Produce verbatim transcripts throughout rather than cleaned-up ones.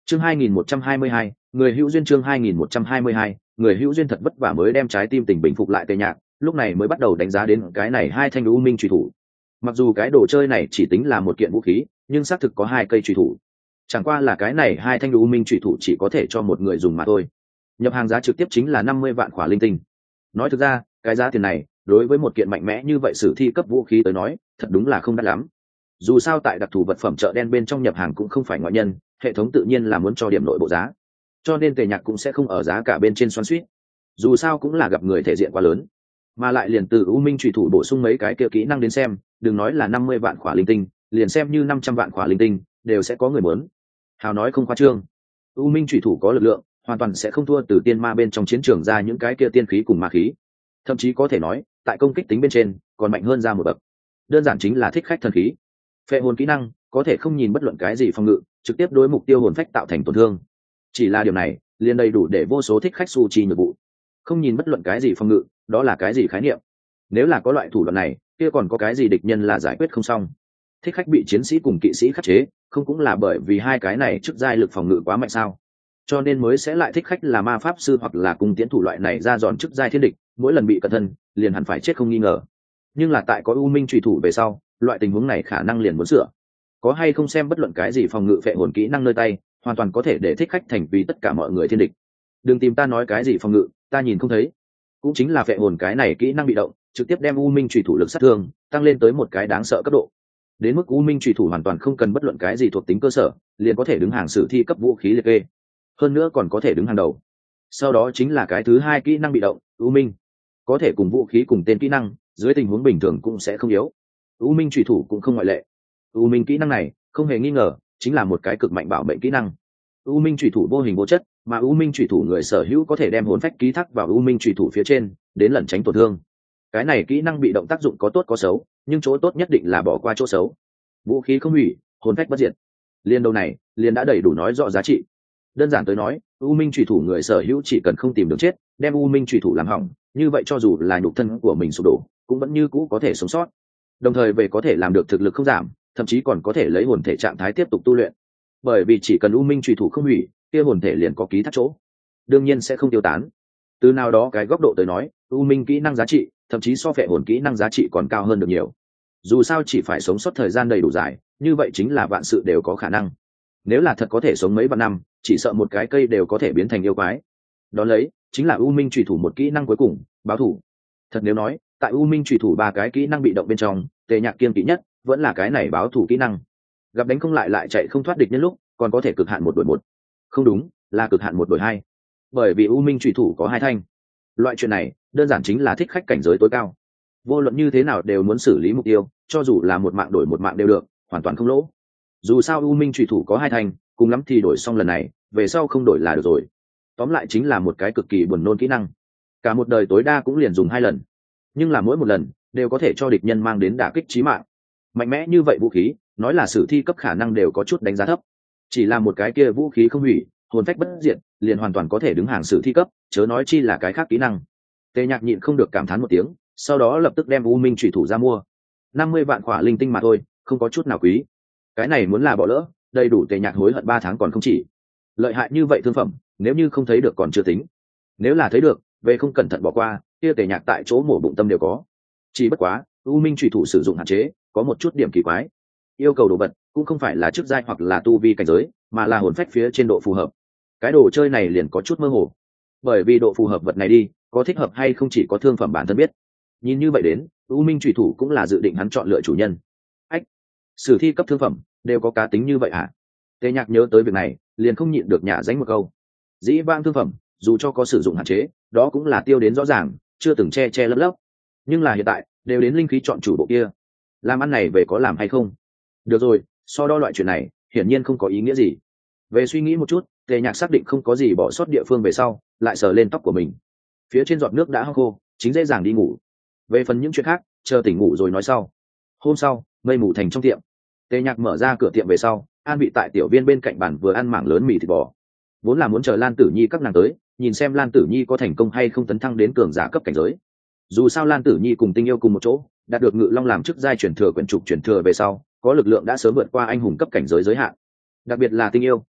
chương hai nghìn một trăm hai mươi hai, người hữu duyên. Chương hai nghìn một trăm hai mươi hai, người hữu duyên. Thật vất vả mới đem trái tim tình bình phục lại Tề Nhạc, lúc này mới bắt đầu đánh giá đến cái này hai thanh u minh truy thủ. Mặc dù cái đồ chơi này chỉ tính là một kiện vũ khí, nhưng xác thực có hai cây truy thủ. Chẳng qua là cái này hai thanh u minh truy thủ chỉ có thể cho một người dùng mà thôi. Nhập hàng giá trực tiếp chính là năm mươi vạn khỏa linh tinh. Nói thực ra, cái giá tiền này đối với một kiện mạnh mẽ như vậy sử thi cấp vũ khí tới nói, thật đúng là không đắt lắm. Dù sao tại đặc thù vật phẩm chợ đen bên trong nhập hàng cũng không phải ngoại nhân, hệ thống tự nhiên là muốn cho điểm nội bộ giá, cho nên Tề Nhạc cũng sẽ không ở giá cả bên trên xoắn xuýt. Dù sao cũng là gặp người thể diện quá lớn, mà lại liền từ u minh trùy thủ bổ sung mấy cái kia kỹ năng đến xem, đừng nói là năm mươi vạn khỏa linh tinh, liền xem như năm trăm vạn khỏa linh tinh đều sẽ có người muốn. Hào nói không khoa trương, u minh trùy thủ có lực lượng, hoàn toàn sẽ không thua từ tiên ma bên trong chiến trường ra những cái kia tiên khí cùng ma khí, thậm chí có thể nói tại công kích tính bên trên còn mạnh hơn ra một bậc. Đơn giản chính là thích khách thần khí. Phệ hồn kỹ năng có thể không nhìn bất luận cái gì phòng ngự, trực tiếp đối mục tiêu hồn phách tạo thành tổn thương. Chỉ là điều này liền đầy đủ để vô số thích khách su chi nhược vụ. Không nhìn bất luận cái gì phòng ngự, đó là cái gì khái niệm? Nếu là có loại thủ đoạn này, kia còn có cái gì địch nhân là giải quyết không xong? Thích khách bị chiến sĩ cùng kỵ sĩ khắc chế, không cũng là bởi vì hai cái này trước giai lực phòng ngự quá mạnh sao? Cho nên mới sẽ lại thích khách là ma pháp sư hoặc là cung tiến thủ loại này ra giòn trước giai thiên địch, mỗi lần bị cẩn thân liền hẳn phải chết không nghi ngờ. Nhưng là tại có u minh trùy thủ về sau, loại tình huống này khả năng liền muốn sửa. Có hay không xem bất luận cái gì phòng ngự phệ hồn kỹ năng nơi tay, hoàn toàn có thể để thích khách thành vì tất cả mọi người thiên địch. Đừng tìm ta nói cái gì phòng ngự, ta nhìn không thấy. Cũng chính là phệ hồn cái này kỹ năng bị động, trực tiếp đem u minh trùy thủ lực sát thương tăng lên tới một cái đáng sợ cấp độ. Đến mức u minh trùy thủ hoàn toàn không cần bất luận cái gì thuộc tính cơ sở, liền có thể đứng hàng sử thi cấp vũ khí liệt kê. Hơn nữa còn có thể đứng hàng đầu. Sau đó chính là cái thứ hai kỹ năng bị động, u minh. Có thể cùng vũ khí cùng tên kỹ năng, dưới tình huống bình thường cũng sẽ không yếu. U minh trùy thủ cũng không ngoại lệ. U minh kỹ năng này không hề nghi ngờ chính là một cái cực mạnh bảo mệnh kỹ năng. U minh trùy thủ vô hình vô chất, mà U minh trùy thủ người sở hữu có thể đem hồn phách ký thác vào U minh trùy thủ phía trên, đến lẩn tránh tổn thương. Cái này kỹ năng bị động tác dụng có tốt có xấu, nhưng chỗ tốt nhất định là bỏ qua chỗ xấu. Vũ khí không hủy, hồn phách bất diệt. Liên đầu này, liền đã đầy đủ nói rõ giá trị. Đơn giản tới nói, U minh trùy thủ người sở hữu chỉ cần không tìm đường chết, đem U minh trùy thủ làm hỏng, như vậy cho dù là nhục thân của mình sụp đổ, cũng vẫn như cũ có thể sống sót. Đồng thời về có thể làm được thực lực không giảm, thậm chí còn có thể lấy hồn thể trạng thái tiếp tục tu luyện. Bởi vì chỉ cần u minh truy thủ không hủy, kia hồn thể liền có ký thác chỗ, đương nhiên sẽ không tiêu tán. Từ nào đó cái góc độ tới nói, u minh kỹ năng giá trị thậm chí so phệ hồn kỹ năng giá trị còn cao hơn được nhiều. Dù sao chỉ phải sống sót thời gian đầy đủ dài, như vậy chính là vạn sự đều có khả năng. Nếu là thật có thể sống mấy vạn năm, chỉ sợ một cái cây đều có thể biến thành yêu quái. Đó lấy chính là u minh truy thủ một kỹ năng cuối cùng, báo thủ. Thật nếu nói, tại u minh truy thủ ba cái kỹ năng bị động bên trong, Tề Nhạc kiên kỵ nhất vẫn là cái này báo thủ kỹ năng. Gặp đánh không lại lại chạy không thoát địch nhân lúc, còn có thể cực hạn một đổi một. Không đúng, là cực hạn một đổi hai. Bởi vì u minh truy thủ có hai thanh. Loại chuyện này đơn giản chính là thích khách cảnh giới tối cao. Vô luận như thế nào đều muốn xử lý mục tiêu, cho dù là một mạng đổi một mạng đều được, hoàn toàn không lỗ. Dù sao u minh truy thủ có hai thanh, cùng lắm thì đổi xong lần này, về sau không đổi là được rồi. Tóm lại chính là một cái cực kỳ buồn nôn kỹ năng. Cả một đời tối đa cũng liền dùng hai lần, nhưng là mỗi một lần đều có thể cho địch nhân mang đến đả kích chí mạng. Mạnh mẽ như vậy vũ khí, nói là sử thi cấp khả năng đều có chút đánh giá thấp. Chỉ là một cái kia vũ khí không hủy, hồn phách bất diệt, liền hoàn toàn có thể đứng hàng sử thi cấp, chớ nói chi là cái khác kỹ năng. Tề Nhạc nhịn không được cảm thán một tiếng, sau đó lập tức đem u minh chủy thủ ra mua. năm mươi vạn khỏa linh tinh mà thôi, không có chút nào quý. Cái này muốn là bỏ lỡ, đầy đủ Tề Nhạc hối hận ba tháng còn không chỉ. Lợi hại như vậy thương phẩm, nếu như không thấy được còn chưa tính. Nếu là thấy được, về không cẩn thận bỏ qua, kia Tề Nhạc tại chỗ mổ bụng tâm đều có. Chỉ bất quá, u minh chủy thủ sử dụng hạn chế, có một chút điểm kỳ quái. Yêu cầu đồ vật cũng không phải là chức giai hoặc là tu vi cảnh giới, mà là hồn phách phía trên độ phù hợp. Cái đồ chơi này liền có chút mơ hồ. Bởi vì độ phù hợp vật này đi, có thích hợp hay không chỉ có thương phẩm bản thân biết. Nhìn như vậy đến, u minh chủy thủ cũng là dự định hắn chọn lựa chủ nhân. Ách, sử thi cấp thương phẩm đều có cá tính như vậy hả? Tề Nhạc nhớ tới việc này, liền không nhịn được nhả dánh một câu. Dĩ vãng thương phẩm, dù cho có sử dụng hạn chế, đó cũng là tiêu đến rõ ràng, chưa từng che che lấp lấp. Nhưng là hiện tại, đều đến linh khí chọn chủ bộ kia. Làm ăn này về có làm hay không? Được rồi, so đo loại chuyện này, hiển nhiên không có ý nghĩa gì. Về suy nghĩ một chút, Tề Nhạc xác định không có gì bỏ sót địa phương về sau, lại sờ lên tóc của mình. Phía trên giọt nước đã hao khô, chính dễ dàng đi ngủ. Về phần những chuyện khác, chờ tỉnh ngủ rồi nói sau. Hôm sau, mây mù thành trong tiệm. Tề Nhạc mở ra cửa tiệm về sau, an vị tại tiểu viên bên cạnh bàn vừa ăn mảng lớn mì thịt bò. Vốn là muốn chờ Lan Tử Nhi các nàng tới, nhìn xem Lan Tử Nhi có thành công hay không tấn thăng đến cường giả cấp cảnh giới. Dù sao Lan Tử Nhi cùng Tinh Yêu cùng một chỗ, đạt được Ngự Long làm chức giai truyền thừa quyển trục truyền thừa về sau, có lực lượng đã sớm vượt qua anh hùng cấp cảnh giới giới hạn. Đặc biệt là Tinh Yêu,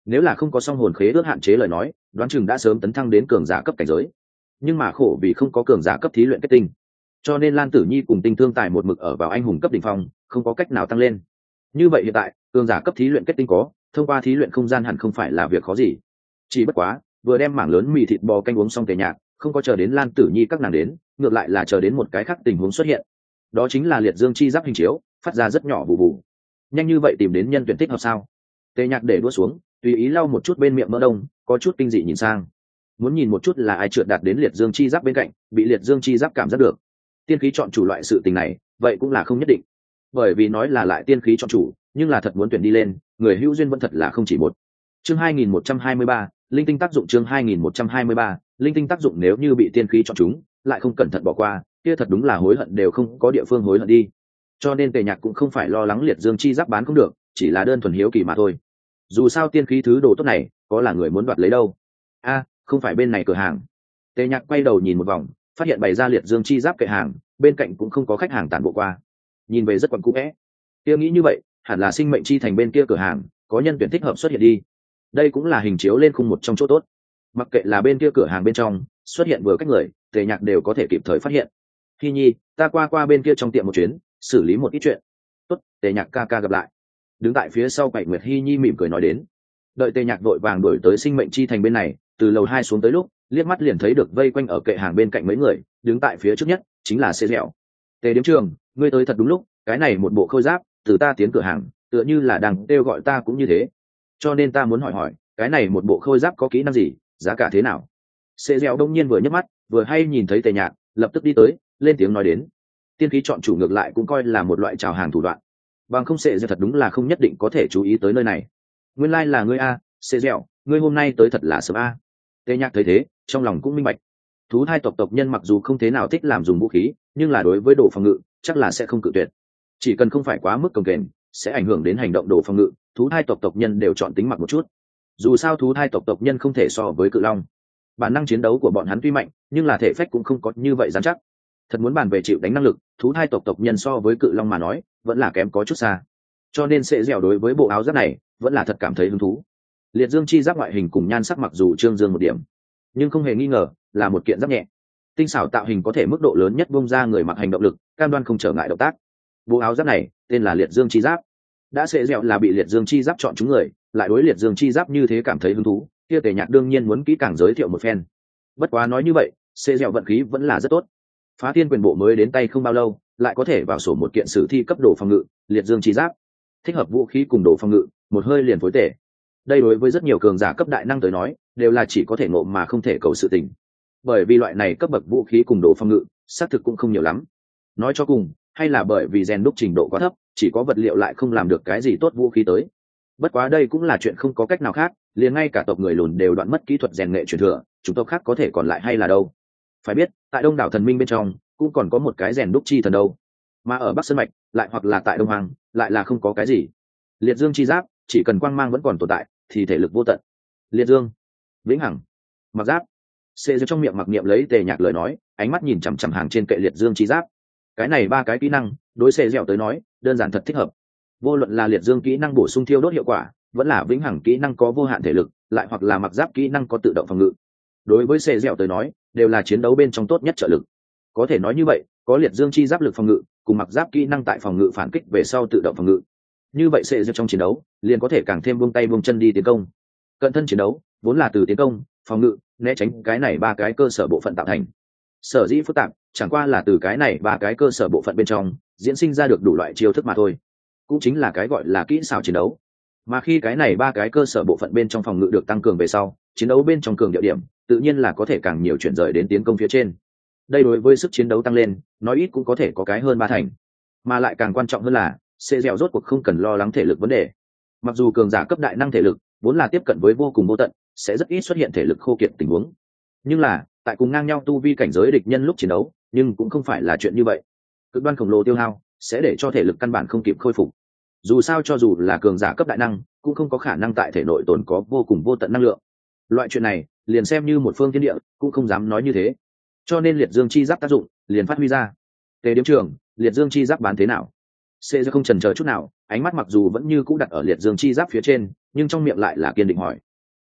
nếu là không có song hồn khế ước hạn chế lời nói đoán chừng đã sớm tấn thăng đến cường giả cấp cảnh giới, nhưng mà khổ vì không có cường giả cấp thí luyện kết tinh, cho nên Lan Tử Nhi cùng Tinh Thương Tài một mực ở vào anh hùng cấp đỉnh phong, không có cách nào tăng lên. Như vậy hiện tại cường giả cấp thí luyện kết tinh có, thông qua thí luyện không gian hẳn không phải là việc khó gì. Chỉ bất quá vừa đem mảng lớn mì thịt bò canh uống xong Tề Nhạc không có chờ đến Lan Tử Nhi các nàng đến, ngược lại là chờ đến một cái khác tình huống xuất hiện. Đó chính là liệt dương chi giáp hình chiếu phát ra rất nhỏ vụ vụ. Nhanh như vậy tìm đến nhân tuyển thích hợp sao? Tề Nhạc để đua xuống, tùy ý lau một chút bên miệng mỡ đông, có chút kinh dị nhìn sang, muốn nhìn một chút là ai trượt đạt đến liệt dương chi giáp bên cạnh, bị liệt dương chi giáp cảm giác được. Tiên khí chọn chủ loại sự tình này, vậy cũng là không nhất định, bởi vì nói là lại tiên khí chọn chủ, nhưng là thật muốn tuyển đi lên, người hữu duyên vẫn thật là không chỉ một. Chương hai nghìn một trăm hai mươi ba, linh tinh tác dụng. Chương hai nghìn một trăm hai mươi ba, linh tinh tác dụng. Nếu như bị tiên khí chọn chúng, lại không cẩn thận bỏ qua, kia thật đúng là hối hận đều không có địa phương hối hận đi. Cho nên Tề Nhạc cũng không phải lo lắng liệt dương chi giáp bán không được, chỉ là đơn thuần hiếu kỳ mà thôi. Dù sao tiên khí thứ đồ tốt này, có là người muốn đoạt lấy đâu. A, không phải bên này cửa hàng. Tề Nhạc quay đầu nhìn một vòng, phát hiện bày ra liệt dương chi giáp kệ hàng, bên cạnh cũng không có khách hàng tản bộ qua, nhìn về rất quẩn cũ vẽ. Kia nghĩ như vậy, hẳn là sinh mệnh chi thành bên kia cửa hàng có nhân tuyển thích hợp xuất hiện đi. Đây cũng là hình chiếu lên khung một trong chỗ tốt, mặc kệ là bên kia cửa hàng bên trong xuất hiện vừa cách người, Tề Nhạc đều có thể kịp thời phát hiện. Hi Nhi, ta qua qua bên kia trong tiệm một chuyến, xử lý một ít chuyện. Tốt, Tề Nhạc ca ca gặp lại. Đứng tại phía sau Bạch Nguyệt Hi Nhi mỉm cười nói đến. Đợi Tề Nhạc vội vàng đuổi tới sinh mệnh chi thành bên này, từ lầu hai xuống tới lúc liếc mắt liền thấy được vây quanh ở kệ hàng bên cạnh mấy người, đứng tại phía trước nhất chính là Xê Dẻo. Tề Điếm Trường, ngươi tới thật đúng lúc, cái này một bộ khôi giáp từ ta tiến cửa hàng tựa như là đang kêu gọi ta cũng như thế, cho nên ta muốn hỏi hỏi cái này một bộ khôi giáp có kỹ năng gì, giá cả thế nào? Xê Dẻo đông nhiên vừa nhấc mắt vừa hay nhìn thấy Tề Nhạc, lập tức đi tới lên tiếng nói đến. Tiên khí chọn chủ ngược lại cũng coi là một loại chào hàng thủ đoạn, bằng không Xê Dẻo thật đúng là không nhất định có thể chú ý tới nơi này. Nguyên lai like là ngươi a, Xê Dẻo, ngươi hôm nay tới thật là sớm a. Tề Nhạc thấy thế trong lòng cũng minh bạch, thú thai tộc tộc nhân mặc dù không thế nào thích làm dùng vũ khí, nhưng là đối với đồ phòng ngự chắc là sẽ không cự tuyệt, chỉ cần không phải quá mức cồng kềnh sẽ ảnh hưởng đến hành động đồ phòng ngự, thú thai tộc tộc nhân đều chọn tính mặc một chút. Dù sao thú thai tộc tộc nhân không thể so với cự long, bản năng chiến đấu của bọn hắn tuy mạnh nhưng là thể phách cũng không có như vậy dán chắc. Thật muốn bàn về chịu đánh năng lực, thú thai tộc tộc nhân so với cự long mà nói vẫn là kém có chút xa, cho nên sẽ dẻo đối với bộ áo giáp này vẫn là thật cảm thấy hứng thú. Liệt dương chi giáp ngoại hình cùng nhan sắc mặc dù trương dương một điểm, nhưng không hề nghi ngờ là một kiện giáp nhẹ, tinh xảo tạo hình có thể mức độ lớn nhất bung ra người mặc hành động lực, cam đoan không trở ngại động tác. Bộ áo giáp này tên là liệt dương chi giáp, đã sẽ dẻo là bị liệt dương chi giáp chọn chúng người, lại đối liệt dương chi giáp như thế cảm thấy hứng thú, kia Tề Nhạc đương nhiên muốn kỹ càng giới thiệu một phen. Bất quá nói như vậy, sẽ dẻo vận khí vẫn là rất tốt, phá thiên quyền bộ mới đến tay không bao lâu lại có thể vào sổ một kiện sử thi cấp độ phòng ngự liệt dương chi giáp, thích hợp vũ khí cùng độ phòng ngự một hơi liền phối tể. Đây đối với rất nhiều cường giả cấp đại năng tới nói đều là chỉ có thể ngộ mà không thể cầu sự tình, bởi vì loại này cấp bậc vũ khí cùng độ phòng ngự xác thực cũng không nhiều lắm. Nói cho cùng hay là bởi vì rèn đúc trình độ quá thấp, chỉ có vật liệu lại không làm được cái gì tốt vũ khí tới. Bất quá đây cũng là chuyện không có cách nào khác, liền ngay cả tộc người lùn đều đoạn mất kỹ thuật rèn nghệ truyền thừa, chúng tộc khác có thể còn lại hay là đâu. Phải biết tại đông đảo thần minh bên trong cũng còn có một cái rèn đúc chi thần đâu, mà ở Bắc Sơn Mạch lại hoặc là tại Đông Hoàng lại là không có cái gì. Liệt dương chi giáp chỉ cần quang mang vẫn còn tồn tại thì thể lực vô tận. Liệt dương vĩnh hằng mặc giáp. Xê giơ trong miệng mặc niệm lấy Tề Nhạc lời nói, ánh mắt nhìn chằm chằm hàng trên kệ liệt dương chi giáp. Cái này ba cái kỹ năng đối Xê dẻo tới nói đơn giản thật thích hợp, vô luận là liệt dương kỹ năng bổ sung thiêu đốt hiệu quả, vẫn là vĩnh hằng kỹ năng có vô hạn thể lực, lại hoặc là mặc giáp kỹ năng có tự động phòng ngự, đối với Xê dẻo tới nói đều là chiến đấu bên trong tốt nhất trợ lực. Có thể nói như vậy, có liệt dương chi giáp lực phòng ngự cùng mặc giáp kỹ năng tại phòng ngự phản kích về sau tự động phòng ngự, như vậy Xê dẻo trong chiến đấu liền có thể càng thêm buông tay buông chân đi tiến công. Cận thân chiến đấu vốn là từ tiến công, phòng ngự, né tránh cái này ba cái cơ sở bộ phận tạo thành. Sở dĩ phức tạp chẳng qua là từ cái này ba cái cơ sở bộ phận bên trong diễn sinh ra được đủ loại chiêu thức mà thôi, cũng chính là cái gọi là kỹ xảo chiến đấu. Mà khi cái này ba cái cơ sở bộ phận bên trong phòng ngự được tăng cường về sau, chiến đấu bên trong cường địa điểm tự nhiên là có thể càng nhiều chuyển rời đến tiến công phía trên. Đây đối với sức chiến đấu tăng lên nói ít cũng có thể có cái hơn ba thành, mà lại càng quan trọng hơn là Xê dẻo rốt cuộc không cần lo lắng thể lực vấn đề. Mặc dù cường giả cấp đại năng thể lực vốn là tiếp cận với vô cùng vô tận, sẽ rất ít xuất hiện thể lực khô kiệt tình huống, nhưng là tại cùng ngang nhau tu vi cảnh giới địch nhân lúc chiến đấu nhưng cũng không phải là chuyện như vậy. Cực đoan khổng lồ tiêu hao sẽ để cho thể lực căn bản không kịp khôi phục, dù sao cho dù là cường giả cấp đại năng cũng không có khả năng tại thể nội tồn có vô cùng vô tận năng lượng. Loại chuyện này liền xem như một phương thiên địa cũng không dám nói như thế, cho nên liệt dương chi giáp tác dụng liền phát huy ra. Tề Điếm Trường, liệt dương chi giáp bán thế nào? Xê không chần chờ chút nào, ánh mắt mặc dù vẫn như cũ đặt ở liệt dương chi giáp phía trên, nhưng trong miệng lại là kiên định hỏi.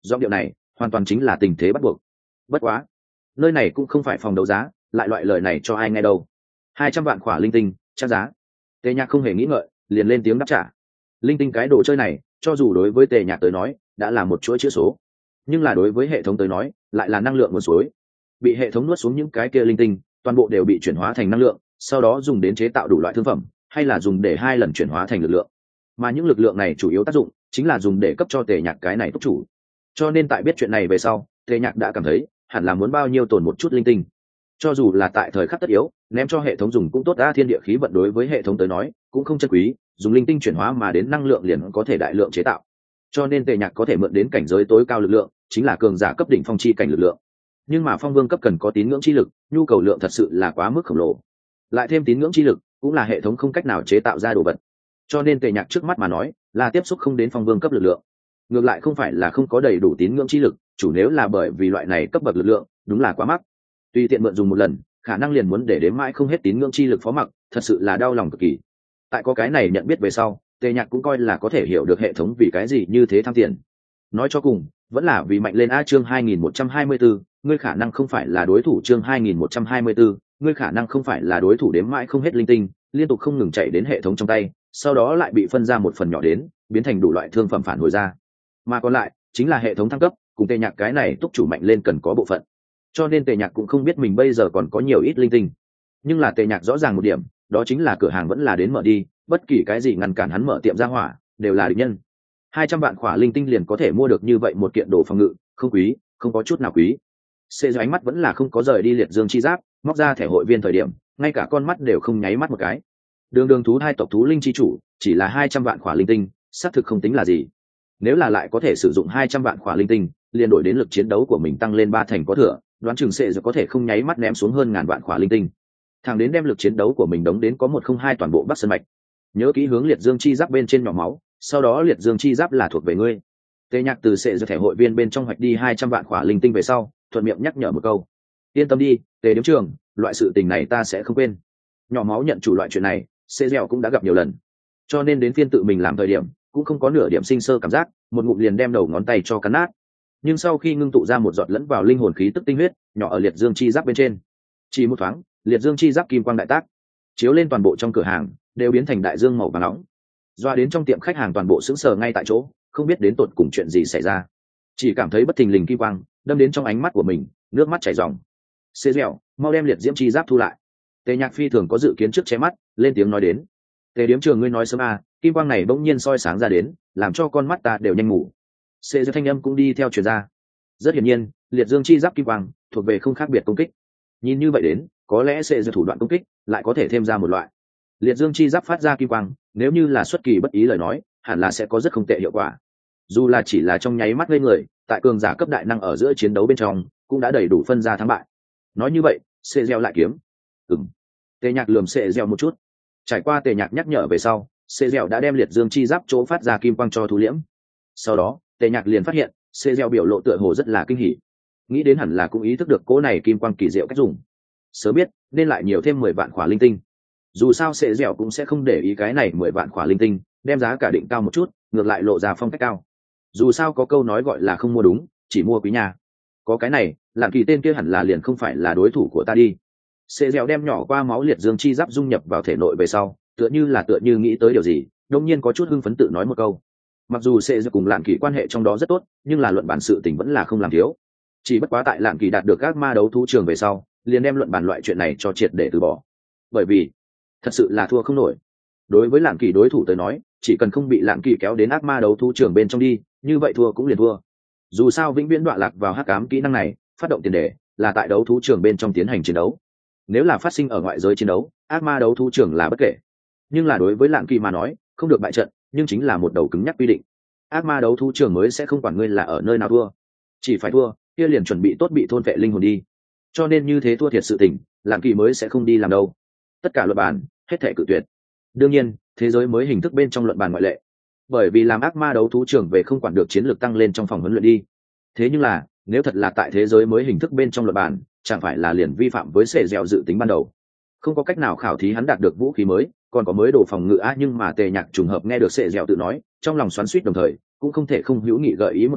giọng điệu này hoàn toàn chính là tình thế bắt buộc. Bất quá nơi này cũng không phải phòng đấu giá, lại loại lời này cho ai nghe đâu. Hai trăm vạn khỏa linh tinh chắc giá. Tề Nhạc không hề nghĩ ngợi liền lên tiếng đáp trả. Linh tinh cái đồ chơi này cho dù đối với Tề Nhạc tới nói đã là một chuỗi chữ số, nhưng là đối với hệ thống tới nói lại là năng lượng nguồn suối. Bị hệ thống nuốt xuống những cái kia linh tinh toàn bộ đều bị chuyển hóa thành năng lượng, sau đó dùng đến chế tạo đủ loại thương phẩm, hay là dùng để hai lần chuyển hóa thành lực lượng. Mà những lực lượng này chủ yếu tác dụng chính là dùng để cấp cho Tề Nhạc cái này túc chủ. Cho nên tại biết chuyện này về sau, Tề Nhạc đã cảm thấy hẳn là muốn bao nhiêu tồn một chút linh tinh, cho dù là tại thời khắc tất yếu ném cho hệ thống dùng cũng tốt. Đã thiên địa khí vận đối với hệ thống tới nói cũng không chân quý, dùng linh tinh chuyển hóa mà đến năng lượng liền có thể đại lượng chế tạo, cho nên Tề Nhạc có thể mượn đến cảnh giới tối cao lực lượng chính là cường giả cấp đỉnh phong chi cảnh lực lượng. Nhưng mà phong vương cấp cần có tín ngưỡng chi lực, nhu cầu lượng thật sự là quá mức khổng lồ, lại thêm tín ngưỡng chi lực cũng là hệ thống không cách nào chế tạo ra đồ vật, cho nên Tề Nhạc trước mắt mà nói là tiếp xúc không đến phong vương cấp lực lượng. Ngược lại không phải là không có đầy đủ tín ngưỡng chi lực, chủ nếu là bởi vì loại này cấp bậc lực lượng đúng là quá mắc, tùy tiện mượn dùng một lần khả năng liền muốn để đếm mãi không hết tín ngưỡng chi lực phó mặc, thật sự là đau lòng cực kỳ. Tại có cái này nhận biết về sau, Tề Nhạc cũng coi là có thể hiểu được hệ thống vì cái gì như thế tham tiền. Nói cho cùng vẫn là vì mạnh lên. A chương hai nghìn một trăm hai mươi bốn, ngươi khả năng không phải là đối thủ. Chương hai nghìn một trăm hai mươi bốn, ngươi khả năng không phải là đối thủ. Đếm mãi không hết linh tinh liên tục không ngừng chạy đến hệ thống trong tay, sau đó lại bị phân ra một phần nhỏ đến biến thành đủ loại thương phẩm phản hồi ra, mà còn lại chính là hệ thống thăng cấp cùng Tề Nhạc cái này túc chủ mạnh lên cần có bộ phận. Cho nên Tề Nhạc cũng không biết mình bây giờ còn có nhiều ít linh tinh, nhưng là Tề Nhạc rõ ràng một điểm, đó chính là cửa hàng vẫn là đến mở đi, bất kỳ cái gì ngăn cản hắn mở tiệm ra hỏa đều là địch nhân. Hai trăm vạn khỏa linh tinh liền có thể mua được như vậy một kiện đồ phòng ngự, không quý, không có chút nào quý. Xê ánh mắt vẫn là không có rời đi liệt dương chi giáp, móc ra thẻ hội viên thời điểm ngay cả con mắt đều không nháy mắt một cái. Đường đường thú hai tộc thú linh chi chủ chỉ là hai trăm vạn khỏa linh tinh, xác thực không tính là gì. Nếu là lại có thể sử dụng hai trăm vạn khỏa linh tinh liền đổi đến lực chiến đấu của mình tăng lên ba thành có thừa, đoán chừng sẽ có thể không nháy mắt ném xuống hơn ngàn vạn khỏa linh tinh, thẳng đến đem lực chiến đấu của mình đóng đến có một không hai toàn bộ bắc sơn mạch. Nhớ kỹ hướng liệt dương chi giáp bên trên nhỏ máu, sau đó liệt dương chi giáp là thuộc về ngươi. Tề Nhạc từ sẽ giật thẻ hội viên bên trong hoạch đi hai trăm vạn khỏa linh tinh về sau, thuận miệng nhắc nhở một câu: yên tâm đi Tề điếm trường, loại sự tình này ta sẽ không quên. Nhỏ máu nhận chủ loại chuyện này sẽ dẻo cũng đã gặp nhiều lần, cho nên đến phiên tự mình làm thời điểm cũng không có nửa điểm sinh sơ cảm giác, một ngụm liền đem đầu ngón tay cho cắn nát. Nhưng sau khi ngưng tụ ra một giọt lẫn vào linh hồn khí tức tinh huyết nhỏ ở liệt dương chi giáp bên trên, chỉ một thoáng liệt dương chi giáp kim quang đại tác, chiếu lên toàn bộ trong cửa hàng đều biến thành đại dương màu vàng nóng, doa đến trong tiệm khách hàng toàn bộ sững sờ ngay tại chỗ, không biết đến tột cùng chuyện gì xảy ra, chỉ cảm thấy bất thình lình kim quang đâm đến trong ánh mắt của mình, nước mắt chảy ròng. Xê dẻo, mau đem liệt diễm chi giáp thu lại. Tề Nhạc phi thường có dự kiến trước che mắt lên tiếng nói đến: Tề điếm trường, ngươi nói sớm à, kim quang này bỗng nhiên soi sáng ra đến, làm cho con mắt ta đều nhanh ngủ. Xê dẻo thanh âm cũng đi theo truyền ra. Rất hiển nhiên liệt dương chi giáp kim quang thuộc về không khác biệt công kích, nhìn như vậy đến có lẽ sẽ do thủ đoạn công kích lại có thể thêm ra một loại. Liệt dương chi giáp phát ra kim quang nếu như là xuất kỳ bất ý lời nói hẳn là sẽ có rất không tệ hiệu quả, dù là chỉ là trong nháy mắt lên người, tại cường giả cấp đại năng ở giữa chiến đấu bên trong cũng đã đầy đủ phân ra thắng bại. Nói như vậy Sệ gieo lại kiếm. Ừm. Tề Nhạc lườm Sệ gieo một chút. Trải qua Tề Nhạc nhắc nhở về sau, Sệ gieo đã đem liệt dương chi giáp chỗ phát ra kim quang cho thu liễm. Sau đó Tề Nhạc liền phát hiện Sệ gieo biểu lộ tựa hồ rất là kinh hỉ, nghĩ đến hẳn là cũng ý thức được cỗ này kim quang kỳ diệu cách dùng, sớm biết nên lại nhiều thêm mười vạn khỏa linh tinh. Dù sao Sệ gieo cũng sẽ không để ý cái này mười vạn khỏa linh tinh, đem giá cả định cao một chút, ngược lại lộ ra phong cách cao. Dù sao có câu nói gọi là không mua đúng, chỉ mua quý nhà. Có cái này làm kỳ tên kia hẳn là liền không phải là đối thủ của ta đi. Sệ dẻo đem nhỏ qua máu liệt dương chi giáp dung nhập vào thể nội về sau, tựa như là tựa như nghĩ tới điều gì, đột nhiên có chút hưng phấn tự nói một câu. Mặc dù Sệ dẻo cùng Lạn Kỳ quan hệ trong đó rất tốt, nhưng là luận bản sự tình vẫn là không làm thiếu. Chỉ bất quá tại Lạn Kỳ đạt được các ma đấu thú trường về sau, liền đem luận bản loại chuyện này cho triệt để từ bỏ. Bởi vì thật sự là thua không nổi. Đối với Lạn Kỳ đối thủ tới nói, chỉ cần không bị Lạn Kỳ kéo đến ác ma đấu thú trường bên trong đi, như vậy thua cũng liền thua. Dù sao vĩnh viễn đọa lạc vào hắc ám kỹ năng này, phát động tiền đề là tại đấu thú trường bên trong tiến hành chiến đấu. Nếu là phát sinh ở ngoại giới chiến đấu, ác ma đấu thú trường là bất kể. Nhưng là đối với Lạn Kỳ mà nói, không được bại trận, nhưng chính là một đầu cứng nhắc quy định. Ác ma đấu thú trường mới sẽ không quản ngươi là ở nơi nào thua, chỉ phải thua, kia liền chuẩn bị tốt bị thôn vệ linh hồn đi. Cho nên như thế thua thiệt sự tình, Lạn Kỳ mới sẽ không đi làm đâu. Tất cả luật bản, hết thảy cự tuyệt. Đương nhiên, thế giới mới hình thức bên trong luận bàn ngoại lệ, bởi vì làm ác ma đấu thú trưởng về không quản được chiến lược tăng lên trong phòng huấn luyện đi. Thế nhưng là nếu thật là tại thế giới mới hình thức bên trong luận bàn, chẳng phải là liền vi phạm với Sệ dẻo dự tính ban đầu, không có cách nào khảo thí hắn đạt được vũ khí mới, còn có mới đồ phòng ngự á. Nhưng mà Tề Nhạc trùng hợp nghe được Sệ dẻo tự nói, trong lòng xoắn xuýt, đồng thời cũng không thể không hữu nghị gợi ý một câu,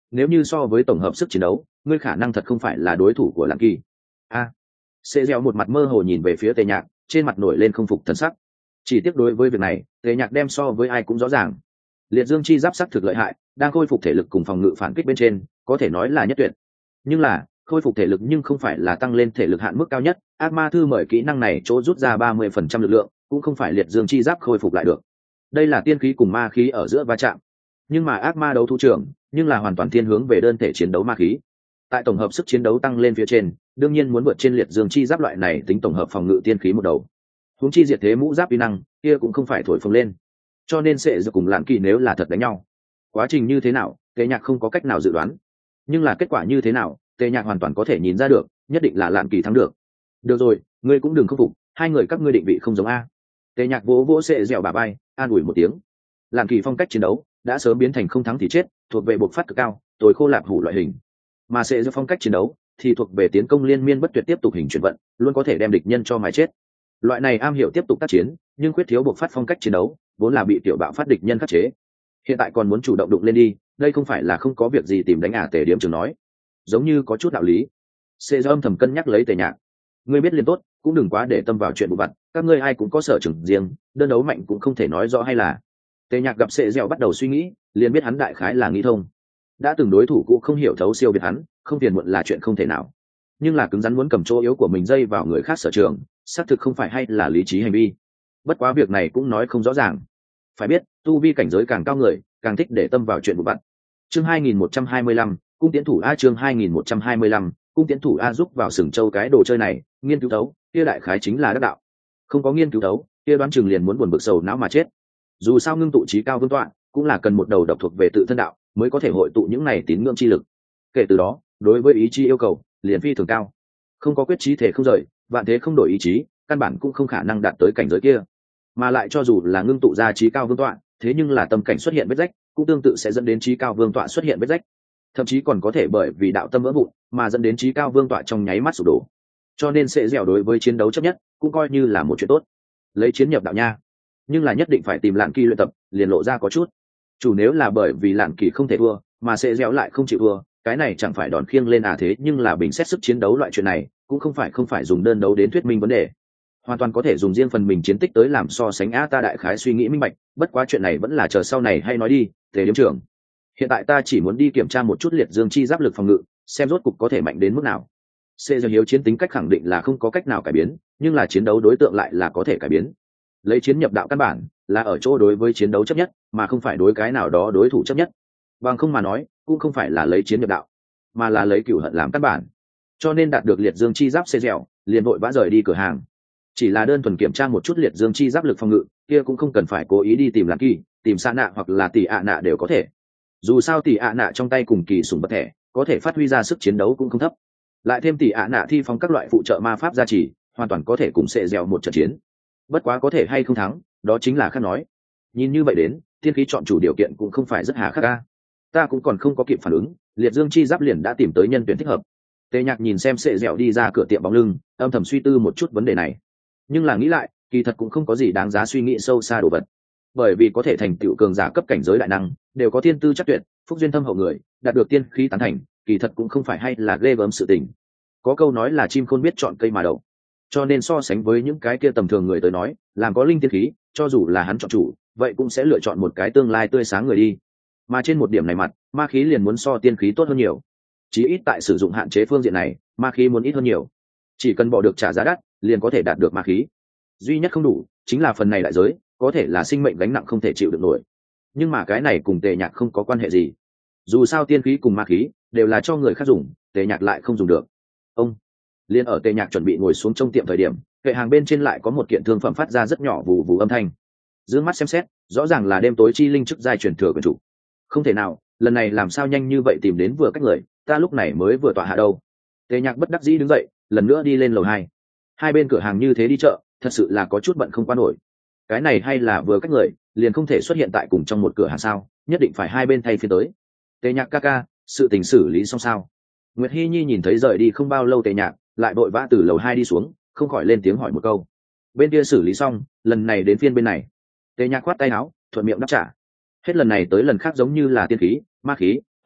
nếu như so với tổng hợp sức chiến đấu ngươi khả năng thật không phải là đối thủ của lạng kỳ. a à, sệ dẻo một mặt mơ hồ nhìn về phía tề nhạc, trên mặt nổi lên không phục thần sắc. Chỉ tiếc đối với việc này tề nhạc đem so với ai cũng rõ ràng. Liệt dương chi giáp sắc thực lợi hại, đang khôi phục thể lực cùng phòng ngự phản kích bên trên có thể nói là nhất tuyệt, nhưng là khôi phục thể lực nhưng không phải là tăng lên thể lực hạn mức cao nhất. Ác ma thư mời kỹ năng này chỗ rút ra ba mươi phần trăm lực lượng cũng không phải liệt dương chi giáp khôi phục lại được. Đây là tiên khí cùng ma khí ở giữa va chạm, nhưng mà ác ma đấu thú trưởng nhưng là hoàn toàn thiên hướng về đơn thể chiến đấu ma khí. Tại tổng hợp sức chiến đấu tăng lên phía trên đương nhiên muốn vượt trên liệt dương chi giáp loại này tính tổng hợp phòng ngự tiên khí một đầu. Huống chi diệt thế mũ giáp uy năng kia cũng không phải thổi phồng lên, cho nên sẽ giờ cùng lạng kỳ nếu là thật đánh nhau, quá trình như thế nào tề nhạc không có cách nào dự đoán, nhưng là kết quả như thế nào tề nhạc hoàn toàn có thể nhìn ra được, nhất định là lạng kỳ thắng được. Được rồi, ngươi cũng đừng khâm phục, hai người các ngươi định vị không giống a. Tề nhạc vỗ vỗ sệ dẻo bà bay an ủi một tiếng. Lạng kỳ phong cách chiến đấu đã sớm biến thành không thắng thì chết, thuộc về bộc phát cực cao tối khô lạp hủ loại hình, mà sệ dẻo phong cách chiến đấu thì thuộc về tiến công liên miên bất tuyệt tiếp tục hình chuyển vận, luôn có thể đem địch nhân cho mái chết. Loại này am hiểu tiếp tục tác chiến nhưng khuyết thiếu bộc phát phong cách chiến đấu, vốn là bị tiểu bạo phát địch nhân khắc chế, hiện tại còn muốn chủ động đụng lên đi, đây không phải là không có việc gì tìm đánh à. Tề điếm trưởng nói giống như có chút đạo lý. Xê do âm thầm cân nhắc lấy tề nhạc, ngươi biết liền tốt, cũng đừng quá để tâm vào chuyện vụ vặt, các ngươi ai cũng có sở trường riêng, đơn đấu mạnh cũng không thể nói rõ hay là. Tề nhạc gặp Xê dẻo bắt đầu suy nghĩ, liền biết hắn đại khái là nghĩ thông. Đã từng đối thủ cũ không hiểu thấu siêu việt hắn, không tiền muộn là chuyện không thể nào, nhưng là cứng rắn muốn cầm chỗ yếu của mình dây vào người khác sở trường, xác thực không phải hay là lý trí hành vi. Bất quá việc này cũng nói không rõ ràng, phải biết tu vi cảnh giới càng cao người càng thích để tâm vào chuyện vụ vặt. Chương hai nghìn một trăm hai mươi lăm, cung tiến thủ a. Chương hai nghìn một trăm hai mươi lăm, cung tiến thủ a. Giúp vào sừng châu cái đồ chơi này, nghiên cứu đấu kia đại khái chính là đắc đạo, không có nghiên cứu đấu kia đoán chừng liền muốn buồn bực sầu não mà chết. Dù sao ngưng tụ trí cao vương tọa cũng là cần một đầu độc thuộc về tự thân đạo mới có thể hội tụ những này tín ngưỡng chi lực, kể từ đó đối với ý chí yêu cầu liền phi thường cao, không có quyết chí thể không rời, vạn thế không đổi ý chí, căn bản cũng không khả năng đạt tới cảnh giới kia. Mà lại cho dù là ngưng tụ ra trí cao vương tọa, thế nhưng là tâm cảnh xuất hiện vết rách cũng tương tự sẽ dẫn đến trí cao vương tọa xuất hiện vết rách, thậm chí còn có thể bởi vì đạo tâm vỡ vụn mà dẫn đến trí cao vương tọa trong nháy mắt sụp đổ. Cho nên sẽ dẻo đối với chiến đấu chấp nhất cũng coi như là một chuyện tốt, lấy chiến nhập đạo nha, nhưng là nhất định phải tìm lạng kỳ luyện tập, liền lộ ra có chút chủ nếu là bởi vì lạng kỳ không thể thua mà sẽ dẻo lại không chịu thua, cái này chẳng phải đòn khiêng lên à. Thế nhưng là bình xét sức chiến đấu loại chuyện này cũng không phải không phải dùng đơn đấu đến thuyết minh vấn đề, hoàn toàn có thể dùng riêng phần mình chiến tích tới làm so sánh. A ta đại khái suy nghĩ minh bạch, bất quá chuyện này vẫn là chờ sau này hay nói đi. Tề điếm trưởng, hiện tại ta chỉ muốn đi kiểm tra một chút liệt dương chi giáp lực phòng ngự, xem rốt cục có thể mạnh đến mức nào. Xê do hiếu chiến tính cách khẳng định là không có cách nào cải biến, nhưng là chiến đấu đối tượng lại là có thể cải biến. Lấy chiến nhập đạo căn bản là ở chỗ đối với chiến đấu chấp nhất, mà không phải đối cái nào đó đối thủ chấp nhất. Bằng không mà nói cũng không phải là lấy chiến nhập đạo, mà là lấy cửu hận làm căn bản. cho nên đạt được liệt dương chi giáp xê dẻo liền vội vã rời đi cửa hàng. Chỉ là đơn thuần kiểm tra một chút liệt dương chi giáp lực phòng ngự kia cũng không cần phải cố ý đi tìm lạc kỳ, tìm xa nạ hoặc là tỷ ạ nạ đều có thể. Dù sao tỷ ạ nạ trong tay cùng kỳ sủng bất thẻ có thể phát huy ra sức chiến đấu cũng không thấp, lại thêm tỷ ạ nạ thi phóng các loại phụ trợ ma pháp gia trì, hoàn toàn có thể cùng xê dẻo một trận chiến. Bất quá có thể hay không thắng đó chính là khác nói. Nhìn như vậy đến thiên khí chọn chủ điều kiện cũng không phải rất hà khắc ca. Ta cũng còn không có kịp phản ứng, liệt dương chi giáp liền đã tìm tới nhân tuyển thích hợp. Tề Nhạc nhìn xem sệ dẻo đi ra cửa tiệm bóng lưng, âm thầm suy tư một chút vấn đề này. Nhưng là nghĩ lại, kỳ thật cũng không có gì đáng giá suy nghĩ sâu xa đồ vật. Bởi vì có thể thành tựu cường giả cấp cảnh giới đại năng, đều có thiên tư chắc tuyệt, phúc duyên thâm hậu người, đạt được tiên khí tán thành, kỳ thật cũng không phải hay là ghê gớm sự tình. Có câu nói là chim khôn biết chọn cây mà đậu. Cho nên so sánh với những cái kia tầm thường người tới nói, làm có linh tiên khí, cho dù là hắn chọn chủ, vậy cũng sẽ lựa chọn một cái tương lai tươi sáng người đi. Mà trên một điểm này mặt, ma khí liền muốn so tiên khí tốt hơn nhiều. Chí ít tại sử dụng hạn chế phương diện này, ma khí muốn ít hơn nhiều. Chỉ cần bỏ được trả giá đắt, liền có thể đạt được ma khí. Duy nhất không đủ, chính là phần này đại giới, có thể là sinh mệnh gánh nặng không thể chịu được nổi. Nhưng mà cái này cùng Tề Nhạc không có quan hệ gì. Dù sao tiên khí cùng ma khí đều là cho người khác dùng, Tề Nhạc lại không dùng được. Ông liền ở Tề Nhạc chuẩn bị ngồi xuống trong tiệm thời điểm, kệ hàng bên trên lại có một kiện thương phẩm phát ra rất nhỏ vù vù âm thanh. Dương mắt xem xét, rõ ràng là đêm tối chi linh chức giai truyền thừa của chủ. Không thể nào, lần này làm sao nhanh như vậy tìm đến vừa cách người, ta lúc này mới vừa tọa hạ đâu. Tề Nhạc bất đắc dĩ đứng dậy, lần nữa đi lên lầu hai. Hai bên cửa hàng như thế đi chợ, thật sự là có chút bận không qua nổi. Cái này hay là vừa cách người, liền không thể xuất hiện tại cùng trong một cửa hàng sao, nhất định phải hai bên thay phiên tới. Tề Nhạc ca ca, sự tình xử lý xong sao? Nguyệt Hi Nhi nhìn thấy rời đi không bao lâu Tề Nhạc, lại vội vã từ lầu hai đi xuống, không khỏi lên tiếng hỏi một câu. Bên kia xử lý xong, lần này đến phiên bên này. Tề Nhạc khoát tay áo, thuận miệng đáp trả. Hết lần này tới lần khác giống như là tiên khí, ma khí,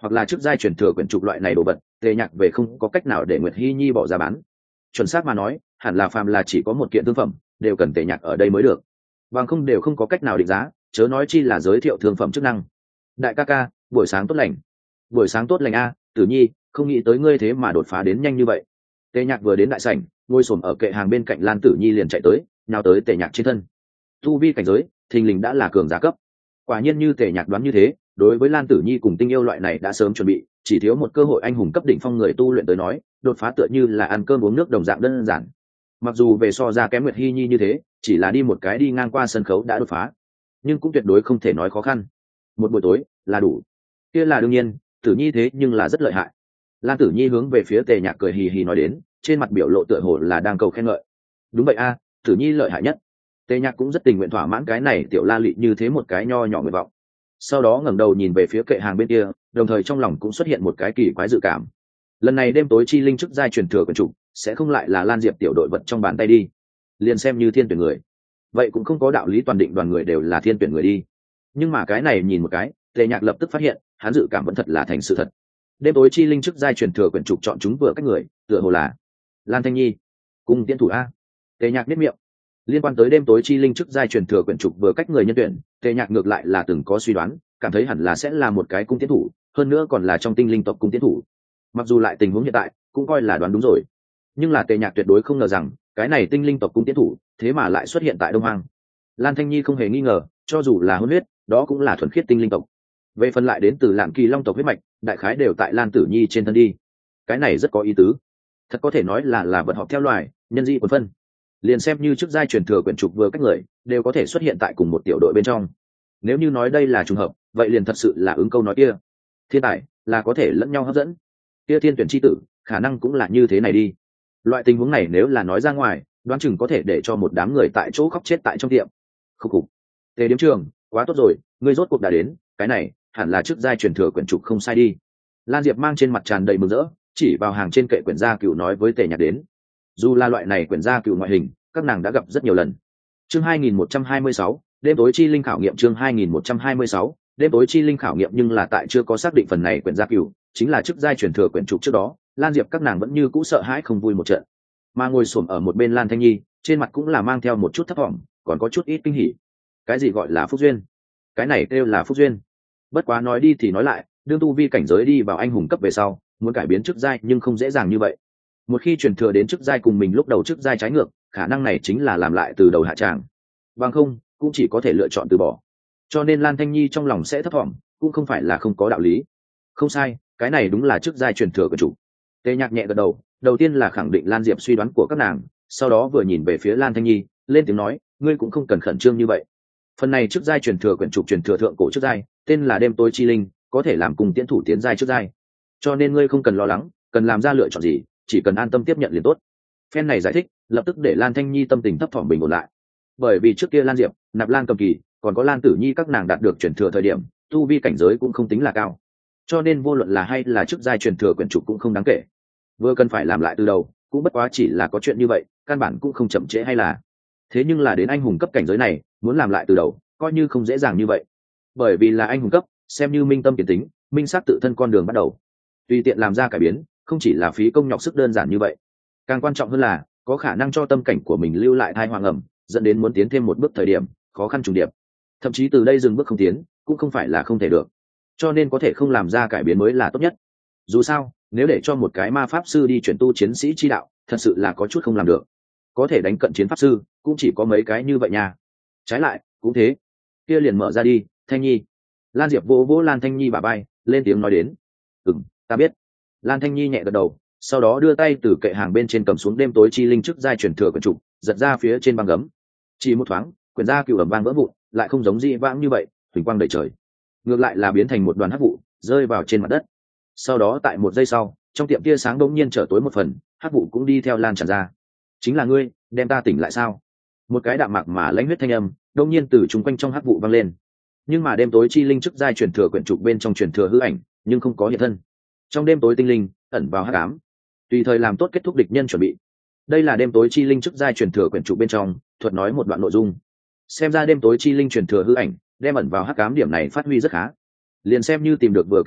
hoặc là chức giai truyền thừa quyển trục loại này đồ vật, tề nhạc về không có cách nào để Nguyệt Hi nhi bỏ ra bán. Chuẩn xác mà nói, hẳn là phàm là chỉ có một kiện thương phẩm đều cần tề nhạc ở đây mới được, bằng không đều không có cách nào định giá, chớ nói chi là giới thiệu thương phẩm chức năng. Đại ca ca, buổi sáng tốt lành. Buổi sáng tốt lành a, Tử Nhi, không nghĩ tới ngươi thế mà đột phá đến nhanh như vậy. Tề nhạc vừa đến đại sảnh, ngồi xổm ở kệ hàng bên cạnh Lan Tử Nhi liền chạy tới, nhào tới tề nhạc trên thân. Tu vi cảnh giới thình lình đã là cường giả cấp. Quả nhiên như tề nhạc đoán như thế, đối với Lan Tử Nhi cùng Tinh Yêu loại này đã sớm chuẩn bị, chỉ thiếu một cơ hội anh hùng cấp đỉnh phong người tu luyện tới nói, đột phá tựa như là ăn cơm uống nước đồng dạng đơn giản. Mặc dù về so ra kém Nguyệt Hi Nhi như thế, chỉ là đi một cái đi ngang qua sân khấu đã đột phá, nhưng cũng tuyệt đối không thể nói khó khăn. Một buổi tối là đủ. Kia là đương nhiên, Tử Nhi thế nhưng là rất lợi hại. Lan Tử Nhi hướng về phía tề nhạc cười hì hì nói đến, trên mặt biểu lộ tựa hồ là đang cầu khen ngợi. Đúng vậy a, Tử Nhi lợi hại nhất. Tề nhạc cũng rất tình nguyện thỏa mãn cái này tiểu la lị như thế một cái nho nhỏ nguyện vọng. Sau đó ngẩng đầu nhìn về phía kệ hàng bên kia, đồng thời trong lòng cũng xuất hiện một cái kỳ quái dự cảm. Lần này đêm tối chi linh chức giai truyền thừa quyển trục sẽ không lại là Lan Diệp tiểu đội vật trong bàn tay đi, liền xem như thiên tuyển người, vậy cũng không có đạo lý toàn định đoàn người đều là thiên tuyển người đi. Nhưng mà cái này nhìn một cái, tề nhạc lập tức phát hiện hắn dự cảm vẫn thật là thành sự thật. Đêm tối chi linh chức giai truyền thừa quyển trục chọn chúng vừa cách người, tựa hồ là Lan Thanh Nhi cùng tiến thủ a. Tề nhạc biết miệng. Liên quan tới đêm tối chi linh chức giai truyền thừa quyển trục vừa cách người nhân tuyển, tề nhạc ngược lại là từng có suy đoán, cảm thấy hẳn là sẽ là một cái cung tiến thủ, hơn nữa còn là trong tinh linh tộc cung tiến thủ. Mặc dù lại tình huống hiện tại cũng coi là đoán đúng rồi, nhưng là tề nhạc tuyệt đối không ngờ rằng cái này tinh linh tộc cung tiến thủ thế mà lại xuất hiện tại Đông Hoang. Lan Thanh Nhi không hề nghi ngờ, cho dù là hôn huyết, đó cũng là thuần khiết tinh linh tộc. Về phần lại đến từ Lạn Kỳ Long tộc huyết mạch, đại khái đều tại Lan Tử Nhi trên thân đi. Cái này rất có ý tứ, thật có thể nói là là vật họp theo loài, nhân di quần phân. Liền xem như chức giai truyền thừa quyển trục vừa cách người, đều có thể xuất hiện tại cùng một tiểu đội bên trong. Nếu như nói đây là trùng hợp, vậy liền thật sự là ứng câu nói kia, thiên tài là có thể lẫn nhau hấp dẫn. Kia thiên tuyển chi tử khả năng cũng là như thế này đi. Loại tình huống này nếu là nói ra ngoài, đoán chừng có thể để cho một đám người tại chỗ khóc chết tại trong tiệm. Khúc khục. Tề Điếm Trường, quá tốt rồi, ngươi rốt cuộc đã đến, cái này hẳn là chức giai truyền thừa quyển trục không sai đi. Lan Diệp mang trên mặt tràn đầy mừng rỡ, chỉ vào hàng trên kệ quyển gia cựu nói với tề nhạc đến. Dù là loại này quyển gia cựu ngoại hình, các nàng đã gặp rất nhiều lần. Chương hai nghìn một trăm hai mươi sáu, đêm tối chi linh khảo nghiệm. Chương hai nghìn một trăm hai mươi sáu, đêm tối chi linh khảo nghiệm. Nhưng là tại chưa có xác định phần này quyển gia cựu chính là chức giai truyền thừa quyển trục trước đó, Lan Diệp các nàng vẫn như cũ sợ hãi không vui một trận. Mà ngồi xổm ở một bên Lan Thanh Nhi, trên mặt cũng là mang theo một chút thất vọng, còn có chút ít kinh hỉ. Cái gì gọi là phúc duyên? Cái này kêu là phúc duyên. Bất quá nói đi thì nói lại, đương tu vi cảnh giới đi vào anh hùng cấp về sau, muốn cải biến chức giai nhưng không dễ dàng như vậy. Một khi truyền thừa đến chức giai cùng mình lúc đầu chức giai trái ngược, khả năng này chính là làm lại từ đầu hạ tràng. Bằng không, cũng chỉ có thể lựa chọn từ bỏ. Cho nên Lan Thanh Nhi trong lòng sẽ thất vọng, cũng không phải là không có đạo lý. Không sai, cái này đúng là chức giai truyền thừa của chủ. Tề Nhạc nhẹ gật đầu, đầu tiên là khẳng định Lan Diệp suy đoán của các nàng, sau đó vừa nhìn về phía Lan Thanh Nhi, lên tiếng nói, ngươi cũng không cần khẩn trương như vậy. Phần này chức giai truyền thừa quyển trục truyền thừa thượng cổ chức giai, tên là đêm tối chi linh, có thể làm cùng tiến thủ tiến giai chức giai. Cho nên ngươi không cần lo lắng, cần làm ra lựa chọn gì, chỉ cần an tâm tiếp nhận liền tốt. Phen này giải thích, lập tức để Lan Thanh Nhi tâm tình thấp thỏm bình ổn lại. Bởi vì trước kia Lan Diệp, Nạp Lan Cầm Kỳ, còn có Lan Tử Nhi các nàng đạt được truyền thừa thời điểm, tu vi cảnh giới cũng không tính là cao. Cho nên vô luận là hay là chức giai truyền thừa quyển trục cũng không đáng kể. Vừa cần phải làm lại từ đầu, cũng bất quá chỉ là có chuyện như vậy, căn bản cũng không chậm trễ hay là. Thế nhưng là đến anh hùng cấp cảnh giới này, muốn làm lại từ đầu, coi như không dễ dàng như vậy. Bởi vì là anh hùng cấp, xem như minh tâm kiến tính, minh sát tự thân con đường bắt đầu. Tùy tiện làm ra cải biến, không chỉ là phí công nhọc sức đơn giản như vậy, càng quan trọng hơn là có khả năng cho tâm cảnh của mình lưu lại thai hoàng ẩm, dẫn đến muốn tiến thêm một bước thời điểm khó khăn trùng điệp, thậm chí từ đây dừng bước không tiến cũng không phải là không thể được. Cho nên có thể không làm ra cải biến mới là tốt nhất. Dù sao, nếu để cho một cái ma pháp sư đi chuyển tu chiến sĩ chi đạo, thật sự là có chút không làm được. Có thể đánh cận chiến pháp sư cũng chỉ có mấy cái như vậy nha. Trái lại cũng thế. Kia liền mở ra đi, Thanh Nhi. Lan Diệp vỗ vỗ Lan Thanh Nhi bả vai, lên tiếng nói đến. Ừm, ta biết. Lan Thanh Nhi nhẹ gật đầu, sau đó đưa tay từ kệ hàng bên trên cầm xuống đêm tối chi linh trước giai truyền thừa quyển trục, giật ra phía trên băng gấm. Chỉ một thoáng, quyển gia cựu ẩm vang vỡ vụn, lại không giống dị vãng như vậy, huỳnh quang đầy trời. Ngược lại là biến thành một đoàn hắc vụ, rơi vào trên mặt đất. Sau đó tại một giây sau, trong tiệm tia sáng đống nhiên trở tối một phần, hắc vụ cũng đi theo lan tràn ra. Chính là ngươi, đem ta tỉnh lại sao? Một cái đạm mạc mà lãnh huyết thanh âm, đống nhiên từ chúng quanh trong hắc vụ vang lên. Nhưng mà đêm tối chi linh trước giai truyền thừa quyển trục bên trong truyền thừa hư ảnh, nhưng không có hiện thân. Trong đêm tối tinh linh ẩn vào hắc ám, tùy thời làm tốt kết thúc địch nhân chuẩn bị. Đây là đêm tối chi linh trước giai truyền thừa quyển trục bên trong thuật nói một đoạn nội dung. Xem ra đêm tối chi linh truyền thừa hư ảnh đem ẩn vào hắc ám điểm này phát huy rất khá. Liền xem như tìm được vừa cách người,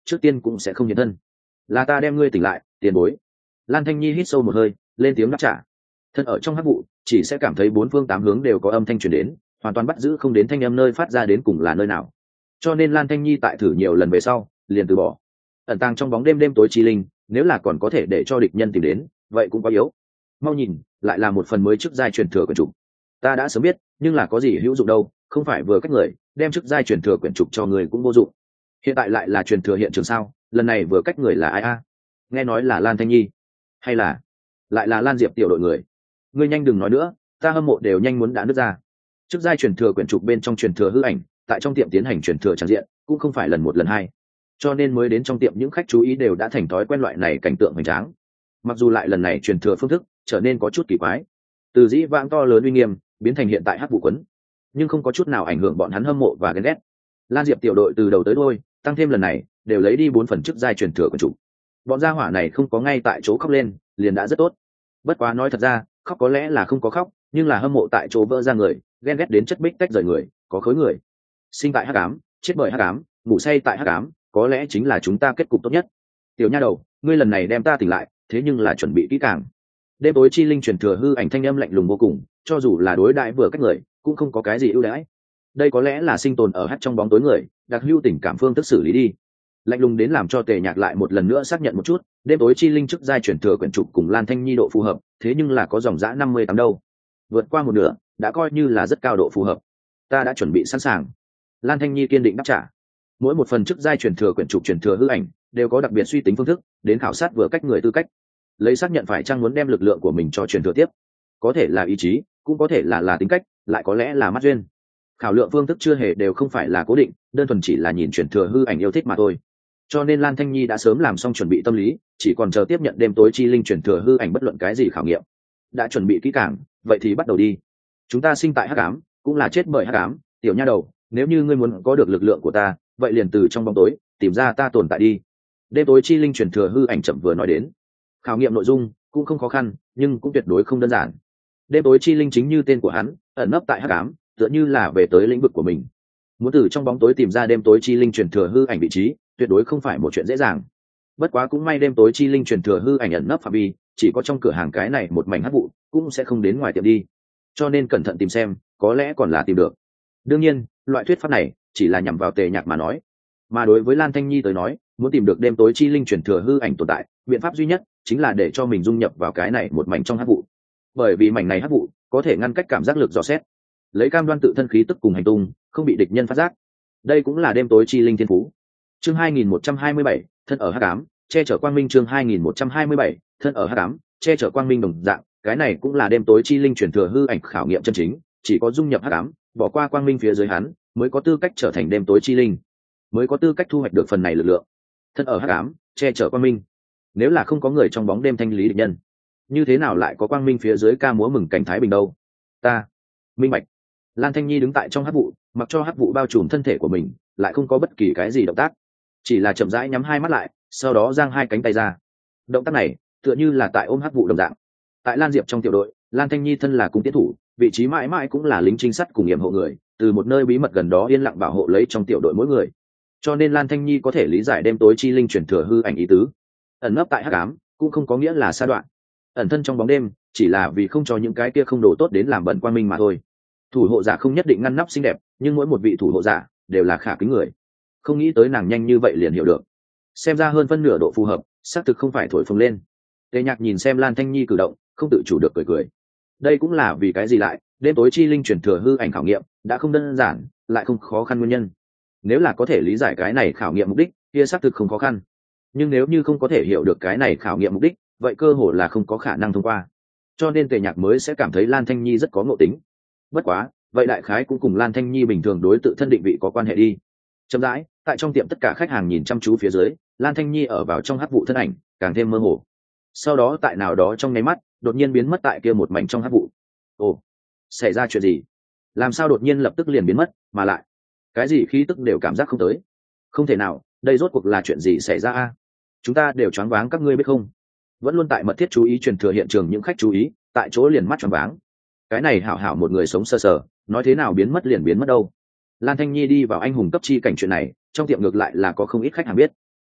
trước tiên cũng sẽ không hiện thân. Là ta đem ngươi tỉnh lại, tiền bối. Lan Thanh Nhi hít sâu một hơi, lên tiếng đáp trả. Thân ở trong hắc vụ, chỉ sẽ cảm thấy bốn phương tám hướng đều có âm thanh truyền đến, hoàn toàn bắt giữ không đến thanh âm nơi phát ra đến cùng là nơi nào. Cho nên Lan Thanh Nhi tại thử nhiều lần về sau, liền từ bỏ. Ẩn tàng trong bóng đêm đêm tối chi linh, nếu là còn có thể để cho địch nhân tìm đến, vậy cũng quá yếu. Mau nhìn, lại là một phần mới chức giai truyền thừa quyển trục. Ta đã sớm biết, nhưng là có gì hữu dụng đâu, không phải vừa cách người, đem chức giai truyền thừa quyển trục cho người cũng vô dụng. Hiện tại lại là truyền thừa hiện trường sao? Lần này vừa cách người là ai a? Nghe nói là Lan Thanh Nhi, hay là lại là Lan Diệp tiểu đội người? Ngươi nhanh đừng nói nữa, ta hâm mộ đều nhanh muốn đã nứt ra. Chức giai truyền thừa quyển trục bên trong truyền thừa hư ảnh, tại trong tiệm tiến hành truyền thừa tràn diện, cũng không phải lần một lần hai, cho nên mới đến trong tiệm những khách chú ý đều đã thành thói quen loại này cảnh tượng hoành tráng. Mặc dù lại lần này truyền thừa phương thức trở nên có chút kỳ quái, từ dĩ vãng to lớn uy nghiêm biến thành hiện tại hắc vụ quấn, nhưng không có chút nào ảnh hưởng bọn hắn hâm mộ và ghen ghét. Lan Diệp tiểu đội từ đầu tới đôi, tăng thêm lần này đều lấy đi bốn phần chức giai truyền thừa quyển trục. Bọn gia hỏa này không có ngay tại chỗ khóc lên, liền đã rất tốt. Bất quá nói thật ra, khóc có lẽ là không có khóc, nhưng là hâm mộ tại chỗ vỡ ra người, ghen ghét đến chất bích tách rời người, có khối người. Sinh tại hắc ám, chết bởi hắc ám, ngủ say tại hắc ám, có lẽ chính là chúng ta kết cục tốt nhất. Tiểu nha đầu, ngươi lần này đem ta tỉnh lại, thế nhưng là chuẩn bị kỹ càng. Đêm tối chi linh truyền thừa hư ảnh thanh âm lạnh lùng vô cùng, cho dù là đối đãi vừa cách người, cũng không có cái gì ưu đãi. Đây có lẽ là sinh tồn ở hắt trong bóng tối người, đặc hữu tình cảm phương thức xử lý đi. Lạnh lùng đến làm cho Tề Nhạc lại một lần nữa xác nhận một chút, đêm tối chi linh chức giai truyền thừa quyển trục cùng Lan Thanh Nhi độ phù hợp, thế nhưng là có dòng dã năm mươi tám đâu. Vượt qua một nửa, đã coi như là rất cao độ phù hợp. Ta đã chuẩn bị sẵn sàng. Lan Thanh Nhi kiên định đáp trả. Mỗi một phần chức giai truyền thừa quyển trục truyền thừa hư ảnh đều có đặc biệt suy tính phương thức, đến khảo sát vừa cách người tư cách, lấy xác nhận phải chăng muốn đem lực lượng của mình cho truyền thừa tiếp. Có thể là ý chí, cũng có thể là là tính cách, lại có lẽ là mắt duyên. Khảo lượng phương thức chưa hề đều không phải là cố định, đơn thuần chỉ là nhìn truyền thừa hư ảnh yêu thích mà thôi. Cho nên Lan Thanh Nhi đã sớm làm xong chuẩn bị tâm lý, chỉ còn chờ tiếp nhận đêm tối chi linh truyền thừa hư ảnh bất luận cái gì khảo nghiệm. Đã chuẩn bị kỹ càng, vậy thì bắt đầu đi. Chúng ta sinh tại hắc ám, cũng là chết bởi hắc ám, tiểu nha đầu, nếu như ngươi muốn có được lực lượng của ta, vậy liền từ trong bóng tối tìm ra ta tồn tại đi. Đêm tối chi linh truyền thừa hư ảnh chậm vừa nói đến. Khảo nghiệm nội dung cũng không khó khăn, nhưng cũng tuyệt đối không đơn giản. Đêm tối chi linh chính như tên của hắn, ẩn nấp tại hắc ám, tựa như là về tới lĩnh vực của mình. Muốn từ trong bóng tối tìm ra đêm tối chi linh truyền thừa hư ảnh vị trí, tuyệt đối không phải một chuyện dễ dàng. Bất quá cũng may đêm tối chi linh truyền thừa hư ảnh ẩn nấp phạm vi chỉ có trong cửa hàng cái này một mảnh hắc vụ, cũng sẽ không đến ngoài tiệm đi. Cho nên cẩn thận tìm xem, có lẽ còn là tìm được. Đương nhiên, loại thuyết pháp này chỉ là nhằm vào Tề Nhạc mà nói. Mà đối với Lan Thanh Nhi tới nói, muốn tìm được đêm tối chi linh truyền thừa hư ảnh tồn tại, biện pháp duy nhất chính là để cho mình dung nhập vào cái này một mảnh trong hắc vụ. Bởi vì mảnh này hắc vụ có thể ngăn cách cảm giác lực dò xét, lấy cam đoan tự thân khí tức cùng hành tung không bị địch nhân phát giác. Đây cũng là đêm tối chi linh thiên phú. Chương hai nghìn một trăm hai mươi bảy, thân ở hắc ám, che chở quang minh. Chương hai nghìn một trăm hai mươi bảy, thân ở hắc ám, che chở quang minh đồng dạng, cái này cũng là đêm tối chi linh truyền thừa hư ảnh khảo nghiệm chân chính, chỉ có dung nhập hắc ám, bỏ qua quang minh phía dưới hắn, mới có tư cách trở thành đêm tối chi linh, mới có tư cách thu hoạch được phần này lực lượng. Thân ở hắc ám, che chở quang minh. Nếu là không có người trong bóng đêm thanh lý địch nhân, như thế nào lại có quang minh phía dưới ca múa mừng cảnh thái bình đâu? Ta minh bạch. Lan Thanh Nhi đứng tại trong hắc vụ, mặc cho hắc vụ bao trùm thân thể của mình, lại không có bất kỳ cái gì động tác, chỉ là chậm rãi nhắm hai mắt lại, sau đó giang hai cánh tay ra. Động tác này tựa như là tại ôm hắc vụ đồng dạng. Tại Lan Diệp trong tiểu đội, Lan Thanh Nhi thân là cung tiến thủ, vị trí mãi mãi cũng là lính trinh sát cùng yểm hộ người, từ một nơi bí mật gần đó yên lặng bảo hộ lấy trong tiểu đội mỗi người. Cho nên Lan Thanh Nhi có thể lý giải đêm tối chi linh truyền thừa hư ảnh ý tứ. Ẩn nấp tại hắc ám cũng không có nghĩa là sa đoạn, ẩn thân trong bóng đêm chỉ là vì không cho những cái kia không đồ tốt đến làm bẩn quang minh mà thôi. Thủ hộ giả không nhất định ngăn nắp xinh đẹp, nhưng mỗi một vị thủ hộ giả đều là khả kính người. Không nghĩ tới nàng nhanh như vậy liền hiểu được, xem ra hơn phân nửa độ phù hợp xác thực không phải thổi phồng lên. Tề Nhạc nhìn xem Lan Thanh Nhi cử động, không tự chủ được cười cười. Đây cũng là vì cái gì lại đêm tối chi linh truyền thừa hư ảnh khảo nghiệm đã không đơn giản, lại không khó khăn nguyên nhân. Nếu là có thể lý giải cái này khảo nghiệm mục đích, kia xác thực không khó khăn. Nhưng nếu như không có thể hiểu được cái này khảo nghiệm mục đích, vậy cơ hội là không có khả năng thông qua. Cho nên Tề Nhạc mới sẽ cảm thấy Lan Thanh Nhi rất có ngộ tính. Bất quá, vậy đại khái cũng cùng Lan Thanh Nhi bình thường đối tự thân định vị có quan hệ đi. Chậm rãi, tại trong tiệm tất cả khách hàng nhìn chăm chú phía dưới, Lan Thanh Nhi ở vào trong hắc vụ thân ảnh càng thêm mơ hồ. Sau đó tại nào đó trong nháy mắt, đột nhiên biến mất tại kia một mảnh trong hắc vụ. Ồ, xảy ra chuyện gì? Làm sao đột nhiên lập tức liền biến mất, mà lại cái gì khí tức đều cảm giác không tới? Không thể nào, đây rốt cuộc là chuyện gì xảy ra a? Chúng ta đều choáng váng, các ngươi biết không? Vẫn luôn tại mật thiết chú ý truyền thừa hiện trường những khách chú ý, tại chỗ liền mắt choáng váng. Cái này hảo hảo một người sống sơ sờ, nói thế nào biến mất liền biến mất đâu? Lan Thanh Nhi đi vào anh hùng cấp chi cảnh chuyện này, trong tiệm ngược lại là có không ít khách hàng biết.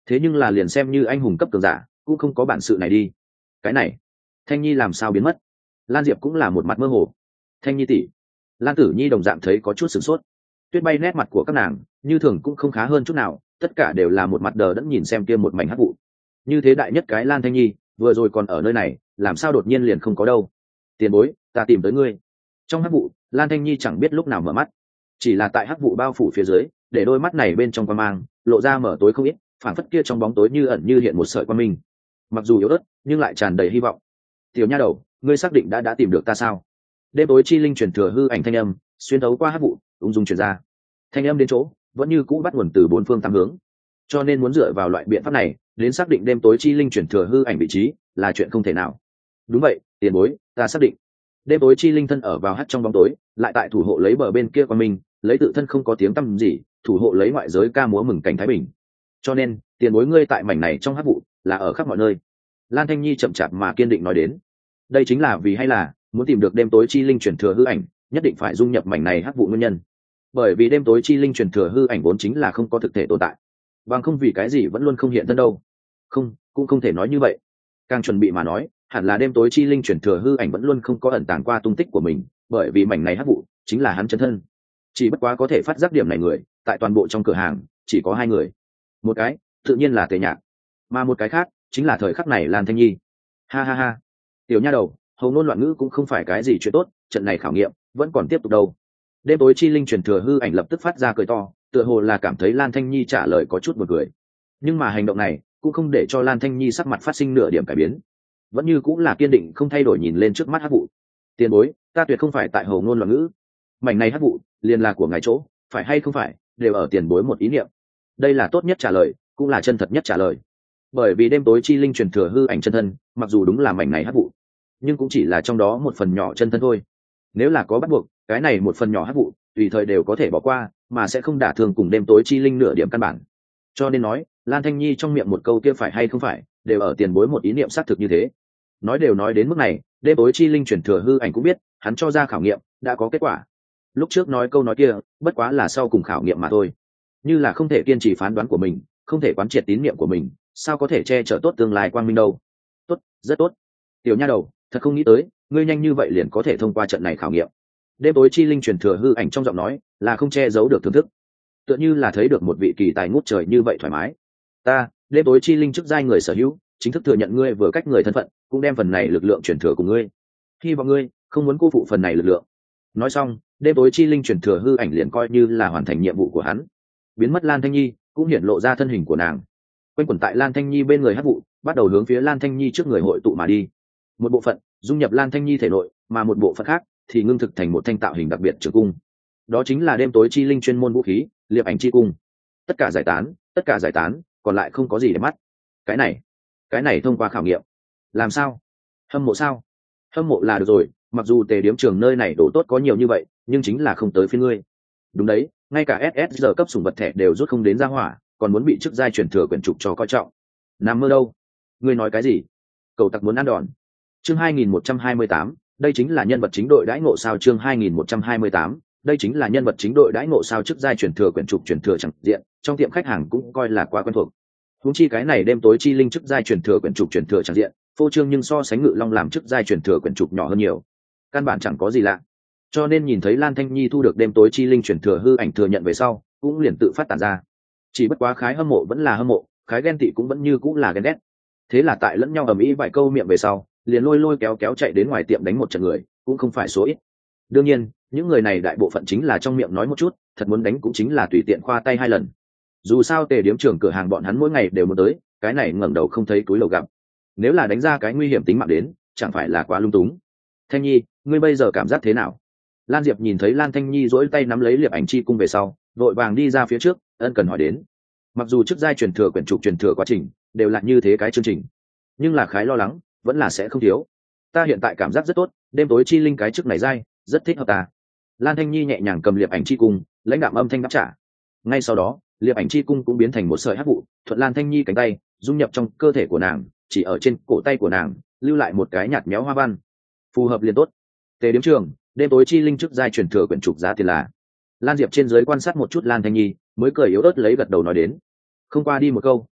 thế nhưng là liền xem như anh hùng cấp cường giả cũng không có bản sự này đi. Cái này Thanh Nhi làm sao biến mất? Lan Diệp cũng là một mặt mơ hồ. Thanh Nhi tỷ. Lan Tử Nhi đồng dạng thấy có chút sửng sốt. Tuyết Bay nét mặt của các nàng như thường cũng không khá hơn chút nào, tất cả đều là một mặt đờ đẫn nhìn xem kia một mảnh hắc vụ. Như thế đại nhất cái Lan Thanh Nhi vừa rồi còn ở nơi này, làm sao đột nhiên liền không có đâu? Tiền bối, ta tìm tới ngươi. Trong hắc vụ, Lan Thanh Nhi chẳng biết lúc nào mở mắt, chỉ là tại hắc vụ bao phủ phía dưới, để đôi mắt này bên trong quang mang lộ ra mở tối không ít, phản phất kia trong bóng tối như ẩn như hiện một sợi quang minh, mặc dù yếu ớt nhưng lại tràn đầy hy vọng. Tiểu nha đầu, ngươi xác định đã đã tìm được ta sao? Đêm tối chi linh truyền thừa hư ảnh thanh âm xuyên thấu qua hắc vụ ung dung truyền ra. Thanh âm đến chỗ vẫn như cũ bắt nguồn từ bốn phương tám hướng, cho nên muốn dựa vào loại biện pháp này đến xác định đêm tối chi linh truyền thừa hư ảnh vị trí là chuyện không thể nào. Đúng vậy, tiền bối, ta xác định. Đêm tối chi linh thân ở vào hắt trong bóng tối, lại tại thủ hộ lấy bờ bên kia qua mình, lấy tự thân không có tiếng tăm gì, thủ hộ lấy ngoại giới ca múa mừng cảnh thái bình. Cho nên, tiền bối ngươi tại mảnh này trong hắc vụ, là ở khắp mọi nơi. Lan Thanh Nhi chậm chạp mà kiên định nói đến. Đây chính là vì hay là muốn tìm được đêm tối chi linh truyền thừa hư ảnh, nhất định phải dung nhập mảnh này hắc vụ nguyên nhân. Bởi vì đêm tối chi linh truyền thừa hư ảnh vốn chính là không có thực thể tồn tại, bằng không vì cái gì vẫn luôn không hiện thân đâu. Không, cũng không thể nói như vậy. Càng chuẩn bị mà nói, hẳn là đêm tối chi linh truyền thừa hư ảnh vẫn luôn không có ẩn tàng qua tung tích của mình, bởi vì mảnh này hắc vụ chính là hắn chân thân. Chỉ bất quá có thể phát giác điểm này người, tại toàn bộ trong cửa hàng chỉ có hai người. Một cái tự nhiên là Tề Nhạc, mà một cái khác chính là thời khắc này Lan Thanh Nhi. Ha ha ha, tiểu nha đầu, hầu ngôn loạn ngữ cũng không phải cái gì chuyện tốt, trận này khảo nghiệm vẫn còn tiếp tục đâu. Đêm tối chi linh truyền thừa hư ảnh lập tức phát ra cười to, tựa hồ là cảm thấy Lan Thanh Nhi trả lời có chút buồn cười. Nhưng mà hành động này cũng không để cho Lan Thanh Nhi sắc mặt phát sinh nửa điểm cải biến, vẫn như cũng là kiên định không thay đổi nhìn lên trước mắt hắc vụ. Tiền bối, ta tuyệt không phải tại hầu ngôn loạn ngữ, mảnh này hắc vụ liền là của ngài chỗ, phải hay không phải đều ở tiền bối một ý niệm. Đây là tốt nhất trả lời, cũng là chân thật nhất trả lời. Bởi vì đêm tối chi linh truyền thừa hư ảnh chân thân, mặc dù đúng là mảnh này hắc vụ, nhưng cũng chỉ là trong đó một phần nhỏ chân thân thôi. Nếu là có bắt buộc, cái này một phần nhỏ hắc vụ tùy thời đều có thể bỏ qua, mà sẽ không đả thương cùng đêm tối chi linh nửa điểm căn bản. Cho nên nói, Lan Thanh Nhi trong miệng một câu kia phải hay không phải, đều ở tiền bối một ý niệm xác thực như thế. Nói đều nói đến mức này, đêm tối chi linh truyền thừa hư ảnh cũng biết, hắn cho ra khảo nghiệm đã có kết quả. Lúc trước nói câu nói kia, bất quá là sau cùng khảo nghiệm mà thôi. Như là không thể kiên trì phán đoán của mình, không thể quán triệt tín niệm của mình, sao có thể che chở tốt tương lai quang minh đâu. Tốt, rất tốt. Tiểu nha đầu, thật không nghĩ tới, ngươi nhanh như vậy liền có thể thông qua trận này khảo nghiệm. Đêm tối chi linh truyền thừa hư ảnh trong giọng nói là không che giấu được thưởng thức, tựa như là thấy được một vị kỳ tài ngút trời như vậy thoải mái. Ta, đêm tối chi linh chức giai người sở hữu, chính thức thừa nhận ngươi vừa cách người thân phận, cũng đem phần này lực lượng truyền thừa của ngươi. Hy vọng ngươi không muốn cô phụ phần này lực lượng. Nói xong, đêm tối chi linh truyền thừa hư ảnh liền coi như là hoàn thành nhiệm vụ của hắn. Biến mất Lan Thanh Nhi, cũng hiện lộ ra thân hình của nàng. Quanh quẩn tại Lan Thanh Nhi bên người hắc vụ, bắt đầu hướng phía Lan Thanh Nhi trước người hội tụ mà đi. Một bộ phận dung nhập Lan Thanh Nhi thể nội, mà một bộ phận khác thì ngưng thực thành một thanh tạo hình đặc biệt trường cung. Đó chính là đêm tối chi linh chuyên môn vũ khí, liệp ảnh chi cung. Tất cả giải tán, tất cả giải tán, còn lại không có gì để mắt. Cái này, cái này thông qua khảo nghiệm. Làm sao? Hâm mộ sao? Hâm mộ là được rồi, mặc dù Tề Điếm Trường nơi này đồ tốt có nhiều như vậy, nhưng chính là không tới phiên ngươi. Đúng đấy, ngay cả ét ét giờ cấp sủng vật thẻ đều rút không đến ra hỏa, còn muốn bị chức giai truyền thừa quyển trục cho coi trọng. Nằm mơ đâu? Ngươi nói cái gì? Cầu tặc muốn ăn đòn. Chương hai nghìn một trăm hai mươi tám, đây chính là nhân vật chính đội đãi ngộ sao chương hai nghìn một trăm hai mươi tám, đây chính là nhân vật chính đội đãi ngộ sao chức giai truyền thừa quyển trục truyền thừa chẳng diện, trong tiệm khách hàng cũng coi là quá quen thuộc. Huống chi cái này đêm tối chi linh chức giai truyền thừa quyển trục truyền thừa chẳng diện, phô trương nhưng so sánh Ngự Long làm chức giai truyền thừa quyển trục nhỏ hơn nhiều. Căn bản chẳng có gì lạ. Cho nên nhìn thấy Lan Thanh Nhi thu được đêm tối chi linh truyền thừa hư ảnh thừa nhận về sau, cũng liền tự phát tản ra. Chỉ bất quá khái hâm mộ vẫn là hâm mộ, khái ghen tị cũng vẫn như cũng là ghen ghét. Thế là tại lẫn nhau ầm ĩ vài câu miệng về sau, liền lôi lôi kéo kéo chạy đến ngoài tiệm đánh một trận người, cũng không phải số ít. Đương nhiên, những người này đại bộ phận chính là trong miệng nói một chút, thật muốn đánh cũng chính là tùy tiện khoa tay hai lần. Dù sao Tề Điếm Trường cửa hàng bọn hắn mỗi ngày đều muốn tới, cái này ngẩng đầu không thấy túi lầu gặp. Nếu là đánh ra cái nguy hiểm tính mạng đến, chẳng phải là quá lung túng. Thanh Nhi, ngươi bây giờ cảm giác thế nào? Lan Diệp nhìn thấy Lan Thanh Nhi duỗi tay nắm lấy liệp ảnh chi cung về sau, vội vàng đi ra phía trước, ân cần hỏi đến. Mặc dù chức giai truyền thừa quyển trục truyền thừa quá trình đều là như thế cái chương trình, nhưng là khái lo lắng vẫn là sẽ không thiếu. Ta hiện tại cảm giác rất tốt, đêm tối chi linh cái chức này giai rất thích hợp ta. Lan Thanh Nhi nhẹ nhàng cầm liệp ảnh chi cung, lãnh đạm âm thanh đáp trả. Ngay sau đó, liệp ảnh chi cung cũng biến thành một sợi hắc vụ, thuận Lan Thanh Nhi cánh tay dung nhập trong cơ thể của nàng, chỉ ở trên cổ tay của nàng lưu lại một cái nhạt méo hoa văn. Phù hợp liền tốt. Tề Điếm Trường, đêm tối chi linh chức giai truyền thừa quyển trục giá tiền là. Lan Diệp trên dưới quan sát một chút Lan Thanh Nhi, mới cười yếu ớt lấy gật đầu nói đến. Không qua đi một câu,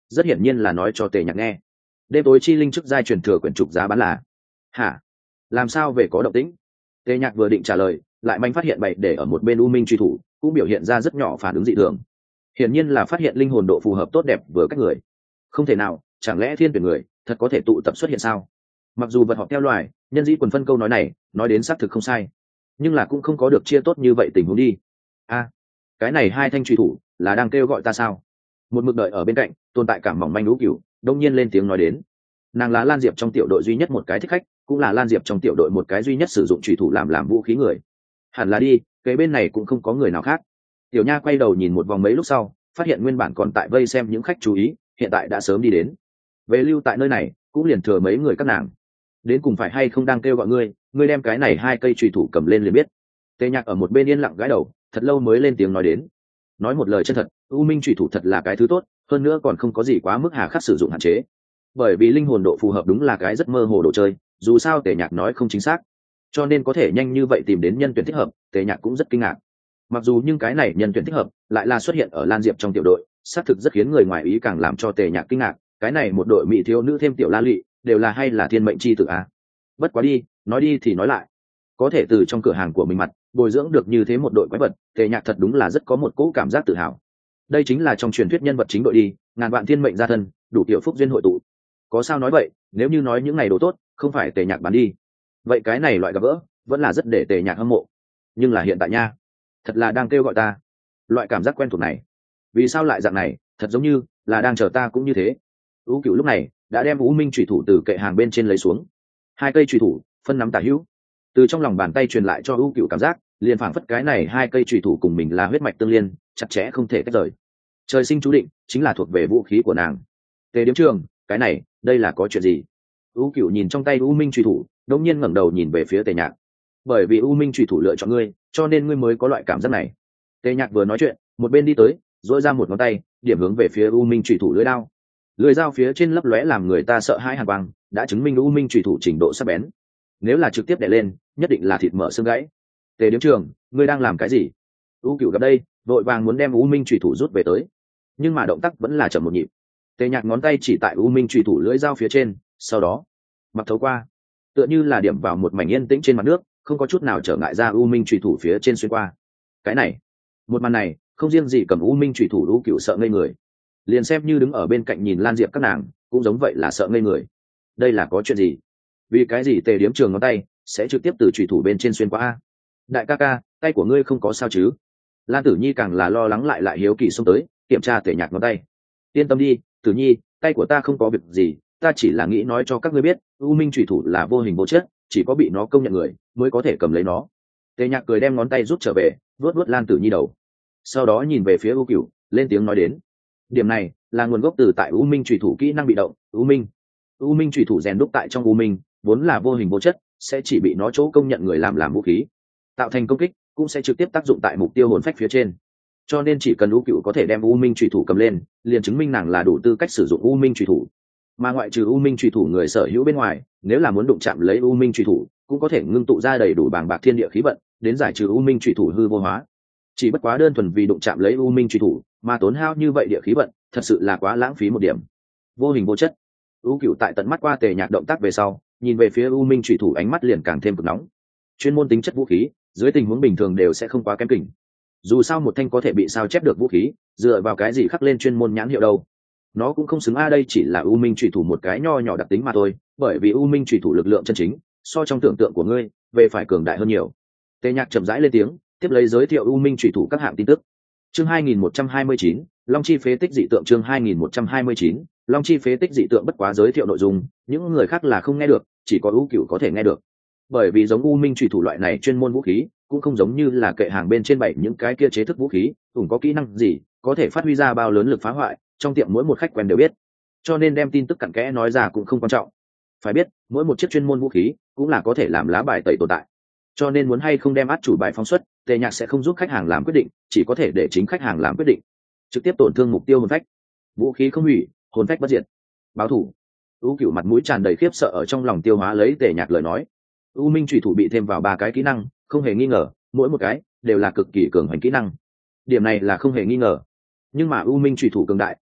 rất hiển nhiên là nói cho tề nhạc nghe. Đêm tối chi linh chức giai truyền thừa quyển trục giá bán là. Hả? Làm sao về có động tĩnh? Tề nhạc vừa định trả lời, lại manh phát hiện bậy để ở một bên u minh truy thủ cũng biểu hiện ra rất nhỏ phản ứng dị thường. Hiển nhiên là phát hiện linh hồn độ phù hợp tốt đẹp vừa các người. Không thể nào, chẳng lẽ thiên tuyển người thật có thể tụ tập xuất hiện sao? Mặc dù vật họp theo loài, nhân dĩ quần phân câu nói này nói đến xác thực không sai, nhưng là cũng không có được chia tốt như vậy tình huống đi. A, cái này hai thanh truy thủ là đang kêu gọi ta sao? Một mực đợi ở bên cạnh tồn tại cảm mỏng manh lũ cửu đông nhiên lên tiếng nói đến. Nàng là Lan Diệp trong tiểu đội duy nhất một cái thích khách, cũng là Lan Diệp trong tiểu đội một cái duy nhất sử dụng truy thủ làm làm vũ khí người. Hẳn là đi, cái bên này cũng không có người nào khác. Tiểu Nha quay đầu nhìn một vòng mấy lúc sau, phát hiện nguyên bản còn tại vây xem những khách chú ý, hiện tại đã sớm đi đến. Về lưu tại nơi này, cũng liền thừa mấy người các nàng. Đến cùng phải hay không đang kêu gọi ngươi, ngươi đem cái này hai cây truy thủ cầm lên liền biết. Tề Nhạc ở một bên yên lặng gãi đầu, thật lâu mới lên tiếng nói đến. Nói một lời chân thật, U Minh truy thủ thật là cái thứ tốt, hơn nữa còn không có gì quá mức hà khắc sử dụng hạn chế. Bởi vì linh hồn độ phù hợp đúng là cái rất mơ hồ đồ chơi, dù sao Tề Nhạc nói không chính xác, cho nên có thể nhanh như vậy tìm đến nhân tuyển thích hợp, Tề Nhạc cũng rất kinh ngạc. Mặc dù nhưng cái này nhân tuyển thích hợp lại là xuất hiện ở Lan Diệp trong tiểu đội, xác thực rất khiến người ngoài ý, càng làm cho Tề Nhạc kinh ngạc. Cái này một đội mỹ thiếu nữ thêm tiểu La Lị, đều là hay là thiên mệnh chi tử a. Bất quá đi, nói đi thì nói lại, có thể từ trong cửa hàng của mình mặt bồi dưỡng được như thế một đội quái vật, Tề Nhạc thật đúng là rất có một cỗ cảm giác tự hào. Đây chính là trong truyền thuyết nhân vật chính đội đi, ngàn vạn thiên mệnh gia thân, đủ tiểu phúc duyên hội tụ. Có sao nói vậy, nếu như nói những ngày đồ tốt không phải Tề Nhạc bán đi, vậy cái này loại gặp gỡ vẫn là rất để Tề Nhạc hâm mộ. Nhưng là hiện tại nha, thật là đang kêu gọi ta, loại cảm giác quen thuộc này, vì sao lại dạng này, thật giống như là đang chờ ta cũng như thế. U Cửu lúc này đã đem U Minh chủy thủ từ kệ hàng bên trên lấy xuống, hai cây chủy thủ phân nắm tả hữu, từ trong lòng bàn tay truyền lại cho U Cửu cảm giác liền phảng phất cái này hai cây chủy thủ cùng mình là huyết mạch tương liên, chặt chẽ không thể tách rời. Trời sinh chú định chính là thuộc về vũ khí của nàng. Tề Điếm Trường, cái này đây là có chuyện gì? U Cửu nhìn trong tay U Minh chủy thủ, đột nhiên ngẩng đầu nhìn về phía Tề Nhạc. Bởi vì U Minh chủy thủ lựa chọn ngươi, cho nên ngươi mới có loại cảm giác này. Tề Nhạc vừa nói chuyện, một bên đi tới, duỗi ra một ngón tay, điểm hướng về phía U Minh chủy thủ lưỡi đao. Lưỡi dao phía trên lấp lóe làm người ta sợ hãi hàn quang, đã chứng minh U Minh chủy thủ trình độ sắc bén. Nếu là trực tiếp đè lên, nhất định là thịt mở xương gãy. Tề Điếm Trường, ngươi đang làm cái gì? U Cửu gặp đây, vội vàng muốn đem U Minh chủy thủ rút về tới, nhưng mà động tác vẫn là chậm một nhịp. Tề Nhạc ngón tay chỉ tại U Minh chủy thủ lưỡi dao phía trên, sau đó mặc thấu qua, tựa như là điểm vào một mảnh yên tĩnh trên mặt nước, không có chút nào trở ngại ra U Minh chủy thủ phía trên xuyên qua. Cái này, một màn này, không riêng gì cầm U Minh chủy thủ U Cửu sợ ngây người, liền xem như đứng ở bên cạnh nhìn Lan Diệp các nàng cũng giống vậy là sợ ngây người. Đây là có chuyện gì? Vì cái gì Tề Điếm Trường ngón tay sẽ trực tiếp từ chủy thủ bên trên xuyên qua? A, đại ca ca, tay của ngươi không có sao chứ? Lan Tử Nhi càng là lo lắng lại lại hiếu kỳ xông tới kiểm tra Tề Nhạc ngón tay. Yên tâm đi, Tử Nhi, tay của ta không có việc gì, ta chỉ là nghĩ nói cho các ngươi biết, U Minh chủy thủ là vô hình vô chất, chỉ có bị nó công nhận người mới có thể cầm lấy nó. Tề Nhạc cười đem ngón tay rút trở về, vuốt vuốt Lan Tử Nhi đầu, sau đó nhìn về phía U Cửu, lên tiếng nói đến. Điểm này là nguồn gốc từ tại U Minh chủy thủ kỹ năng bị động. U Minh, U Minh chủy thủ rèn đúc tại trong U Minh, vốn là vô hình vô chất, sẽ chỉ bị nó chỗ công nhận người làm làm vũ khí, tạo thành công kích, cũng sẽ trực tiếp tác dụng tại mục tiêu hồn phách phía trên. Cho nên chỉ cần U Cửu có thể đem U Minh chủy thủ cầm lên, liền chứng minh nàng là đủ tư cách sử dụng U Minh chủy thủ. Mà ngoại trừ U Minh chủy thủ người sở hữu bên ngoài, nếu là muốn đụng chạm lấy U Minh chủy thủ, cũng có thể ngưng tụ ra đầy đủ bàng bạc thiên địa khí vận, đến giải trừ U Minh chủy thủ hư vô hóa. Chỉ bất quá đơn thuần vì đụng chạm lấy U Minh chủy thủ, mà tốn hao như vậy địa khí vận, thật sự là quá lãng phí một điểm. Vô hình vô chất. U Cửu tại tận mắt qua Tề Nhạc động tác về sau, nhìn về phía U Minh chủy thủ ánh mắt liền càng thêm cực nóng. Chuyên môn tính chất vũ khí, dưới tình huống bình thường đều sẽ không quá kém kỉnh. Dù sao một thanh có thể bị sao chép được vũ khí, dựa vào cái gì khắc lên chuyên môn nhãn hiệu đâu? Nó cũng không xứng a, đây chỉ là U Minh chủy thủ một cái nho nhỏ đặc tính mà thôi, bởi vì U Minh chủy thủ lực lượng chân chính, so trong tưởng tượng của ngươi, về phải cường đại hơn nhiều. Tề Nhạc chậm rãi lên tiếng, tiếp lấy giới thiệu U Minh chủy thủ các hạng tin tức. Chương hai nghìn một trăm hai mươi chín, Long chi phế tích dị tượng. Chương hai nghìn một trăm hai mươi chín, Long chi phế tích dị tượng. Bất quá giới thiệu nội dung, những người khác là không nghe được, chỉ có U Cửu có thể nghe được. Bởi vì giống U Minh chủy thủ loại này chuyên môn vũ khí, cũng không giống như là kệ hàng bên trên bảy những cái kia chế thức vũ khí, cũng có kỹ năng gì, có thể phát huy ra bao lớn lực phá hoại, trong tiệm mỗi một khách quen đều biết. Cho nên đem tin tức cặn kẽ nói ra cũng không quan trọng. Phải biết, mỗi một chiếc chuyên môn vũ khí cũng là có thể làm lá bài tẩy tồn tại. Cho nên muốn hay không đem át chủ bài phóng xuất, Tề Nhạc sẽ không giúp khách hàng làm quyết định, chỉ có thể để chính khách hàng làm quyết định. Trực tiếp tổn thương mục tiêu hồn phách, vũ khí không hủy, hồn phách bất diệt. Báo thủ. U Cửu mặt mũi tràn đầy khiếp sợ ở trong lòng tiêu hóa lấy Tề Nhạc lời nói. U Minh chủy thủ bị thêm vào ba cái kỹ năng, không hề nghi ngờ, mỗi một cái đều là cực kỳ cường hành kỹ năng. Điểm này là không hề nghi ngờ. Nhưng mà U Minh chủy thủ cường đại,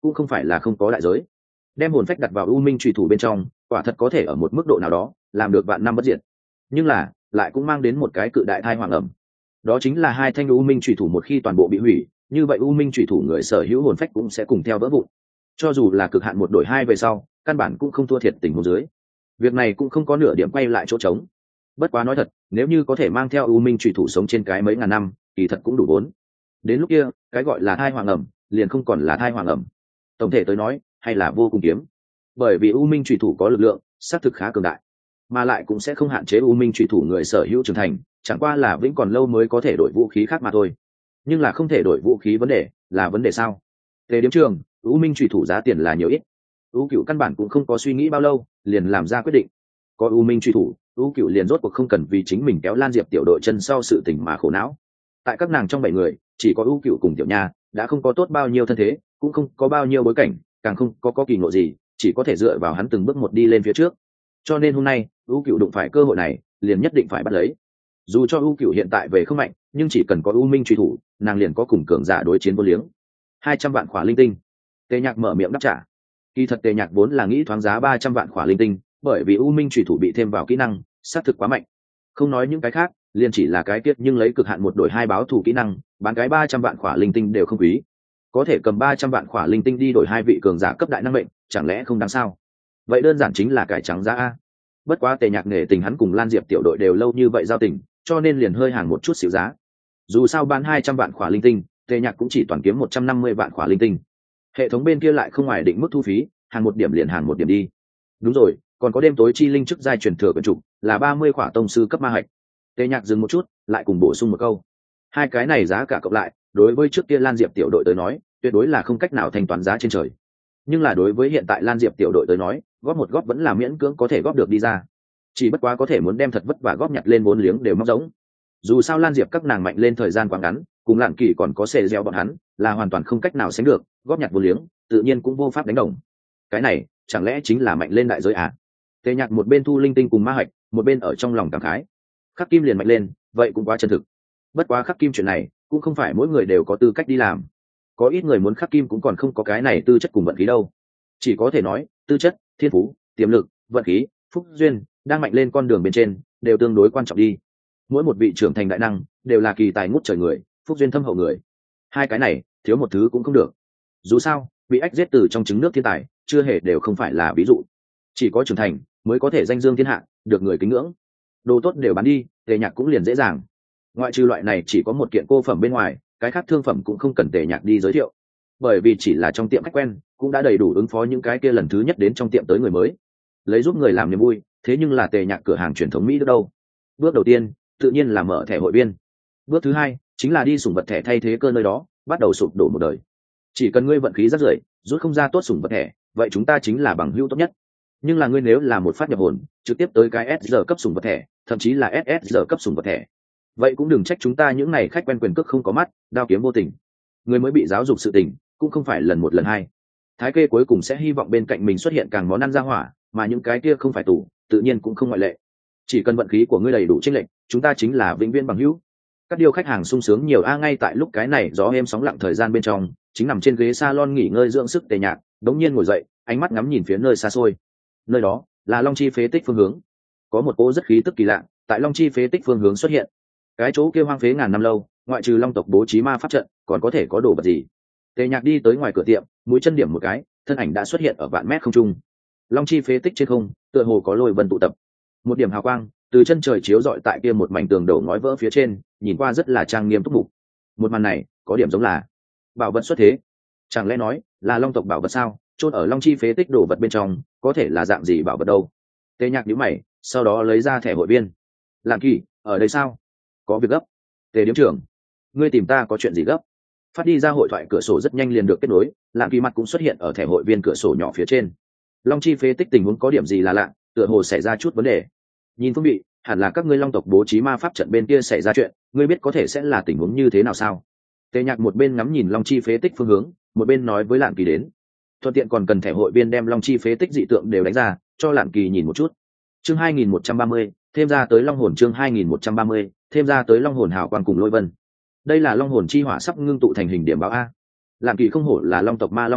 cũng không phải là không có đại giới. Đem hồn phách đặt vào u minh truy thủ bên trong, quả thật có thể ở một mức độ nào đó làm được vạn năm bất diệt, nhưng là lại cũng mang đến một cái cự đại thai hoàng ẩm. Đó chính là hai thanh u minh truy thủ một khi toàn bộ bị hủy, như vậy u minh truy thủ người sở hữu hồn phách cũng sẽ cùng theo vỡ vụn. Cho dù là cực hạn một đổi hai về sau, căn bản cũng không thua thiệt tình huống dưới. Việc này cũng không có nửa điểm quay lại chỗ trống. Bất quá nói thật, nếu như có thể mang theo u minh truy thủ sống trên cái mấy ngàn năm, thì thật cũng đủ vốn. Đến lúc kia, cái gọi là thai hoàng ẩm liền không còn là thai hoàng ẩm. Tổng thể tới nói, hay là vô cùng kiếm. Bởi vì u minh truy thủ có lực lượng xác thực khá cường đại, mà lại cũng sẽ không hạn chế u minh truy thủ người sở hữu trưởng thành, chẳng qua là vĩnh còn lâu mới có thể đổi vũ khí khác mà thôi. Nhưng là không thể đổi vũ khí vấn đề là vấn đề sao? Tề Điếm Trường, u minh truy thủ giá tiền là nhiều ít. U Cựu căn bản cũng không có suy nghĩ bao lâu, liền làm ra quyết định. Có u minh truy thủ, U Cựu liền rốt cuộc không cần vì chính mình kéo Lan Diệp tiểu đội chân sau sự tình mà khổ não. Tại các nàng trong bảy người, chỉ có U Cựu cùng Tiểu Nha đã không có tốt bao nhiêu thân thế, cũng không có bao nhiêu bối cảnh, càng không có có kỳ ngộ gì, chỉ có thể dựa vào hắn từng bước một đi lên phía trước. Cho nên hôm nay, U Cựu đụng phải cơ hội này, liền nhất định phải bắt lấy. Dù cho U Cựu hiện tại về không mạnh, nhưng chỉ cần có U Minh truy thủ, nàng liền có cùng cường giả đối chiến vô liếng. Hai trăm vạn khỏa linh tinh. Tề Nhạc mở miệng đáp trả. Kỳ thật Tề Nhạc vốn là nghĩ thoáng giá ba trăm vạn khỏa linh tinh, bởi vì U Minh truy thủ bị thêm vào kỹ năng, sát thực quá mạnh. Không nói những cái khác, liền chỉ là cái tiết nhưng lấy cực hạn một đổi hai báo thủ kỹ năng, bán cái ba trăm vạn khỏa linh tinh đều không quý. Có thể cầm ba trăm vạn khỏa linh tinh đi đổi hai vị cường giả cấp đại năng mệnh, chẳng lẽ không đáng sao? Vậy đơn giản chính là cải trắng giá a. Bất quá Tề Nhạc nể tình hắn cùng Lan Diệp tiểu đội đều lâu như vậy giao tình, cho nên liền hơi hàng một chút xíu giá. Dù sao bán hai trăm vạn khỏa linh tinh, Tề Nhạc cũng chỉ toàn kiếm một trăm năm mươi vạn khỏa linh tinh. Hệ thống bên kia lại không ngoài định mức thu phí, hàng một điểm liền hàng một điểm đi. Đúng rồi, còn có đêm tối chi linh chức giai truyền thừa quyển trục, là ba mươi khỏa tông sư cấp ma hạch. Tề Nhạc dừng một chút, lại cùng bổ sung một câu. Hai cái này giá cả cộng lại, đối với trước kia Lan Diệp tiểu đội tới nói, tuyệt đối là không cách nào thanh toán giá trên trời. Nhưng là đối với hiện tại Lan Diệp tiểu đội tới nói, góp một góp vẫn là miễn cưỡng có thể góp được đi ra. Chỉ bất quá có thể muốn đem thật vất vả góp nhặt lên vốn liếng đều móc giống. Dù sao Lan Diệp các nàng mạnh lên thời gian quá ngắn, cùng Lạn Kỳ còn có xề gieo bọn hắn, là hoàn toàn không cách nào sánh được, góp nhặt vốn liếng, tự nhiên cũng vô pháp đánh đồng. Cái này, chẳng lẽ chính là mạnh lên đại giới à? Tề Nhạc một bên thu linh tinh cùng ma hạch, một bên ở trong lòng cảm khái. Khắc kim liền mạnh lên, vậy cũng quá chân thực. Bất quá khắc kim chuyện này, cũng không phải mỗi người đều có tư cách đi làm. Có ít người muốn khắc kim cũng còn không có cái này tư chất cùng vận khí đâu. Chỉ có thể nói, tư chất, thiên phú, tiềm lực, vận khí, phúc duyên, đang mạnh lên con đường bên trên, đều tương đối quan trọng đi. Mỗi một vị trưởng thành đại năng, đều là kỳ tài ngút trời người, phúc duyên thâm hậu người. Hai cái này, thiếu một thứ cũng không được. Dù sao, bị ách giết từ trong trứng nước thiên tài, chưa hề đều không phải là ví dụ. Chỉ có trưởng thành, mới có thể danh dương thiên hạ, được người kính ngưỡng. Đồ tốt đều bán đi, Tề Nhạc cũng liền dễ dàng. Ngoại trừ loại này chỉ có một kiện cô phẩm bên ngoài, cái khác thương phẩm cũng không cần Tề Nhạc đi giới thiệu, bởi vì chỉ là trong tiệm khách quen cũng đã đầy đủ ứng phó những cái kia lần thứ nhất đến trong tiệm tới người mới, lấy giúp người làm niềm vui. Thế nhưng là Tề Nhạc cửa hàng truyền thống Mỹ được đâu? Bước đầu tiên tự nhiên là mở thẻ hội viên, bước thứ hai chính là đi sủng vật thẻ thay thế cơ nơi đó, bắt đầu sụp đổ một đời. Chỉ cần ngươi vận khí rất rưỡi, rút không ra tốt sủng vật thẻ, vậy chúng ta chính là bằng hữu tốt nhất. Nhưng là ngươi nếu là một phát nhập hồn, trực tiếp tới cái S R cấp sủng vật thẻ, thậm chí là ét ét R cấp sủng vật thẻ, vậy cũng đừng trách chúng ta những này khách quen quyền cước không có mắt, đao kiếm vô tình. Người mới bị giáo dục sự tình, cũng không phải lần một lần hai. Thái kê cuối cùng sẽ hy vọng bên cạnh mình xuất hiện càng món ăn ra hỏa, mà những cái kia không phải tủ, tự nhiên cũng không ngoại lệ. Chỉ cần vận khí của ngươi đầy đủ chênh lệch, chúng ta chính là vĩnh viễn bằng hữu. Các điều khách hàng sung sướng nhiều a. Ngay tại lúc cái này gió êm sóng lặng thời gian bên trong, chính nằm trên ghế salon nghỉ ngơi dưỡng sức Tề Nhạc, đống nhiên ngồi dậy, ánh mắt ngắm nhìn phía nơi xa xôi. Nơi đó là Long Chi phế tích phương hướng. Có một cỗ rất khí tức kỳ lạ tại Long Chi phế tích phương hướng xuất hiện. Cái chỗ kia hoang phế ngàn năm lâu, ngoại trừ Long tộc bố trí ma pháp trận, còn có thể có đồ vật gì? Tề Nhạc đi tới ngoài cửa tiệm, mũi chân điểm một cái, thân ảnh đã xuất hiện ở vạn mét không trung. Long Chi phế tích trên không, tựa hồ có lôi vân tụ tập. Một điểm hào quang từ chân trời chiếu rọi tại kia một mảnh tường đổ ngói vỡ phía trên, nhìn qua rất là trang nghiêm túc mục. Một màn này có điểm giống là bảo vật xuất thế. Chẳng lẽ nói là Long tộc bảo vật sao? Chôn ở Long Chi phế tích đồ vật bên trong, có thể là dạng gì bảo vật đâu? Tề Nhạc nhíu mày, sau đó lấy ra thẻ hội viên. Làm Kỳ, ở đây sao? Có việc gấp. Tề Điếm trưởng, ngươi tìm ta có chuyện gì gấp? Phát đi ra hội thoại cửa sổ rất nhanh liền được kết nối, Làm Kỳ mặt cũng xuất hiện ở thẻ hội viên cửa sổ nhỏ phía trên. Long Chi phế tích tình huống có điểm gì là lạ, tựa hồ xảy ra chút vấn đề. Nhìn phương vị, hẳn là các ngươi Long tộc bố trí ma pháp trận bên kia xảy ra chuyện, ngươi biết có thể sẽ là tình huống như thế nào sao? Tề Nhạc một bên ngắm nhìn Long Chi phế tích phương hướng, một bên nói với Lạn Kỳ đến. Thuận tiện còn cần thẻ hội viên đem Long Chi phế tích dị tượng đều đánh ra, cho Lạn Kỳ nhìn một chút. Chương hai nghìn một trăm ba mươi, thêm ra tới Long hồn chương hai nghìn một trăm ba mươi, thêm ra tới Long hồn hào quang cùng lôi vân. Đây là Long hồn chi hỏa sắp ngưng tụ thành hình điểm báo a. Lạn Kỳ không hổ là Long tộc ma Long hoàng,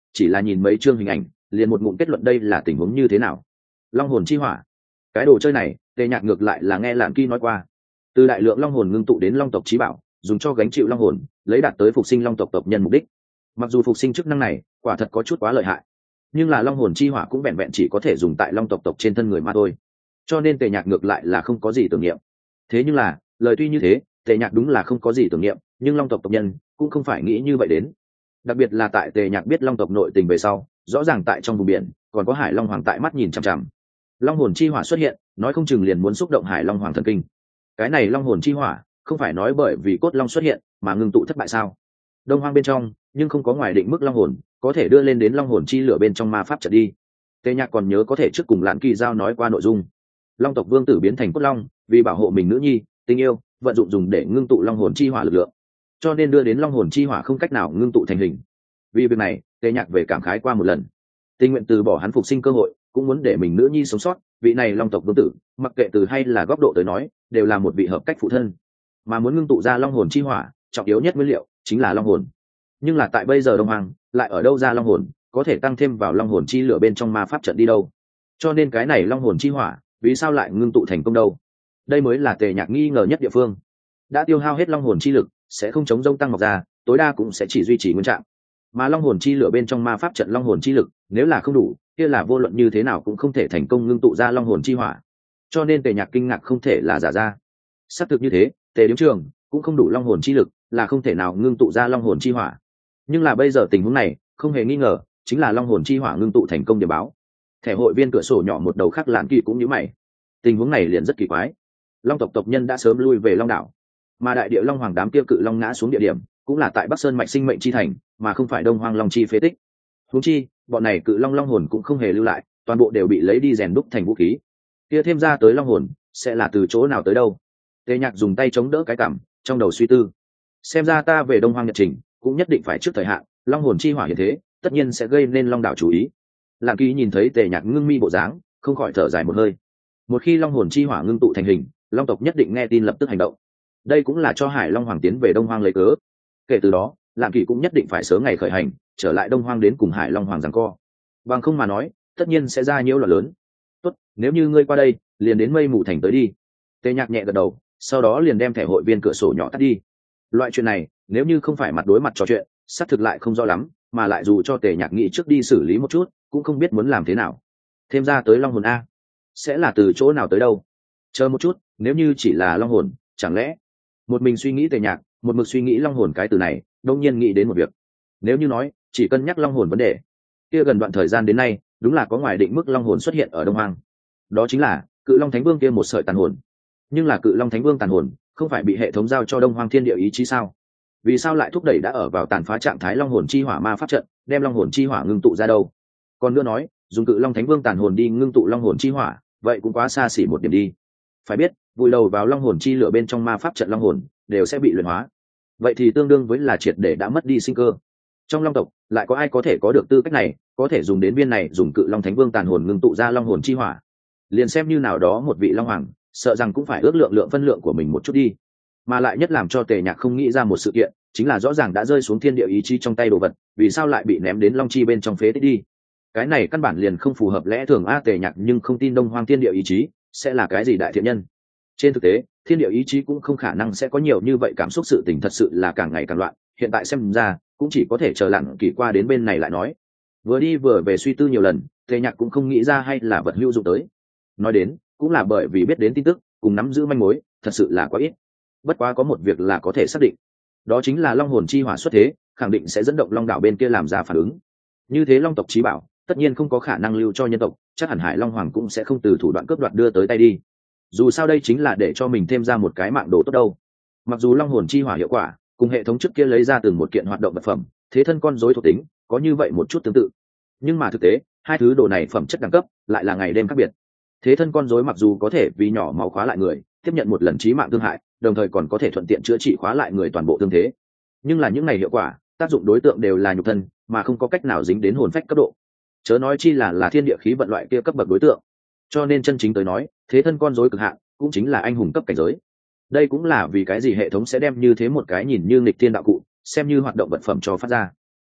chỉ là nhìn mấy chương hình ảnh liền một ngụm kết luận đây là tình huống như thế nào. Long hồn chi hỏa, cái đồ chơi này Tề Nhạc ngược lại là nghe Lạn Kỳ nói qua, từ đại lượng long hồn ngưng tụ đến long tộc chí bảo, dùng cho gánh chịu long hồn, lấy đạt tới phục sinh long tộc tộc nhân mục đích. Mặc dù phục sinh chức năng này quả thật có chút quá lợi hại, nhưng là long hồn chi hỏa cũng vẹn vẹn chỉ có thể dùng tại long tộc tộc trên thân người mà thôi, cho nên Tề Nhạc ngược lại là không có gì tưởng niệm. Thế nhưng là lời tuy như thế, Tề Nhạc đúng là không có gì tưởng niệm, nhưng long tộc tộc nhân cũng không phải nghĩ như vậy đến. Đặc biệt là tại Tề Nhạc biết long tộc nội tình về sau, rõ ràng tại trong vùng biển còn có hải long hoàng tại mắt nhìn chằm chằm. Long hồn chi hỏa xuất hiện, nói không chừng liền muốn xúc động hải long hoàng thần kinh. Cái này long hồn chi hỏa không phải nói bởi vì cốt long xuất hiện mà ngưng tụ thất bại sao? Đông hoang bên trong nhưng không có ngoài định mức long hồn có thể đưa lên đến long hồn chi lửa bên trong ma pháp trận đi. Tề Nhạc còn nhớ có thể trước cùng Lạn Kỳ giao nói qua nội dung, long tộc vương tử biến thành cốt long vì bảo hộ mình nữ nhi tình yêu, vận dụng dùng để ngưng tụ long hồn chi hỏa lực lượng, cho nên đưa đến long hồn chi hỏa không cách nào ngưng tụ thành hình. Vì việc này Tề Nhạc về cảm khái qua một lần, tình nguyện từ bỏ hắn phục sinh cơ hội cũng muốn để mình nữ nhi sống sót. Vị này long tộc vương tử mặc kệ từ hay là góc độ tới nói đều là một vị hợp cách phụ thân, mà muốn ngưng tụ ra long hồn chi hỏa trọng yếu nhất nguyên liệu chính là long hồn. Nhưng là tại bây giờ đông hoàng lại ở đâu ra long hồn có thể tăng thêm vào long hồn chi lửa bên trong ma pháp trận đi đâu? Cho nên cái này long hồn chi hỏa vì sao lại ngưng tụ thành công đâu? Đây mới là Tề Nhạc nghi ngờ nhất địa phương. Đã tiêu hao hết long hồn chi lực sẽ không chống rông tăng mọc ra, tối đa cũng sẽ chỉ duy trì nguyên trạng. Mà long hồn chi lửa bên trong ma pháp trận long hồn chi lực nếu là không đủ, kia là vô luận như thế nào cũng không thể thành công ngưng tụ ra long hồn chi hỏa. Cho nên Tề Nhạc kinh ngạc không thể là giả ra. Xác thực như thế, Tề Điếm Trường cũng không đủ long hồn chi lực, là không thể nào ngưng tụ ra long hồn chi hỏa. Nhưng là bây giờ tình huống này không hề nghi ngờ chính là long hồn chi hỏa ngưng tụ thành công điểm báo. Thẻ hội viên cửa sổ nhỏ một đầu khác Lạn Kỳ cũng như mày. Tình huống này liền rất kỳ quái. Long tộc tộc nhân đã sớm lui về long đảo, mà đại địa long hoàng đám kia cự long ngã xuống địa điểm cũng là tại Bắc Sơn mạch sinh mệnh chi thành, mà không phải Đông Hoang Long chi phế tích. Huống chi bọn này cự long long hồn cũng không hề lưu lại, toàn bộ đều bị lấy đi rèn đúc thành vũ khí. Kia thêm ra tới long hồn sẽ là từ chỗ nào tới đâu? Tề Nhạc dùng tay chống đỡ cái cằm, trong đầu suy tư. Xem ra ta về Đông Hoang nhật trình cũng nhất định phải trước thời hạn, long hồn chi hỏa hiện thế tất nhiên sẽ gây nên long đảo chú ý. Lạn Kỳ nhìn thấy Tề Nhạc ngưng mi bộ dáng không khỏi thở dài một hơi. Một khi long hồn chi hỏa ngưng tụ thành hình, long tộc nhất định nghe tin lập tức hành động. Đây cũng là cho hải long hoàng tiến về Đông Hoang lấy cớ. Kể từ đó Lạn Kỳ cũng nhất định phải sớm ngày khởi hành trở lại Đông Hoang đến cùng hải long hoàng giằng co, bằng không mà nói tất nhiên sẽ ra nhiễu loạn lớn. Tốt, nếu như ngươi qua đây liền đến Mây Mù Thành tới đi. Tề Nhạc nhẹ gật đầu, sau đó liền đem thẻ hội viên cửa sổ nhỏ tắt đi. Loại chuyện này nếu như không phải mặt đối mặt trò chuyện xác thực lại không rõ lắm, mà lại dù cho Tề Nhạc nghĩ trước đi xử lý một chút cũng không biết muốn làm thế nào. Thêm ra tới long hồn a sẽ là từ chỗ nào tới đâu? Chờ một chút, nếu như chỉ là long hồn chẳng lẽ... Một mình suy nghĩ Tề Nhạc một mực suy nghĩ long hồn cái từ này, đông nhiên nghĩ đến một việc. Nếu như nói chỉ cân nhắc long hồn vấn đề, kia gần đoạn thời gian đến nay đúng là có ngoài định mức long hồn xuất hiện ở Đông Hoang. Đó chính là cự long thánh vương kia một sợi tàn hồn. Nhưng là cự long thánh vương tàn hồn không phải bị hệ thống giao cho Đông Hoang thiên địa ý chí sao? Vì sao lại thúc đẩy đã ở vào tàn phá trạng thái long hồn chi hỏa ma pháp trận đem long hồn chi hỏa ngưng tụ ra đâu? Còn nữa nói dùng cự long thánh vương tàn hồn đi ngưng tụ long hồn chi hỏa, vậy cũng quá xa xỉ một điểm đi. Phải biết vùi đầu vào long hồn chi lửa bên trong ma pháp trận long hồn đều sẽ bị luyện hóa, vậy thì tương đương với là triệt để đã mất đi sinh cơ. Trong long tộc lại có ai có thể có được tư cách này, có thể dùng đến viên này dùng cự long thánh vương tàn hồn ngưng tụ ra long hồn chi hỏa? Liền xem như nào đó một vị long hoàng sợ rằng cũng phải ước lượng lượng phân lượng của mình một chút đi. Mà lại nhất làm cho Tề Nhạc không nghĩ ra một sự kiện chính là rõ ràng đã rơi xuống thiên địa ý chí trong tay đồ vật, vì sao lại bị ném đến long chi bên trong phế tích đi? Cái này căn bản liền không phù hợp lẽ thường a. Tề Nhạc nhưng không tin Đông Hoang thiên địa ý chí sẽ là cái gì đại thiện nhân. Trên thực tế thiên địa ý chí cũng không khả năng sẽ có nhiều như vậy cảm xúc, sự tình thật sự là càng ngày càng loạn. Hiện tại xem ra cũng chỉ có thể chờ Lạn Kỳ qua đến bên này lại nói. Vừa đi vừa về suy tư nhiều lần, Tề Nhạc cũng không nghĩ ra hay là vật hữu dụng tới. Nói đến cũng là bởi vì biết đến tin tức cùng nắm giữ manh mối thật sự là quá ít. Bất quá có một việc là có thể xác định, đó chính là long hồn chi hỏa xuất thế khẳng định sẽ dẫn động long đảo bên kia làm ra phản ứng. Như thế long tộc chí bảo tất nhiên không có khả năng lưu cho nhân tộc, chắc hẳn hải long hoàng cũng sẽ không từ thủ đoạn cướp đoạt đưa tới tay đi. Dù sao đây chính là để cho mình thêm ra một cái mạng đồ tốt đâu. Mặc dù long hồn chi hỏa hiệu quả cùng hệ thống trước kia lấy ra từng một kiện hoạt động vật phẩm thế thân con rối thuộc tính có như vậy một chút tương tự, nhưng mà thực tế hai thứ đồ này phẩm chất đẳng cấp lại là ngày đêm khác biệt. Thế thân con rối mặc dù có thể vì nhỏ máu khóa lại người, tiếp nhận một lần chí mạng thương hại, đồng thời còn có thể thuận tiện chữa trị khóa lại người toàn bộ thương thế, nhưng là những này hiệu quả tác dụng đối tượng đều là nhục thân mà không có cách nào dính đến hồn phách cấp độ, chớ nói chi là là thiên địa khí vận loại kia cấp bậc đối tượng. Cho nên chân chính tới nói thế thân con rối cực hạn cũng chính là anh hùng cấp cảnh giới. Đây cũng là vì cái gì hệ thống sẽ đem như thế một cái nhìn như nghịch thiên đạo cụ xem như hoạt động vật phẩm cho phát ra.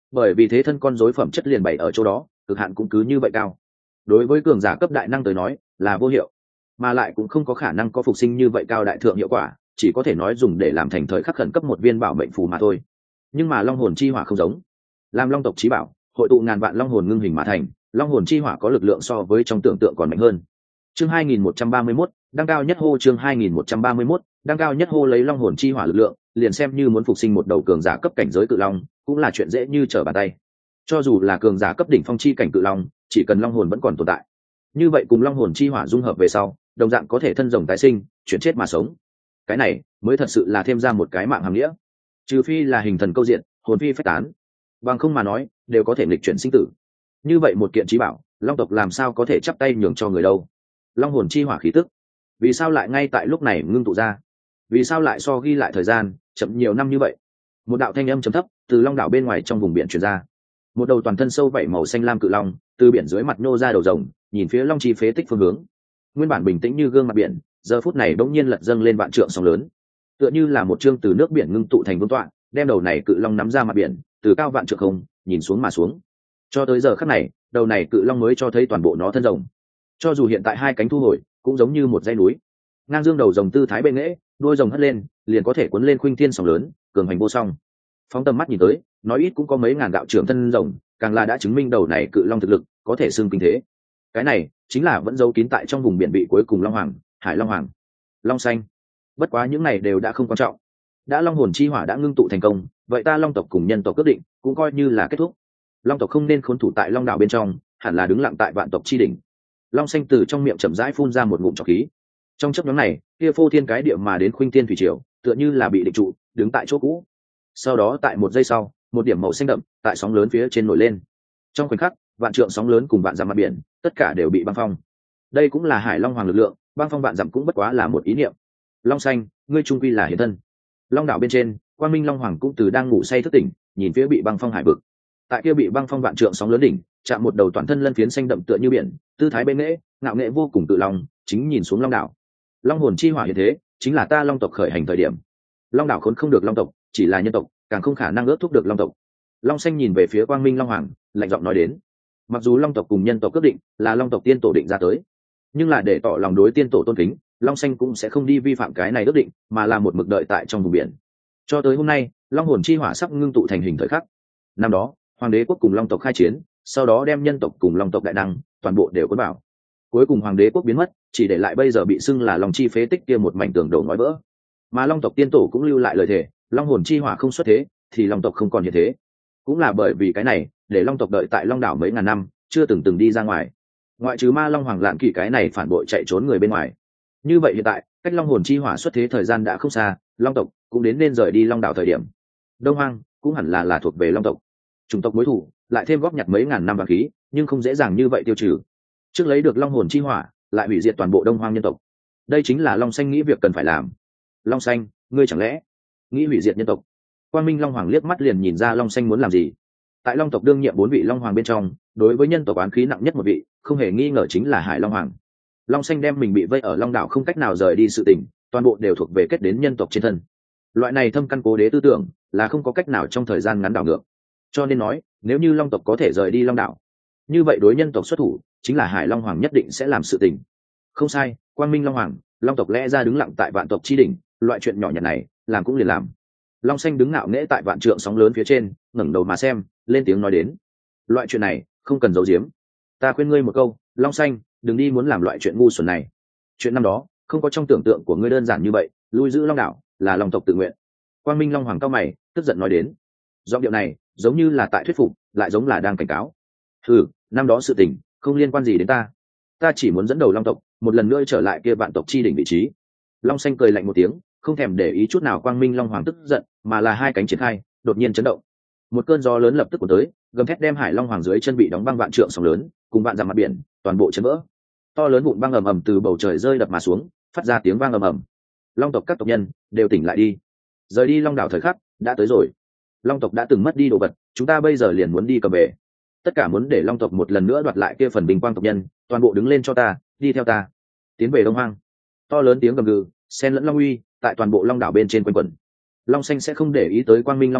bởi vì thế thân con rối phẩm chất liền bày ở chỗ đó, cực hạn cũng cứ như vậy cao. Đối với cường giả cấp đại năng tới nói là vô hiệu, mà lại cũng không có khả năng có phục sinh như vậy cao đại thượng hiệu quả, chỉ có thể nói dùng để làm thành thời khắc khẩn cấp một viên bảo mệnh phù mà thôi. Nhưng mà long hồn chi hỏa không giống, làm long tộc chí bảo, hội tụ ngàn vạn long hồn ngưng hình mà thành, long hồn chi hỏa có lực lượng so với trong tưởng tượng còn mạnh hơn. Chương hai nghìn một trăm ba mươi mốt, đăng cao nhất hô chương hai nghìn một trăm ba mươi mốt, đăng cao nhất hô lấy long hồn chi hỏa lực lượng, liền xem như muốn phục sinh một đầu cường giả cấp cảnh giới cự long, cũng là chuyện dễ như trở bàn tay. Cho dù là cường giả cấp đỉnh phong chi cảnh cự long, chỉ cần long hồn vẫn còn tồn tại, như vậy cùng long hồn chi hỏa dung hợp về sau, đồng dạng có thể thân rồng tái sinh, chuyển chết mà sống. Cái này mới thật sự là thêm ra một cái mạng hàm nghĩa. Trừ phi là hình thần câu diện, hồn phi phách tán, bằng không mà nói đều có thể nghịch chuyển sinh tử. Như vậy một kiện chí bảo, long tộc làm sao có thể chắp tay nhường cho người đâu? Long hồn chi hỏa khí tức, vì sao lại ngay tại lúc này ngưng tụ ra? Vì sao lại so ghi lại thời gian chậm nhiều năm như vậy? Một đạo thanh âm trầm thấp từ long đảo bên ngoài trong vùng biển truyền ra. Một đầu toàn thân sâu vảy màu xanh lam cự long từ biển dưới mặt nô ra đầu rồng, nhìn phía long chi phế tích phương hướng. Nguyên bản bình tĩnh như gương mặt biển, giờ phút này bỗng nhiên lật dâng lên vạn trượng sóng lớn, tựa như là một chương từ nước biển ngưng tụ thành vương tọa, đem đầu này cự long nắm ra mặt biển, từ cao vạn trượng không nhìn xuống mà xuống. Cho tới giờ khắc này, đầu này cự long mới cho thấy toàn bộ nó thân rồng. Cho dù hiện tại hai cánh thu hồi, cũng giống như một dãy núi. Ngang dương đầu rồng tư thái bệ nghễ, đuôi rồng hất lên, liền có thể cuốn lên khuynh thiên sóng lớn, cường hành vô song. Phóng tầm mắt nhìn tới, nói ít cũng có mấy ngàn đạo trưởng thân rồng, càng là đã chứng minh đầu này cự long thực lực có thể xưng kinh thế. Cái này chính là vẫn giấu kín tại trong vùng biển bị cuối cùng long hoàng, hải long hoàng, long xanh. Bất quá những này đều đã không quan trọng. Đã long hồn chi hỏa đã ngưng tụ thành công, vậy ta long tộc cùng nhân tộc quyết định cũng coi như là kết thúc. Long tộc không nên khốn thủ tại long đảo bên trong, hẳn là đứng lặng tại vạn tộc chi đỉnh. Long xanh từ trong miệng chậm rãi phun ra một ngụm trọc khí. Trong chốc ngắn này, kia phô thiên cái địa mà đến khuynh thiên thủy triều, tựa như là bị định trụ, đứng tại chỗ cũ. Sau đó tại một giây sau, một điểm màu xanh đậm tại sóng lớn phía trên nổi lên. Trong khoảnh khắc, vạn trượng sóng lớn cùng vạn dặm mặt biển, tất cả đều bị băng phong. Đây cũng là hải long hoàng lực lượng, băng phong vạn dặm cũng bất quá là một ý niệm. Long xanh, ngươi trung quy là hiền thân. Long đảo bên trên, quang minh long hoàng cũng từ đang ngủ say thức tỉnh, nhìn phía bị băng phong hải vực. Tại kia bị băng phong vạn trượng sóng lớn đỉnh, chạm một đầu toàn thân lân phiến xanh đậm tựa như biển, tư thái bên nghệ, ngạo nghệ vô cùng tự long, chính nhìn xuống long đảo. Long hồn chi hỏa hiện thế, chính là ta long tộc khởi hành thời điểm. Long đảo khốn không được long tộc, chỉ là nhân tộc, càng không khả năng ước thúc được long tộc. Long xanh nhìn về phía quang minh long hoàng, lạnh giọng nói đến. Mặc dù long tộc cùng nhân tộc quyết định là long tộc tiên tổ định ra tới, nhưng là để tỏ lòng đối tiên tổ tôn kính, long xanh cũng sẽ không đi vi phạm cái này ước định, mà là một mực đợi tại trong vùng biển. Cho tới hôm nay, long hồn chi hỏa sắp ngưng tụ thành hình thời khắc. Năm đó, hoàng đế quốc cùng long tộc khai chiến, sau đó đem nhân tộc cùng long tộc đại năng toàn bộ đều cuốn vào. Cuối cùng hoàng đế quốc biến mất, chỉ để lại bây giờ bị xưng là long chi phế tích kia một mảnh tường đổ nói vỡ. Mà long tộc tiên tổ cũng lưu lại lời thề, long hồn chi hỏa không xuất thế, thì long tộc không còn hiện thế. Cũng là bởi vì cái này, để long tộc đợi tại long đảo mấy ngàn năm, chưa từng từng đi ra ngoài. Ngoại trừ ma long hoàng lạn kỳ cái này phản bội chạy trốn người bên ngoài. Như vậy hiện tại, cách long hồn chi hỏa xuất thế thời gian đã không xa, long tộc cũng đến nên rời đi long đảo thời điểm. Đông hoang cũng hẳn là là thuộc về long tộc. Chủng tộc mối thù, lại thêm góp nhặt mấy ngàn năm vàng khí, nhưng không dễ dàng như vậy tiêu trừ. Trước lấy được long hồn chi hỏa, lại hủy diệt toàn bộ đông hoang nhân tộc. Đây chính là long xanh nghĩ việc cần phải làm. Long xanh, ngươi chẳng lẽ nghĩ hủy diệt nhân tộc? Quang minh long hoàng liếc mắt liền nhìn ra long xanh muốn làm gì. Tại long tộc đương nhiệm bốn vị long hoàng bên trong, đối với nhân tộc oán khí nặng nhất một vị, không hề nghi ngờ chính là hải long hoàng. Long xanh đem mình bị vây ở long đảo không cách nào rời đi sự tình, toàn bộ đều thuộc về kết đến nhân tộc trên thân. Loại này thâm căn cố đế tư tưởng là không có cách nào trong thời gian ngắn đảo ngược. Cho nên nói, nếu như long tộc có thể rời đi long đảo, như vậy đối nhân tộc xuất thủ chính là hải long hoàng nhất định sẽ làm sự tình. Không sai, quang minh long hoàng, long tộc lẽ ra đứng lặng tại vạn tộc chi đỉnh, loại chuyện nhỏ nhặt này làm cũng liền làm. Long xanh đứng ngạo nghễ tại vạn trượng sóng lớn phía trên, ngẩng đầu mà xem, lên tiếng nói đến. Loại chuyện này không cần giấu giếm, ta khuyên ngươi một câu, long xanh, đừng đi muốn làm loại chuyện ngu xuẩn này. Chuyện năm đó không có trong tưởng tượng của ngươi đơn giản như vậy, lui giữ long đảo là long tộc tự nguyện. Quang minh long hoàng cao mày, tức giận nói đến. Giọng điệu này giống như là tại thuyết phục, lại giống là đang cảnh cáo. Ừ, năm đó sự tình không liên quan gì đến ta, ta chỉ muốn dẫn đầu long tộc một lần nữa trở lại kia vạn tộc chi đỉnh vị trí. Long xanh cười lạnh một tiếng, không thèm để ý chút nào quang minh long hoàng tức giận, mà là hai cánh triển khai, đột nhiên chấn động. Một cơn gió lớn lập tức cuốn tới, gầm thét đem hải long hoàng dưới chân bị đóng băng vạn trượng sóng lớn cùng vạn dặm mặt biển toàn bộ chấn vỡ. To lớn vụn băng ầm ầm từ bầu trời rơi đập mà xuống, phát ra tiếng vang ầm ầm. Long tộc các tộc nhân đều tỉnh lại đi. Rời đi long đảo thời khắc đã tới rồi. Long tộc đã từng mất đi đồ vật, chúng ta bây giờ liền muốn đi cầm về. Tất cả muốn để long tộc một lần nữa đoạt lại kia phần bình quang tộc nhân, toàn bộ đứng lên cho ta, đi theo ta, tiến về đông hoang. To lớn tiếng gầm gừ, xen lẫn long uy tại toàn bộ long đảo bên trên quanh quẩn. Long xanh sẽ không để ý tới quang minh long hoàng,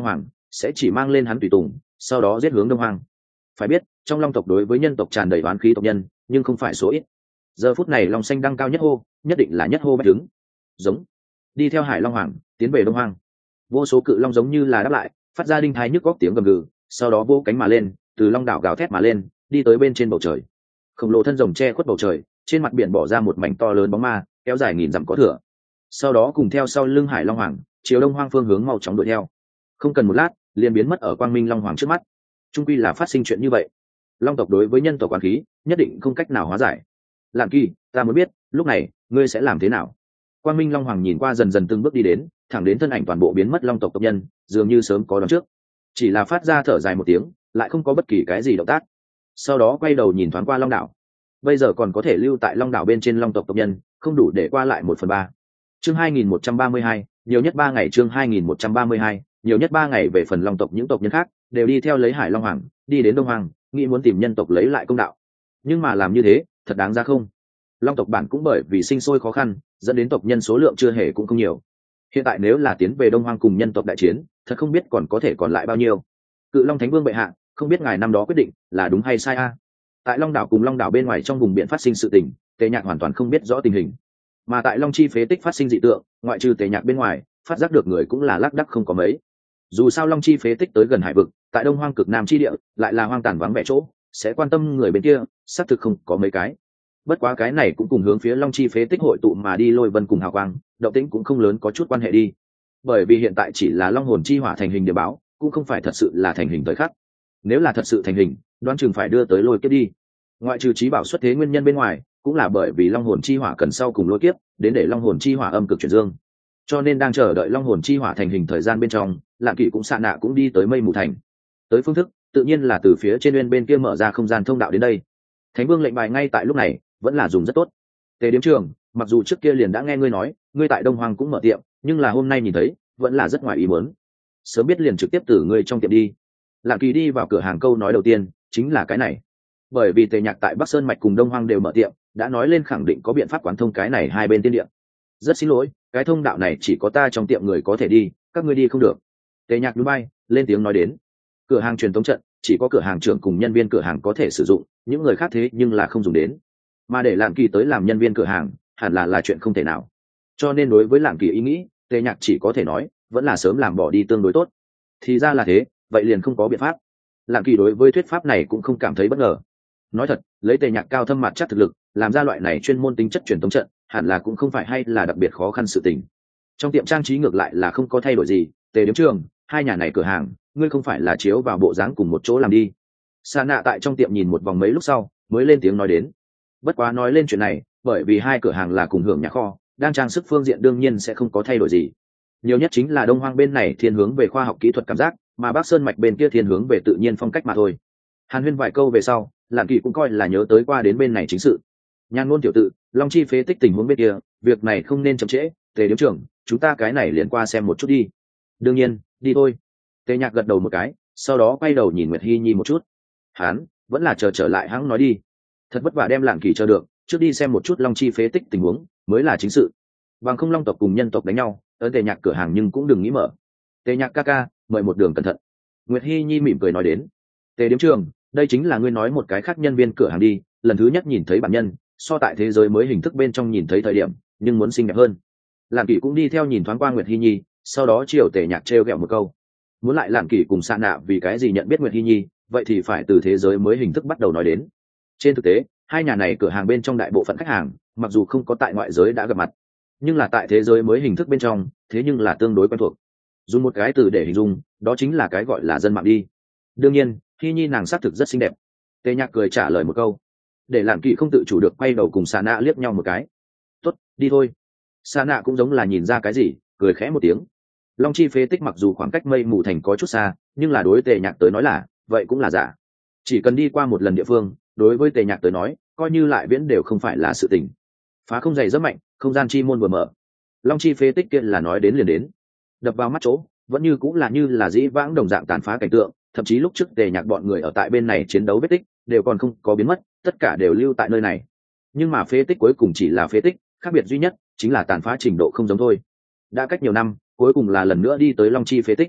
sẽ chỉ mang lên hắn tùy tùng, sau đó giết hướng đông hoang. Phải biết trong long tộc đối với nhân tộc tràn đầy oán khí tộc nhân nhưng không phải số ít. Giờ phút này long xanh đăng cao nhất hô, nhất định là nhất hô bách đứng. Giống. Đi theo hải long hoàng tiến về đông hoang. Vô số cự long giống như là đáp lại, phát ra đinh thái nhức góc tiếng gầm gừ, sau đó vỗ cánh mà lên, từ long đảo gào thét mà lên, đi tới bên trên bầu trời. Khổng lồ thân rồng che khuất bầu trời, trên mặt biển bỏ ra một mảnh to lớn bóng ma, kéo dài nghìn dặm có thừa. Sau đó cùng theo sau lưng hải long hoàng, chiều đông hoang phương hướng mau chóng đuổi theo. Không cần một lát, liền biến mất ở quang minh long hoàng trước mắt. Trung quy là phát sinh chuyện như vậy. Long tộc đối với nhân tộc oán khí nhất định không cách nào hóa giải. Lạn Kỳ, ta muốn biết lúc này ngươi sẽ làm thế nào? Quang minh long hoàng nhìn qua dần dần từng bước đi đến, thẳng đến thân ảnh toàn bộ biến mất long tộc tộc nhân, dường như sớm có đón trước, chỉ là phát ra thở dài một tiếng, lại không có bất kỳ cái gì động tác. Sau đó quay đầu nhìn thoáng qua long đảo. Bây giờ còn có thể lưu tại long đảo bên trên long tộc tộc nhân không đủ để qua lại một phần ba. Chương hai nghìn một trăm ba mươi hai, nhiều nhất ba ngày. Chương hai nghìn một trăm ba mươi hai, nhiều nhất ba ngày. Về phần long tộc, những tộc nhân khác đều đi theo lấy hải long hoàng đi đến đông hoàng, nghĩ muốn tìm nhân tộc lấy lại công đạo. Nhưng mà làm như thế thật đáng ra không? Long tộc bản cũng bởi vì sinh sôi khó khăn dẫn đến tộc nhân số lượng chưa hề cũng không nhiều. Hiện tại nếu là tiến về đông hoang cùng nhân tộc đại chiến, thật không biết còn có thể còn lại bao nhiêu. Cự long thánh vương bệ hạ, không biết ngài năm đó quyết định là đúng hay sai a? Tại long đảo cùng long đảo bên ngoài trong vùng biển phát sinh sự tình, Tề Nhạc hoàn toàn không biết rõ tình hình. Mà tại long chi phế tích phát sinh dị tượng, ngoại trừ Tề Nhạc bên ngoài, phát giác được người cũng là lác đác không có mấy. Dù sao long chi phế tích tới gần hải vực, tại đông hoang cực nam chi địa lại là hoang tàn vắng vẻ chỗ, sẽ quan tâm người bên kia xác thực không có mấy cái. Bất quá cái này cũng cùng hướng phía long chi phế tích hội tụ mà đi lôi vân cùng hào quang, động tĩnh cũng không lớn có chút quan hệ đi. Bởi vì hiện tại chỉ là long hồn chi hỏa thành hình địa báo, cũng không phải thật sự là thành hình thời khắc. Nếu là thật sự thành hình, đoán chừng phải đưa tới lôi kiếp đi. Ngoại trừ trí bảo xuất thế nguyên nhân bên ngoài, cũng là bởi vì long hồn chi hỏa cần sau cùng lôi kiếp đến để long hồn chi hỏa âm cực chuyển dương, cho nên đang chờ đợi long hồn chi hỏa thành hình thời gian bên trong, Lạn Kỵ cũng xạ nạ cũng đi tới mây mù thành. Tới phương thức tự nhiên là từ phía trên uyên bên kia mở ra không gian thông đạo đến đây. Thánh vương lệnh bài ngay tại lúc này vẫn là dùng rất tốt. Tề Điếm Trường, mặc dù trước kia liền đã nghe ngươi nói ngươi tại đông hoàng cũng mở tiệm, nhưng là hôm nay nhìn thấy vẫn là rất ngoài ý muốn. Sớm biết liền trực tiếp từ ngươi trong tiệm đi. Lạn Kỵ đi vào cửa hàng, câu nói đầu tiên chính là cái này. Bởi vì Tề Nhạc tại Bắc Sơn mạch cùng Đông Hoang đều mở tiệm, đã nói lên khẳng định có biện pháp quán thông cái này hai bên tiên địa. Rất xin lỗi, cái thông đạo này chỉ có ta trong tiệm người có thể đi, các ngươi đi không được. Tề Nhạc núi bay lên tiếng nói đến. Cửa hàng truyền thống trận chỉ có cửa hàng trưởng cùng nhân viên cửa hàng có thể sử dụng, những người khác thế nhưng là không dùng đến. Mà để Lạn Kỳ tới làm nhân viên cửa hàng hẳn là là chuyện không thể nào. Cho nên đối với Lạn Kỳ ý nghĩ, Tề Nhạc chỉ có thể nói vẫn là sớm làm bỏ đi tương đối tốt. Thì ra là thế, vậy liền không có biện pháp. Lạn Kỳ đối với thuyết pháp này cũng không cảm thấy bất ngờ. Nói thật, lấy Tề Nhạc cao thâm mặt chắc thực lực, làm ra loại này chuyên môn tính chất truyền thống trận, hẳn là cũng không phải hay là đặc biệt khó khăn sự tình. Trong tiệm trang trí ngược lại là không có thay đổi gì. Tề Điếm Trường, hai nhà này cửa hàng, ngươi không phải là chiếu vào bộ dáng cùng một chỗ làm đi. Sa nạ tại trong tiệm nhìn một vòng mấy lúc sau, mới lên tiếng nói đến. Bất quá nói lên chuyện này, bởi vì hai cửa hàng là cùng hưởng nhà kho, đang trang sức phương diện đương nhiên sẽ không có thay đổi gì. Nhiều nhất chính là Đông Hoang bên này thiên hướng về khoa học kỹ thuật cảm giác, mà Bắc Sơn mạch bên kia thiên hướng về tự nhiên phong cách mà thôi. Hàn huyên vài câu về sau, Lạn Kỳ cũng coi là nhớ tới qua đến bên này chính sự. Nhan ngôn tiểu tự, long chi phế tích tình huống bên kia, việc này không nên chậm trễ. Tề Điếm Trưởng, chúng ta cái này liền qua xem một chút đi. Đương nhiên, đi thôi. Tề Nhạc gật đầu một cái, sau đó quay đầu nhìn Nguyệt Hi Nhi một chút. Hán vẫn là chờ trở lại hắn nói đi. Thật vất vả đem Lạn Kỳ chờ được, trước đi xem một chút long chi phế tích tình huống mới là chính sự. Bằng không long tộc cùng nhân tộc đánh nhau, ấn Tề Nhạc cửa hàng nhưng cũng đừng nghĩ mở. Tề Nhạc ca ca, mời một đường cẩn thận. Nguyệt Hi Nhi mỉm cười nói đến. Tề Điếm Trường, đây chính là ngươi nói một cái khác nhân viên cửa hàng đi, lần thứ nhất nhìn thấy bản nhân, so tại thế giới mới hình thức bên trong nhìn thấy thời điểm, nhưng muốn xinh đẹp hơn. Lạn Kỷ cũng đi theo nhìn thoáng qua Nguyệt Hi Nhi, sau đó chiều Tề Nhạc trêu ghẹo một câu. Muốn lại Lạn Kỷ cùng Sa Nạ vì cái gì nhận biết Nguyệt Hi Nhi, vậy thì phải từ thế giới mới hình thức bắt đầu nói đến. Trên thực tế, hai nhà này cửa hàng bên trong đại bộ phận khách hàng, mặc dù không có tại ngoại giới đã gặp mặt, nhưng là tại thế giới mới hình thức bên trong, thế nhưng là tương đối quen thuộc. Dùng một cái từ để hình dung, đó chính là cái gọi là dân mạng đi. Đương nhiên, Hi Nhi nàng xác thực rất xinh đẹp. Tề Nhạc cười trả lời một câu, để Lạn Kỷ không tự chủ được quay đầu cùng Sa Nạ liếc nhau một cái. Tốt, đi thôi. Sa Nạ cũng giống là nhìn ra cái gì, cười khẽ một tiếng. Long chi phế tích mặc dù khoảng cách mây mù thành có chút xa, nhưng là đối Tề Nhạc tới nói là vậy cũng là giả. Chỉ cần đi qua một lần địa phương, đối với Tề Nhạc tới nói, coi như lại viễn đều không phải là sự tình. Phá không dày rất mạnh, không gian chi môn vừa mở, long chi phế tích kia là nói đến liền đến, đập vào mắt chỗ vẫn như cũng là như là dĩ vãng đồng dạng tàn phá cảnh tượng, thậm chí lúc trước Tề Nhạc bọn người ở tại bên này chiến đấu vết tích đều còn không có biến mất, tất cả đều lưu tại nơi này. Nhưng mà phế tích cuối cùng chỉ là phế tích, khác biệt duy nhất chính là tàn phá trình độ không giống thôi. Đã cách nhiều năm, cuối cùng là lần nữa đi tới long chi phế tích.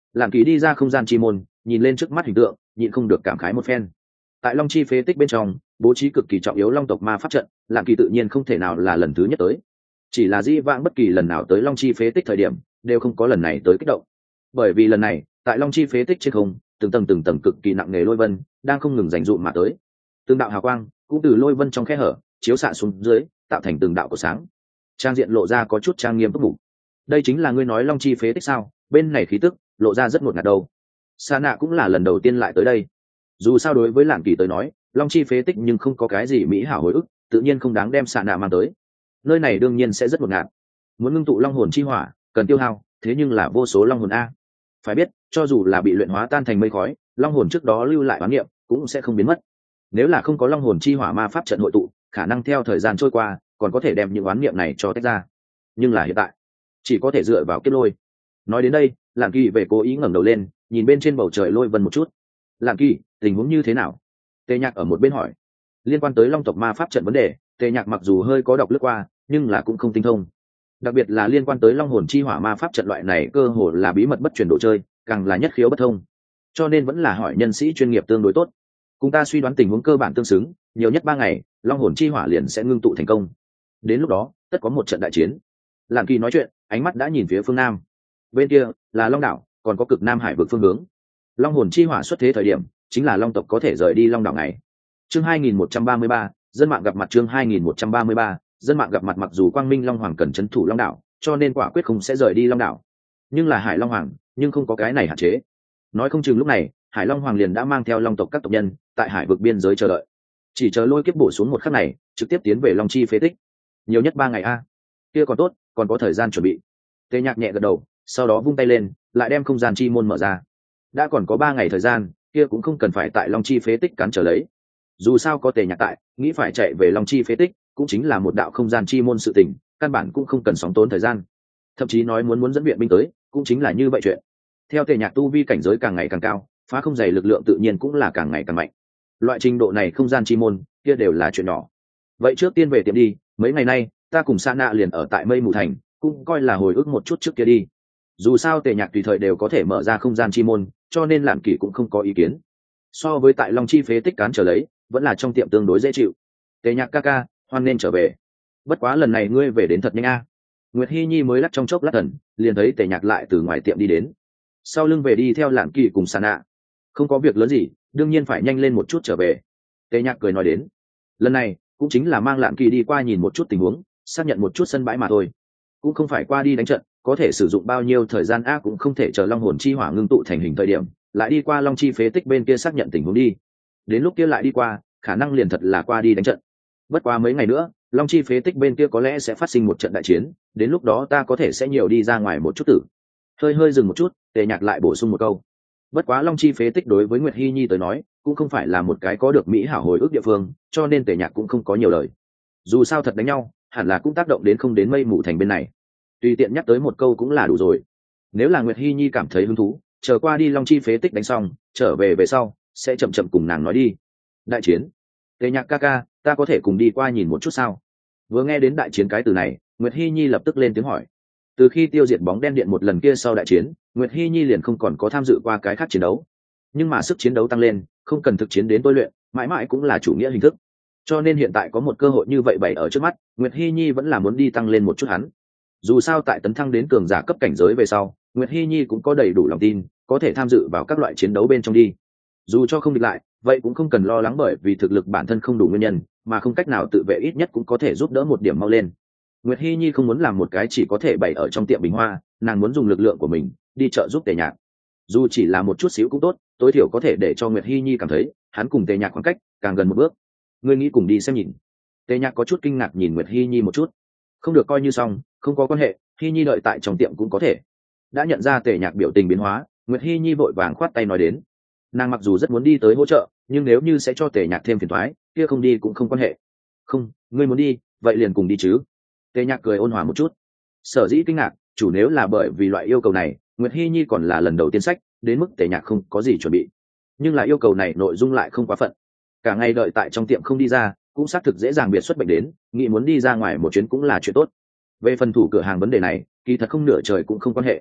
Làm Kỳ đi ra không gian chi môn, nhìn lên trước mắt hình tượng, nhịn không được cảm khái một phen. Tại Long Chi phế tích bên trong, bố trí cực kỳ trọng yếu Long tộc ma pháp trận, Làm Kỳ tự nhiên không thể nào là lần thứ nhất tới. Chỉ là di vãng bất kỳ lần nào tới Long Chi phế tích thời điểm, đều không có lần này tới kích động. Bởi vì lần này, tại Long Chi phế tích trên không, từng tầng từng tầng cực kỳ nặng nề lôi vân đang không ngừng dành dụm mà tới. Từng đạo hào quang cũng từ lôi vân trong khe hở chiếu xạ xuống dưới, tạo thành từng đạo của sáng. Trang diện lộ ra có chút trang nghiêm túc mục. Đây chính là ngươi nói Long Chi phế tích sao? Bên này khí tức lộ ra rất ngột ngạt đâu. Sa nạ cũng là lần đầu tiên lại tới đây. Dù sao đối với Lãng Kỳ tới nói, Long Chi phế tích nhưng không có cái gì mỹ hảo hồi ức, tự nhiên không đáng đem Sa nạ mang tới. Nơi này đương nhiên sẽ rất ngột ngạt. Muốn ngưng tụ long hồn chi hỏa, cần tiêu hao, thế nhưng là vô số long hồn a. Phải biết, cho dù là bị luyện hóa tan thành mây khói, long hồn trước đó lưu lại oán niệm cũng sẽ không biến mất. Nếu là không có long hồn chi hỏa ma pháp trận hội tụ, khả năng theo thời gian trôi qua, còn có thể đem những oán niệm này cho tách ra. Nhưng là hiện tại, chỉ có thể dựa vào kiếp lôi. Nói đến đây, Lãng Kỳ về cố ý ngẩng đầu lên, nhìn bên trên bầu trời lôi vân một chút. Lãng Kỳ, tình huống như thế nào? Tề Nhạc ở một bên hỏi. Liên quan tới long tộc ma pháp trận vấn đề, Tề Nhạc mặc dù hơi có đọc lướt qua, nhưng là cũng không tinh thông. Đặc biệt là liên quan tới long hồn chi hỏa ma pháp trận loại này cơ hồ là bí mật bất truyền đồ chơi, càng là nhất khiếu bất thông. Cho nên vẫn là hỏi nhân sĩ chuyên nghiệp tương đối tốt. Cùng ta suy đoán tình huống cơ bản tương xứng, nhiều nhất ba ngày, long hồn chi hỏa liền sẽ ngưng tụ thành công. Đến lúc đó, tất có một trận đại chiến. Lãng Kỳ nói chuyện, ánh mắt đã nhìn phía phương nam. Bên kia là Long đảo, còn có cực nam hải vực phương hướng. Long hồn chi hỏa xuất thế thời điểm, chính là long tộc có thể rời đi Long đảo này. Chương hai nghìn một trăm ba mươi ba, dân mạng gặp mặt chương hai nghìn một trăm ba mươi ba, dân mạng gặp mặt mặc dù Quang Minh Long Hoàng cần trấn thủ Long đảo, cho nên quả quyết không sẽ rời đi Long đảo. Nhưng là Hải Long Hoàng, nhưng không có cái này hạn chế. Nói không chừng lúc này, Hải Long Hoàng liền đã mang theo long tộc các tộc nhân tại hải vực biên giới chờ đợi. Chỉ chờ lôi kiếp bổ xuống một khắc này, trực tiếp tiến về Long Chi phế tích. Nhiều nhất ba ngày a. Kia còn tốt, còn có thời gian chuẩn bị. Tề Nhạc nhẹ gật đầu, sau đó vung tay lên, lại đem không gian chi môn mở ra. Đã còn có ba ngày thời gian, kia cũng không cần phải tại Long Chi phế tích cắn trở lấy. Dù sao có Tề Nhạc tại, nghĩ phải chạy về Long Chi phế tích, cũng chính là một đạo không gian chi môn sự tình, căn bản cũng không cần sóng tốn thời gian. Thậm chí nói muốn muốn dẫn viện binh tới, cũng chính là như vậy chuyện. Theo Tề Nhạc tu vi cảnh giới càng ngày càng cao, phá không dày lực lượng tự nhiên cũng là càng ngày càng mạnh. Loại trình độ này không gian chi môn, kia đều là chuyện nhỏ. Vậy trước tiên về tiệm đi, mấy ngày nay, ta cùng Sa Nạ liền ở tại Mây Mù Thành, cũng coi là hồi ức một chút trước kia đi. Dù sao Tề Nhạc tùy thời đều có thể mở ra không gian chi môn, cho nên Lãng Kỳ cũng không có ý kiến. So với tại Long Chi phế tích cán trở lấy, vẫn là trong tiệm tương đối dễ chịu. Tề Nhạc ca ca, hoan nên trở về. Bất quá lần này ngươi về đến thật nhanh a. Nguyệt Hi Nhi mới lắc trong chốc lát thần, liền thấy Tề Nhạc lại từ ngoài tiệm đi đến. Sau lưng về đi theo Lãng Kỳ cùng Sa Nạ. Không có việc lớn gì, đương nhiên phải nhanh lên một chút trở về. Tề Nhạc cười nói đến. Lần này cũng chính là mang Lãng Kỳ đi qua nhìn một chút tình huống, xác nhận một chút sân bãi mà thôi, cũng không phải qua đi đánh trận, có thể sử dụng bao nhiêu thời gian a cũng không thể chờ long hồn chi hỏa ngưng tụ thành hình thời điểm lại đi qua Long Chi phế tích bên kia xác nhận tình huống đi. Đến lúc kia lại đi qua, khả năng liền thật là qua đi đánh trận. Bất quá mấy ngày nữa, Long Chi phế tích bên kia có lẽ sẽ phát sinh một trận đại chiến, đến lúc đó ta có thể sẽ nhiều đi ra ngoài một chút tử. Hơi hơi dừng một chút, Tề Nhạc lại bổ sung một câu. Bất quá Long Chi phế tích đối với Nguyệt Hi Nhi tới nói, cũng không phải là một cái có được mỹ hảo hồi ức địa phương, cho nên Tề Nhạc cũng không có nhiều lời. Dù sao thật đánh nhau, hẳn là cũng tác động đến không đến Mây Mù Thành bên này. Tùy tiện nhắc tới một câu cũng là đủ rồi. Nếu là Nguyệt Hi Nhi cảm thấy hứng thú, chờ qua đi Long Chi phế tích đánh xong, trở về về sau, sẽ chậm chậm cùng nàng nói đi. Đại chiến? Tề Nhạc ca ca, ta có thể cùng đi qua nhìn một chút sao? Vừa nghe đến đại chiến cái từ này, Nguyệt Hi Nhi lập tức lên tiếng hỏi. Từ khi tiêu diệt bóng đen điện một lần kia sau đại chiến, Nguyệt Hi Nhi liền không còn có tham dự qua cái khác chiến đấu. Nhưng mà sức chiến đấu tăng lên, không cần thực chiến đến tôi luyện, mãi mãi cũng là chủ nghĩa hình thức. Cho nên hiện tại có một cơ hội như vậy bày ở trước mắt, Nguyệt Hi Nhi vẫn là muốn đi tăng lên một chút hắn. Dù sao tại tấn thăng đến cường giả cấp cảnh giới về sau, Nguyệt Hi Nhi cũng có đầy đủ lòng tin, có thể tham dự vào các loại chiến đấu bên trong đi. Dù cho không địch lại, vậy cũng không cần lo lắng bởi vì thực lực bản thân không đủ nguyên nhân, mà không cách nào tự vệ ít nhất cũng có thể giúp đỡ một điểm mau lên. Nguyệt Hi Nhi không muốn làm một cái chỉ có thể bày ở trong tiệm bình hoa, nàng muốn dùng lực lượng của mình đi trợ giúp Tề Nhạc. Dù chỉ là một chút xíu cũng tốt, tối thiểu có thể để cho Nguyệt Hi Nhi cảm thấy hắn cùng Tề Nhạc khoảng cách càng gần một bước. Ngươi nghĩ cùng đi xem nhìn? Tề Nhạc có chút kinh ngạc nhìn Nguyệt Hi Nhi một chút. Không được coi như xong, không có quan hệ, Hi Nhi đợi tại trong tiệm cũng có thể. Đã nhận ra Tề Nhạc biểu tình biến hóa, Nguyệt Hi Nhi vội vàng khoát tay nói đến. Nàng mặc dù rất muốn đi tới hỗ trợ, nhưng nếu như sẽ cho Tề Nhạc thêm phiền toái, kia không đi cũng không quan hệ. Không, ngươi muốn đi, vậy liền cùng đi chứ. Tề Nhạc cười ôn hòa một chút. Sở dĩ kinh ngạc, chủ nếu là bởi vì loại yêu cầu này, Nguyệt Hi Nhi còn là lần đầu tiên sách, đến mức Tề Nhạc không có gì chuẩn bị. Nhưng là yêu cầu này nội dung lại không quá phận. Cả ngày đợi tại trong tiệm không đi ra, cũng xác thực dễ dàng biệt xuất bệnh đến, nghĩ muốn đi ra ngoài một chuyến cũng là chuyện tốt. Về phần thủ cửa hàng vấn đề này, kỳ thật không nửa trời cũng không quan hệ.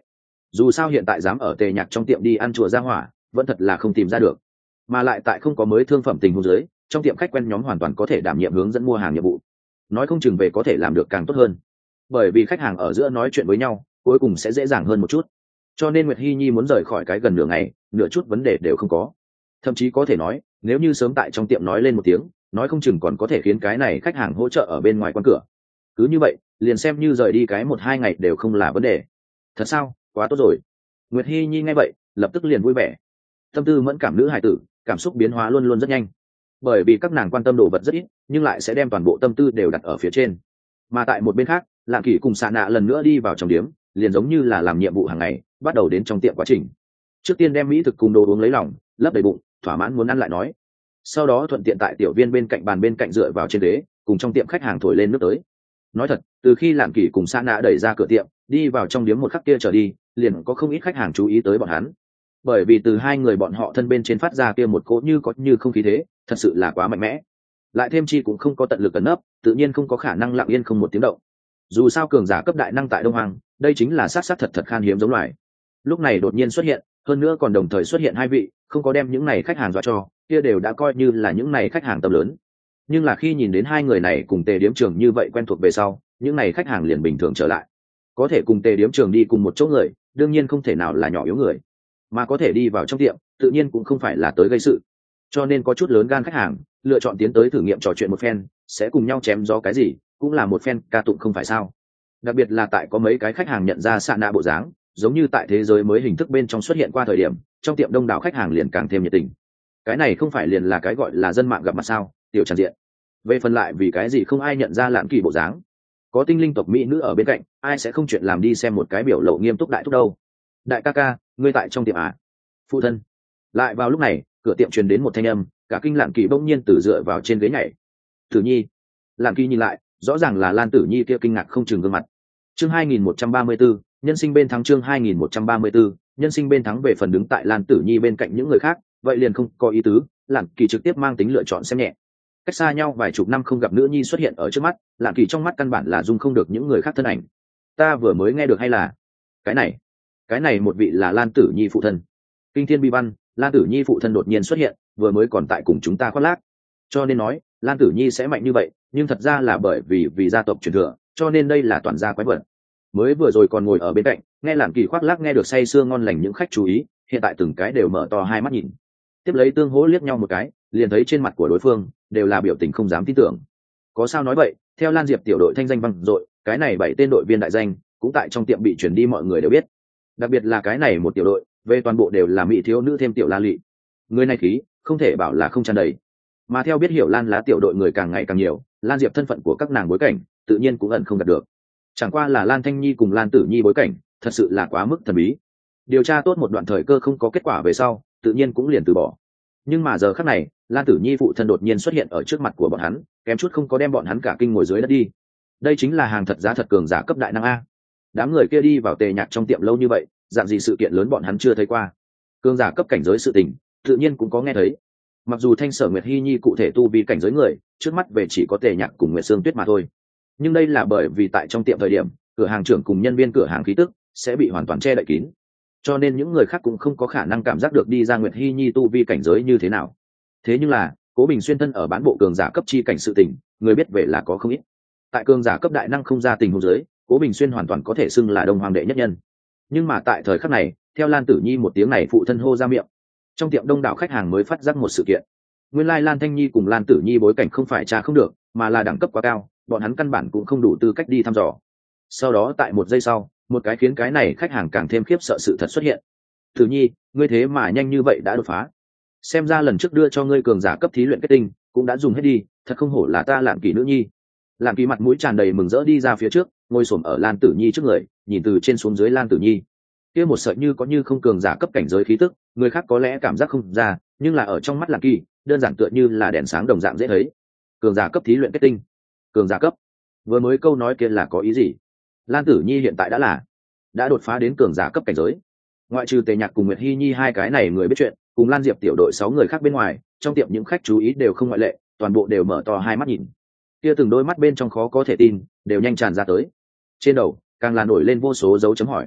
dù sao hiện tại dám ở tề nhạc trong tiệm đi ăn chùa ra hỏa vẫn thật là không tìm ra được, mà lại tại không có mới thương phẩm tình huống dưới, trong tiệm khách quen nhóm hoàn toàn có thể đảm nhiệm hướng dẫn mua hàng nhiệm vụ, nói không chừng về có thể làm được càng tốt hơn, bởi vì khách hàng ở giữa nói chuyện với nhau cuối cùng sẽ dễ dàng hơn một chút. Cho nên Nguyệt Hi Nhi muốn rời khỏi cái gần nửa ngày, nửa chút vấn đề đều không có. Thậm chí có thể nói, nếu như sớm tại trong tiệm nói lên một tiếng, nói không chừng còn có thể khiến cái này khách hàng hỗ trợ ở bên ngoài quan cửa. Cứ như vậy, liền xem như rời đi cái một hai ngày đều không là vấn đề. Thật sao? Quá tốt rồi. Nguyệt Hi Nhi nghe vậy, lập tức liền vui vẻ. Tâm tư mẫn cảm nữ hài tử, cảm xúc biến hóa luôn luôn rất nhanh. Bởi vì các nàng quan tâm đồ vật rất ít, nhưng lại sẽ đem toàn bộ tâm tư đều đặt ở phía trên. Mà tại một bên khác, Lạng Kỷ cùng Sạ Nạ lần nữa đi vào trong điếm, liền giống như là làm nhiệm vụ hàng ngày, bắt đầu đến trong tiệm quá trình. Trước tiên đem mỹ thực cùng đồ uống lấy lòng, lấp đầy bụng, thỏa mãn muốn ăn lại nói. Sau đó thuận tiện tại tiểu viên bên cạnh bàn bên cạnh dựa vào trên ghế, cùng trong tiệm khách hàng thổi lên nước tới. Nói thật, từ khi Lạng Kỷ cùng Sạ Nạ đẩy ra cửa tiệm, đi vào trong điếm một khắc kia trở đi, liền có không ít khách hàng chú ý tới bọn hắn. Bởi vì từ hai người bọn họ thân bên trên phát ra kia một cỗ như có như không khí thế, thật sự là quá mạnh mẽ. Lại thêm chi cũng không có tận lực ẩn nấp, tự nhiên không có khả năng lặng yên không một tiếng động. Dù sao cường giả cấp đại năng tại Đông Hoàng, đây chính là sát sát thật thật khan hiếm giống loài. Lúc này đột nhiên xuất hiện, hơn nữa còn đồng thời xuất hiện hai vị, không có đem những này khách hàng dọa cho, kia đều đã coi như là những này khách hàng tầm lớn. Nhưng là khi nhìn đến hai người này cùng Tề Điếm Trường như vậy quen thuộc về sau, những này khách hàng liền bình thường trở lại. Có thể cùng Tề Điếm Trường đi cùng một chỗ người, đương nhiên không thể nào là nhỏ yếu người, mà có thể đi vào trong tiệm, tự nhiên cũng không phải là tới gây sự. Cho nên có chút lớn gan khách hàng lựa chọn tiến tới thử nghiệm trò chuyện một phen, sẽ cùng nhau chém gió cái gì, cũng là một phen ca tụng không phải sao. Đặc biệt là tại có mấy cái khách hàng nhận ra Sạ Nạ bộ dáng, giống như tại thế giới mới hình thức bên trong xuất hiện qua thời điểm, trong tiệm đông đảo khách hàng liền càng thêm nhiệt tình. Cái này không phải liền là cái gọi là dân mạng gặp mặt sao, tiểu tràn diện. Về phần lại vì cái gì không ai nhận ra Lãn Kỳ bộ dáng, có tinh linh tộc mỹ nữ ở bên cạnh, ai sẽ không chuyện làm đi xem một cái biểu lộ nghiêm túc đại thúc đâu. Đại ca ca, ngươi tại trong tiệm à? Phụ thân. Lại vào lúc này, cửa tiệm truyền đến một thanh âm, cả kinh Lãn Kỳ bỗng nhiên từ dựa vào trên ghế nhảy. Tử Nhi. Lãn Kỳ nhìn lại, rõ ràng là Lan Tử Nhi kia kinh ngạc không chừng gương mặt. Chương hai nghìn một trăm ba mươi tư, nhân sinh bên thắng. Chương hai nghìn một trăm ba mươi tư, nhân sinh bên thắng. Về phần đứng tại Lan Tử Nhi bên cạnh những người khác, vậy liền không có ý tứ, Lãn Kỳ trực tiếp mang tính lựa chọn xem nhẹ. Cách xa nhau vài chục năm không gặp nữ nhi xuất hiện ở trước mắt, Lãn Kỳ trong mắt căn bản là dung không được những người khác thân ảnh. Ta vừa mới nghe được hay là cái này, cái này một vị là Lan Tử Nhi phụ thân. Kinh thiên bi văn, Lan Tử Nhi phụ thân đột nhiên xuất hiện, vừa mới còn tại cùng chúng ta khoác lác. Cho nên nói, Lan Tử Nhi sẽ mạnh như vậy, nhưng thật ra là bởi vì vì gia tộc truyền thừa, cho nên đây là toàn gia quái vật. Mới vừa rồi còn ngồi ở bên cạnh, nghe Lãn Kỳ khoác lác nghe được say sưa ngon lành những khách chú ý, hiện tại từng cái đều mở to hai mắt nhìn. Tiếp lấy tương hỗ liếc nhau một cái, liền thấy trên mặt của đối phương đều là biểu tình không dám tin tưởng. Có sao nói vậy, theo Lan Diệp tiểu đội thanh danh vang dội, cái này bảy tên đội viên đại danh cũng tại trong tiệm bị truyền đi, mọi người đều biết. Đặc biệt là cái này một tiểu đội, về toàn bộ đều là mỹ thiếu nữ thêm tiểu La Lị. Người này khí, không thể bảo là không tràn đầy. Mà theo biết hiểu Lan lá tiểu đội người càng ngày càng nhiều, Lan Diệp thân phận của các nàng bối cảnh, tự nhiên cũng ẩn không đạt được. Chẳng qua là Lan Thanh Nhi cùng Lan Tử Nhi bối cảnh, thật sự là quá mức thần bí. Điều tra tốt một đoạn thời cơ không có kết quả về sau, tự nhiên cũng liền từ bỏ. Nhưng mà giờ khắc này, Lan Tử Nhi phụ thân đột nhiên xuất hiện ở trước mặt của bọn hắn, kém chút không có đem bọn hắn cả kinh ngồi dưới đất đi. Đây chính là hàng thật giá thật cường giả cấp đại năng a. Đám người kia đi vào Tề Nhạc trong tiệm lâu như vậy, dạng gì sự kiện lớn bọn hắn chưa thấy qua. Cường giả cấp cảnh giới sự tình, tự nhiên cũng có nghe thấy. Mặc dù Thanh Sở Nguyệt Hi Nhi cụ thể tu vi cảnh giới người, trước mắt về chỉ có Tề Nhạc cùng Nguyệt Sương Tuyết mà thôi. Nhưng đây là bởi vì tại trong tiệm thời điểm, cửa hàng trưởng cùng nhân viên cửa hàng khí tức sẽ bị hoàn toàn che đậy kín, cho nên những người khác cũng không có khả năng cảm giác được đi ra Nguyệt Hi Nhi tu vi cảnh giới như thế nào. Thế nhưng là, Cố Bình Xuyên thân ở bán bộ cường giả cấp chi cảnh sự tình, người biết về là có không ít. Tại cường giả cấp đại năng không ra tình huống dưới, Cố Bình Xuyên hoàn toàn có thể xưng là Đông Hoàng đệ nhất nhân. Nhưng mà tại thời khắc này, theo Lan Tử Nhi một tiếng này phụ thân hô ra miệng, trong tiệm đông đảo khách hàng mới phát giác một sự kiện. Nguyên lai Lan Thanh Nhi cùng Lan Tử Nhi bối cảnh không phải tra không được, mà là đẳng cấp quá cao, bọn hắn căn bản cũng không đủ tư cách đi thăm dò. Sau đó tại một giây sau, một cái khiến cái này khách hàng càng thêm khiếp sợ sự thật xuất hiện. Tử Nhi, ngươi thế mà nhanh như vậy đã đột phá. Xem ra lần trước đưa cho ngươi cường giả cấp thí luyện kết tinh cũng đã dùng hết đi, thật không hổ là ta Lãn Kỳ nữ nhi. Lãn Kỳ mặt mũi tràn đầy mừng rỡ đi ra phía trước, ngồi xổm ở Lan Tử Nhi trước người, nhìn từ trên xuống dưới Lan Tử Nhi. Kia một sợi như có như không cường giả cấp cảnh giới khí tức, người khác có lẽ cảm giác không ra, nhưng là ở trong mắt Lãn Kỳ, đơn giản tựa như là đèn sáng đồng dạng dễ thấy. Cường giả cấp thí luyện kết tinh, cường giả cấp. Vừa mới câu nói kia là có ý gì? Lan Tử Nhi hiện tại đã là đã đột phá đến cường giả cấp cảnh giới. Ngoại trừ Tề Nhạc cùng Nguyệt Hi Nhi hai cái này người biết chuyện, cùng Lan Diệp tiểu đội sáu người khác bên ngoài, trong tiệm những khách chú ý đều không ngoại lệ, toàn bộ đều mở to hai mắt nhìn. Kia từng đôi mắt bên trong khó có thể tin, đều nhanh tràn ra tới. Trên đầu càng là nổi lên vô số dấu chấm hỏi.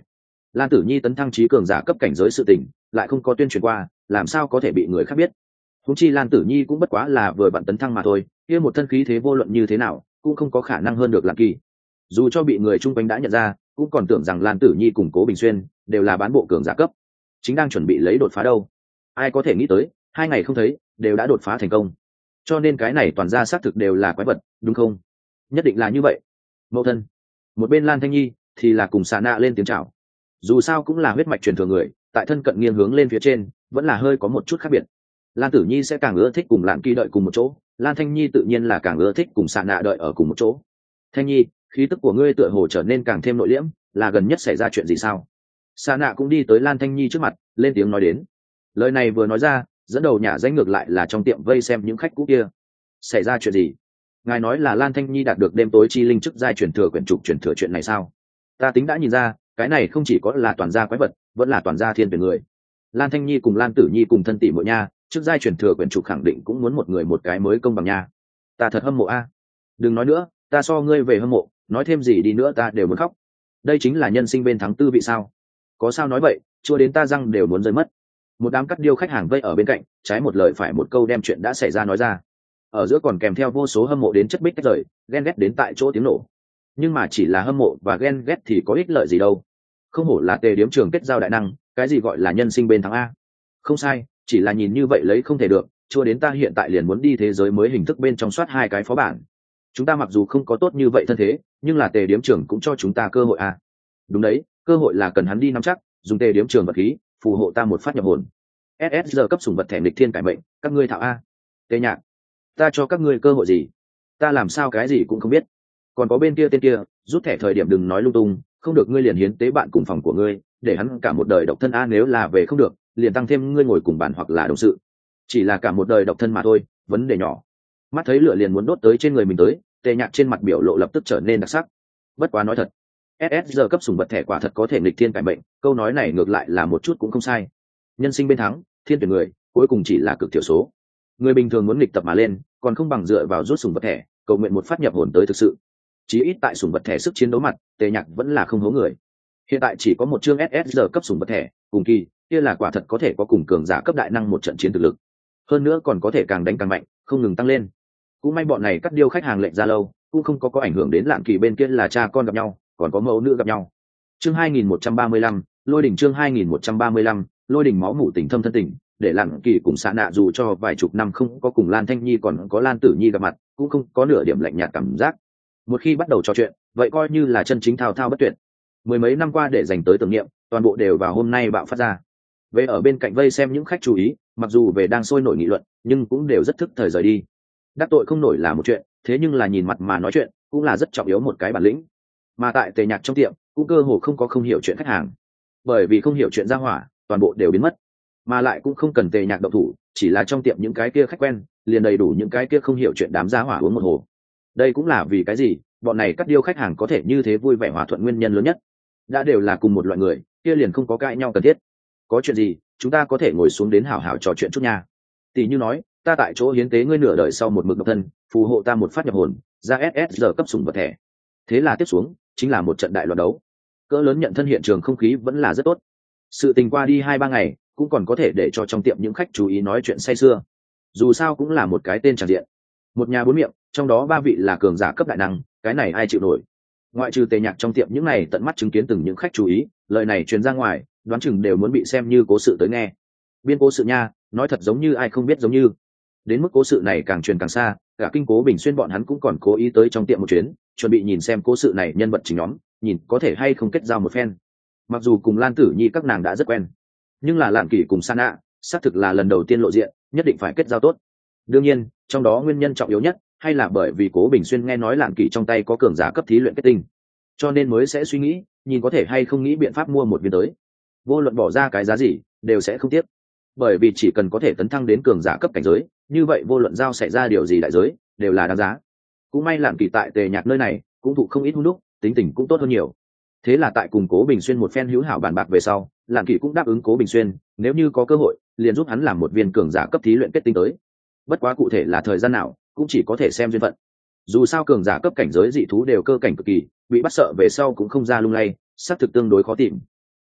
Lan Tử Nhi tấn thăng trí cường giả cấp cảnh giới sự tình lại không có tuyên truyền qua, làm sao có thể bị người khác biết. Húng chi Lan Tử Nhi cũng bất quá là vừa vặn tấn thăng mà thôi, kia một thân khí thế vô luận như thế nào cũng không có khả năng hơn được Lan Kỳ. Dù cho bị người chung quanh đã nhận ra, cũng còn tưởng rằng Lan Tử Nhi cùng Cố Bình Xuyên đều là bán bộ cường giả cấp, chính đang chuẩn bị lấy đột phá đâu. Ai có thể nghĩ tới hai ngày không thấy đều đã đột phá thành công. Cho nên cái này toàn ra xác thực đều là quái vật, đúng không? Nhất định là như vậy. Mẫu thân một bên Lan Thanh Nhi thì là cùng Xà Nạ lên tiếng chào. Dù sao cũng là huyết mạch truyền thừa người, tại thân cận nghiêng hướng lên phía trên vẫn là hơi có một chút khác biệt. Lan Tử Nhi sẽ càng ưa thích cùng Lan Kỳ đợi cùng một chỗ, Lan Thanh Nhi tự nhiên là càng ưa thích cùng Xà Nạ đợi ở cùng một chỗ. Thanh Nhi, khí tức của ngươi tựa hồ trở nên càng thêm nội liễm, là gần nhất xảy ra chuyện gì sao? Xà Nạ cũng đi tới Lan Thanh Nhi trước mặt, lên tiếng nói đến. Lời này vừa nói ra, dẫn đầu nhả danh ngược lại là trong tiệm vây xem những khách cũ kia. Xảy ra chuyện gì? Ngài nói là Lan Thanh Nhi đạt được đêm tối chi linh chức giai truyền thừa quyển trục truyền thừa chuyện này sao? Ta tính đã nhìn ra, cái này không chỉ có là toàn gia quái vật, vẫn là toàn gia thiên tuyển người. Lan Thanh Nhi cùng Lan Tử Nhi cùng thân tỷ muội nha, chức giai truyền thừa quyển trục khẳng định cũng muốn một người một cái mới công bằng nha. Ta thật hâm mộ a. Đừng nói nữa, ta so ngươi về hâm mộ, nói thêm gì đi nữa ta đều muốn khóc. Đây chính là nhân sinh bên thắng tư vị sao? Có sao nói vậy, chua đến ta răng đều muốn rơi mất. Một đám cắt điêu khách hàng vây ở bên cạnh, trái một lời phải một câu đem chuyện đã xảy ra nói ra. Ở giữa còn kèm theo vô số hâm mộ đến chất bích tách rời, ghen ghét đến tại chỗ tiếng nổ. Nhưng mà chỉ là hâm mộ và ghen ghét thì có ích lợi gì đâu. Không hổ là Tề Điếm Trường kết giao đại năng, cái gì gọi là nhân sinh bên thắng a? Không sai, chỉ là nhìn như vậy lấy không thể được, chua đến ta hiện tại liền muốn đi thế giới mới hình thức bên trong soát hai cái phó bản. Chúng ta mặc dù không có tốt như vậy thân thế, nhưng là Tề Điếm Trường cũng cho chúng ta cơ hội a. Đúng đấy, cơ hội là cần hắn đi nắm chắc, dùng Tề Điếm Trường vật khí, phù hộ ta một phát nhập hồn. ét ét giê cấp sủng vật thẻ nghịch thiên cải mệnh, các ngươi thạo a. Tề Nhạc, ta cho các ngươi cơ hội gì? Ta làm sao cái gì cũng không biết. Còn có bên kia tên kia, rút thẻ thời điểm đừng nói lung tung, không được ngươi liền hiến tế bạn cùng phòng của ngươi, để hắn cả một đời độc thân a, nếu là về không được, liền tăng thêm ngươi ngồi cùng bàn hoặc là đồng sự. Chỉ là cả một đời độc thân mà thôi, vấn đề nhỏ. Mắt thấy lửa liền muốn đốt tới trên người mình tới, Tề Nhạc trên mặt biểu lộ lập tức trở nên đặc sắc. Bất quá nói thật, ét ét giê cấp sủng vật thẻ quả thật có thể nghịch thiên cải mệnh, câu nói này ngược lại là một chút cũng không sai. Nhân sinh bên thắng, thiên tuyển người, cuối cùng chỉ là cực thiểu số. Người bình thường muốn nghịch tập mà lên, còn không bằng dựa vào rút sủng vật thẻ, cầu nguyện một phát nhập hồn tới thực sự. Chí ít tại sủng vật thẻ sức chiến đấu mặt, Tề Nhạc vẫn là không hố người. Hiện tại chỉ có một chương ét ét giê cấp sủng vật thẻ, cùng kỳ, kia là quả thật có thể có cùng cường giả cấp đại năng một trận chiến thực lực. Hơn nữa còn có thể càng đánh càng mạnh, không ngừng tăng lên. Cũng may bọn này cắt điêu khách hàng lệnh ra lâu, cũng không có có ảnh hưởng đến Lạn Kỳ bên kia là cha con gặp nhau, còn có mẫu nữ gặp nhau. Chương hai nghìn một trăm ba mươi lăm, Lôi đỉnh chương hai nghìn một trăm ba mươi lăm, Lôi đỉnh máu mủ tình thâm thân tình, để Lạn Kỳ cùng Xạ Nạ dù cho vài chục năm không có cùng Lan Thanh Nhi còn có Lan Tử Nhi gặp mặt, cũng không có nửa điểm lạnh nhạt cảm giác. Một khi bắt đầu trò chuyện, vậy coi như là chân chính thao thao bất tuyệt. Mười mấy năm qua để dành tới tưởng niệm, toàn bộ đều vào hôm nay bạo phát ra. Về ở bên cạnh vây xem những khách chú ý, mặc dù về đang sôi nổi nghị luận, nhưng cũng đều rất thức thời rời đi. Đắc tội không nổi là một chuyện, thế nhưng là nhìn mặt mà nói chuyện, cũng là rất trọng yếu một cái bản lĩnh. Mà tại Tề Nhạc trong tiệm, cũng cơ hồ không có không hiểu chuyện khách hàng. Bởi vì không hiểu chuyện ra hỏa, toàn bộ đều biến mất. Mà lại cũng không cần Tề Nhạc động thủ, chỉ là trong tiệm những cái kia khách quen, liền đầy đủ những cái kia không hiểu chuyện đám gia hỏa uống một hồ. Đây cũng là vì cái gì, bọn này cắt điêu khách hàng có thể như thế vui vẻ hòa thuận nguyên nhân lớn nhất. Đã đều là cùng một loại người, kia liền không có cãi nhau cần thiết. Có chuyện gì, chúng ta có thể ngồi xuống đến hảo hảo trò chuyện chút nha. Tỷ như nói, ta tại chỗ hiến tế ngươi nửa đời sau một mực độc thân, phù hộ ta một phát nhập hồn, ra ét ét giê cấp sủng vật thẻ. Thế là tiếp xuống, chính là một trận đại loạt đấu. Cỡ lớn nhận thân hiện trường không khí vẫn là rất tốt. Sự tình qua đi hai ba ngày, cũng còn có thể để cho trong tiệm những khách chú ý nói chuyện say sưa. Dù sao cũng là một cái tên tràn diện. Một nhà bốn miệng, trong đó ba vị là cường giả cấp đại năng, cái này ai chịu nổi. Ngoại trừ Tề Nhạc trong tiệm những này tận mắt chứng kiến từng những khách chú ý, lời này truyền ra ngoài, đoán chừng đều muốn bị xem như cố sự tới nghe. Biên cố sự nha, nói thật giống như ai không biết giống như. Đến mức cố sự này càng truyền càng xa, cả kinh Cố Bình Xuyên bọn hắn cũng còn cố ý tới trong tiệm một chuyến, chuẩn bị nhìn xem cố sự này nhân vật chính nhóm, nhìn có thể hay không kết giao một phen. Mặc dù cùng Lan Tử Nhi các nàng đã rất quen, nhưng là Lạn Kỳ cùng Sa Nạ, xác thực là lần đầu tiên lộ diện, nhất định phải kết giao tốt. Đương nhiên, trong đó nguyên nhân trọng yếu nhất, hay là bởi vì Cố Bình Xuyên nghe nói Lạn Kỳ trong tay có cường giả cấp thí luyện kết tinh, cho nên mới sẽ suy nghĩ, nhìn có thể hay không nghĩ biện pháp mua một viên tới. Vô luận bỏ ra cái giá gì, đều sẽ không tiếc. Bởi vì chỉ cần có thể tấn thăng đến cường giả cấp cảnh giới, như vậy vô luận giao xảy ra điều gì đại giới, đều là đáng giá. Cũng may Lạn Kỳ tại Tề Nhạc nơi này, cũng thụ không ít hung đúc, tính tình cũng tốt hơn nhiều. Thế là tại cùng Cố Bình Xuyên một phen hữu hảo bàn bạc về sau, Lạn Kỳ cũng đáp ứng Cố Bình Xuyên, nếu như có cơ hội, liền giúp hắn làm một viên cường giả cấp thí luyện kết tinh tới. Bất quá cụ thể là thời gian nào, cũng chỉ có thể xem duyên phận. Dù sao cường giả cấp cảnh giới dị thú đều cơ cảnh cực kỳ, bị bắt sợ về sau cũng không ra lung lay, xác thực tương đối khó tìm.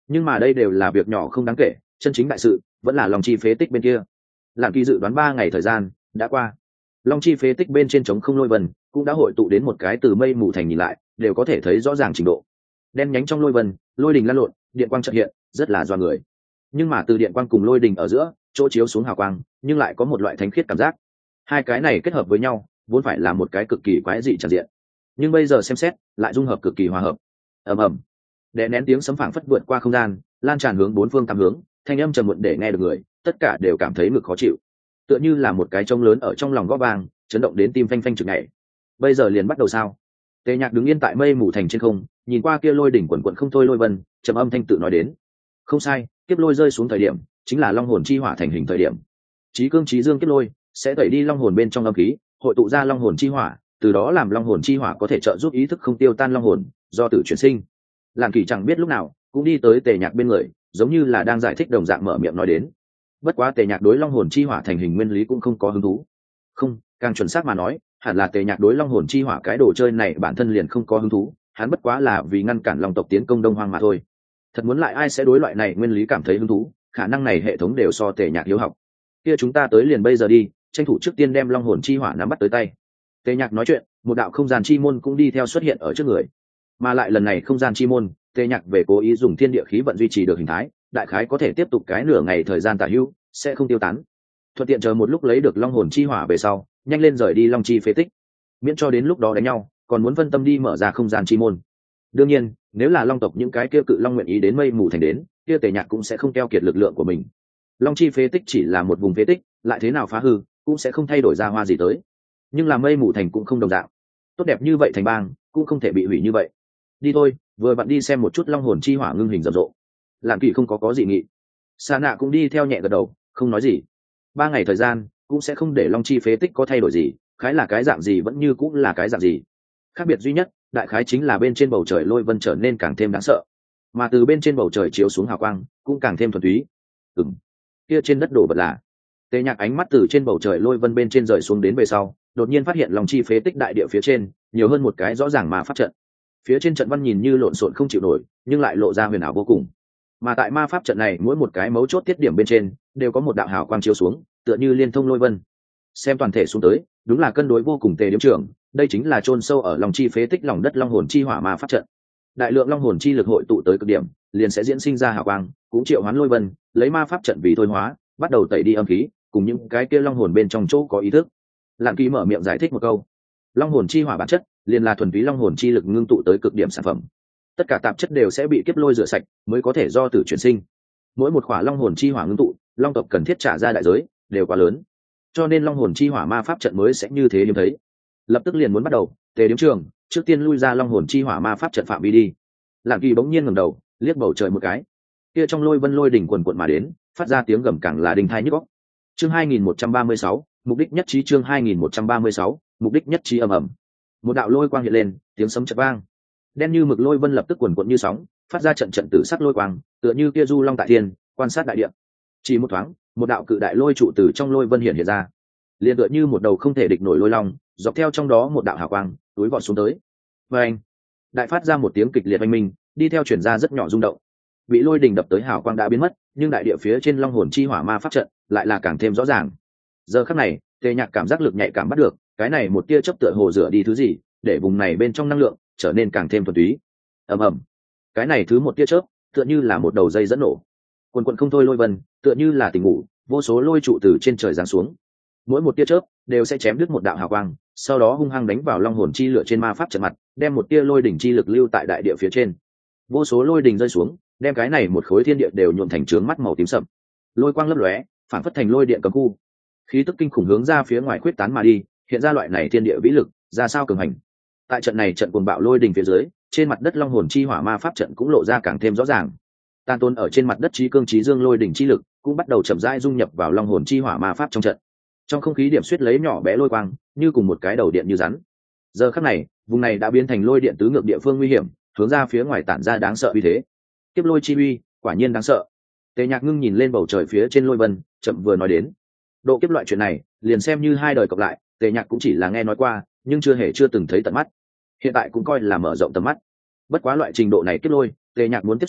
nhưng mà đây đều là việc nhỏ không đáng kể, chân chính đại sự vẫn là long chi phế tích bên kia. Lạn Kỳ dự đoán ba ngày thời gian đã qua, long chi phế tích bên trên trống không lôi vân cũng đã hội tụ đến một cái từ mây mù thành, nhìn lại đều có thể thấy rõ ràng trình độ. Đen nhánh trong lôi vân, lôi đình lăn lộn, điện quang chợt hiện, rất là doa người. Nhưng mà từ điện quang cùng lôi đình ở giữa chỗ chiếu xuống hào quang, nhưng lại có một loại thánh khiết cảm giác. Hai cái này kết hợp với nhau vốn phải là một cái cực kỳ quái dị tràn diện, nhưng bây giờ xem xét lại dung hợp cực kỳ hòa hợp. ầm ầm, đè nén tiếng sấm phảng phất vượt qua không gian, lan tràn hướng bốn phương tám hướng, thanh âm trầm muộn để nghe được người tất cả đều cảm thấy ngực khó chịu, tựa như là một cái trống lớn ở trong lòng gõ vang, chấn động đến tim phanh phanh chực nhảy. Bây giờ liền bắt đầu sao? Tề Nhạc đứng yên tại mây mù thành trên không, nhìn qua kia lôi đỉnh quần quần không thôi lôi vân, trầm âm thanh tự nói đến. Không sai, kiếp lôi rơi xuống thời điểm chính là long hồn chi hỏa thành hình thời điểm. Chí cương chí dương kiếp lôi sẽ tẩy đi long hồn bên trong âm khí, hội tụ ra long hồn chi hỏa, từ đó làm long hồn chi hỏa có thể trợ giúp ý thức không tiêu tan long hồn, do tử chuyển sinh. Lạn Kỳ chẳng biết lúc nào cũng đi tới Tề Nhạc bên người, giống như là đang giải thích đồng dạng mở miệng nói đến. Bất quá Tề Nhạc đối long hồn chi hỏa thành hình nguyên lý cũng không có hứng thú. Không, càng chuẩn xác mà nói, hẳn là Tề Nhạc đối long hồn chi hỏa cái đồ chơi này bản thân liền không có hứng thú, hắn bất quá là vì ngăn cản long tộc tiến công Đông Hoang mà thôi. Thật muốn lại ai sẽ đối loại này nguyên lý cảm thấy hứng thú, khả năng này hệ thống đều so Tề Nhạc hiếu học. Kia chúng ta tới liền bây giờ đi, tranh thủ trước tiên đem long hồn chi hỏa nắm bắt tới tay. Tề Nhạc nói chuyện, một đạo không gian chi môn cũng đi theo xuất hiện ở trước người. Mà lại lần này không gian chi môn, Tề Nhạc về cố ý dùng thiên địa khí vận duy trì được hình thái, đại khái có thể tiếp tục cái nửa ngày thời gian tả hữu, sẽ không tiêu tán. Thuận tiện chờ một lúc lấy được long hồn chi hỏa về sau, nhanh lên rời đi long chi phế tích, miễn cho đến lúc đó đánh nhau còn muốn phân tâm đi mở ra không gian chi môn. Đương nhiên, nếu là long tộc những cái kia cự long nguyện ý đến mây mù thành đến, kia Tề Nhạc cũng sẽ không keo kiệt lực lượng của mình. Long chi phế tích chỉ là một vùng phế tích, lại thế nào phá hư cũng sẽ không thay đổi ra hoa gì tới. Nhưng là mây mù thành cũng không đồng dạng, tốt đẹp như vậy thành bang cũng không thể bị hủy như vậy. Đi thôi, vừa bạn đi xem một chút long hồn chi hỏa ngưng hình rầm rộ. Lạn Kỳ không có có gì nghị, Sa Nạ cũng đi theo nhẹ gật đầu, không nói gì. Ba ngày thời gian cũng sẽ không để long chi phế tích có thay đổi gì, khái là cái dạng gì vẫn như cũng là cái dạng gì. Khác biệt duy nhất đại khái chính là bên trên bầu trời lôi vân trở nên càng thêm đáng sợ, mà từ bên trên bầu trời chiếu xuống hào quang cũng càng thêm thuần túy. Ừm, kia trên đất đổ vật là. Tề Nhạc ánh mắt từ trên bầu trời lôi vân bên trên rời xuống đến về sau, đột nhiên phát hiện long chi phế tích đại địa phía trên nhiều hơn một cái rõ ràng ma pháp trận. Phía trên trận văn nhìn như lộn xộn không chịu nổi, nhưng lại lộ ra huyền ảo vô cùng. Mà tại ma pháp trận này mỗi một cái mấu chốt tiết điểm bên trên đều có một đạo hào quang chiếu xuống, tựa như liên thông lôi vân. Xem toàn thể xuống tới, đúng là cân đối vô cùng. Tề Điếm trưởng, đây chính là chôn sâu ở lòng chi phế tích lòng đất long hồn chi hỏa ma pháp trận. Đại lượng long hồn chi lực hội tụ tới cực điểm, liền sẽ diễn sinh ra hào quang, cũng triệu hoán lôi vân, lấy ma pháp trận vì thôi hóa, bắt đầu tẩy đi âm khí, cùng những cái kia long hồn bên trong chỗ có ý thức. Lạn Kỳ mở miệng giải thích một câu. Long hồn chi hỏa bản chất liền là thuần túy long hồn chi lực ngưng tụ tới cực điểm sản phẩm. Tất cả tạp chất đều sẽ bị kiếp lôi rửa sạch, mới có thể do tử chuyển sinh. Mỗi một khỏa long hồn chi hỏa ngưng tụ, long tộc cần thiết trả ra đại giới đều quá lớn, cho nên long hồn chi hỏa ma pháp trận mới sẽ như thế hiếm thấy. Lập tức liền muốn bắt đầu, Tề Điếm trường trước tiên lui ra long hồn chi hỏa ma pháp trận phạm vi đi. Lạn Kỳ bỗng nhiên ngẩng đầu, liếc bầu trời một cái, kia trong lôi vân lôi đỉnh quần quần mà đến, phát ra tiếng gầm càng là đình thai nhức óc. Chương hai nghìn một trăm ba mươi sáu, mục đích nhất trí. Chương hai nghìn một trăm ba mươi sáu, mục đích nhất trí. Ầm ầm, một đạo lôi quang hiện lên, tiếng sấm chợt vang, đen như mực lôi vân lập tức quần quần như sóng, phát ra trận trận tử sắc lôi quang, tựa như kia du long tại thiên, quan sát đại địa. Chỉ một thoáng, một đạo cự đại lôi trụ từ trong lôi vân hiện hiện ra, liền tựa như một đầu không thể địch nổi lôi long, dọc theo trong đó một đạo hào quang túi vọt xuống tới. Và anh, đại phát ra một tiếng kịch liệt oanh minh, đi theo chuyển ra rất nhỏ rung động. Bị lôi đình đập tới hào quang đã biến mất, nhưng đại địa phía trên long hồn chi hỏa ma pháp trận lại là càng thêm rõ ràng. Giờ khắc này, Tề Nhạc cảm giác lực nhạy cảm bắt được, cái này một tia chớp tựa hồ rửa đi thứ gì, để vùng này bên trong năng lượng trở nên càng thêm thuần túy. Ầm ầm, cái này thứ một tia chớp tựa như là một đầu dây dẫn nổ, quần quần không thôi lôi vân, tựa như là tỉnh ngủ, vô số lôi trụ từ trên trời giáng xuống. Mỗi một tia chớp đều sẽ chém đứt một đạo hào quang, sau đó hung hăng đánh vào long hồn chi lửa trên ma pháp trận mặt, đem một tia lôi đỉnh chi lực lưu tại đại địa phía trên. Vô số lôi đỉnh rơi xuống, đem cái này một khối thiên địa đều nhuộm thành trướng mắt màu tím sậm. Lôi quang lấp lóe, phản phất thành lôi điện cấm khu. Khí tức kinh khủng hướng ra phía ngoài khuyết tán mà đi, hiện ra loại này thiên địa vĩ lực, ra sao cường hành. Tại trận này trận cuồng bạo lôi đỉnh phía dưới, trên mặt đất long hồn chi hỏa ma pháp trận cũng lộ ra càng thêm rõ ràng. Tan tôn ở trên mặt đất trí cương trí dương lôi đỉnh chi lực cũng bắt đầu chậm rãi dung nhập vào long hồn chi hỏa ma pháp trong trận. Trong không khí điểm suýt lấy nhỏ bé lôi quang, như cùng một cái đầu điện như rắn. Giờ khắc này, vùng này đã biến thành lôi điện tứ ngược địa phương nguy hiểm, hướng ra phía ngoài tản ra đáng sợ uy thế. Kiếp lôi chi uy, quả nhiên đáng sợ. Tề Nhạc ngưng nhìn lên bầu trời phía trên lôi vân, chậm vừa nói đến. Độ kiếp loại chuyện này, liền xem như hai đời cộng lại, Tề Nhạc cũng chỉ là nghe nói qua, nhưng chưa hề chưa từng thấy tận mắt. Hiện tại cũng coi là mở rộng tầm mắt. Bất quá loại trình độ này kiếp lôi, Tề Nhạc muốn tiếp xuống,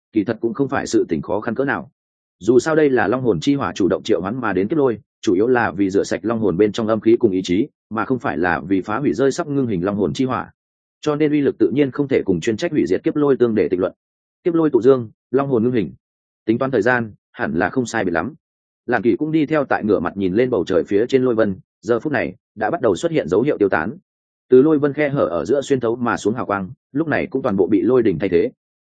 kỳ thật cũng không phải sự tình khó khăn cỡ nào. Dù sao đây là long hồn chi hỏa chủ động triệu hoán mà đến kiếp lôi, chủ yếu là vì rửa sạch long hồn bên trong âm khí cùng ý chí, mà không phải là vì phá hủy rơi sắp ngưng hình long hồn chi hỏa. Cho nên uy lực tự nhiên không thể cùng chuyên trách hủy diệt kiếp lôi tương để tịch luận. Kiếp lôi tụ dương, long hồn ngưng hình, tính toán thời gian hẳn là không sai biệt lắm. Làm Kỳ cũng đi theo tại ngửa mặt nhìn lên bầu trời phía trên lôi vân, giờ phút này đã bắt đầu xuất hiện dấu hiệu tiêu tán. Từ lôi vân khe hở ở giữa xuyên thấu mà xuống hào quang, lúc này cũng toàn bộ bị lôi đỉnh thay thế.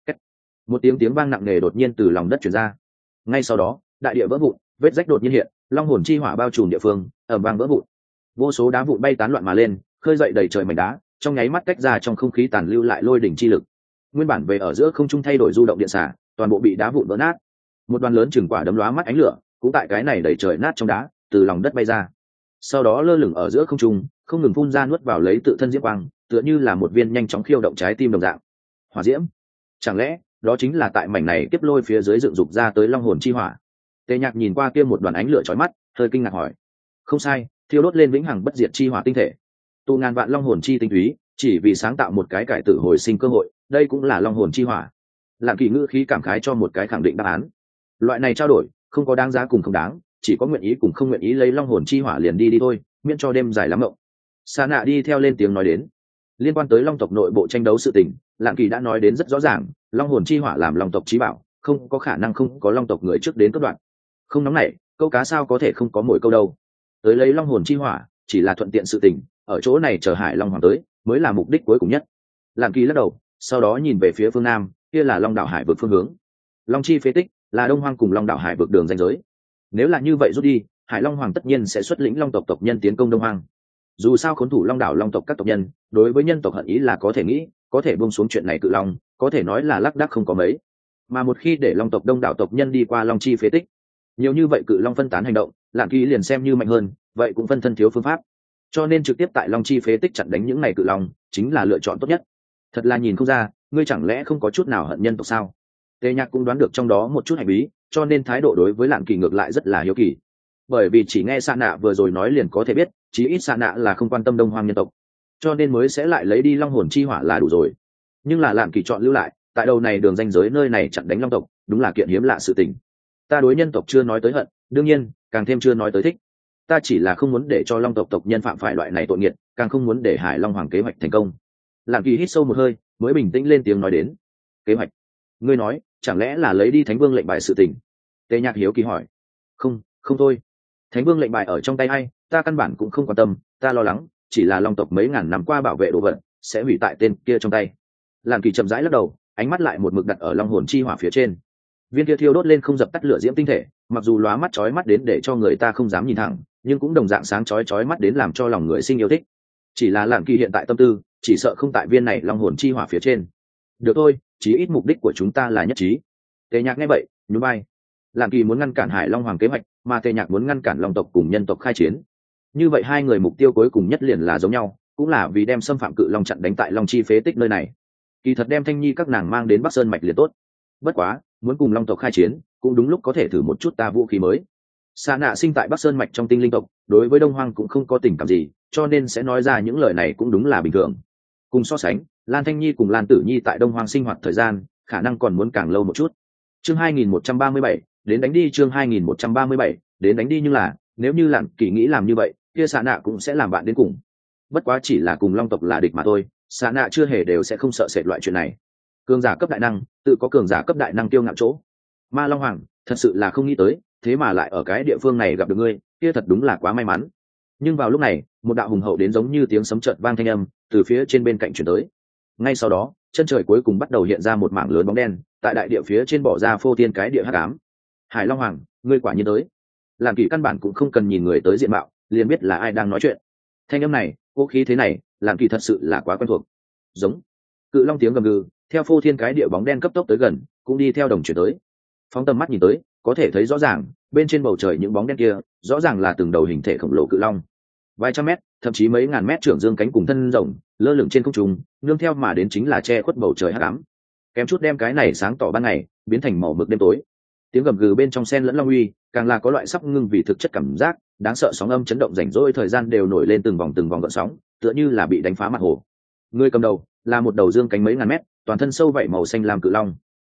Một tiếng tiếng vang nặng nề đột nhiên từ lòng đất truyền ra. Ngay sau đó, đại địa vỡ vụn, vết rách đột nhiên hiện, long hồn chi hỏa bao trùm địa phương, ầm vang vỡ vụn. Vô số đá vụn bay tán loạn mà lên, khơi dậy đầy trời mảnh đá, trong nháy mắt tách ra trong không khí tàn lưu lại lôi đỉnh chi lực. Nguyên bản về ở giữa không trung thay đổi du động điện xả, toàn bộ bị đá vụn vỡ nát. Một đoàn lớn chừng quả đấm lóa mắt ánh lửa, cũng tại cái này đầy trời nát trong đá, từ lòng đất bay ra. Sau đó lơ lửng ở giữa không trung, không ngừng phun ra nuốt vào lấy tự thân diễm quang, tựa như là một viên nhanh chóng khiêu động trái tim đồng dạng. Hỏa diễm, chẳng lẽ đó chính là tại mảnh này kiếp lôi phía dưới dựng dục ra tới long hồn chi hỏa? Tề Nhạc nhìn qua kia một đoàn ánh lửa chói mắt, hơi kinh ngạc hỏi. Không sai, thiêu đốt lên vĩnh hằng bất diệt chi hỏa tinh thể, tụ ngàn vạn long hồn chi tinh túy, chỉ vì sáng tạo một cái cải tử hồi sinh cơ hội, đây cũng là long hồn chi hỏa. Lạng Kỳ ngữ khí cảm khái cho một cái khẳng định đáp án. Loại này trao đổi không có đáng giá cùng không đáng, chỉ có nguyện ý cùng không nguyện ý lấy long hồn chi hỏa liền đi đi thôi, miễn cho đêm dài lắm mộng. Sa Nạ đi theo lên tiếng nói đến. Liên quan tới long tộc nội bộ tranh đấu sự tình, Lạng Kỳ đã nói đến rất rõ ràng, long hồn chi hỏa làm long tộc chí bảo, không có khả năng không có long tộc người trước đến cất đoạn. Không nóng nảy, câu cá sao có thể không có mồi câu đâu. Tới lấy long hồn chi hỏa chỉ là thuận tiện sự tình, ở chỗ này chờ Hải Long Hoàng tới mới là mục đích cuối cùng nhất. Lạng Kỳ lắc đầu, sau đó nhìn về phía phương nam, kia là long đảo hải vực phương hướng. Long chi phế tích là đông hoang cùng long đảo hải vực đường ranh giới. Nếu là như vậy rút đi, Hải Long Hoàng tất nhiên sẽ xuất lĩnh long tộc tộc nhân tiến công đông hoang. Dù sao khốn thủ long đảo long tộc các tộc nhân đối với nhân tộc hận ý là có thể nghĩ, có thể buông xuống chuyện này cự long, có thể nói là lác đác không có mấy. Mà một khi để long tộc đông đảo tộc nhân đi qua long chi phế tích, nhiều như vậy cự long phân tán hành động, Lạng Kỳ liền xem như mạnh hơn, vậy cũng phân thân thiếu phương pháp. Cho nên trực tiếp tại long chi phế tích chặn đánh những này cự long chính là lựa chọn tốt nhất. Thật là nhìn không ra, ngươi chẳng lẽ không có chút nào hận nhân tộc sao? Tề Nhạc cũng đoán được trong đó một chút hành bí, cho nên thái độ đối với Lạng Kỳ ngược lại rất là hiếu kỳ. Bởi vì chỉ nghe Sa Nạ vừa rồi nói liền có thể biết, chí ít Sa Nạ là không quan tâm đông hoang nhân tộc, cho nên mới sẽ lại lấy đi long hồn chi hỏa là đủ rồi. Nhưng là Lạng Kỳ chọn lưu lại tại đầu này đường ranh giới nơi này chặn đánh long tộc, đúng là kiện hiếm lạ sự tình. Ta đối nhân tộc chưa nói tới hận, đương nhiên càng thêm chưa nói tới thích. Ta chỉ là không muốn để cho long tộc tộc nhân phạm phải loại này tội nghiệt, càng không muốn để Hải Long Hoàng kế hoạch thành công. Lạng Kỳ hít sâu một hơi, mới bình tĩnh lên tiếng nói đến. Kế hoạch? Ngươi nói chẳng lẽ là lấy đi Thánh Vương lệnh bài sự tình? Tề Nhạc hiếu kỳ hỏi. Không, không thôi. Thánh Vương lệnh bài ở trong tay ai, ta căn bản cũng không quan tâm, ta lo lắng chỉ là long tộc mấy ngàn năm qua bảo vệ đồ vật sẽ hủy tại tên kia trong tay. Lạng Kỳ chậm rãi lắc đầu, ánh mắt lại một mực đặt ở long hồn chi hỏa phía trên. Viên kia thiêu đốt lên không dập tắt lửa diễm tinh thể, mặc dù lóa mắt chói mắt đến để cho người ta không dám nhìn thẳng, nhưng cũng đồng dạng sáng chói chói mắt đến làm cho lòng người sinh yêu thích. Chỉ là Lạng Kỳ hiện tại tâm tư chỉ sợ không tại viên này long hồn chi hỏa phía trên. Được thôi, chí ít mục đích của chúng ta là nhất trí. Tề Nhạc nghe vậy nhún vai. Lạng Kỳ muốn ngăn cản Hải Long Hoàng kế hoạch, mà Tề Nhạc muốn ngăn cản long tộc cùng nhân tộc khai chiến. Như vậy hai người mục tiêu cuối cùng nhất liền là giống nhau, cũng là vì đem xâm phạm cự long chặn đánh tại long chi phế tích nơi này. Kỳ thật đem Thanh Nhi các nàng mang đến Bắc Sơn mạch liền tốt. Bất quá muốn cùng long tộc khai chiến cũng đúng lúc có thể thử một chút ta vũ khí mới. Sa Nạ sinh tại Bắc Sơn mạch trong tinh linh tộc, đối với đông hoang cũng không có tình cảm gì, cho nên sẽ nói ra những lời này cũng đúng là bình thường. Cùng so sánh, Lan Thanh Nhi cùng Lan Tử Nhi tại đông hoang sinh hoạt thời gian khả năng còn muốn càng lâu một chút. Chương hai nghìn một trăm ba mươi bảy, đến đánh đi. Chương hai nghìn một trăm ba mươi bảy, đến đánh đi. Nhưng là nếu như Lạng Kỳ nghĩ làm như vậy, kia Sa Nạ cũng sẽ làm bạn đến cùng. Bất quá chỉ là cùng long tộc là địch mà thôi, Sa Nạ chưa hề đều sẽ không sợ sệt loại chuyện này. Cường giả cấp đại năng tự có cường giả cấp đại năng tiêu ngạo chỗ. Ma Long Hoàng thật sự là không nghĩ tới, thế mà lại ở cái địa phương này gặp được ngươi, kia thật đúng là quá may mắn. Nhưng vào lúc này, một đạo hùng hậu đến giống như tiếng sấm chợt vang thanh âm từ phía trên bên cạnh truyền tới. Ngay sau đó, chân trời cuối cùng bắt đầu hiện ra một mảng lớn bóng đen, tại đại địa phía trên bỏ ra phô thiên cái địa hắc ám. Hải Long Hoàng, ngươi quả nhiên tới. Lạng Kỳ căn bản cũng không cần nhìn người tới diện mạo, liền biết là ai đang nói chuyện. Thanh âm này, cố khí thế này, Lạng Kỳ thật sự là quá quen thuộc. Giống cự long tiếng gầm gừ, theo phô thiên cái địa bóng đen cấp tốc tới gần, cũng đi theo đồng chuyển tới. Phóng tầm mắt nhìn tới, có thể thấy rõ ràng, bên trên bầu trời những bóng đen kia, rõ ràng là từng đầu hình thể khổng lồ cự long. Vài trăm mét, thậm chí mấy ngàn mét trưởng dương cánh cùng thân rồng, lơ lửng trên không trung, nương theo mà đến chính là che khuất bầu trời hắc ám. Kém chút đem cái này sáng tỏ ban ngày, biến thành màu mực đêm tối. Tiếng gầm gừ bên trong sen lẫn long uy, càng là có loại sắp ngưng vì thực chất cảm giác, đáng sợ sóng âm chấn động rảnh rỗi thời gian đều nổi lên từng vòng từng vòng gợn sóng, tựa như là bị đánh phá mặt hồ. Người cầm đầu là một đầu dương cánh mấy ngàn mét, toàn thân sâu vảy màu xanh lam cự long.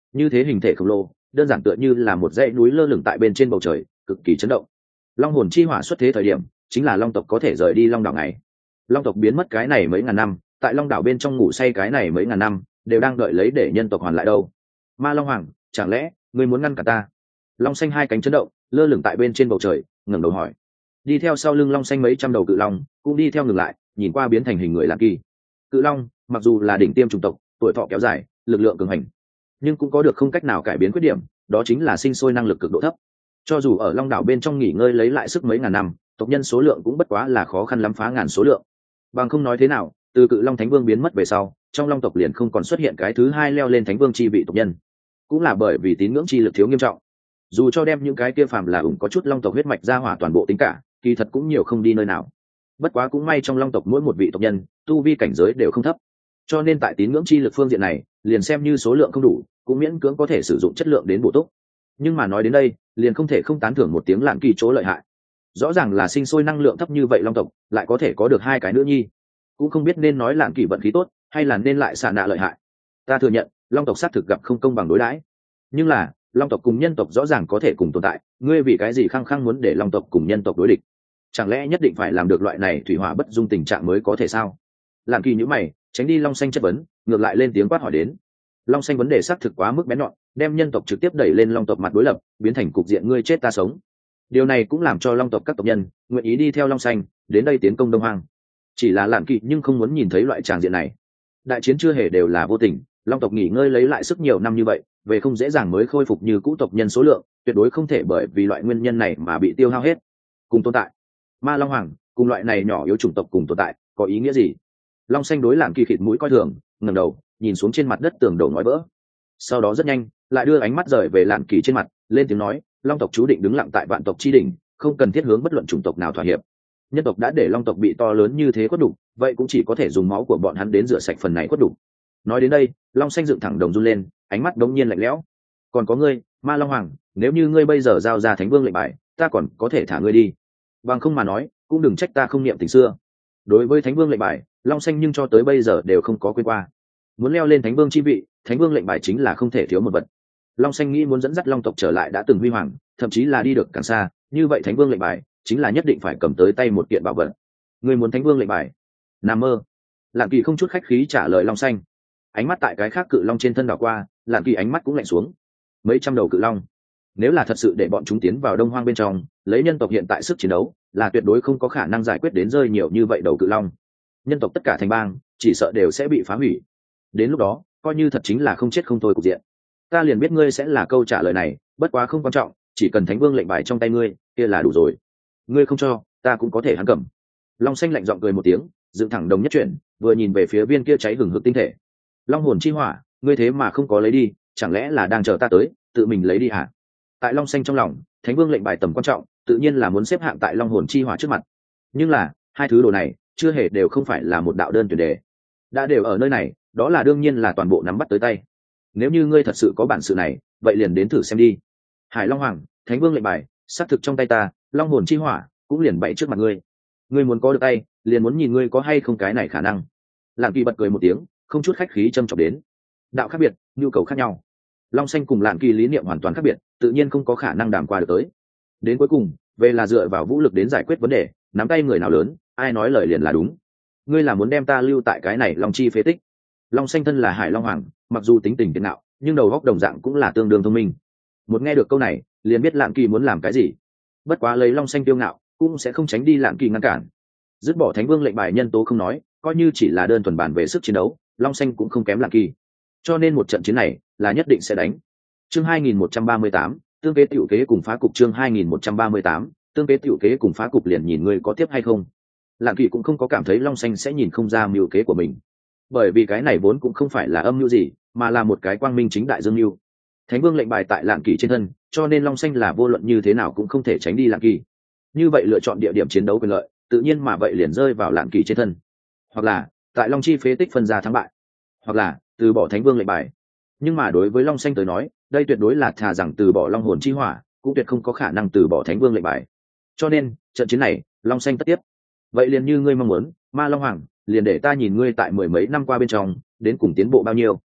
như thế hình thể khổng lồ đơn giản tựa như là một dãy núi lơ lửng tại bên trên bầu trời, cực kỳ chấn động. Long hồn chi hỏa xuất thế thời điểm chính là long tộc có thể rời đi long đảo này. Long tộc biến mất cái này mấy ngàn năm, tại long đảo bên trong ngủ say cái này mấy ngàn năm đều đang đợi lấy để nhân tộc hoàn lại đâu. Ma Long Hoàng, chẳng lẽ ngươi muốn ngăn cả ta? Long xanh hai cánh chấn động, lơ lửng tại bên trên bầu trời, ngẩng đầu hỏi. Đi theo sau lưng long xanh mấy trăm đầu cự long cũng đi theo ngừng lại, nhìn qua biến thành hình người Lạn Kỳ. Cự long mặc dù là đỉnh tiêm chủng tộc, tuổi thọ kéo dài, lực lượng cường hành, nhưng cũng có được không cách nào cải biến khuyết điểm, đó chính là sinh sôi năng lực cực độ thấp. Cho dù ở long đảo bên trong nghỉ ngơi lấy lại sức mấy ngàn năm, tộc nhân số lượng cũng bất quá là khó khăn lắm phá ngàn số lượng. Bằng không nói thế nào, từ cự long thánh vương biến mất về sau, trong long tộc liền không còn xuất hiện cái thứ hai leo lên thánh vương chi vị tộc nhân, cũng là bởi vì tín ngưỡng chi lực thiếu nghiêm trọng. Dù cho đem những cái kia phàm là ủng có chút long tộc huyết mạch ra hỏa toàn bộ tính cả, kỳ thật cũng nhiều không đi nơi nào. Bất quá cũng may trong long tộc mỗi một vị tộc nhân tu vi cảnh giới đều không thấp, cho nên tại tín ngưỡng chi lực phương diện này liền xem như số lượng không đủ cũng miễn cưỡng có thể sử dụng chất lượng đến bổ túc. Nhưng mà nói đến đây liền không thể không tán thưởng một tiếng Lạn Kỳ chỗ lợi hại. Rõ ràng là sinh sôi năng lượng thấp như vậy long tộc lại có thể có được hai cái nữ nhi, cũng không biết nên nói Lạn Kỳ vận khí tốt hay là nên lại xạ nạ lợi hại. Ta thừa nhận long tộc xác thực gặp không công bằng đối đãi, nhưng là long tộc cùng nhân tộc rõ ràng có thể cùng tồn tại, ngươi vì cái gì khăng khăng muốn để long tộc cùng nhân tộc đối địch? Chẳng lẽ nhất định phải làm được loại này thủy hỏa bất dung tình trạng mới có thể sao? Lạn Kỳ nhíu mày, tránh đi long xanh chất vấn, ngược lại lên tiếng quát hỏi đến. Long xanh vấn đề xác thực quá mức bén nhọn, đem nhân tộc trực tiếp đẩy lên long tộc mặt đối lập, biến thành cục diện ngươi chết ta sống. Điều này cũng làm cho long tộc các tộc nhân nguyện ý đi theo long xanh đến đây tiến công đông hoang. Chỉ là Lạn Kỳ nhưng không muốn nhìn thấy loại tràng diện này. Đại chiến chưa hề đều là vô tình, long tộc nghỉ ngơi lấy lại sức nhiều năm như vậy, về không dễ dàng mới khôi phục như cũ tộc nhân số lượng, tuyệt đối không thể bởi vì loại nguyên nhân này mà bị tiêu hao hết. Cùng tồn tại, Ma Long Hoàng cùng loại này nhỏ yếu chủng tộc cùng tồn tại có ý nghĩa gì? Long xanh đối Lạn Kỳ khịt mũi coi thường, ngẩng đầu nhìn xuống trên mặt đất tường đổ nói vỡ, sau đó rất nhanh lại đưa ánh mắt rời về Lạn Kỳ trên mặt, lên tiếng nói, long tộc chú định đứng lặng tại vạn tộc chi đỉnh, không cần thiết hướng bất luận chủng tộc nào thỏa hiệp. Nhân tộc đã để long tộc bị to lớn như thế khuất đục, vậy cũng chỉ có thể dùng máu của bọn hắn đến rửa sạch phần này khuất đục. Nói đến đây long xanh dựng thẳng đồng run lên, ánh mắt đống nhiên lạnh lẽo. Còn có ngươi, Ma Long Hoàng, nếu như ngươi bây giờ giao ra thánh vương lệnh bài, ta còn có thể thả ngươi đi, bằng không mà nói cũng đừng trách ta không niệm tình xưa. Đối với thánh vương lệnh bài, long xanh nhưng cho tới bây giờ đều không có quên qua. Muốn leo lên thánh vương chi vị, thánh vương lệnh bài chính là không thể thiếu một vật. Long xanh nghĩ muốn dẫn dắt long tộc trở lại đã từng huy hoàng, thậm chí là đi được càng xa, như vậy thánh vương lệnh bài chính là nhất định phải cầm tới tay một kiện bảo vật. Ngươi muốn thánh vương lệnh bài? Nằm mơ. Lạn Kỳ không chút khách khí trả lời long xanh. Ánh mắt tại cái khác cự long trên thân đảo qua, Lạn Kỳ ánh mắt cũng lạnh xuống. Mấy trăm đầu cự long, nếu là thật sự để bọn chúng tiến vào đông hoang bên trong, lấy nhân tộc hiện tại sức chiến đấu là tuyệt đối không có khả năng giải quyết đến rơi nhiều như vậy đầu cự long. Nhân tộc tất cả thành bang chỉ sợ đều sẽ bị phá hủy, đến lúc đó coi như thật chính là không chết không thôi cục diện. Ta liền biết ngươi sẽ là câu trả lời này, bất quá không quan trọng, chỉ cần thánh vương lệnh bài trong tay ngươi kia là đủ rồi. Ngươi không cho ta cũng có thể hắn cầm. Long xanh lạnh giọng cười một tiếng, dựng thẳng đồng nhất chuyển, vừa nhìn về phía viên kia cháy hừng hực tinh thể. Long hồn chi hỏa, ngươi thế mà không có lấy đi, chẳng lẽ là đang chờ ta tới tự mình lấy đi hả? Tại long xanh trong lòng, thánh vương lệnh bài tầm quan trọng tự nhiên là muốn xếp hạng tại long hồn chi hỏa trước mặt, nhưng là hai thứ đồ này chưa hề đều không phải là một đạo đơn tuyển đề. Đã đều ở nơi này, đó là đương nhiên là toàn bộ nắm bắt tới tay. Nếu như ngươi thật sự có bản sự này, vậy liền đến thử xem đi. Hải Long Hoàng, thánh vương lệnh bài xác thực trong tay ta, long hồn chi hỏa cũng liền bày trước mặt ngươi. Ngươi muốn có được tay, liền muốn nhìn ngươi có hay không cái này khả năng. Lạn Kỳ bật cười một tiếng, không chút khách khí châm chọc đến. Đạo khác biệt, nhu cầu khác nhau. Long xanh cùng Lạn Kỳ lý niệm hoàn toàn khác biệt, tự nhiên không có khả năng đàm qua được tới. Đến cuối cùng, về là dựa vào vũ lực đến giải quyết vấn đề, nắm tay người nào lớn, ai nói lời liền là đúng. Ngươi là muốn đem ta lưu tại cái này long chi phế tích? Long xanh thân là Hải Long Hoàng, mặc dù tính tình tiền nạo, nhưng đầu óc đồng dạng cũng là tương đương thông minh. Một nghe được câu này, liền biết Lạn Kỳ muốn làm cái gì. Bất quá lấy long xanh tiêu ngạo, cũng sẽ không tránh đi Lạn Kỳ ngăn cản. Dứt bỏ thánh vương lệnh bài nhân tố không nói, coi như chỉ là đơn thuần bàn về sức chiến đấu, long xanh cũng không kém Lạn Kỳ. Cho nên một trận chiến này là nhất định sẽ đánh. Chương hai nghìn một trăm ba mươi tám, tương kế tiểu kế cùng phá cục. Chương hai nghìn một trăm ba mươi tám, tương kế tiểu kế cùng phá cục, liền nhìn ngươi có tiếp hay không. Lạn Kỳ cũng không có cảm thấy long xanh sẽ nhìn không ra mưu kế của mình, bởi vì cái này vốn cũng không phải là âm mưu gì, mà là một cái quang minh chính đại dương mưu. Thánh vương lệnh bài tại Lạn Kỳ trên thân, cho nên long xanh là vô luận như thế nào cũng không thể tránh đi Lạn Kỳ. Như vậy lựa chọn địa điểm chiến đấu quyền lợi, tự nhiên mà vậy liền rơi vào Lạn Kỳ trên thân. Hoặc là tại long chi phế tích phân ra thắng bại, hoặc là từ bỏ thánh vương lệnh bài. Nhưng mà đối với long xanh tới nói, đây tuyệt đối là thà rằng từ bỏ long hồn chi hỏa, cũng tuyệt không có khả năng từ bỏ thánh vương lệnh bài. Cho nên trận chiến này long xanh tất tiếp. Vậy liền như ngươi mong muốn, Ma Long Hoàng, liền để ta nhìn ngươi tại mười mấy năm qua bên trong đến cùng tiến bộ bao nhiêu.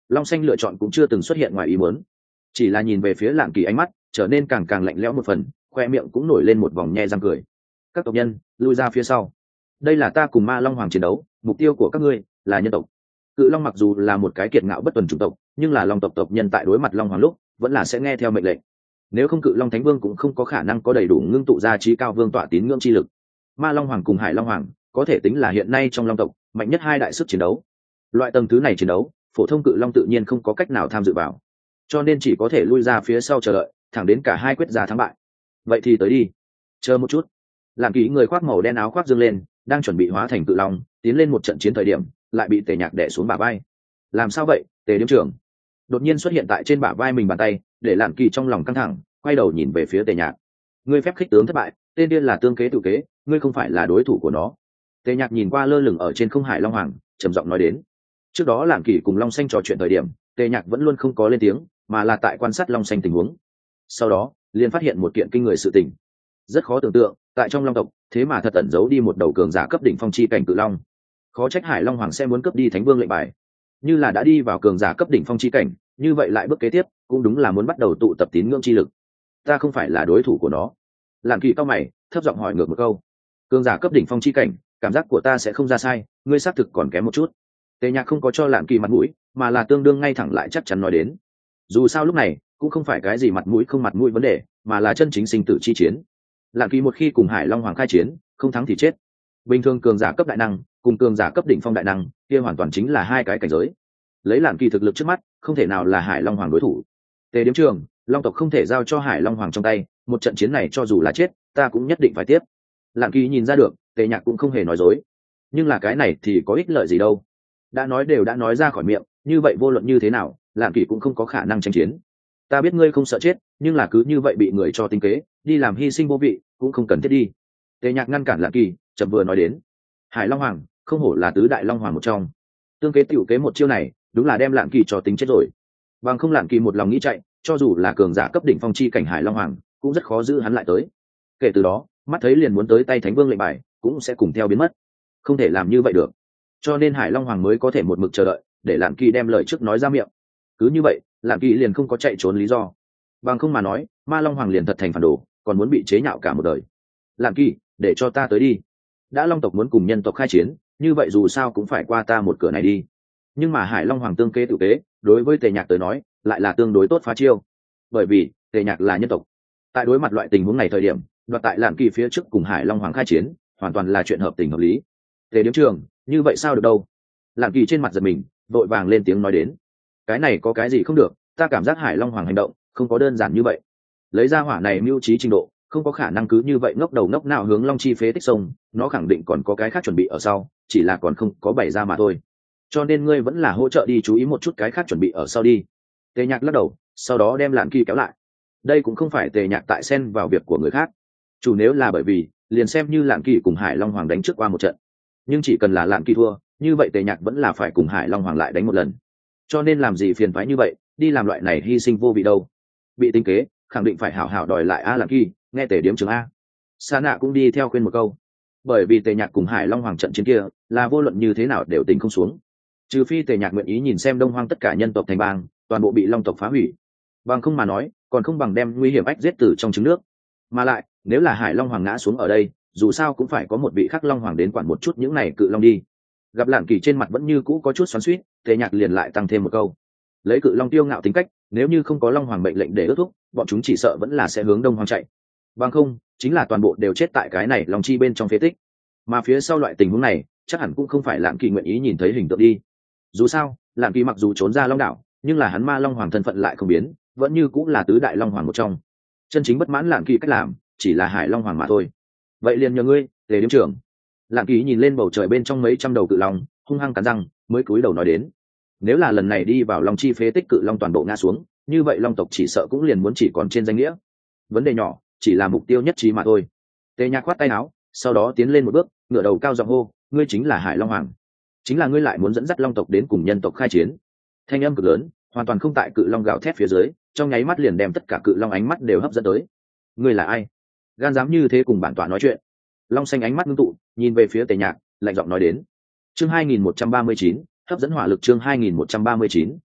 Long xanh lựa chọn cũng chưa từng xuất hiện ngoài ý muốn, chỉ là nhìn về phía Lạn Kỳ ánh mắt trở nên càng càng lạnh lẽo một phần, khoe miệng cũng nổi lên một vòng nhe răng cười. Các tộc nhân lui ra phía sau, đây là ta cùng Ma Long Hoàng chiến đấu, mục tiêu của các ngươi là nhân tộc. Cự Long mặc dù là một cái kiệt ngạo bất tuần chủng tộc, nhưng là Long tộc tộc nhân tại đối mặt Long Hoàng lúc vẫn là sẽ nghe theo mệnh lệnh. Nếu không Cự Long Thánh Vương cũng không có khả năng có đầy đủ ngưng tụ ra trí cao vương tọa tín ngưỡng chi lực. Ma Long Hoàng cùng Hải Long Hoàng có thể tính là hiện nay trong Long tộc mạnh nhất hai đại sức chiến đấu. Loại tầng thứ này chiến đấu, phổ thông Cự Long tự nhiên không có cách nào tham dự vào, cho nên chỉ có thể lui ra phía sau chờ đợi, thẳng đến cả hai quyết ra thắng bại. Vậy thì tới đi. Chờ một chút. Làm Kỳ người khoác màu đen áo khoác dương lên, đang chuẩn bị hóa thành Cự Long tiến lên một trận chiến thời điểm, lại bị Tề Nhạc đè xuống bả vai. Làm sao vậy, Tề Điếm trưởng? Đột nhiên xuất hiện tại trên bả vai mình bàn tay, để Làm Kỳ trong lòng căng thẳng, quay đầu nhìn về phía Tề Nhạc. Ngươi phép khích tướng thất bại, tên điên là tương kế tự kế, ngươi không phải là đối thủ của nó. Tề Nhạc nhìn qua lơ lửng ở trên không Hải Long Hoàng, trầm giọng nói đến. Trước đó Làm Kỳ cùng Long Xanh trò chuyện thời điểm, Tề Nhạc vẫn luôn không có lên tiếng, mà là tại quan sát Long Xanh tình huống. Sau đó liền phát hiện một kiện kinh người sự tình. Rất khó tưởng tượng, tại trong Long tộc thế mà thật ẩn giấu đi một đầu cường giả cấp đỉnh phong chi cảnh Cự Long. Khó trách Hải Long Hoàng sẽ muốn cướp đi Thánh Vương lệnh bài. Như là đã đi vào cường giả cấp đỉnh phong chi cảnh, như vậy lại bước kế tiếp cũng đúng là muốn bắt đầu tụ tập tín ngưỡng chi lực. Ta không phải là đối thủ của nó. Làm Kỳ cao mày, thấp giọng hỏi ngược một câu. Cường giả cấp đỉnh phong chi cảnh, cảm giác của ta sẽ không ra sai, ngươi xác thực còn kém một chút. Tề Nhạc không có cho Làm Kỳ mặt mũi, mà là tương đương ngay thẳng lại chắc chắn nói đến. Dù sao lúc này cũng không phải cái gì mặt mũi không mặt mũi vấn đề, mà là chân chính sinh tử chi chiến. Làm Kỳ một khi cùng Hải Long Hoàng khai chiến, không thắng thì chết. Bình thường cường giả cấp đại năng cùng cường giả cấp đỉnh phong đại năng kia hoàn toàn chính là hai cái cảnh giới. Lấy Làm Kỳ thực lực trước mắt, không thể nào là Hải Long Hoàng đối thủ. Tề Điếm trường, Long tộc không thể giao cho Hải Long Hoàng trong tay, một trận chiến này cho dù là chết, ta cũng nhất định phải tiếp. Làm Kỳ nhìn ra được, Tề Nhạc cũng không hề nói dối. Nhưng là cái này thì có ích lợi gì đâu? Đã nói đều đã nói ra khỏi miệng, như vậy vô luận như thế nào, Làm Kỳ cũng không có khả năng tranh chiến. Ta biết ngươi không sợ chết, nhưng là cứ như vậy bị người cho tính kế, đi làm hy sinh vô vị, cũng không cần thiết đi. Tề Nhạc ngăn cản Làm Kỳ, chậm vừa nói đến. Hải Long Hoàng không hổ là tứ đại long hoàng một trong, tương kế tiểu kế một chiêu này đúng là đem Làm Kỳ cho tính chết rồi. Bằng không Làm Kỳ một lòng nghĩ chạy, cho dù là cường giả cấp đỉnh phong chi cảnh Hải Long Hoàng cũng rất khó giữ hắn lại tới. Kể từ đó mắt thấy liền muốn tới tay Thánh Vương lệnh bài cũng sẽ cùng theo biến mất, không thể làm như vậy được. Cho nên Hải Long Hoàng mới có thể một mực chờ đợi, để Làm Kỳ đem lời trước nói ra miệng. Cứ như vậy Làm Kỳ liền không có chạy trốn lý do. Bằng không mà nói, Ma Long Hoàng liền thật thành phản đồ, còn muốn bị chế nhạo cả một đời. Làm Kỳ, để cho ta tới đi. Đã Long tộc muốn cùng nhân tộc khai chiến, như vậy dù sao cũng phải qua ta một cửa này đi. Nhưng mà Hải Long Hoàng tương kế tự kế, đối với Tề Nhạc tới nói lại là tương đối tốt phá chiêu. Bởi vì Tề Nhạc là nhân tộc, tại đối mặt loại tình huống này thời điểm, đoạt tại Làm Kỳ phía trước cùng Hải Long Hoàng khai chiến hoàn toàn là chuyện hợp tình hợp lý. Tề Điếm trường, như vậy sao được đâu? Làm Kỳ trên mặt giật mình, vội vàng lên tiếng nói đến. Cái này có cái gì không được, ta cảm giác Hải Long Hoàng hành động không có đơn giản như vậy. Lấy ra hỏa này mưu trí trình độ, không có khả năng cứ như vậy ngốc đầu ngốc nào hướng Long Chi phế tích sông, nó khẳng định còn có cái khác chuẩn bị ở sau, chỉ là còn không có bày ra mà thôi. Cho nên ngươi vẫn là hỗ trợ đi chú ý một chút cái khác chuẩn bị ở sau đi. Tề Nhạc lắc đầu, sau đó đem Làm Kỳ kéo lại. Đây cũng không phải Tề Nhạc tại xen vào việc của người khác, chủ nếu là bởi vì liền xem như Làm Kỳ cùng Hải Long Hoàng đánh trước qua một trận, nhưng chỉ cần là Làm Kỳ thua, như vậy Tề Nhạc vẫn là phải cùng Hải Long Hoàng lại đánh một lần. Cho nên làm gì phiền phái như vậy, đi làm loại này hy sinh vô vị đâu. Bị tính kế khẳng định phải hảo hảo đòi lại a. Làm Kỳ nghe Tề Điếm trường a. Sa Nạ cũng đi theo khuyên một câu, bởi vì Tề Nhạc cùng Hải Long Hoàng trận chiến kia là vô luận như thế nào đều tính không xuống, trừ phi Tề Nhạc nguyện ý nhìn xem Đông Hoang tất cả nhân tộc thành bang toàn bộ bị Long tộc phá hủy, bằng không mà nói còn không bằng đem nguy hiểm ách giết từ trong trứng nước. Mà lại nếu là Hải Long Hoàng ngã xuống ở đây, dù sao cũng phải có một vị khắc Long Hoàng đến quản một chút những này Cự Long đi. Gặp Làm Kỳ trên mặt vẫn như cũ có chút xoắn xuýt, Tề Nhạc liền lại tăng thêm một câu, lấy Cự Long tiêu ngạo tính cách, nếu như không có Long Hoàng mệnh lệnh để ước thúc, bọn chúng chỉ sợ vẫn là sẽ hướng Đông Hoang chạy, bằng không chính là toàn bộ đều chết tại cái này Long Chi bên trong phế tích. Mà phía sau loại tình huống này chắc hẳn cũng không phải Làm Kỳ nguyện ý nhìn thấy hình tượng đi. Dù sao Làm Kỳ mặc dù trốn ra Long đảo, nhưng là hắn Ma Long Hoàng thân phận lại không biến, vẫn như cũng là tứ đại Long Hoàng một trong. Chân chính bất mãn Làm Kỳ cách làm chỉ là Hải Long Hoàng mà thôi. Vậy liền nhờ ngươi, Tề Điếm trưởng. Làm Kỳ nhìn lên bầu trời bên trong mấy trăm đầu Cự Long, hung hăng cắn răng mới cúi đầu nói đến. Nếu là lần này đi vào Long Chi phế tích Cự Long toàn bộ ngã xuống, như vậy Long tộc chỉ sợ cũng liền muốn chỉ còn trên danh nghĩa. Vấn đề nhỏ, chỉ là mục tiêu nhất trí mà thôi. Tề Nhạc khoát tay áo, sau đó tiến lên một bước, ngửa đầu cao giọng hô, ngươi chính là Hải Long Hoàng, chính là ngươi lại muốn dẫn dắt Long tộc đến cùng nhân tộc khai chiến. Thanh âm cực lớn, hoàn toàn không tại Cự Long gào thét phía dưới, trong nháy mắt liền đem tất cả Cự Long ánh mắt đều hấp dẫn tới. Ngươi là ai, gan dám như thế cùng bản tọa nói chuyện? Long xanh ánh mắt ngưng tụ, nhìn về phía Tề Nhạc, lạnh giọng nói đến. Chương hai nghìn một trăm ba mươi chín, hấp dẫn hỏa lực. Chương hai nghìn một trăm ba mươi chín,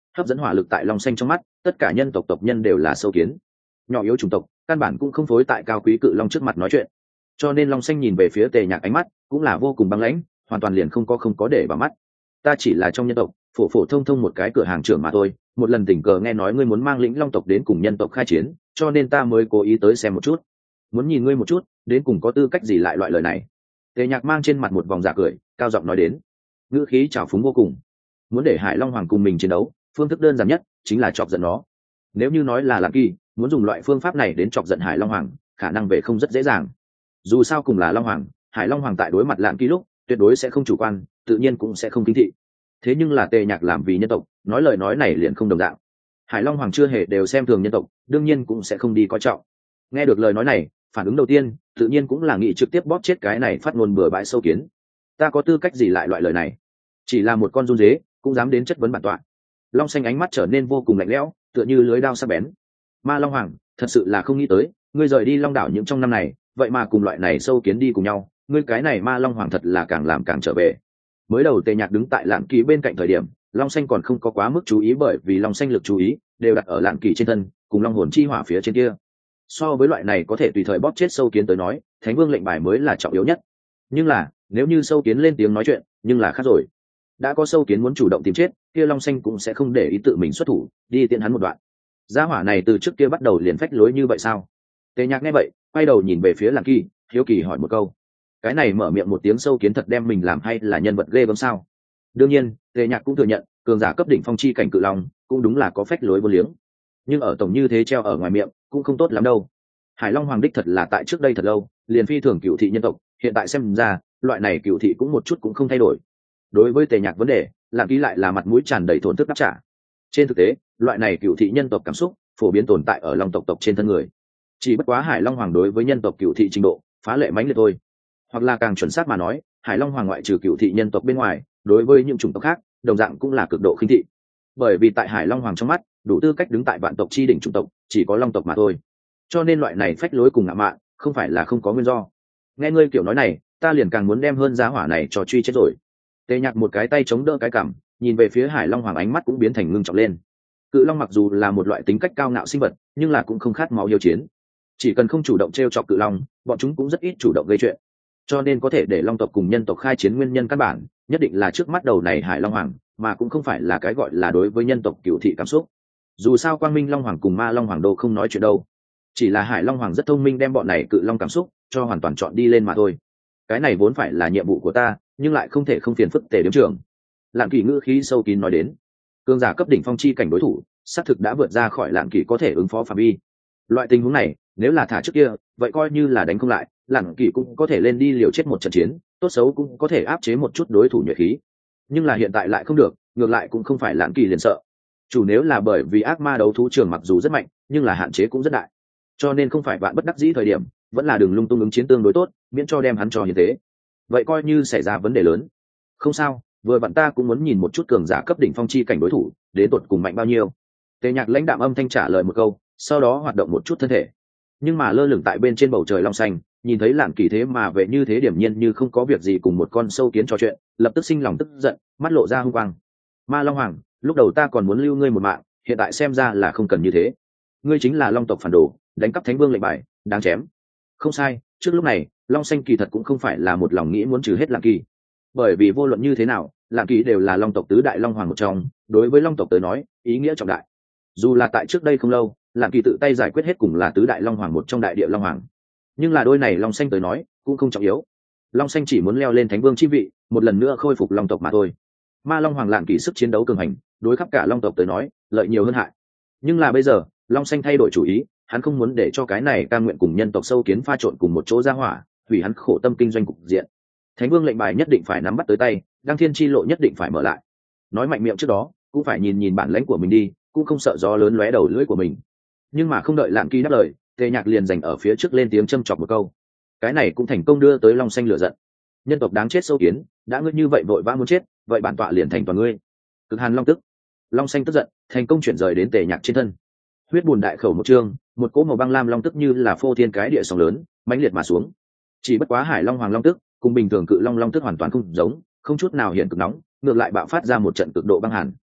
hấp dẫn hỏa lực tại long xanh trong mắt tất cả nhân tộc tộc nhân đều là sâu kiến, nhỏ yếu chủng tộc căn bản cũng không phối tại cao quý cự long trước mặt nói chuyện. Cho nên long xanh nhìn về phía Tề Nhạc ánh mắt cũng là vô cùng băng lãnh, hoàn toàn liền không có không có để vào mắt. Ta chỉ là trong nhân tộc phổ phổ thông thông một cái cửa hàng trưởng mà thôi, một lần tình cờ nghe nói ngươi muốn mang lĩnh long tộc đến cùng nhân tộc khai chiến, cho nên ta mới cố ý tới xem một chút, muốn nhìn ngươi một chút đến cùng có tư cách gì lại loại lời này. Tề Nhạc mang trên mặt một vòng giả cười, cao giọng nói đến, ngữ khí trào phúng vô cùng. Muốn để Hải Long Hoàng cùng mình chiến đấu, phương thức đơn giản nhất chính là chọc giận nó. Nếu như nói là Lạc Kỳ muốn dùng loại phương pháp này đến chọc giận Hải Long Hoàng, khả năng về không rất dễ dàng. Dù sao cùng là Long Hoàng, Hải Long Hoàng tại đối mặt Lạc Kỳ lúc tuyệt đối sẽ không chủ quan, tự nhiên cũng sẽ không kinh thị. Thế nhưng là Tề Nhạc làm vì nhân tộc, nói lời nói này liền không đồng dạng. Hải Long Hoàng chưa hề đều xem thường nhân tộc, đương nhiên cũng sẽ không đi coi trọng. Nghe được lời nói này, phản ứng đầu tiên tự nhiên cũng là nghĩ trực tiếp bóp chết cái này phát ngôn bừa bãi sâu kiến. Ta có tư cách gì lại loại lời này? Chỉ là một con run dế cũng dám đến chất vấn bản tọa. Long xanh ánh mắt trở nên vô cùng lạnh lẽo, tựa như lưới dao sắc bén. Ma Long Hoàng, thật sự là không nghĩ tới, ngươi rời đi Long đảo những trong năm này, vậy mà cùng loại này sâu kiến đi cùng nhau, ngươi cái này Ma Long Hoàng thật là càng làm càng trở về. Mới đầu Tề Nhạc đứng tại Lạn Kỳ bên cạnh thời điểm, Long xanh còn không có quá mức chú ý, bởi vì Long xanh lực chú ý đều đặt ở Lạn Kỳ trên thân, cùng Long hồn chi hỏa phía trên kia. So với loại này có thể tùy thời bóp chết sâu kiến tới nói, Thánh Vương lệnh bài mới là trọng yếu nhất. Nhưng là, nếu như sâu kiến lên tiếng nói chuyện, nhưng là khác rồi. Đã có sâu kiến muốn chủ động tìm chết, kia Long xanh cũng sẽ không để ý tự mình xuất thủ, đi tiện hắn một đoạn. Gia hỏa này từ trước kia bắt đầu liền phách lối như vậy sao? Tề Nhạc nghe vậy, quay đầu nhìn về phía Lạn Kỳ, hiếu kỳ hỏi một câu. Cái này mở miệng một tiếng sâu kiến thật đem mình làm hay là nhân vật ghê gớm sao? Đương nhiên, Tề Nhạc cũng thừa nhận, cường giả cấp đỉnh phong chi cảnh cự long, cũng đúng là có phách lối vô liếng. Nhưng ở tổng như thế treo ở ngoài miệng, cũng không tốt lắm đâu. Hải Long Hoàng đích thật là tại trước đây thật lâu, liền phi thường cựu thị nhân tộc, hiện tại xem ra, loại này cựu thị cũng một chút cũng không thay đổi. Đối với Tề Nhạc vấn đề, Lạn Kỳ lại là mặt mũi tràn đầy thổn thức đáp trả. Trên thực tế, loại này cựu thị nhân tộc cảm xúc phổ biến tồn tại ở long tộc tộc trên thân người. Chỉ bất quá Hải Long Hoàng đối với nhân tộc cựu thị trình độ phá lệ mãnh liệt thôi. Hoặc là càng chuẩn xác mà nói, Hải Long Hoàng ngoại trừ cựu thị nhân tộc bên ngoài, đối với những chủng tộc khác, đồng dạng cũng là cực độ khinh thị. Bởi vì tại Hải Long Hoàng trong mắt, đủ tư cách đứng tại vạn tộc chi đỉnh chủng tộc, chỉ có long tộc mà thôi. Cho nên loại này phách lối cùng ngạo mạn, không phải là không có nguyên do. Nghe ngươi kiểu nói này, ta liền càng muốn đem hơn giá hỏa này cho truy chết rồi. Tề Nhạc một cái tay chống đỡ cái cằm, nhìn về phía Hải Long Hoàng ánh mắt cũng biến thành ngưng trọng lên. Cự long mặc dù là một loại tính cách cao ngạo sinh vật, nhưng là cũng không khát máu yêu chiến. Chỉ cần không chủ động trêu chọc cự long, bọn chúng cũng rất ít chủ động gây chuyện. Cho nên có thể để long tộc cùng nhân tộc khai chiến nguyên nhân căn bản, nhất định là trước mắt đầu này Hải Long Hoàng, mà cũng không phải là cái gọi là đối với nhân tộc cửu thị cảm xúc. Dù sao Quang Minh Long Hoàng cùng Ma Long Hoàng đô không nói chuyện đâu. Chỉ là Hải Long Hoàng rất thông minh đem bọn này cự long cảm xúc cho hoàn toàn chọn đi lên mà thôi. Cái này vốn phải là nhiệm vụ của ta, nhưng lại không thể không phiền phức Tề điếm trưởng. Lạn Kỳ ngữ khí sâu kín nói đến, cường giả cấp đỉnh phong chi cảnh đối thủ, xác thực đã vượt ra khỏi Lạn Kỳ có thể ứng phó phạm vi. Loại tình huống này, nếu là thả trước kia, vậy coi như là đánh không lại, Lạn Kỳ cũng có thể lên đi liều chết một trận chiến, tốt xấu cũng có thể áp chế một chút đối thủ nhuệ khí. Nhưng là hiện tại lại không được, ngược lại cũng không phải Lạn Kỳ liền sợ. Chủ nếu là bởi vì ác ma đấu thú trường mặc dù rất mạnh, nhưng là hạn chế cũng rất đại. Cho nên không phải vạn bất đắc dĩ thời điểm, vẫn là đường lung tung ứng chiến tương đối tốt, miễn cho đem hắn cho như thế. Vậy coi như xảy ra vấn đề lớn. Không sao, vừa vặn ta cũng muốn nhìn một chút cường giả cấp đỉnh phong chi cảnh đối thủ, đến tột cùng mạnh bao nhiêu. Tề Nhạc lãnh đạm âm thanh trả lời một câu, sau đó hoạt động một chút thân thể. Nhưng mà lơ lửng tại bên trên bầu trời long xanh, nhìn thấy Lạn Kỳ thế mà về như thế điểm nhiên như không có việc gì cùng một con sâu kiến trò chuyện, lập tức sinh lòng tức giận, mắt lộ ra hung quang. Ma Long Hoàng, lúc đầu ta còn muốn lưu ngươi một mạng, hiện tại xem ra là không cần như thế. Ngươi chính là long tộc phản đồ, đánh cắp Thánh Vương lệnh bài, đáng chém. Không sai, trước lúc này, Long xanh kỳ thật cũng không phải là một lòng nghĩ muốn trừ hết Lạn Kỳ. Bởi vì vô luận như thế nào, Lạn Kỳ đều là long tộc tứ đại long hoàng một trong, đối với long tộc tới nói, ý nghĩa trọng đại. Dù là tại trước đây không lâu, Lạn Kỳ tự tay giải quyết hết cùng là tứ đại long hoàng một trong đại địa long hoàng. Nhưng là đôi này long xanh tới nói, cũng không trọng yếu. Long xanh chỉ muốn leo lên Thánh Vương chi vị, một lần nữa khôi phục long tộc mà thôi. Ma Long Hoàng Lạn Kỳ sức chiến đấu cường hành, đối khắp cả long tộc tới nói, lợi nhiều hơn hại. Nhưng là bây giờ, Long xanh thay đổi chủ ý, hắn không muốn để cho cái này cam nguyện cùng nhân tộc sâu kiến pha trộn cùng một chỗ ra hỏa, hủy hắn khổ tâm kinh doanh cục diện. Thánh Vương lệnh bài nhất định phải nắm bắt tới tay, Đăng Thiên chi lộ nhất định phải mở lại. Nói mạnh miệng trước đó, cũng phải nhìn nhìn bản lãnh của mình đi, cũng không sợ gió lớn lóe đầu lưỡi của mình. Nhưng mà không đợi Lạn Kỳ đáp lời, Tề Nhạc liền giành ở phía trước lên tiếng châm chọc một câu. Cái này cũng thành công đưa tới Long xanh lửa giận. Nhân tộc đáng chết sâu kiến, đã ngươi như vậy vội vã muốn chết, vậy bản tọa liền thành toàn ngươi. Cực Hàn Long tức. Long xanh tức giận, thành công chuyển rời đến Tề Nhạc trên thân. Huyết bùn đại khẩu một chương, một cỗ màu băng lam long tức như là phô thiên cái địa sóng lớn, mãnh liệt mà xuống. Chỉ bất quá Hải Long Hoàng Long tức, cùng bình thường cự long long tức hoàn toàn không giống, không chút nào hiện cực nóng, ngược lại bạo phát ra một trận cực độ băng hàn.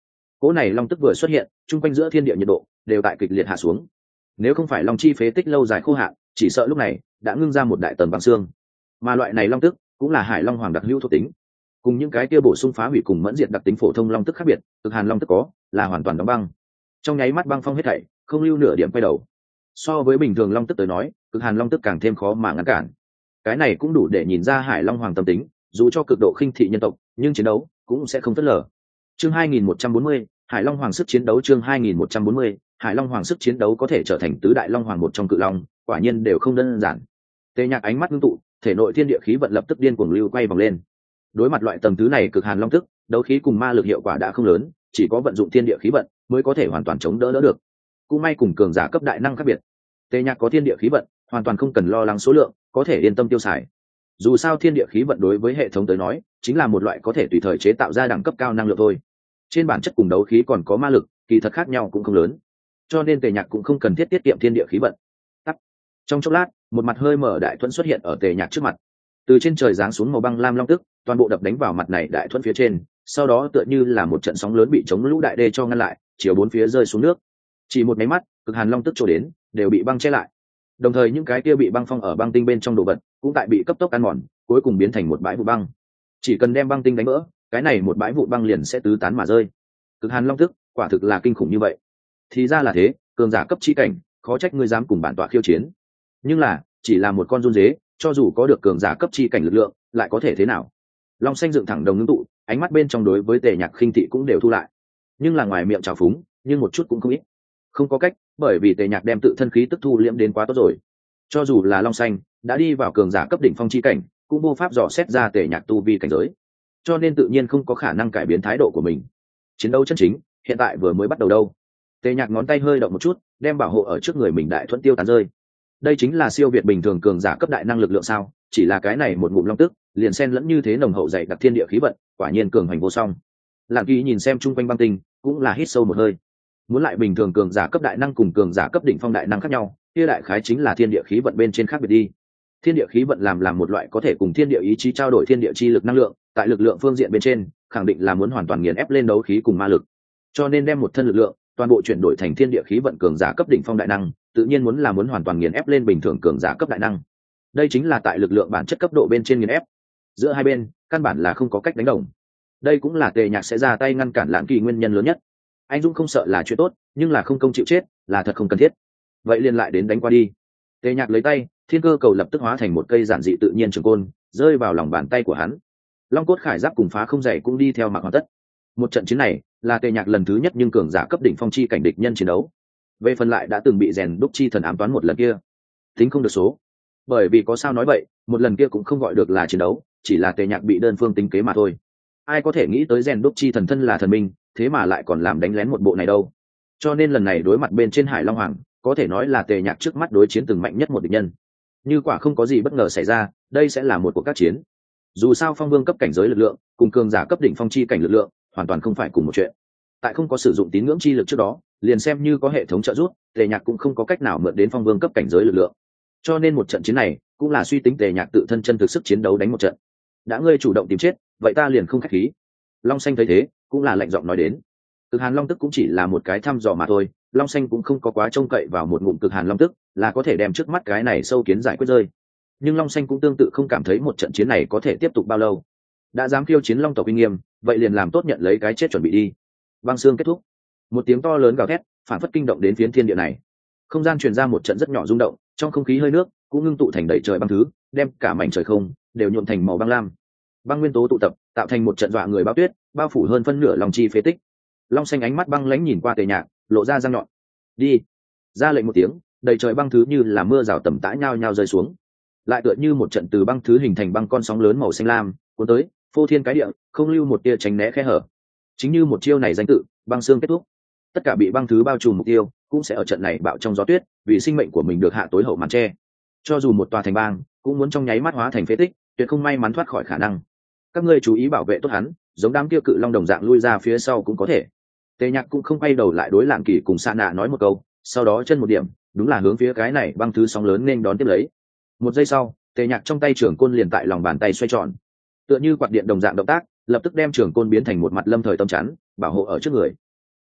cỗ này long tức vừa xuất hiện, chung quanh giữa thiên địa nhiệt độ đều tại kịch liệt hạ xuống. Nếu không phải long chi phế tích lâu dài khô hạn, chỉ sợ lúc này đã ngưng ra một đại tầng băng xương. Mà loại này long tức cũng là hải long hoàng đặc hữu thuộc tính, cùng những cái kia bổ sung phá hủy cùng mẫn diệt đặc tính phổ thông long tức khác biệt. Cực hàn long tức có là hoàn toàn đóng băng, trong nháy mắt băng phong hết thảy, không lưu nửa điểm quay đầu. So với bình thường long tức tới nói, cực hàn long tức càng thêm khó mà ngăn cản. Cái này cũng đủ để nhìn ra hải long hoàng tâm tính, dù cho cực độ khinh thị nhân tộc, nhưng chiến đấu cũng sẽ không phớt lờ. Chương hai nghìn một trăm bốn mươi, Hải Long Hoàng sức chiến đấu. Chương hai nghìn một trăm bốn mươi, Hải Long Hoàng sức chiến đấu có thể trở thành tứ đại long hoàng một trong cự long, quả nhiên đều không đơn giản. Tề Nhạc ánh mắt ngưng tụ, thể nội thiên địa khí vận lập tức điên cuồng lưu quay vòng lên. Đối mặt loại tầng thứ này cực hàn long tức, đấu khí cùng ma lực hiệu quả đã không lớn, chỉ có vận dụng thiên địa khí vận mới có thể hoàn toàn chống đỡ đỡ được. Cũng may cùng cường giả cấp đại năng khác biệt, Tề Nhạc có thiên địa khí vận, hoàn toàn không cần lo lắng số lượng, có thể yên tâm tiêu xài. Dù sao thiên địa khí vận đối với hệ thống tới nói, chính là một loại có thể tùy thời chế tạo ra đẳng cấp cao năng lượng thôi. Trên bản chất cùng đấu khí còn có ma lực, kỳ thật khác nhau cũng không lớn, cho nên Tề Nhạc cũng không cần thiết tiết kiệm thiên địa khí vận. Tắt. Trong chốc lát, một mặt hơi mở đại thuẫn xuất hiện ở Tề Nhạc trước mặt. Từ trên trời giáng xuống màu băng lam long tức, toàn bộ đập đánh vào mặt này đại thuẫn phía trên, sau đó tựa như là một trận sóng lớn bị chống lũ đại đê cho ngăn lại, chiều bốn phía rơi xuống nước. Chỉ một máy mắt, cực hàn long tức trổ đến, đều bị băng che lại. Đồng thời những cái kia bị băng phong ở băng tinh bên trong đồ vật, cũng tại bị cấp tốc ăn mòn, cuối cùng biến thành một bãi vụ băng. Chỉ cần đem băng tinh đánh vỡ, cái này một bãi vụ băng liền sẽ tứ tán mà rơi. Cực hàn long tức, quả thực là kinh khủng như vậy. Thì ra là thế, cường giả cấp chi cảnh, khó trách ngươi dám cùng bản tọa khiêu chiến. Nhưng là, chỉ là một con run dế, cho dù có được cường giả cấp chi cảnh lực lượng, lại có thể thế nào? Long xanh dựng thẳng đồng ngưng tụ, ánh mắt bên trong đối với Tề Nhạc khinh thị cũng đều thu lại. Nhưng là ngoài miệng trào phúng, nhưng một chút cũng không ít. Không có cách, bởi vì Tề Nhạc đem tự thân khí tức thu liễm đến quá tốt rồi. Cho dù là Long xanh đã đi vào cường giả cấp đỉnh phong chi cảnh, cũng vô pháp dò xét ra Tề Nhạc tu vi cảnh giới, cho nên tự nhiên không có khả năng cải biến thái độ của mình. Chiến đấu chân chính hiện tại vừa mới bắt đầu đâu. Tề Nhạc ngón tay hơi động một chút, đem bảo hộ ở trước người mình đại thuẫn tiêu tán rơi. Đây chính là siêu việt bình thường cường giả cấp đại năng lực lượng sao? Chỉ là cái này một ngụm long tức, liền xen lẫn như thế nồng hậu dày đặc thiên địa khí vận, quả nhiên cường hành vô song. Lạng Kỳ nhìn xem chung quanh băng tinh, cũng là hít sâu một hơi. Muốn lại bình thường cường giả cấp đại năng cùng cường giả cấp đỉnh phong đại năng khác nhau, kia đại khái chính là thiên địa khí vận bên trên khác biệt đi. Thiên địa khí vận làm làm một loại có thể cùng thiên địa ý chí trao đổi thiên địa chi lực năng lượng, tại lực lượng phương diện bên trên, khẳng định là muốn hoàn toàn nghiền ép lên đấu khí cùng ma lực. Cho nên đem một thân lực lượng toàn bộ chuyển đổi thành thiên địa khí vận cường giả cấp đỉnh phong đại năng, tự nhiên muốn là muốn hoàn toàn nghiền ép lên bình thường cường giả cấp đại năng. Đây chính là tại lực lượng bản chất cấp độ bên trên nghiền ép. Giữa hai bên, căn bản là không có cách đánh đồng. Đây cũng là Tề Nhạc sẽ ra tay ngăn cản Lãng Kỳ nguyên nhân lớn nhất. Anh Dũng không sợ là chuyện tốt, nhưng là không công chịu chết, là thật không cần thiết. Vậy liền lại đến đánh qua đi. Tề Nhạc lấy tay, thiên cơ cầu lập tức hóa thành một cây giản dị tự nhiên trường côn, rơi vào lòng bàn tay của hắn. Long cốt khải giáp cùng phá không dày cũng đi theo mặc hoàn tất. Một trận chiến này là Tề Nhạc lần thứ nhất nhưng cường giả cấp đỉnh phong chi cảnh địch nhân chiến đấu. Về phần lại đã từng bị rèn đúc chi thần ám toán một lần kia, tính không được số. Bởi vì có sao nói vậy, một lần kia cũng không gọi được là chiến đấu, chỉ là Tề Nhạc bị đơn phương tính kế mà thôi. Ai có thể nghĩ tới rèn đúc chi thần thân là thần minh, thế mà lại còn làm đánh lén một bộ này đâu. Cho nên lần này đối mặt bên trên Hải Long Hoàng, có thể nói là Tề Nhạc trước mắt đối chiến từng mạnh nhất một địch nhân. Như quả không có gì bất ngờ xảy ra, đây sẽ là một cuộc các chiến. Dù sao phong vương cấp cảnh giới lực lượng cùng cường giả cấp đỉnh phong chi cảnh lực lượng hoàn toàn không phải cùng một chuyện. Tại không có sử dụng tín ngưỡng chi lực trước đó, liền xem như có hệ thống trợ giúp, Tề Nhạc cũng không có cách nào mượn đến phong vương cấp cảnh giới lực lượng. Cho nên một trận chiến này cũng là suy tính Tề Nhạc tự thân chân thực sức chiến đấu đánh một trận. Đã ngươi chủ động tìm chết, vậy ta liền không khách khí. Long xanh thấy thế, cũng là lạnh giọng nói đến. Cực hàn long tức cũng chỉ là một cái thăm dò mà thôi, Long xanh cũng không có quá trông cậy vào một ngụm cực hàn long tức là có thể đem trước mắt cái này sâu kiến giải quyết rơi. Nhưng Long xanh cũng tương tự không cảm thấy một trận chiến này có thể tiếp tục bao lâu. Đã dám khiêu chiến long tộc uy nghiêm, vậy liền làm tốt nhận lấy cái chết chuẩn bị đi. Băng xương kết thúc, một tiếng to lớn gào thét phản phất kinh động đến phiến thiên địa này. Không gian truyền ra một trận rất nhỏ rung động, trong không khí hơi nước cũng ngưng tụ thành đầy trời băng thứ, đem cả mảnh trời không đều nhuộm thành màu băng lam. Băng nguyên tố tụ tập tạo thành một trận dọa người bao tuyết, bao phủ hơn phân nửa lòng chi phế tích. Long xanh ánh mắt băng lãnh nhìn qua Tề Nhạc, lộ ra răng nhọn. Đi. Ra lệnh một tiếng, đầy trời băng thứ như là mưa rào tầm tã nhao nhao rơi xuống, lại tựa như một trận từ băng thứ hình thành băng con sóng lớn màu xanh lam cuốn tới, phô thiên cái địa, không lưu một tia tránh né khe hở. Chính như một chiêu này danh tự, băng xương kết thúc. Tất cả bị băng thứ bao trùm mục tiêu cũng sẽ ở trận này bạo trong gió tuyết, vì sinh mệnh của mình được hạ tối hậu màn che. Cho dù một tòa thành bang cũng muốn trong nháy mắt hóa thành phế tích, tuyệt không may mắn thoát khỏi khả năng. Các ngươi chú ý bảo vệ tốt hắn, giống đám kia cự long đồng dạng lui ra phía sau cũng có thể. Tề Nhạc cũng không quay đầu lại đối Lạng Kỳ cùng Sa Nạ nói một câu, sau đó chân một điểm, đúng là hướng phía cái này băng thứ sóng lớn nên đón tiếp lấy. Một giây sau, Tề Nhạc trong tay trưởng côn liền tại lòng bàn tay xoay tròn, tựa như quạt điện đồng dạng động tác, lập tức đem trưởng côn biến thành một mặt lâm thời tâm chắn, bảo hộ ở trước người.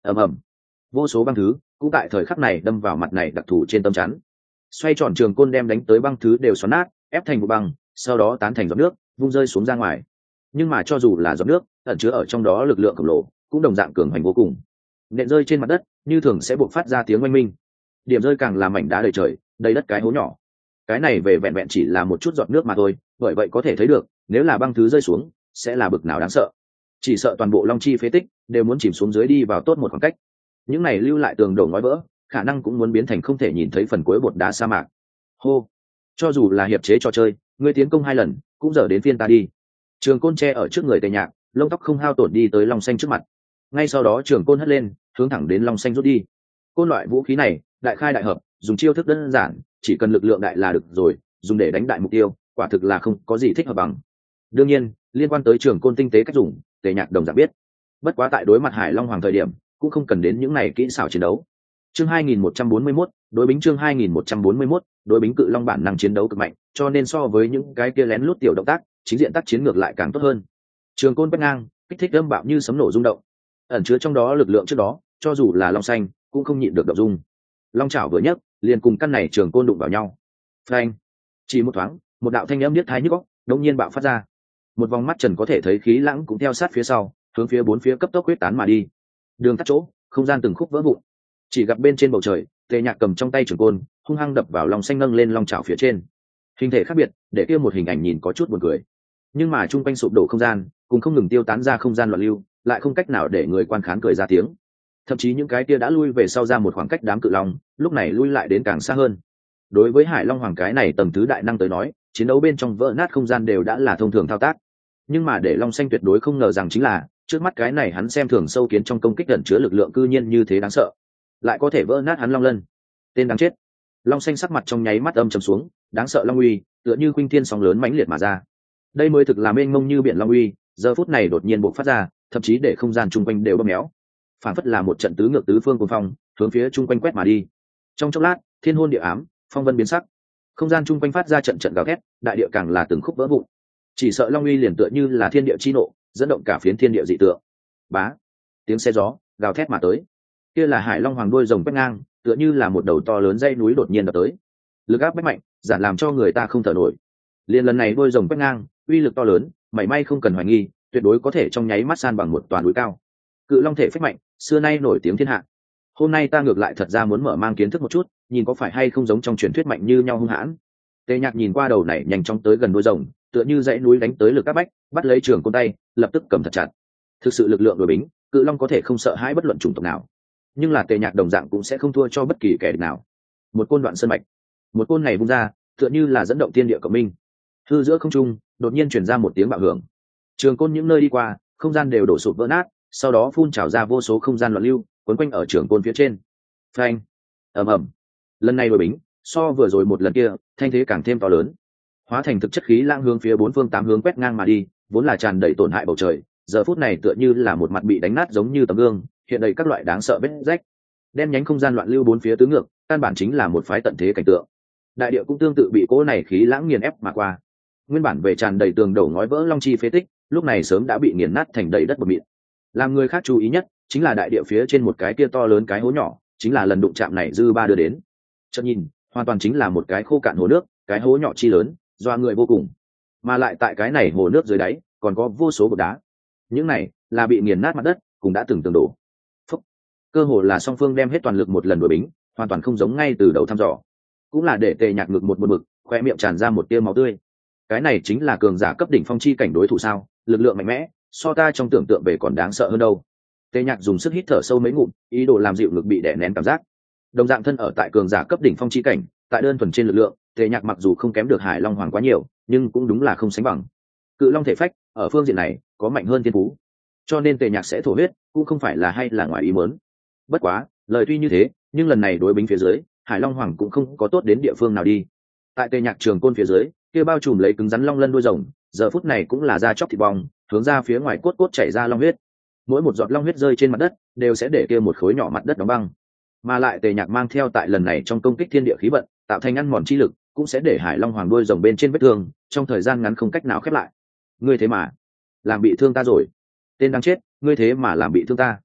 ầm ầm, vô số băng thứ cũng tại thời khắc này đâm vào mặt này đặc thù trên tâm chắn. Xoay tròn trường côn đem đánh tới băng thứ đều xoắn nát, ép thành một băng, sau đó tán thành giọt nước, vung rơi xuống ra ngoài. Nhưng mà cho dù là giọt nước, ẩn chứa ở trong đó lực lượng khổng lồ cũng đồng dạng cường hành vô cùng. Nện rơi trên mặt đất, như thường sẽ buộc phát ra tiếng oanh minh. Điểm rơi càng làm mảnh đá đầy trời, đầy đất cái hố nhỏ. Cái này về vẹn vẹn chỉ là một chút giọt nước mà thôi, bởi vậy có thể thấy được, nếu là băng thứ rơi xuống, sẽ là bực nào đáng sợ. Chỉ sợ toàn bộ long chi phế tích đều muốn chìm xuống dưới đi vào tốt một khoảng cách. Những này lưu lại tường đổ ngói vỡ, khả năng cũng muốn biến thành không thể nhìn thấy phần cuối bột đá sa mạc. Hô, cho dù là hiệp chế trò chơi, ngươi tiến công hai lần, cũng giờ đến phiên ta đi. Trường côn tre ở trước người Tề Nhạc, lông tóc không hao tổn đi tới long xanh trước mặt. Ngay sau đó trường côn hất lên, hướng thẳng đến long xanh rút đi. Côn loại vũ khí này, đại khai đại hợp, dùng chiêu thức đơn giản, chỉ cần lực lượng đại là được rồi, dùng để đánh đại mục tiêu, quả thực là không có gì thích hợp bằng. Đương nhiên, liên quan tới trường côn tinh tế cách dùng, Tề Nhạc đồng dạng biết. Bất quá tại đối mặt Hải Long Hoàng thời điểm, cũng không cần đến những này kỹ xảo chiến đấu. Chương hai nghìn một trăm bốn mươi mốt, đối bính chương hai nghìn một trăm bốn mươi mốt, đối bính cự long bản năng chiến đấu cực mạnh, cho nên so với những cái kia lén lút tiểu động tác, chính diện tác chiến ngược lại càng tốt hơn. Trường côn quét ngang, kích thích âm bạo như sấm nổ rung động. Ẩn chứa trong đó lực lượng trước đó, cho dù là long xanh, cũng không nhịn được động dung. Long chảo vừa nhấc, liền cùng căn này trường côn đụng vào nhau. Phanh! Chỉ một thoáng, một đạo thanh âm điếc tai nhức óc, đột nhiên bạo phát ra. Một vòng mắt trần có thể thấy khí lãng cũng theo sát phía sau, hướng phía bốn phía cấp tốc quyết tán mà đi. Đường tắt chỗ, không gian từng khúc vỡ vụn. Chỉ gặp bên trên bầu trời, Tề Nhạc cầm trong tay trường côn, hung hăng đập vào long xanh nâng lên long chảo phía trên. Hình thể khác biệt, để kia một hình ảnh nhìn có chút buồn cười. Nhưng mà trung quanh sụp đổ không gian, cùng không ngừng tiêu tán ra không gian loạn lưu, lại không cách nào để người quan khán cười ra tiếng. Thậm chí những cái kia đã lui về sau ra một khoảng cách đám cự long, lúc này lui lại đến càng xa hơn. Đối với Hải Long Hoàng cái này tầng thứ đại năng tới nói, chiến đấu bên trong vỡ nát không gian đều đã là thông thường thao tác. Nhưng mà để long xanh tuyệt đối không ngờ rằng chính là, trước mắt cái này hắn xem thường sâu kiến trong công kích ẩn chứa lực lượng cư nhiên như thế đáng sợ, lại có thể vỡ nát hắn long lân. Tên đáng chết! Long xanh sắc mặt trong nháy mắt âm trầm xuống, đáng sợ long uy tựa như khuynh thiên sóng lớn mãnh liệt mà ra. Đây mới thực là mênh mông như biển long uy, giờ phút này đột nhiên bộc phát ra, thậm chí để không gian chung quanh đều bóp méo, phản phất là một trận tứ ngược tứ phương cuồng phong hướng phía chung quanh quét mà đi. Trong chốc lát, thiên hôn địa ám, phong vân biến sắc, không gian chung quanh phát ra trận trận gào thét, đại địa càng là từng khúc vỡ vụn. Chỉ sợ long uy liền tựa như là thiên địa chi nộ, dẫn động cả phiến thiên địa dị tượng. Bá, tiếng xe gió gào thét mà tới. Kia là Hải Long Hoàng đuôi rồng quét ngang, tựa như là một đầu to lớn dãy núi đột nhiên đập tới. Lực áp bách mạnh, giản làm cho người ta không thở nổi. Liên lần này đuôi rồng quét ngang, uy lực to lớn, mảy may không cần hoài nghi, tuyệt đối có thể trong nháy mắt san bằng một toàn núi cao. Cự long thể phách mạnh, xưa nay nổi tiếng thiên hạ. Hôm nay ta ngược lại thật ra muốn mở mang kiến thức một chút, nhìn có phải hay không giống trong truyền thuyết mạnh như nhau hung hãn. Tề Nhạc nhìn qua đầu này nhanh chóng tới gần đuôi rồng, tựa như dãy núi đánh tới lực áp bách, bắt lấy trường côn tay, lập tức cầm thật chặt. Thực sự lực lượng đối bính, cự long có thể không sợ hãi bất luận chủng tộc nào. Nhưng là Tề Nhạc đồng dạng cũng sẽ không thua cho bất kỳ kẻ địch nào. Một côn đoạn sơn mạch, một côn này vung ra, tựa như là dẫn động thiên địa cộng minh. Hư giữa không trung, đột nhiên truyền ra một tiếng bạo hưởng. Trường côn những nơi đi qua, không gian đều đổ sụp vỡ nát, sau đó phun trào ra vô số không gian loạn lưu, quấn quanh ở trường côn phía trên. Phanh, ầm ầm. Lần này đối bính, so vừa rồi một lần kia, thanh thế càng thêm to lớn. Hóa thành thực chất khí lãng hướng phía bốn phương tám hướng quét ngang mà đi, vốn là tràn đầy tổn hại bầu trời, giờ phút này tựa như là một mặt bị đánh nát giống như tấm gương, hiện đầy các loại đáng sợ vết rách. Đen nhánh không gian loạn lưu bốn phía tứ ngược, căn bản chính là một phái tận thế cảnh tượng. Đại địa cũng tương tự bị cỗ này khí lãng nghiền ép mà qua. Nguyên bản về tràn đầy tường đổ ngói vỡ long chi phế tích, lúc này sớm đã bị nghiền nát thành đầy đất bột mịn. Làm người khác chú ý nhất, chính là đại địa phía trên một cái kia to lớn cái hố nhỏ, chính là lần đụng chạm này dư ba đưa đến. Chợt nhìn, hoàn toàn chính là một cái khô cạn hồ nước, cái hố nhỏ chi lớn, doa người vô cùng. Mà lại tại cái này hồ nước dưới đáy, còn có vô số cột đá. Những này là bị nghiền nát mặt đất, cũng đã từng tường đổ. Phúc. Cơ hồ là song phương đem hết toàn lực một lần đuổi bính, hoàn toàn không giống ngay từ đầu thăm dò. Cũng là để Tề Nhạc ngực một một mực, khoe miệng tràn ra một tia máu tươi. Cái này chính là cường giả cấp đỉnh phong chi cảnh đối thủ sao? Lực lượng mạnh mẽ, so ta trong tưởng tượng về còn đáng sợ hơn đâu. Tề Nhạc dùng sức hít thở sâu mấy ngụm, ý đồ làm dịu ngực bị đè nén cảm giác. Đồng dạng thân ở tại cường giả cấp đỉnh phong chi cảnh, tại đơn thuần trên lực lượng, Tề Nhạc mặc dù không kém được Hải Long Hoàng quá nhiều, nhưng cũng đúng là không sánh bằng. Cự long thể phách, ở phương diện này, có mạnh hơn thiên phú. Cho nên Tề Nhạc sẽ thổ huyết, cũng không phải là hay là ngoài ý muốn. Bất quá, lời tuy như thế, nhưng lần này đối bính phía dưới, Hải Long Hoàng cũng không có tốt đến địa phương nào đi. Tại Tề Nhạc trường côn phía dưới, kia bao trùm lấy cứng rắn long lân đuôi rồng, giờ phút này cũng là da chóc thịt bong, hướng ra phía ngoài cốt cốt chảy ra long huyết. Mỗi một giọt long huyết rơi trên mặt đất, đều sẽ để kia một khối nhỏ mặt đất đóng băng. Mà lại Tề Nhạc mang theo tại lần này trong công kích thiên địa khí vận, tạo thành ăn mòn chi lực, cũng sẽ để Hải Long Hoàng đuôi rồng bên trên vết thương, trong thời gian ngắn không cách nào khép lại. Ngươi thế mà làm bị thương ta rồi. Tên đáng chết, ngươi thế mà làm bị thương ta.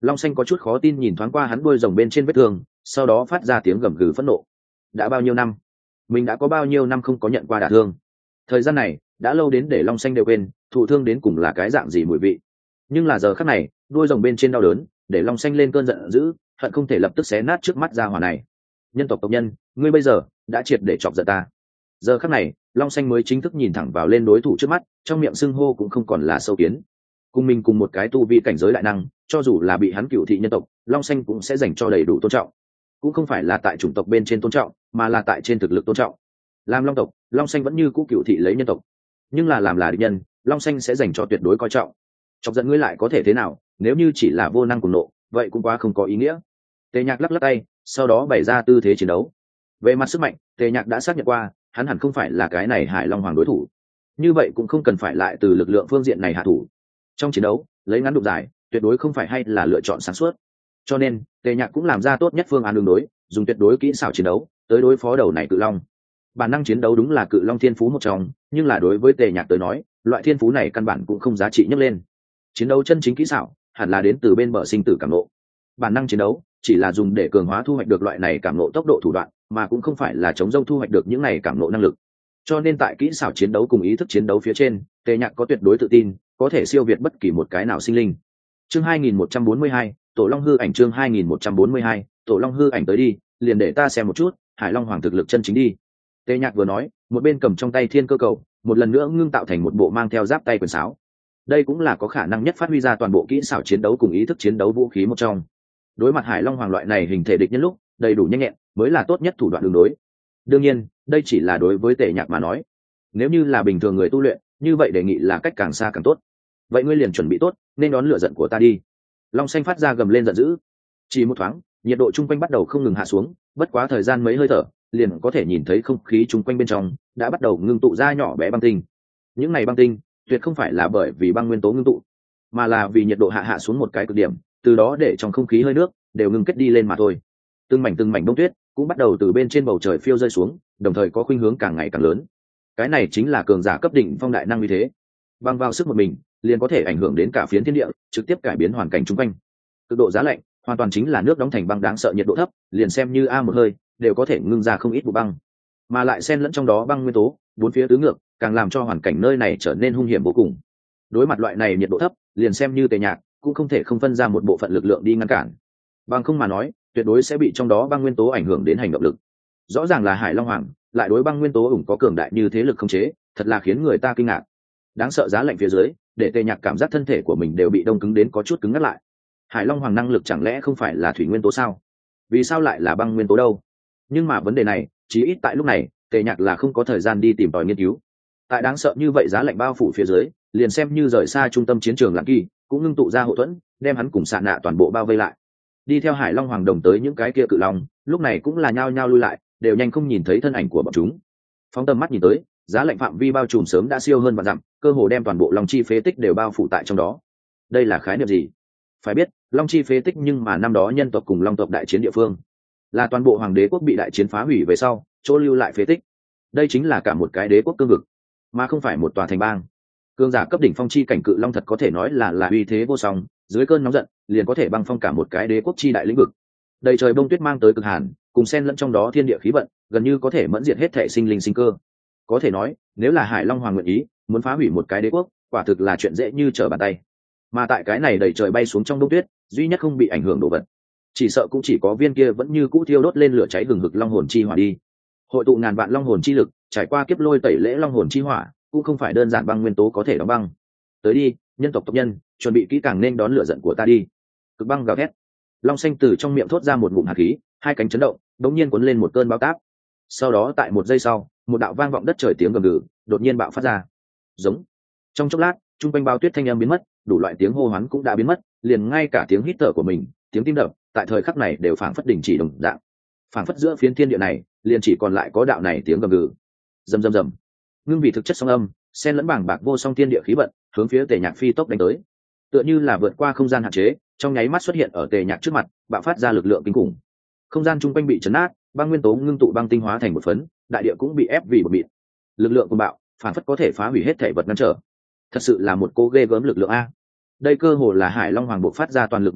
Long xanh có chút khó tin nhìn thoáng qua hắn đuôi rồng bên trên vết thương, sau đó phát ra tiếng gầm gừ phẫn nộ. Đã bao nhiêu năm, mình đã có bao nhiêu năm không có nhận qua đả thương. Thời gian này đã lâu đến để Long xanh đều quên thụ thương đến cùng là cái dạng gì mùi vị. Nhưng là giờ khắc này, đuôi rồng bên trên đau đớn để Long xanh lên cơn giận dữ, hận không thể lập tức xé nát trước mắt ra hỏa này. Nhân tộc tộc nhân, ngươi bây giờ đã triệt để chọc giận ta. Giờ khắc này, Long xanh mới chính thức nhìn thẳng vào lên đối thủ trước mắt, trong miệng xưng hô cũng không còn là sâu kiến. Cùng mình cùng một cái tu vi cảnh giới đại năng, cho dù là bị hắn cựu thị nhân tộc, Long xanh cũng sẽ dành cho đầy đủ tôn trọng. Cũng không phải là tại chủng tộc bên trên tôn trọng, mà là tại trên thực lực tôn trọng. Làm Long tộc, Long xanh vẫn như cũ cựu thị lấy nhân tộc, nhưng là làm là địch nhân, Long xanh sẽ dành cho tuyệt đối coi trọng. Chọc giận ngươi lại có thể thế nào, nếu như chỉ là vô năng cùng nộ, vậy cũng quá không có ý nghĩa. Tề Nhạc lắc lắc tay, sau đó bày ra tư thế chiến đấu. Về mặt sức mạnh, Tề Nhạc đã xác nhận qua, hắn hẳn không phải là cái này Hải Long Hoàng đối thủ. Như vậy cũng không cần phải lại từ lực lượng phương diện này hạ thủ. Trong chiến đấu, lấy ngắn đụng dài, tuyệt đối không phải hay là lựa chọn sáng suốt. Cho nên, Tề Nhạc cũng làm ra tốt nhất phương án đường đối, dùng tuyệt đối kỹ xảo chiến đấu tới đối phó đầu này cự long. Bản năng chiến đấu đúng là cự long thiên phú một trong, nhưng là đối với Tề Nhạc tới nói, loại thiên phú này căn bản cũng không giá trị nhấc lên. Chiến đấu chân chính kỹ xảo, hẳn là đến từ bên bờ sinh tử cảm nộ. Bản năng chiến đấu chỉ là dùng để cường hóa thu hoạch được loại này cảm nộ tốc độ thủ đoạn, mà cũng không phải là chống dâu thu hoạch được những này cảm nộ năng lực. Cho nên tại kỹ xảo chiến đấu cùng ý thức chiến đấu phía trên, Tề Nhạc có tuyệt đối tự tin, có thể siêu việt bất kỳ một cái nào sinh linh. Chương hai nghìn một trăm bốn mươi hai, Tổ Long hư ảnh chương hai nghìn một trăm bốn mươi hai, Tổ Long hư ảnh tới đi, liền để ta xem một chút, Hải Long Hoàng thực lực chân chính đi. Tề Nhạc vừa nói, một bên cầm trong tay thiên cơ cầu, một lần nữa ngưng tạo thành một bộ mang theo giáp tay quyền sáo. Đây cũng là có khả năng nhất phát huy ra toàn bộ kỹ xảo chiến đấu cùng ý thức chiến đấu vũ khí một trong. Đối mặt Hải Long Hoàng loại này hình thể địch nhân lúc, đầy đủ nhanh nhẹn mới là tốt nhất thủ đoạn đường đối. Đương nhiên, đây chỉ là đối với Tề Nhạc mà nói. Nếu như là bình thường người tu luyện, như vậy đề nghị là cách càng xa càng tốt. Vậy ngươi liền chuẩn bị tốt, nên đón lửa giận của ta đi. Long xanh phát ra gầm lên giận dữ. Chỉ một thoáng, nhiệt độ chung quanh bắt đầu không ngừng hạ xuống, bất quá thời gian mấy hơi thở, liền có thể nhìn thấy không khí chung quanh bên trong đã bắt đầu ngưng tụ ra nhỏ bé băng tinh. Những này băng tinh tuyệt không phải là bởi vì băng nguyên tố ngưng tụ, mà là vì nhiệt độ hạ hạ xuống một cái cực điểm, từ đó để trong không khí hơi nước đều ngưng kết đi lên mà thôi. Từng mảnh từng mảnh bông tuyết cũng bắt đầu từ bên trên bầu trời phiêu rơi xuống, đồng thời có khuynh hướng càng ngày càng lớn. Cái này chính là cường giả cấp đỉnh phong đại năng như thế, băng vào sức một mình liền có thể ảnh hưởng đến cả phiến thiên địa, trực tiếp cải biến hoàn cảnh chung quanh. Cực độ giá lạnh hoàn toàn chính là nước đóng thành băng đáng sợ, nhiệt độ thấp liền xem như a một hơi đều có thể ngưng ra không ít vụ băng, mà lại xen lẫn trong đó băng nguyên tố bốn phía tứ ngược, càng làm cho hoàn cảnh nơi này trở nên hung hiểm vô cùng. Đối mặt loại này nhiệt độ thấp, liền xem như Tề Nhạc cũng không thể không phân ra một bộ phận lực lượng đi ngăn cản, bằng không mà nói tuyệt đối sẽ bị trong đó băng nguyên tố ảnh hưởng đến hành động lực. Rõ ràng là Hải Long Hoàng lại đối băng nguyên tố ủng có cường đại như thế lực không chế, thật là khiến người ta kinh ngạc. Đáng sợ giá lạnh phía dưới để Tề Nhạc cảm giác thân thể của mình đều bị đông cứng đến có chút cứng ngắt lại. Hải Long Hoàng năng lực chẳng lẽ không phải là thủy nguyên tố sao? Vì sao lại là băng nguyên tố đâu? Nhưng mà vấn đề này, chí ít tại lúc này, Tề Nhạc là không có thời gian đi tìm tòi nghiên cứu. Tại đáng sợ như vậy giá lạnh bao phủ phía dưới, liền xem như rời xa trung tâm chiến trường Lãng Kỳ, cũng ngưng tụ ra hộ thuẫn, đem hắn cùng xạ nạ toàn bộ bao vây lại. Đi theo Hải Long Hoàng đồng tới những cái kia cự long, lúc này cũng là nhao nhao lui lại, đều nhanh không nhìn thấy thân ảnh của bọn chúng. Phóng tầm mắt nhìn tới, giá lạnh phạm vi bao trùm sớm đã siêu hơn vạn dặm, cơ hồ đem toàn bộ long chi phế tích đều bao phủ tại trong đó. Đây là khái niệm gì? Phải biết, long chi phế tích nhưng mà năm đó nhân tộc cùng long tộc đại chiến địa phương, là toàn bộ hoàng đế quốc bị đại chiến phá hủy về sau chỗ lưu lại phế tích. Đây chính là cả một cái đế quốc cương vực, mà không phải một tòa thành bang. Cương giả cấp đỉnh phong chi cảnh cự long thật có thể nói là là uy thế vô song, dưới cơn nóng giận liền có thể băng phong cả một cái đế quốc chi đại lĩnh vực. Đầy trời bông tuyết mang tới cực hàn, cùng xen lẫn trong đó thiên địa khí vận, gần như có thể mẫn diệt hết thể sinh linh sinh cơ. Có thể nói, nếu là Hải Long Hoàng nguyện ý muốn phá hủy một cái đế quốc, quả thực là chuyện dễ như trở bàn tay. Mà tại cái này đầy trời bay xuống trong bông tuyết, duy nhất không bị ảnh hưởng đồ vật, chỉ sợ cũng chỉ có viên kia vẫn như cũ thiêu đốt lên lửa cháy hừng hực long hồn chi hỏa đi. Hội tụ ngàn vạn long hồn chi lực, trải qua kiếp lôi tẩy lễ long hồn chi hỏa, cũng không phải đơn giản băng nguyên tố có thể đóng băng. Tới đi, nhân tộc tộc nhân, chuẩn bị kỹ càng nên đón lửa giận của ta đi. Cực băng gào thét, long xanh từ trong miệng thốt ra một ngụm hạt khí, hai cánh chấn động, đống nhiên cuốn lên một cơn bão táp. Sau đó tại một giây sau, một đạo vang vọng đất trời tiếng gầm gừ đột nhiên bạo phát ra. Giống. Trong chốc lát, trung quanh bao tuyết thanh âm biến mất, đủ loại tiếng hô hoán cũng đã biến mất, liền ngay cả tiếng hít thở của mình, tiếng tim đập, tại thời khắc này đều phảng phất đình chỉ đồng dạng. Phảng phất giữa phiến thiên địa này, liền chỉ còn lại có đạo này tiếng gầm gừ. Rầm rầm rầm. Ngưng vì thực chất song âm, xen lẫn bảng bạc vô song thiên địa khí vận, hướng phía Tề Nhạc phi tốc đánh tới. Tựa như là vượt qua không gian hạn chế, trong nháy mắt xuất hiện ở Tề Nhạc trước mặt, bạo phát ra lực lượng kinh khủng. Không gian chung quanh bị chấn nát, băng nguyên tố ngưng tụ băng tinh hóa thành một phấn, đại địa cũng bị ép vì một mịn. Lực lượng của bạo, phảng phất có thể phá hủy hết thể vật ngăn trở. Thật sự là một cô ghê gớm lực lượng a. Đây cơ hồ là Hải Long Hoàng bộ phát ra toàn lực một kích,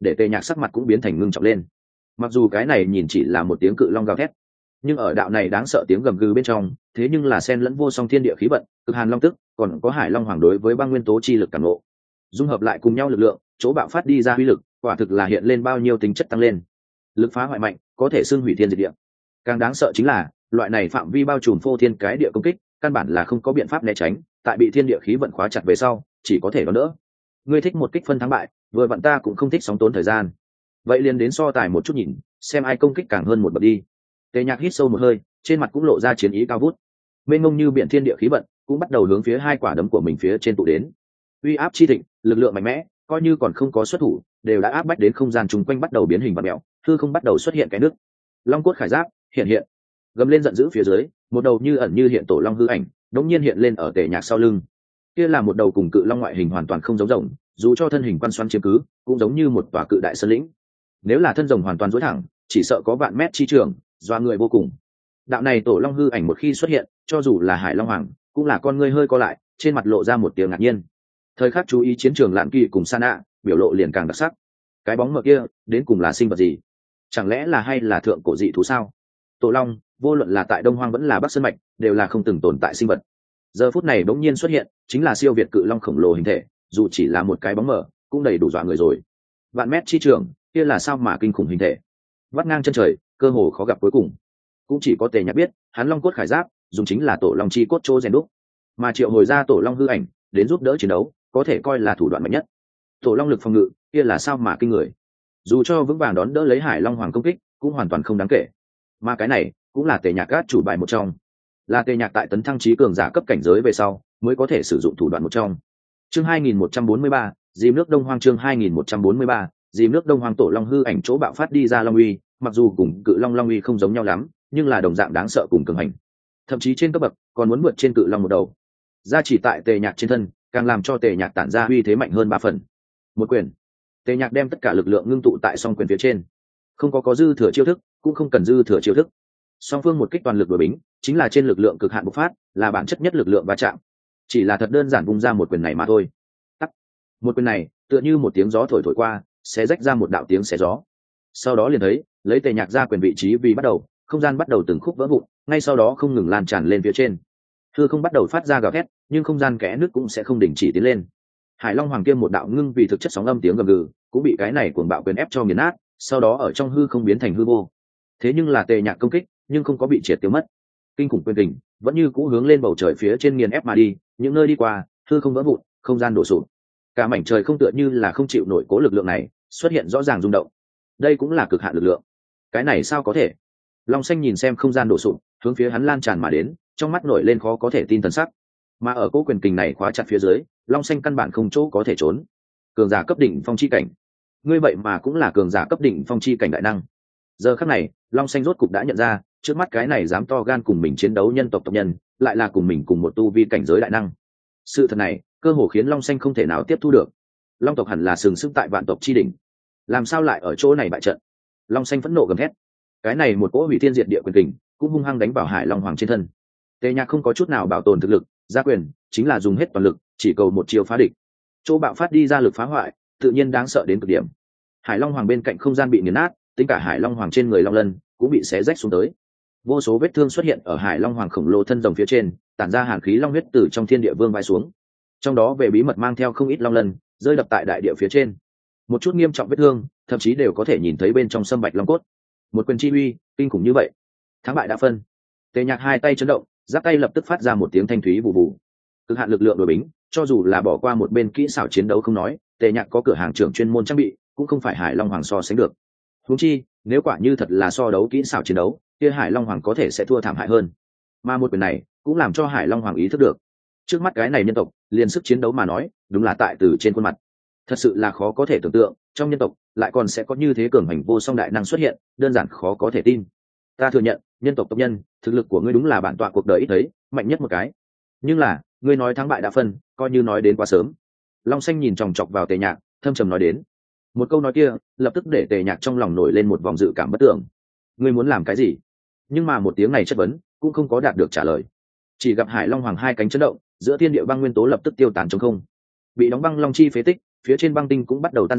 để tề nhạc sắc mặt cũng biến thành ngưng trọng lên. Mặc dù cái này nhìn chỉ là một tiếng cự long gào thét, nhưng ở đạo này đáng sợ tiếng gầm gừ bên trong thế nhưng là xen lẫn vô song thiên địa khí vận, cực hàn long tức, còn có hải long hoàng đối với băng nguyên tố chi lực cảm ngộ, dung hợp lại cùng nhau lực lượng, chỗ bạo phát đi ra uy lực quả thực là hiện lên bao nhiêu tính chất tăng lên, lực phá hoại mạnh, có thể xưng hủy thiên diệt địa. Càng đáng sợ chính là loại này phạm vi bao trùm phô thiên cái địa công kích, căn bản là không có biện pháp né tránh, tại bị thiên địa khí vận khóa chặt về sau chỉ có thể đón đỡ. Ngươi thích một kích phân thắng bại, vừa vặn ta cũng không thích sóng tốn thời gian, vậy liền đến so tài một chút, nhìn xem ai công kích càng hơn một bậc đi. Tề Nhạc hít sâu một hơi, trên mặt cũng lộ ra chiến ý cao vút, mênh mông như biển thiên địa khí vận cũng bắt đầu hướng phía hai quả đấm của mình phía trên tụ đến. Uy áp chi thịnh, lực lượng mạnh mẽ, coi như còn không có xuất thủ đều đã áp bách đến không gian chung quanh bắt đầu biến hình vặn mèo, hư không bắt đầu xuất hiện cái nước. Long cốt khải giáp hiện hiện, gầm lên giận dữ phía dưới, một đầu như ẩn như hiện tổ long hư ảnh đống nhiên hiện lên ở Tề Nhạc sau lưng. Kia là một đầu cùng cự long ngoại hình hoàn toàn không giống rồng, dù cho thân hình quan xoắn chiếm cứ cũng giống như một tòa cự đại sơn lĩnh. Nếu là thân rồng hoàn toàn duỗi thẳng, chỉ sợ có vạn mét chi trường, doa người vô cùng. Đạo này tổ long hư ảnh một khi xuất hiện, cho dù là Hải Long Hoàng cũng là con ngươi hơi co lại, trên mặt lộ ra một tiếng ngạc nhiên. Thời khắc chú ý chiến trường Lạn Kỳ cùng Sana, biểu lộ liền càng đặc sắc. Cái bóng mờ kia đến cùng là sinh vật gì? Chẳng lẽ là hay là thượng cổ dị thú sao? Tổ long, vô luận là tại Đông Hoang vẫn là Bắc Sơn mạch, đều là không từng tồn tại sinh vật. Giờ phút này bỗng nhiên xuất hiện, chính là siêu việt cự long khổng lồ hình thể, dù chỉ là một cái bóng mờ, cũng đầy đủ dọa người rồi. Vạn mét chi trường, kia là sao mà kinh khủng hình thể, vắt ngang chân trời, cơ hồ khó gặp cuối cùng. Cũng chỉ có Tề Nhạc biết, hắn long cốt khải giáp dùng chính là tổ long chi cốt trô rèn đúc, mà triệu hồi ra tổ long hư ảnh đến giúp đỡ chiến đấu, có thể coi là thủ đoạn mạnh nhất. Tổ long lực phòng ngự kia là sao mà kinh người, dù cho vững vàng đón đỡ lấy Hải Long Hoàng công kích cũng hoàn toàn không đáng kể. Mà cái này cũng là Tề Nhạc gác chủ bài một trong, là Tề Nhạc tại tấn thăng trí cường giả cấp cảnh giới về sau mới có thể sử dụng thủ đoạn một trong. Chương hai nghìn một trăm bốn mươi ba, dìm nước Đông Hoang. Chương hai nghìn một trăm bốn mươi ba, dìm nước Đông Hoang. Tổ long hư ảnh chỗ bạo phát đi ra long uy, mặc dù cùng cự long long uy không giống nhau lắm, nhưng là đồng dạng đáng sợ cùng cường hành, thậm chí trên cấp bậc còn muốn vượt trên cự long một đầu. Gia chỉ tại Tề Nhạc trên thân, càng làm cho Tề Nhạc tản ra uy thế mạnh hơn ba phần. Một quyền, Tề Nhạc đem tất cả lực lượng ngưng tụ tại song quyền phía trên, không có có dư thừa chiêu thức, cũng không cần dư thừa chiêu thức. Song phương một kích toàn lực đối bính, chính là trên lực lượng cực hạn bộc phát, là bản chất nhất lực lượng va chạm. Chỉ là thật đơn giản vung ra một quyền này mà thôi. Tắc. Một quyền này, tựa như một tiếng gió thổi thổi qua, sẽ rách ra một đạo tiếng xé gió. Sau đó liền thấy, lấy Tề Nhạc ra quyền vị trí vì bắt đầu, không gian bắt đầu từng khúc vỡ vụn, ngay sau đó không ngừng lan tràn lên phía trên. Hư không bắt đầu phát ra gào thét, nhưng không gian kẽ nước cũng sẽ không đình chỉ tiến lên. Hải Long Hoàng Kiêm một đạo ngưng vì thực chất sóng âm tiếng gầm gừ, cũng bị cái này cuồng bạo quyền ép cho nghiền nát, sau đó ở trong hư không biến thành hư vô. Thế nhưng là Tề Nhạc công kích, nhưng không có bị triệt tiêu mất. Kinh khủng quyền kình vẫn như cũ hướng lên bầu trời phía trên nghiền ép mà đi, những nơi đi qua, hư không vỡ vụn, không gian đổ sụp. Cả mảnh trời không tựa như là không chịu nổi cố lực lượng này, xuất hiện rõ ràng rung động. Đây cũng là cực hạn lực lượng. Cái này sao có thể? Long Xanh nhìn xem không gian đổ sụp, hướng phía hắn lan tràn mà đến, trong mắt nổi lên khó có thể tin thần sắc. Mà ở cố quyền kình này khóa chặt phía dưới, Long Xanh căn bản không chỗ có thể trốn. Cường giả cấp đỉnh phong chi cảnh, ngươi vậy mà cũng là cường giả cấp đỉnh phong chi cảnh đại năng. Giờ khắc này, Long Xanh rốt cục đã nhận ra, trước mắt cái này dám to gan cùng mình chiến đấu nhân tộc tộc nhân, lại là cùng mình cùng một tu vi cảnh giới đại năng. Sự thật này, cơ hồ khiến Long Xanh không thể nào tiếp thu được. Long tộc hẳn là sừng sững tại vạn tộc chi đỉnh, làm sao lại ở chỗ này bại trận? Long Xanh phẫn nộ gầm thét. Cái này một cỗ hủy thiên diệt địa quyền kình, cũng hung hăng đánh vào Hải Long Hoàng trên thân. Tề Nhạc không có chút nào bảo tồn thực lực, ra quyền chính là dùng hết toàn lực, chỉ cầu một chiêu phá địch. Chỗ bạo phát đi ra lực phá hoại, tự nhiên đáng sợ đến cực điểm. Hải Long Hoàng bên cạnh không gian bị nghiền nát, tính cả Hải Long Hoàng trên người Long Lân cũng bị xé rách xuống tới. Vô số vết thương xuất hiện ở Hải Long Hoàng khổng lồ thân rồng phía trên, tản ra hàn khí long huyết từ trong thiên địa vương vai xuống. Trong đó về bí mật mang theo không ít long lân, rơi đập tại đại địa phía trên. Một chút nghiêm trọng vết thương, thậm chí đều có thể nhìn thấy bên trong sâm bạch long cốt. Một quyền chi uy kinh khủng như vậy, thắng bại đã phân. Tề Nhạc hai tay chấn động, giáp tay lập tức phát ra một tiếng thanh thúy vụ vụ. Cực hạn lực lượng đối bính, cho dù là bỏ qua một bên kỹ xảo chiến đấu không nói, Tề Nhạc có cửa hàng trưởng chuyên môn trang bị, cũng không phải Hải Long Hoàng so sánh được. Huống chi, nếu quả như thật là so đấu kỹ xảo chiến đấu, kia Hải Long Hoàng có thể sẽ thua thảm hại hơn. Mà một quyền này, cũng làm cho Hải Long Hoàng ý thức được, trước mắt cái này nhân tộc, liền sức chiến đấu mà nói, đúng là tại từ trên khuôn mặt. Thật sự là khó có thể tưởng tượng, trong nhân tộc lại còn sẽ có như thế cường hành vô song đại năng xuất hiện, đơn giản khó có thể tin. Ta thừa nhận, nhân tộc tộc nhân, thực lực của ngươi đúng là bản tọa cuộc đời ít thấy, mạnh nhất một cái. Nhưng là, ngươi nói thắng bại đã phân, coi như nói đến quá sớm. Long Xanh nhìn chòng chọc vào Tề Nhạc, thâm trầm nói đến. Một câu nói kia, lập tức để Tề Nhạc trong lòng nổi lên một vòng dự cảm bất tưởng. Ngươi muốn làm cái gì? Nhưng mà một tiếng này chất vấn, cũng không có đạt được trả lời. Chỉ gặp Hải Long Hoàng hai cánh chấn động, giữa thiên địa băng nguyên tố lập tức tiêu tán trong không. Bị đóng băng long chi phế tích, phía trên băng tinh cũng bắt đầu tan rã,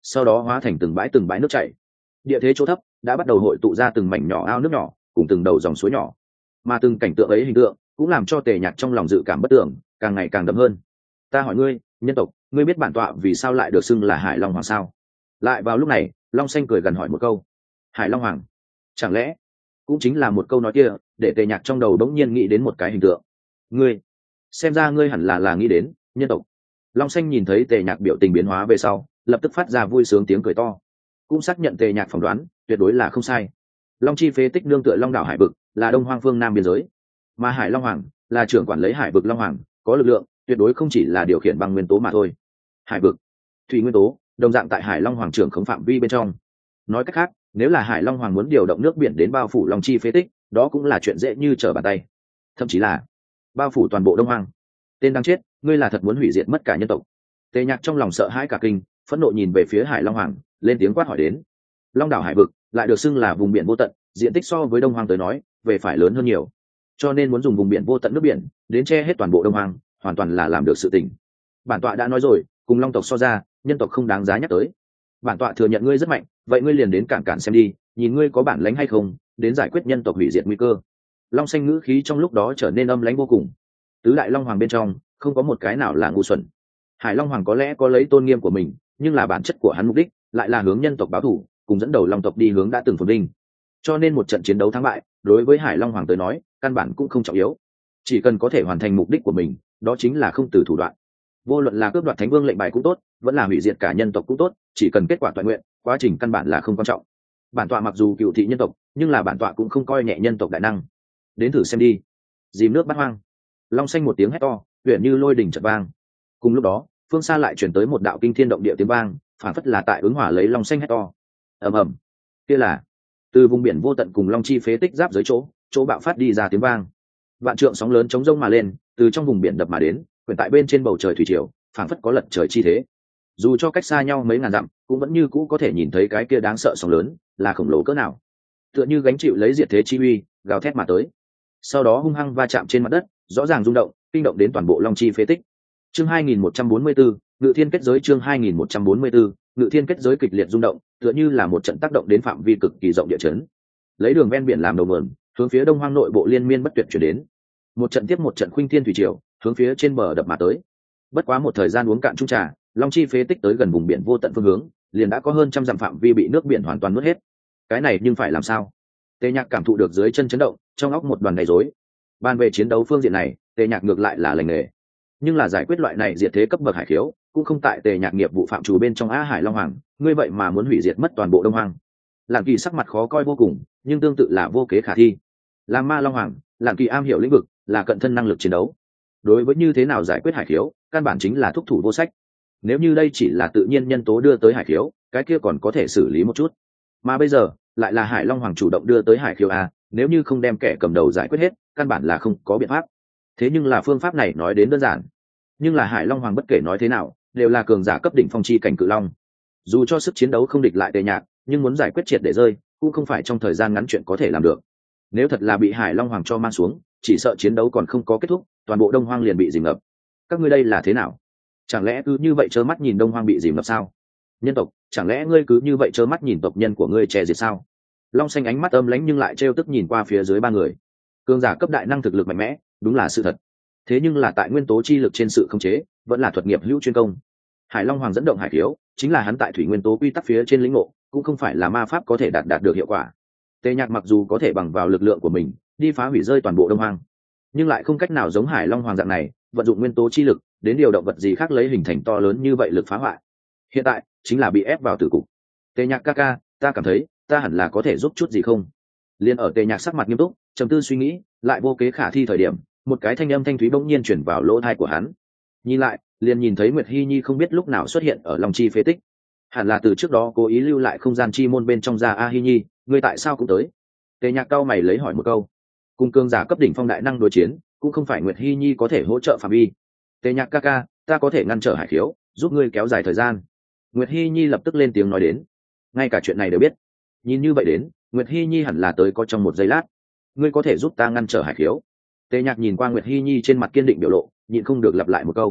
sau đó hóa thành từng bãi từng bãi nước chảy. Địa thế chỗ thấp đã bắt đầu hội tụ ra từng mảnh nhỏ ao nước nhỏ cùng từng đầu dòng suối nhỏ, mà từng cảnh tượng ấy hình tượng cũng làm cho Tề Nhạc trong lòng dự cảm bất tưởng càng ngày càng đậm hơn. Ta hỏi ngươi, nhân tộc, ngươi biết bản tọa vì sao lại được xưng là Hải Long Hoàng sao? Lại vào lúc này, Long Xanh cười gần hỏi một câu. Hải Long Hoàng? Chẳng lẽ cũng chính là một câu nói kia để Tề Nhạc trong đầu đống nhiên nghĩ đến một cái hình tượng. Ngươi, xem ra ngươi hẳn là là nghĩ đến nhân tộc. Long Xanh nhìn thấy Tề Nhạc biểu tình biến hóa về sau, lập tức phát ra vui sướng tiếng cười to, cũng xác nhận Tề Nhạc phỏng đoán tuyệt đối là không sai. Long chi phế tích nương tựa Long đảo hải vực, là Đông Hoang phương nam biên giới, mà Hải Long Hoàng là trưởng quản lấy hải vực Long Hoàng, có lực lượng tuyệt đối không chỉ là điều khiển bằng nguyên tố mà thôi. Hải vực, thủy nguyên tố đồng dạng tại Hải Long Hoàng trưởng khống phạm vi bên trong. Nói cách khác, nếu là Hải Long Hoàng muốn điều động nước biển đến bao phủ Long chi phế tích, đó cũng là chuyện dễ như trở bàn tay, thậm chí là bao phủ toàn bộ Đông Hoang. Tên đáng chết, ngươi là thật muốn hủy diệt mất cả nhân tộc? Tề Nhạc trong lòng sợ hãi cả kinh, phẫn nộ nhìn về phía Hải Long Hoàng, lên tiếng quát hỏi đến. Long đảo hải vực lại được xưng là vùng biển vô tận, diện tích so với Đông Hoang tới nói về phải lớn hơn nhiều, cho nên muốn dùng vùng biển vô tận nước biển đến che hết toàn bộ Đông Hoang, hoàn toàn là làm được sự tình. Bản tọa đã nói rồi, cùng Long tộc so ra, nhân tộc không đáng giá nhắc tới. Bản tọa thừa nhận ngươi rất mạnh, vậy ngươi liền đến cản cản xem đi, nhìn ngươi có bản lĩnh hay không đến giải quyết nhân tộc hủy diệt nguy cơ. Long Xanh ngữ khí trong lúc đó trở nên âm lãnh vô cùng. Tứ đại Long Hoàng bên trong không có một cái nào là ngu xuẩn. Hải Long Hoàng có lẽ có lấy tôn nghiêm của mình, nhưng là bản chất của hắn mục đích lại là hướng nhân tộc báo thù, cùng dẫn đầu Long tộc đi hướng đã từng phồn vinh. Cho nên một trận chiến đấu thắng bại đối với Hải Long Hoàng tới nói căn bản cũng không trọng yếu, chỉ cần có thể hoàn thành mục đích của mình, đó chính là không từ thủ đoạn. Vô luận là cướp đoạt Thánh Vương lệnh bài cũng tốt, vẫn là hủy diệt cả nhân tộc cũng tốt, chỉ cần kết quả toàn nguyện, quá trình căn bản là không quan trọng. Bản tọa mặc dù cựu thị nhân tộc, nhưng là bản tọa cũng không coi nhẹ nhân tộc đại năng. Đến thử xem đi. Dìm nước bắt hoang. Long Xanh một tiếng hét to, huyền như lôi đình chợt vang. Cùng lúc đó, phương xa lại chuyển tới một đạo kinh thiên động địa tiếng vang, phản phất là tại ứng hỏa lấy Long Xanh hét to. Ầm ầm. Kia là từ vùng biển vô tận cùng Long chi phế tích giáp dưới chỗ, chỗ bạo phát đi ra tiếng vang. Vạn trượng sóng lớn chống rông mà lên, từ trong vùng biển đập mà đến, quyển tại bên trên bầu trời thủy triều, phảng phất có lật trời chi thế. Dù cho cách xa nhau mấy ngàn dặm, cũng vẫn như cũ có thể nhìn thấy cái kia đáng sợ sóng lớn là khổng lồ cỡ nào, tựa như gánh chịu lấy diệt thế chi uy, gào thét mà tới. Sau đó hung hăng va chạm trên mặt đất, rõ ràng rung động, kinh động đến toàn bộ Long chi phế tích. Chương hai nghìn một trăm bốn mươi tư, Ngự Thiên kết giới. Chương hai nghìn một trăm bốn mươi tư, Ngự Thiên kết giới kịch liệt rung động, tựa như là một trận tác động đến phạm vi cực kỳ rộng địa chấn. Lấy đường ven biển làm đầu nguồn, hướng phía Đông Hoang nội bộ liên miên bất tuyệt chuyển đến. Một trận tiếp một trận khuynh thiên thủy triều, hướng phía trên bờ đập mà tới. Bất quá một thời gian uống cạn chung trà, Long chi phế tích tới gần vùng biển vô tận phương hướng, liền đã có hơn trăm dặm phạm vi bị nước biển hoàn toàn nuốt hết. Cái này nhưng phải làm sao? Tề Nhạc cảm thụ được dưới chân chấn động, trong óc một đoàn đầy rối. Bàn về chiến đấu phương diện này, Tề Nhạc ngược lại là lành nghề, nhưng là giải quyết loại này diệt thế cấp bậc hải khiếu, cũng không tại Tề Nhạc nghiệp vụ phạm trù bên trong. Á Hải Long Hoàng, ngươi vậy mà muốn hủy diệt mất toàn bộ Đông Hoang. Lạng Kỳ sắc mặt khó coi vô cùng, nhưng tương tự là vô kế khả thi. Làm Ma Long Hoàng, Lạng Kỳ am hiểu lĩnh vực, là cận thân năng lực chiến đấu. Đối với như thế nào giải quyết hải khiếu, căn bản chính là thúc thủ vô sách. Nếu như đây chỉ là tự nhiên nhân tố đưa tới hải khiếu, cái kia còn có thể xử lý một chút. Mà bây giờ, lại là Hải Long Hoàng chủ động đưa tới hải khiếu a, nếu như không đem kẻ cầm đầu giải quyết hết, căn bản là không có biện pháp. Thế nhưng là phương pháp này nói đến đơn giản, nhưng là Hải Long Hoàng bất kể nói thế nào, đều là cường giả cấp đỉnh phong chi cảnh cự long. Dù cho sức chiến đấu không địch lại Tề Nhạc, nhưng muốn giải quyết triệt để rơi, cũng không phải trong thời gian ngắn chuyện có thể làm được. Nếu thật là bị Hải Long Hoàng cho mang xuống, chỉ sợ chiến đấu còn không có kết thúc, toàn bộ Đông Hoang liền bị dìm ngập. Các ngươi đây là thế nào? Chẳng lẽ cứ như vậy trơ mắt nhìn Đông Hoang bị dìm ngập sao? Nhân tộc, chẳng lẽ ngươi cứ như vậy trơ mắt nhìn tộc nhân của ngươi che diệt sao? Long Xanh ánh mắt âm lãnh nhưng lại trêu tức nhìn qua phía dưới ba người. Cường giả cấp đại năng thực lực mạnh mẽ, đúng là sự thật. Thế nhưng là tại nguyên tố chi lực trên sự khống chế, vẫn là thuật nghiệp hữu chuyên công. Hải Long Hoàng dẫn động hải khiếu, chính là hắn tại thủy nguyên tố quy tắc phía trên lĩnh ngộ, cũng không phải là ma pháp có thể đạt đạt được hiệu quả. Tề Nhạc mặc dù có thể bằng vào lực lượng của mình đi phá hủy rơi toàn bộ Đông Hoang, nhưng lại không cách nào giống Hải Long Hoàng dạng này vận dụng nguyên tố chi lực đến điều động vật gì khác lấy hình thành to lớn như vậy lực phá hoại. Hiện tại chính là bị ép vào tử cục. Tề Nhạc ca ca, ta cảm thấy ta hẳn là có thể giúp chút gì không? Liên ở Tề Nhạc sắc mặt nghiêm túc, trầm tư suy nghĩ, lại vô kế khả thi thời điểm, một cái thanh âm thanh thúy bỗng nhiên chuyển vào lỗ tai của hắn. Nhìn lại, liền nhìn thấy Nguyệt Hi Nhi không biết lúc nào xuất hiện ở Long chi phế tích. Hẳn là từ trước đó cố ý lưu lại không gian chi môn bên trong ra. A Hi Nhi, ngươi tại sao cũng tới? Tề Nhạc cao mày lấy hỏi một câu. Cùng cường giả cấp đỉnh phong đại năng đối chiến, cũng không phải Nguyệt Hi Nhi có thể hỗ trợ phạm vi. Tề Nhạc ca ca, ta có thể ngăn trở hải khiếu, giúp ngươi kéo dài thời gian. Nguyệt Hi Nhi lập tức lên tiếng nói đến. Ngay cả chuyện này đều biết. Nhìn như vậy đến, Nguyệt Hi Nhi hẳn là tới có trong một giây lát. Ngươi có thể giúp ta ngăn trở hải khiếu? Tề Nhạc nhìn qua Nguyệt Hi Nhi trên mặt kiên định biểu lộ, nhịn không được lặp lại một câu.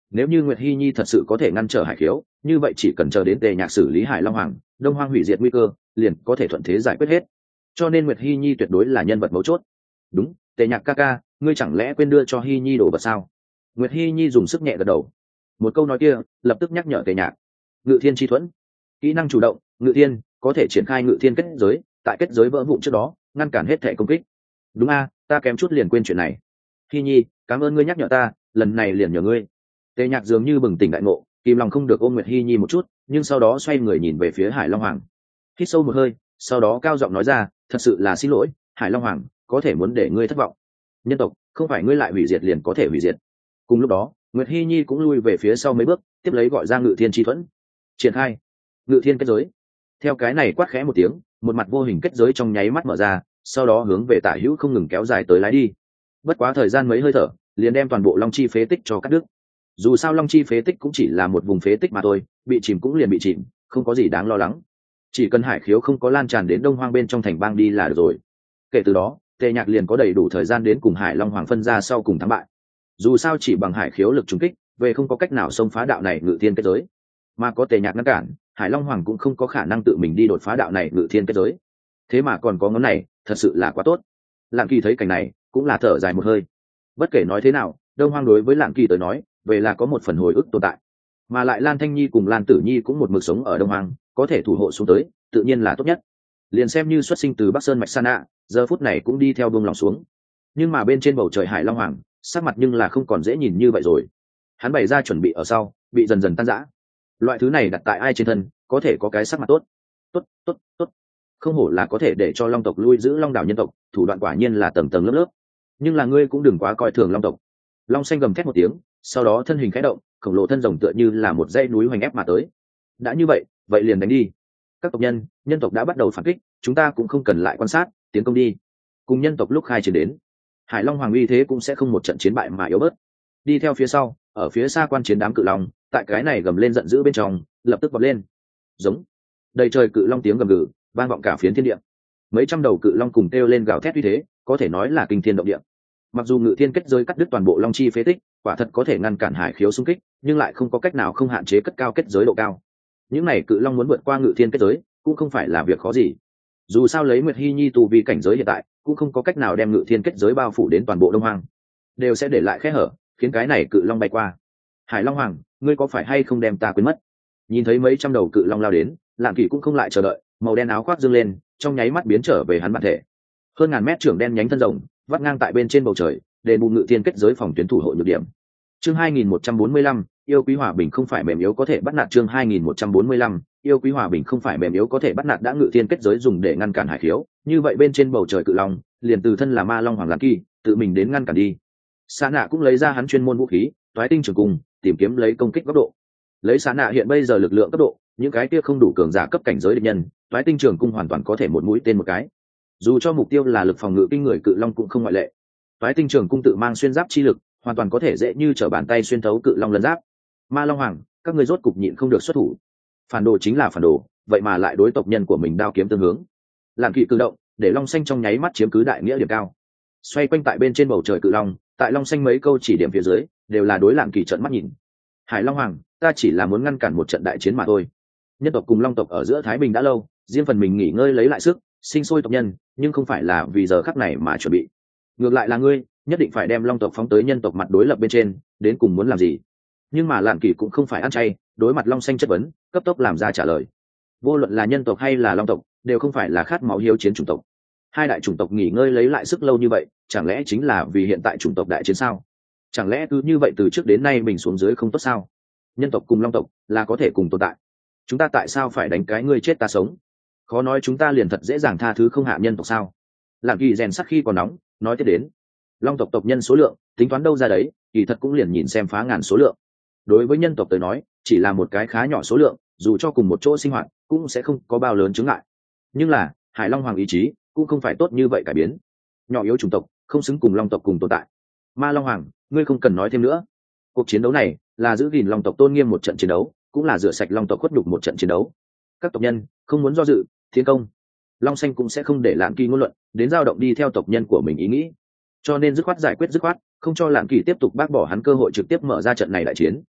Nếu như Nguyệt Hi Nhi thật sự có thể ngăn trở hải khiếu, như vậy chỉ cần chờ đến Tề Nhạc xử lý Hải Long Hoàng, Đông Hoang hủy diệt nguy cơ, liền có thể thuận thế giải quyết hết. Cho nên Nguyệt Hi Nhi tuyệt đối là nhân vật mấu chốt. Đúng, Tề Nhạc ca ca, ngươi chẳng lẽ quên đưa cho Hi Nhi đồ vật sao? Nguyệt Hi Nhi dùng sức nhẹ gật đầu. Một câu nói kia lập tức nhắc nhở Tề Nhạc. Ngự Thiên chi thuẫn, kỹ năng chủ động, Ngự Thiên có thể triển khai Ngự Thiên kết giới, tại kết giới vỡ vụn trước đó ngăn cản hết thể công kích. Đúng a, ta kém chút liền quên chuyện này. Hi Nhi, cảm ơn ngươi nhắc nhở ta, lần này liền nhờ ngươi. Tề Nhạc dường như bừng tỉnh đại ngộ, kìm lòng không được ôm Nguyệt Hi Nhi một chút, nhưng sau đó xoay người nhìn về phía Hải Long Hoàng. Hít sâu một hơi, sau đó cao giọng nói ra, thật sự là xin lỗi, Hải Long Hoàng, có thể muốn để ngươi thất vọng. Nhân tộc, không phải ngươi lại hủy diệt liền có thể hủy diệt. Cùng lúc đó, Nguyệt Hi Nhi cũng lui về phía sau mấy bước, tiếp lấy gọi ra Ngự Thiên chi thuẫn. Triển khai Ngự Thiên kết giới. Theo cái này quát khẽ một tiếng, một mặt vô hình kết giới trong nháy mắt mở ra, sau đó hướng về tả hữu không ngừng kéo dài tới lái đi. Bất quá thời gian mấy hơi thở, liền đem toàn bộ Long Chi phế tích cho cắt đứt. Dù sao Long Chi phế tích cũng chỉ là một vùng phế tích mà thôi, bị chìm cũng liền bị chìm, không có gì đáng lo lắng. Chỉ cần hải khiếu không có lan tràn đến Đông Hoang bên trong thành bang đi là được rồi. Kể từ đó, Tề Nhạc liền có đầy đủ thời gian đến cùng Hải Long Hoàng phân ra sau cùng thắng bại. Dù sao chỉ bằng hải khiếu lực trùng kích, về không có cách nào xông phá đạo này Ngự Thiên kết giới, mà có Tề Nhạc ngăn cản, Hải Long Hoàng cũng không có khả năng tự mình đi đột phá đạo này Ngự Thiên kết giới. Thế mà còn có ngón này, thật sự là quá tốt. Lạng Kỳ thấy cảnh này, cũng là thở dài một hơi. Bất kể nói thế nào, Đông Hoang đối với Lạng Kỳ tới nói, về là có một phần hồi ức tồn tại, mà lại Lan Thanh Nhi cùng Lan Tử Nhi cũng một mực sống ở Đông Hoang, có thể thủ hộ xuống tới, tự nhiên là tốt nhất. Liền xem như xuất sinh từ Bắc Sơn mạch Sa Na, giờ phút này cũng đi theo buông lòng xuống. Nhưng mà bên trên bầu trời Hải Long Hoàng, sắc mặt nhưng là không còn dễ nhìn như vậy rồi. Hắn bày ra chuẩn bị ở sau, bị dần dần tan rã. Loại thứ này đặt tại ai trên thân, có thể có cái sắc mặt tốt. Tốt, tốt, tốt. Không hổ là có thể để cho Long tộc lui giữ Long đảo nhân tộc, thủ đoạn quả nhiên là tầng tầng lớp lớp. Nhưng là ngươi cũng đừng quá coi thường Long tộc. Long xanh gầm thét một tiếng, sau đó thân hình khẽ động, khổng lồ thân rồng tựa như là một dãy núi hoành ép mà tới. Đã như vậy, vậy liền đánh đi. Các tộc nhân, nhân tộc đã bắt đầu phản kích, chúng ta cũng không cần lại quan sát, tiến công đi. Cùng nhân tộc lúc khai chiến đến, Hải Long Hoàng uy thế cũng sẽ không một trận chiến bại mà yếu bớt. Đi theo phía sau, ở phía xa quan chiến đám cự long, tại cái này gầm lên giận dữ bên trong, lập tức vọt lên. Giống. Đầy trời cự long tiếng gầm gừ, vang vọng cả phiến thiên địa. Mấy trăm đầu cự long cùng kêu lên gào thét uy thế, có thể nói là kinh thiên động địa. Mặc dù Ngự Thiên kết giới cắt đứt toàn bộ Long Chi phế tích, quả thật có thể ngăn cản hải khiếu xung kích, nhưng lại không có cách nào không hạn chế cất cao kết giới độ cao. Những này cự long muốn vượt qua Ngự Thiên kết giới, cũng không phải là việc khó gì. Dù sao lấy Nguyệt Hi Nhi tu vi cảnh giới hiện tại, cũng không có cách nào đem Ngự Thiên kết giới bao phủ đến toàn bộ Đông Hoang, đều sẽ để lại khe hở, khiến cái này cự long bay qua. Hải Long Hoàng, ngươi có phải hay không đem ta quên mất? Nhìn thấy mấy trăm đầu cự long lao đến, Lạng Kỷ cũng không lại chờ đợi, màu đen áo khoác dương lên, trong nháy mắt biến trở về hắn bản thể. Hơn ngàn mét trưởng đen nhánh thân rồng, vắt ngang tại bên trên bầu trời, đền bù Ngự Thiên kết giới phòng tuyến thủ hộ nhược điểm. Chương hai nghìn một trăm bốn mươi lăm, yêu quý hòa bình không phải mềm yếu có thể bắt nạt. Chương hai nghìn một trăm bốn mươi lăm, yêu quý hòa bình không phải mềm yếu có thể bắt nạt. Đã Ngự Thiên kết giới dùng để ngăn cản hải khiếu, như vậy bên trên bầu trời cự long, liền từ thân là Ma Long Hoàng Lạng Kỳ, tự mình đến ngăn cản đi. Sa Nạ cũng lấy ra hắn chuyên môn vũ khí, Toái Tinh Trường Cung, tìm kiếm lấy công kích góc độ. Lấy Sa Nạ hiện bây giờ lực lượng cấp độ, những cái kia không đủ cường giả cấp cảnh giới địch nhân, Toái Tinh Trường Cung hoàn toàn có thể một mũi tên một cái. Dù cho mục tiêu là lực phòng ngự kinh người cự long cũng không ngoại lệ. Toái Tinh Trường Cung tự mang xuyên giáp chi lực, hoàn toàn có thể dễ như trở bàn tay xuyên thấu cự long lân giáp. Ma Long Hoàng, các ngươi rốt cục nhịn không được xuất thủ. Phản đồ chính là phản đồ, vậy mà lại đối tộc nhân của mình đao kiếm tương hướng. Lạng Kỵ cử động, để long xanh trong nháy mắt chiếm cứ đại nghĩa điểm cao. Xoay quanh tại bên trên bầu trời cự long, tại long xanh mấy câu chỉ điểm phía dưới, đều là đối Lạng Kỵ trợn mắt nhìn. Hải Long Hoàng, ta chỉ là muốn ngăn cản một trận đại chiến mà thôi. Nhân tộc cùng long tộc ở giữa thái bình đã lâu, riêng phần mình nghỉ ngơi lấy lại sức, sinh sôi tộc nhân, nhưng không phải là vì giờ khắc này mà chuẩn bị. Ngược lại là ngươi, nhất định phải đem long tộc phóng tới nhân tộc mặt đối lập bên trên, đến cùng muốn làm gì? Nhưng mà Lạng Kỵ cũng không phải ăn chay, đối mặt long xanh chất vấn, cấp tốc làm ra trả lời. Vô luận là nhân tộc hay là long tộc, đều không phải là khát máu hiếu chiến chủng tộc. Hai đại chủng tộc nghỉ ngơi lấy lại sức lâu như vậy, chẳng lẽ chính là vì hiện tại chủng tộc đại chiến sao? Chẳng lẽ cứ như vậy từ trước đến nay mình xuống dưới không tốt sao? Nhân tộc cùng long tộc là có thể cùng tồn tại, chúng ta tại sao phải đánh cái ngươi chết ta sống? Khó nói chúng ta liền thật dễ dàng tha thứ không hạ nhân tộc sao? Lạng Kỵ rèn sắt khi còn nóng, nói tiếp đến. Long tộc tộc nhân số lượng, tính toán đâu ra đấy, kỳ thật cũng liền nhìn xem phá ngàn số lượng. Đối với nhân tộc tới nói, chỉ là một cái khá nhỏ số lượng, dù cho cùng một chỗ sinh hoạt, cũng sẽ không có bao lớn chướng ngại. Nhưng là, Hải Long Hoàng ý chí, cũng không phải tốt như vậy cải biến. Nhỏ yếu chủng tộc, không xứng cùng long tộc cùng tồn tại. Ma Long Hoàng, ngươi không cần nói thêm nữa. Cuộc chiến đấu này, là giữ gìn long tộc tôn nghiêm một trận chiến đấu, cũng là rửa sạch long tộc khuất nhục một trận chiến đấu. Các tộc nhân, không muốn do dự, tiến công. Long xanh cũng sẽ không để Lạng Kỵ ngôn luận, đến dao động đi theo tộc nhân của mình ý nghĩ. Cho nên dứt khoát giải quyết dứt khoát, không cho Lạng Kỵ tiếp tục bác bỏ hắn cơ hội trực tiếp mở ra trận này đại chiến,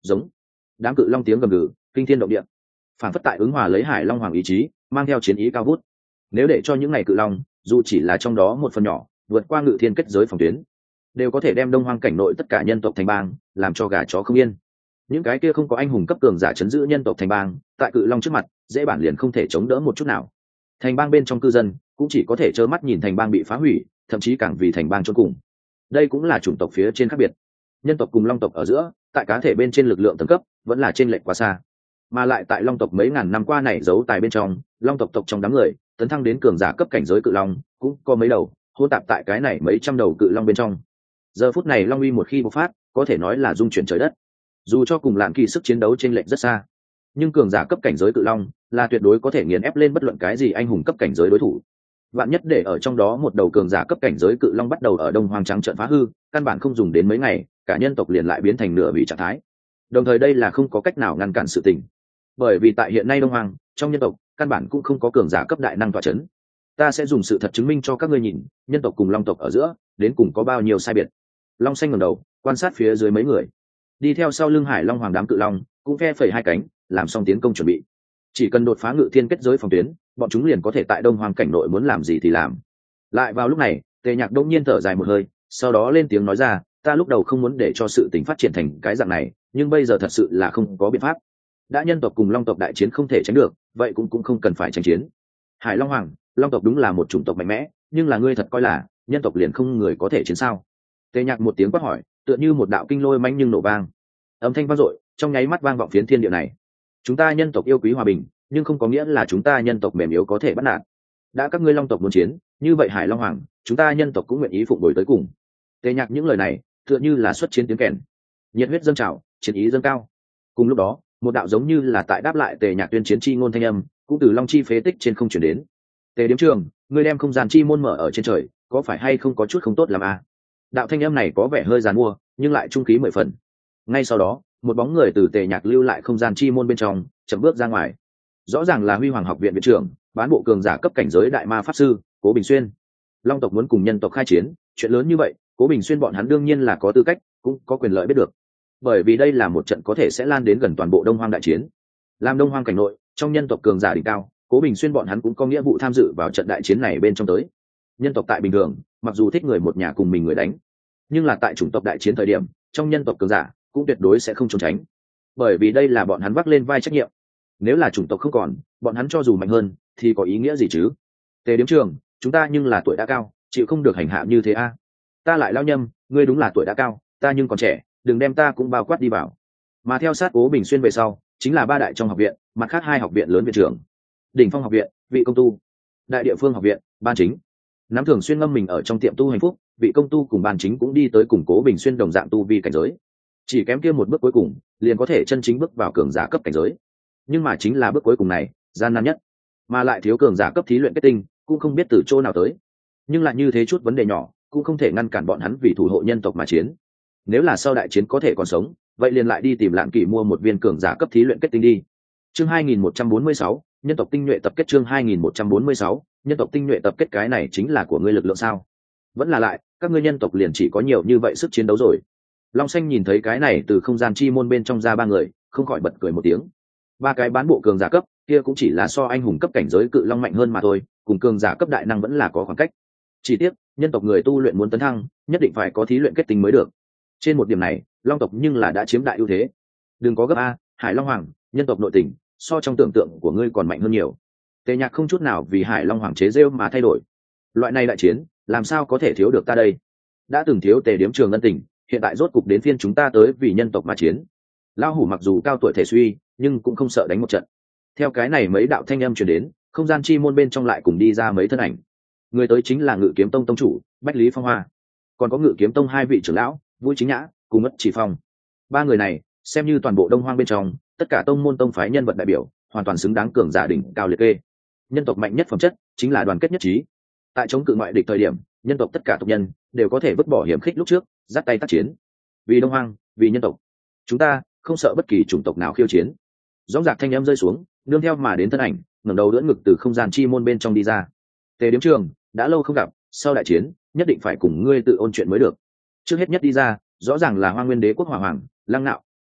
giống. Đám cự long tiếng gầm gừ kinh thiên động địa, phản phất tại ứng hòa lấy hải long hoàng ý chí, mang theo chiến ý cao vút. Nếu để cho những ngày cự long, dù chỉ là trong đó một phần nhỏ, vượt qua ngự thiên kết giới phòng tuyến, đều có thể đem đông hoang cảnh nội tất cả nhân tộc thành bang làm cho gà chó không yên. Những cái kia không có anh hùng cấp cường giả chấn giữ nhân tộc thành bang, tại cự long trước mặt dễ bản liền không thể chống đỡ một chút nào. Thành bang bên trong cư dân cũng chỉ có thể trơ mắt nhìn thành bang bị phá hủy, thậm chí càng vì thành bang chôn cùng. Đây cũng là chủng tộc phía trên khác biệt. Nhân tộc cùng long tộc ở giữa, tại cá thể bên trên lực lượng tầng cấp vẫn là trên lệch quá xa. Mà lại tại long tộc mấy ngàn năm qua này giấu tài bên trong, long tộc tộc trong đám người tấn thăng đến cường giả cấp cảnh giới cự long cũng có mấy đầu hô tạp tại cái này mấy trăm đầu cự long bên trong. Giờ phút này long uy một khi bộc phát, có thể nói là dung chuyển trời đất. Dù cho cùng lạn kỳ sức chiến đấu trên lệch rất xa, nhưng cường giả cấp cảnh giới cự long là tuyệt đối có thể nghiền ép lên bất luận cái gì anh hùng cấp cảnh giới đối thủ. Vạn nhất để ở trong đó một đầu cường giả cấp cảnh giới cự long bắt đầu ở đông hoang trắng trợn phá hư, căn bản không dùng đến mấy ngày, cả nhân tộc liền lại biến thành nửa hủy trạng thái. Đồng thời đây là không có cách nào ngăn cản sự tình, bởi vì tại hiện nay đông hoang trong nhân tộc căn bản cũng không có cường giả cấp đại năng tọa chấn. Ta sẽ dùng sự thật chứng minh cho các ngươi nhìn, nhân tộc cùng long tộc ở giữa đến cùng có bao nhiêu sai biệt. Long xanh ngẩng đầu quan sát phía dưới mấy người, đi theo sau lưng hải long hoàng đám cự long cũng phe phẩy hai cánh, làm xong tiến công chuẩn bị. Chỉ cần đột phá ngự thiên kết giới phòng tuyến, bọn chúng liền có thể tại đông hoang cảnh nội muốn làm gì thì làm. Lại vào lúc này, Tề Nhạc đông nhiên thở dài một hơi, sau đó lên tiếng nói ra, ta lúc đầu không muốn để cho sự tình phát triển thành cái dạng này, nhưng bây giờ thật sự là không có biện pháp. Đã nhân tộc cùng long tộc đại chiến không thể tránh được, vậy cũng cũng không cần phải tranh chiến. Hải long hoàng, long tộc đúng là một chủng tộc mạnh mẽ, nhưng là ngươi thật coi là nhân tộc liền không người có thể chiến sao? Tề Nhạc một tiếng quát hỏi, tựa như một đạo kinh lôi manh nhưng nổ vang, âm thanh vang dội trong nháy mắt vang vọng phiến thiên địa này. Chúng ta nhân tộc yêu quý hòa bình, nhưng không có nghĩa là chúng ta nhân tộc mềm yếu có thể bắt nạt. Đã các ngươi long tộc muốn chiến, như vậy hải long hoàng, chúng ta nhân tộc cũng nguyện ý phụng bồi tới cùng. Tề Nhạc những lời này tựa như là xuất chiến tiếng kèn, nhiệt huyết dâng trào, chiến ý dâng cao. Cùng lúc đó, một đạo giống như là tại đáp lại Tề Nhạc tuyên chiến chi ngôn thanh âm cũng từ long chi phế tích trên không chuyển đến. Tề Điếm Trường, ngươi đem không gian chi môn mở ở trên trời, có phải hay không có chút không tốt làm à? Đạo thanh âm này có vẻ hơi giàn mua, nhưng lại trung khí mười phần. Ngay sau đó, một bóng người từ Tề Nhạc lưu lại không gian chi môn bên trong chậm bước ra ngoài. Rõ ràng là Huy Hoàng học viện viện trưởng, bán bộ cường giả cấp cảnh giới đại ma pháp sư Cố Bình Xuyên. Long tộc muốn cùng nhân tộc khai chiến, chuyện lớn như vậy, Cố Bình Xuyên bọn hắn đương nhiên là có tư cách, cũng có quyền lợi biết được. Bởi vì đây là một trận có thể sẽ lan đến gần toàn bộ Đông Hoang đại chiến. Làm Đông Hoang cảnh nội, trong nhân tộc cường giả đỉnh cao, Cố Bình Xuyên bọn hắn cũng có nghĩa vụ tham dự vào trận đại chiến này bên trong tới. Nhân tộc tại bình thường, mặc dù thích người một nhà cùng mình người đánh, nhưng là tại chủng tộc đại chiến thời điểm, trong nhân tộc cường giả cũng tuyệt đối sẽ không trốn tránh, bởi vì đây là bọn hắn vác lên vai trách nhiệm. Nếu là chủng tộc không còn, bọn hắn cho dù mạnh hơn thì có ý nghĩa gì chứ? Tề Điếm Trường, chúng ta nhưng là tuổi đã cao, chịu không được hành hạ như thế a. À? Ta lại lao nhâm, ngươi đúng là tuổi đã cao, ta nhưng còn trẻ, đừng đem ta cũng bao quát đi vào. Mà theo sát Cố Bình Xuyên về sau, chính là ba đại trong học viện, mặt khác hai học viện lớn viện trưởng. Đỉnh Phong học viện, Vị Công Tu; Đại Địa Phương học viện, Ban Chính. Nắm thường xuyên ngâm mình ở trong tiệm tu hạnh phúc, Vị Công Tu cùng Ban Chính cũng đi tới cùng Cố Bình Xuyên đồng dạng tu vi cảnh giới. Chỉ kém kia một bước cuối cùng, liền có thể chân chính bước vào cường giả cấp cảnh giới. Nhưng mà chính là bước cuối cùng này, gian nan nhất, mà lại thiếu cường giả cấp thí luyện kết tinh, cũng không biết từ chỗ nào tới. Nhưng lại như thế chút vấn đề nhỏ, cũng không thể ngăn cản bọn hắn vì thủ hộ nhân tộc mà chiến. Nếu là sau đại chiến có thể còn sống, vậy liền lại đi tìm Lạn Kỷ mua một viên cường giả cấp thí luyện kết tinh đi. Chương hai nghìn một trăm bốn mươi sáu, nhân tộc tinh nhuệ tập kết. Chương hai nghìn một trăm bốn mươi sáu, nhân tộc tinh nhuệ tập kết. Cái này chính là của ngươi lực lượng sao? Vẫn là lại, các ngươi nhân tộc liền chỉ có nhiều như vậy sức chiến đấu rồi. Long Xanh nhìn thấy cái này từ không gian chi môn bên trong ra ba người, không khỏi bật cười một tiếng. Ba cái bán bộ cường giả cấp kia cũng chỉ là so anh hùng cấp cảnh giới cự long mạnh hơn mà thôi, cùng cường giả cấp đại năng vẫn là có khoảng cách. Chỉ tiếc, nhân tộc người tu luyện muốn tấn thăng, nhất định phải có thí luyện kết tinh mới được. Trên một điểm này, long tộc nhưng là đã chiếm đại ưu thế. Đừng có gấp a, Hải Long Hoàng, nhân tộc nội tình so trong tưởng tượng của ngươi còn mạnh hơn nhiều. Tề Nhạc không chút nào vì Hải Long Hoàng chế rêu mà thay đổi. Loại này đại chiến, làm sao có thể thiếu được ta đây? Đã từng thiếu Tề Điếm Trường ân tình, hiện tại rốt cục đến phiên chúng ta tới vì nhân tộc mà chiến. Lao hủ mặc dù cao tuổi thể suy, nhưng cũng không sợ đánh một trận. Theo cái này mấy đạo thanh âm truyền đến, không gian chi môn bên trong lại cùng đi ra mấy thân ảnh. Người tới chính là Ngự Kiếm Tông tông chủ Bách Lý Phong Hoa, còn có Ngự Kiếm Tông hai vị trưởng lão Vui Chính Nhã cùng Ngất Chỉ Phong. Ba người này xem như toàn bộ Đông Hoang bên trong tất cả tông môn tông phái nhân vật đại biểu, hoàn toàn xứng đáng cường giả đỉnh cao liệt kê. Nhân tộc mạnh nhất phẩm chất chính là đoàn kết nhất trí. Tại chống cự ngoại địch thời điểm, nhân tộc tất cả tộc nhân đều có thể vứt bỏ hiểm khích lúc trước, dắt tay tác chiến. Vì Đông Hoang, vì nhân tộc, chúng ta không sợ bất kỳ chủng tộc nào khiêu chiến. Rõ rạc thanh âm rơi xuống, nương theo mà đến thân ảnh ngẩng đầu đỡ ngực từ không gian chi môn bên trong đi ra. Tề Điếm Trường, đã lâu không gặp, sau đại chiến nhất định phải cùng ngươi tự ôn chuyện mới được. Trước hết nhất đi ra, rõ ràng là Hoa Nguyên Đế quốc Hỏa Hoàng, Lăng Nạo.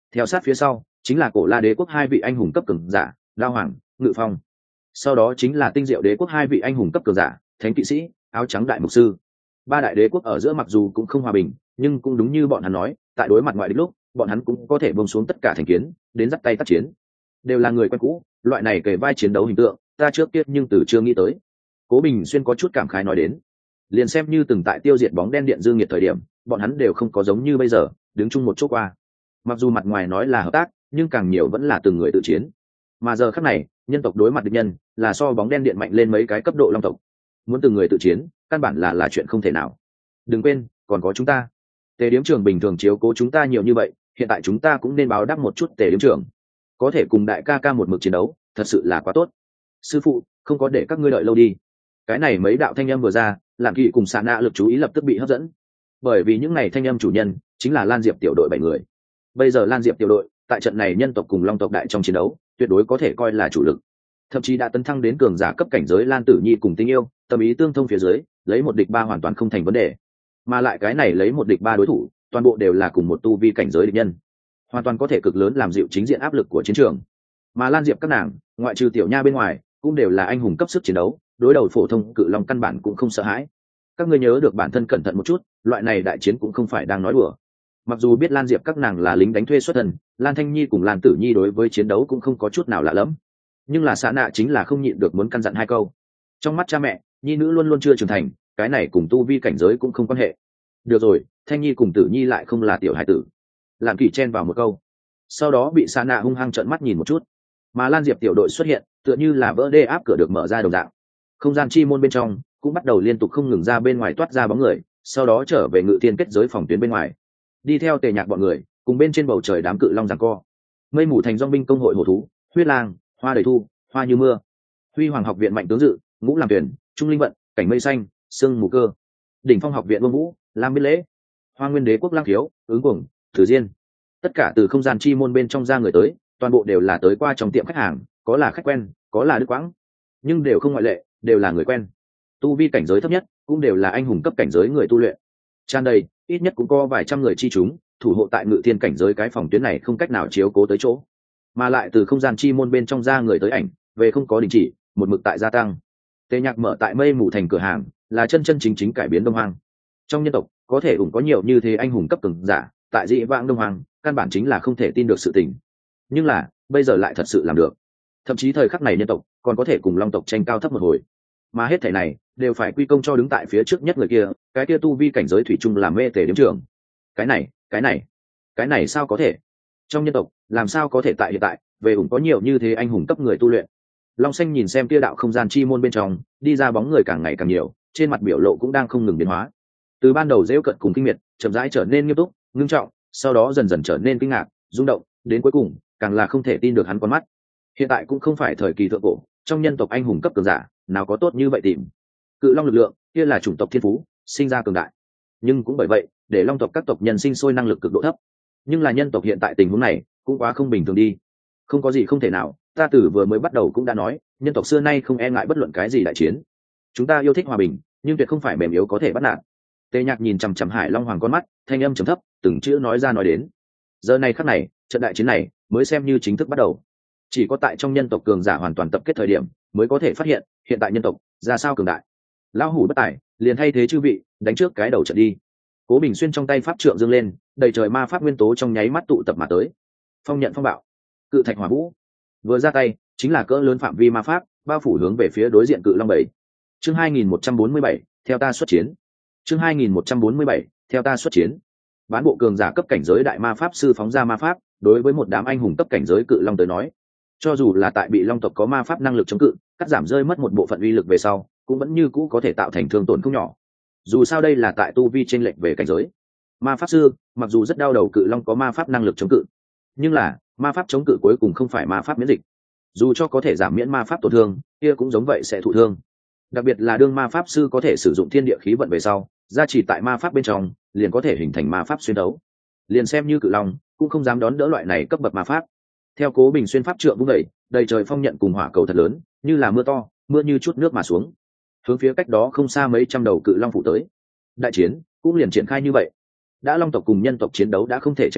Theo sát phía sau chính là cổ la đế quốc hai vị anh hùng cấp cường giả Lao Hoàng, Ngự Phong. Sau đó chính là tinh diệu đế quốc hai vị anh hùng cấp cường giả Thánh kỵ sĩ, áo trắng đại mục sư. Ba đại đế quốc ở giữa mặc dù cũng không hòa bình, nhưng cũng đúng như bọn hắn nói, tại đối mặt ngoại địch lúc bọn hắn cũng có thể buông xuống tất cả thành kiến, đến dắt tay tác chiến. Đều là người quen cũ, loại này kề vai chiến đấu hình tượng ta trước kia nhưng từ chưa nghĩ tới. Cố Bình Xuyên có chút cảm khái nói đến. Liền xem như từng tại tiêu diệt bóng đen điện dương nhiệt thời điểm, bọn hắn đều không có giống như bây giờ đứng chung một chỗ qua. Mặc dù mặt ngoài nói là hợp tác, nhưng càng nhiều vẫn là từng người tự chiến. Mà giờ khắc này nhân tộc đối mặt địch nhân là so bóng đen điện mạnh lên mấy cái cấp độ long tộc, muốn từng người tự chiến căn bản là là chuyện không thể nào. Đừng quên còn có chúng ta. Tề Điếm Trường bình thường chiếu cố chúng ta nhiều như vậy, hiện tại chúng ta cũng nên báo đáp một chút Tề Điếm Trường. Có thể cùng đại ca ca một mực chiến đấu thật sự là quá tốt. Sư phụ không có để các ngươi đợi lâu đi. Cái này mấy đạo thanh âm vừa ra, làm Kỵ cùng Sa Na lực chú ý lập tức bị hấp dẫn, bởi vì những này thanh âm chủ nhân chính là Lan Diệp tiểu đội bảy người. Bây giờ Lan Diệp tiểu đội tại trận này nhân tộc cùng long tộc đại trong chiến đấu tuyệt đối có thể coi là chủ lực, thậm chí đã tấn thăng đến cường giả cấp cảnh giới. Lan Tử Nhi cùng Tinh Yêu tâm ý tương thông phía dưới, lấy một địch ba hoàn toàn không thành vấn đề. Mà lại cái này lấy một địch ba đối thủ toàn bộ đều là cùng một tu vi cảnh giới địch nhân, hoàn toàn có thể cực lớn làm dịu chính diện áp lực của chiến trường. Mà Lan Diệp các nàng ngoại trừ Tiểu Nha bên ngoài cũng đều là anh hùng cấp sức chiến đấu, đối đầu phổ thông cự long căn bản cũng không sợ hãi. Các ngươi nhớ được bản thân cẩn thận một chút, loại này đại chiến cũng không phải đang nói đùa. Mặc dù biết Lan Diệp các nàng là lính đánh thuê xuất thân, Lan Thanh Nhi cùng Lan Tử Nhi đối với chiến đấu cũng không có chút nào lạ lẫm, nhưng là Sa Na chính là không nhịn được muốn căn dặn hai câu. Trong mắt cha mẹ, nhi nữ luôn luôn chưa trưởng thành, cái này cùng tu vi cảnh giới cũng không quan hệ. Được rồi, Thanh Nhi cùng Tử Nhi lại không là tiểu hải tử. Làm Kỷ chen vào một câu, sau đó bị Sa Na hung hăng trợn mắt nhìn một chút. Mà Lan Diệp tiểu đội xuất hiện tựa như là vỡ đê áp cửa được mở ra đồng dạng, không gian chi môn bên trong cũng bắt đầu liên tục không ngừng ra bên ngoài toát ra bóng người, sau đó trở về Ngự Thiên kết giới phòng tuyến bên ngoài, đi theo Tề Nhạc bọn người cùng bên trên bầu trời đám cự long giằng co. Mây mù thành dong binh công hội hổ thú, huyết lang, hoa đầy thu, hoa như mưa, Huy Hoàng học viện mạnh tướng dự, ngũ làm tuyển, trung linh vận, cảnh mây xanh, sương mù cơ, đỉnh phong học viện vương vũ, lam biết lễ, hoa nguyên đế quốc lang thiếu, ứng cuồng, thử diên, tất cả từ không gian chi môn bên trong ra người tới, toàn bộ đều là tới qua trong tiệm khách hàng, có là khách quen, có là đức quãng, nhưng đều không ngoại lệ, đều là người quen. Tu vi cảnh giới thấp nhất cũng đều là anh hùng cấp cảnh giới người tu luyện. Tràn đầy, ít nhất cũng có vài trăm người chi chúng thủ hộ tại Ngự Thiên cảnh giới cái phòng tuyến này, không cách nào chiếu cố tới chỗ. Mà lại từ không gian chi môn bên trong ra người tới ảnh về không có đình chỉ, một mực tại gia tăng. Tề Nhạc mở tại Mây Mù thành cửa hàng là chân chân chính chính cải biến Đông Hoang. Trong nhân tộc có thể ủng có nhiều như thế anh hùng cấp cường giả, tại dị vãng Đông Hoang căn bản chính là không thể tin được sự tình. Nhưng là bây giờ lại thật sự làm được. Thậm chí thời khắc này nhân tộc còn có thể cùng long tộc tranh cao thấp một hồi, mà hết thảy này đều phải quy công cho đứng tại phía trước nhất người kia, cái kia tu vi cảnh giới thủy chung làm mê Tề Điếm Trường. Cái này, cái này, cái này sao có thể? Trong nhân tộc làm sao có thể tại hiện tại về ủng có nhiều như thế anh hùng cấp người tu luyện? Long Xanh nhìn xem kia đạo không gian chi môn bên trong đi ra bóng người càng ngày càng nhiều, trên mặt biểu lộ cũng đang không ngừng biến hóa. Từ ban đầu giễu cận cùng kinh miệt, chậm rãi trở nên nghiêm túc, ngưng trọng, sau đó dần dần trở nên kinh ngạc, rung động, đến cuối cùng càng là không thể tin được hắn con mắt. Hiện tại cũng không phải thời kỳ thượng cổ, trong nhân tộc anh hùng cấp cường giả nào có tốt như vậy tìm. Cự long lực lượng kia là chủng tộc thiên phú, sinh ra cường đại, nhưng cũng bởi vậy để long tộc các tộc nhân sinh sôi năng lực cực độ thấp. Nhưng là nhân tộc hiện tại tình huống này cũng quá không bình thường đi. Không có gì không thể nào, ta từ vừa mới bắt đầu cũng đã nói, nhân tộc xưa nay không e ngại bất luận cái gì đại chiến. Chúng ta yêu thích hòa bình, nhưng tuyệt không phải mềm yếu có thể bắt nạt. Tề Nhạc nhìn chằm chằm Hải Long Hoàng con mắt, thanh âm trầm thấp, từng chữ nói ra nói đến. Giờ này khắc này, trận đại chiến này mới xem như chính thức bắt đầu. Chỉ có tại trong nhân tộc cường giả hoàn toàn tập kết thời điểm, mới có thể phát hiện hiện tại nhân tộc ra sao cường đại. Lão hủ bất tài, liền thay thế chư vị, đánh trước cái đầu trận đi. Cố Bình Xuyên trong tay pháp trượng dương lên, đầy trời ma pháp nguyên tố trong nháy mắt tụ tập mà tới. Phong nhận phong bạo, cự thạch hỏa vũ, vừa ra tay chính là cỡ lớn phạm vi ma pháp, bao phủ hướng về phía đối diện cự long bảy. Chương hai nghìn một trăm bốn mươi bảy, theo ta xuất chiến. Chương hai nghìn một trăm bốn mươi bảy, theo ta xuất chiến. Bán bộ cường giả cấp cảnh giới đại ma pháp sư phóng ra ma pháp, đối với một đám anh hùng cấp cảnh giới cự long tới nói, cho dù là tại bị long tộc có ma pháp năng lực chống cự, cắt giảm rơi mất một bộ phận uy lực về sau, cũng vẫn như cũ có thể tạo thành thương tổn không nhỏ. Dù sao đây là tại tu vi chênh lệch về cảnh giới. Ma pháp sư mặc dù rất đau đầu cự long có ma pháp năng lực chống cự, nhưng là ma pháp chống cự cuối cùng không phải ma pháp miễn dịch. Dù cho có thể giảm miễn ma pháp tổn thương, kia cũng giống vậy sẽ thụ thương. Đặc biệt là đương ma pháp sư có thể sử dụng thiên địa khí vận về sau, gia trì tại ma pháp bên trong, liền có thể hình thành ma pháp xuyên đấu. Liền xem như cự long cũng không dám đón đỡ loại này cấp bậc ma pháp. Theo Cố Bình Xuyên pháp trượng vung đẩy, đầy trời phong nhận cùng hỏa cầu thật lớn, như là mưa to, mưa như chút nước mà xuống, hướng phía cách đó không xa mấy trăm đầu cự long phủ tới. Đại chiến cũng liền triển khai như vậy. Đã long tộc cùng nhân tộc chiến đấu đã không thể tránh né,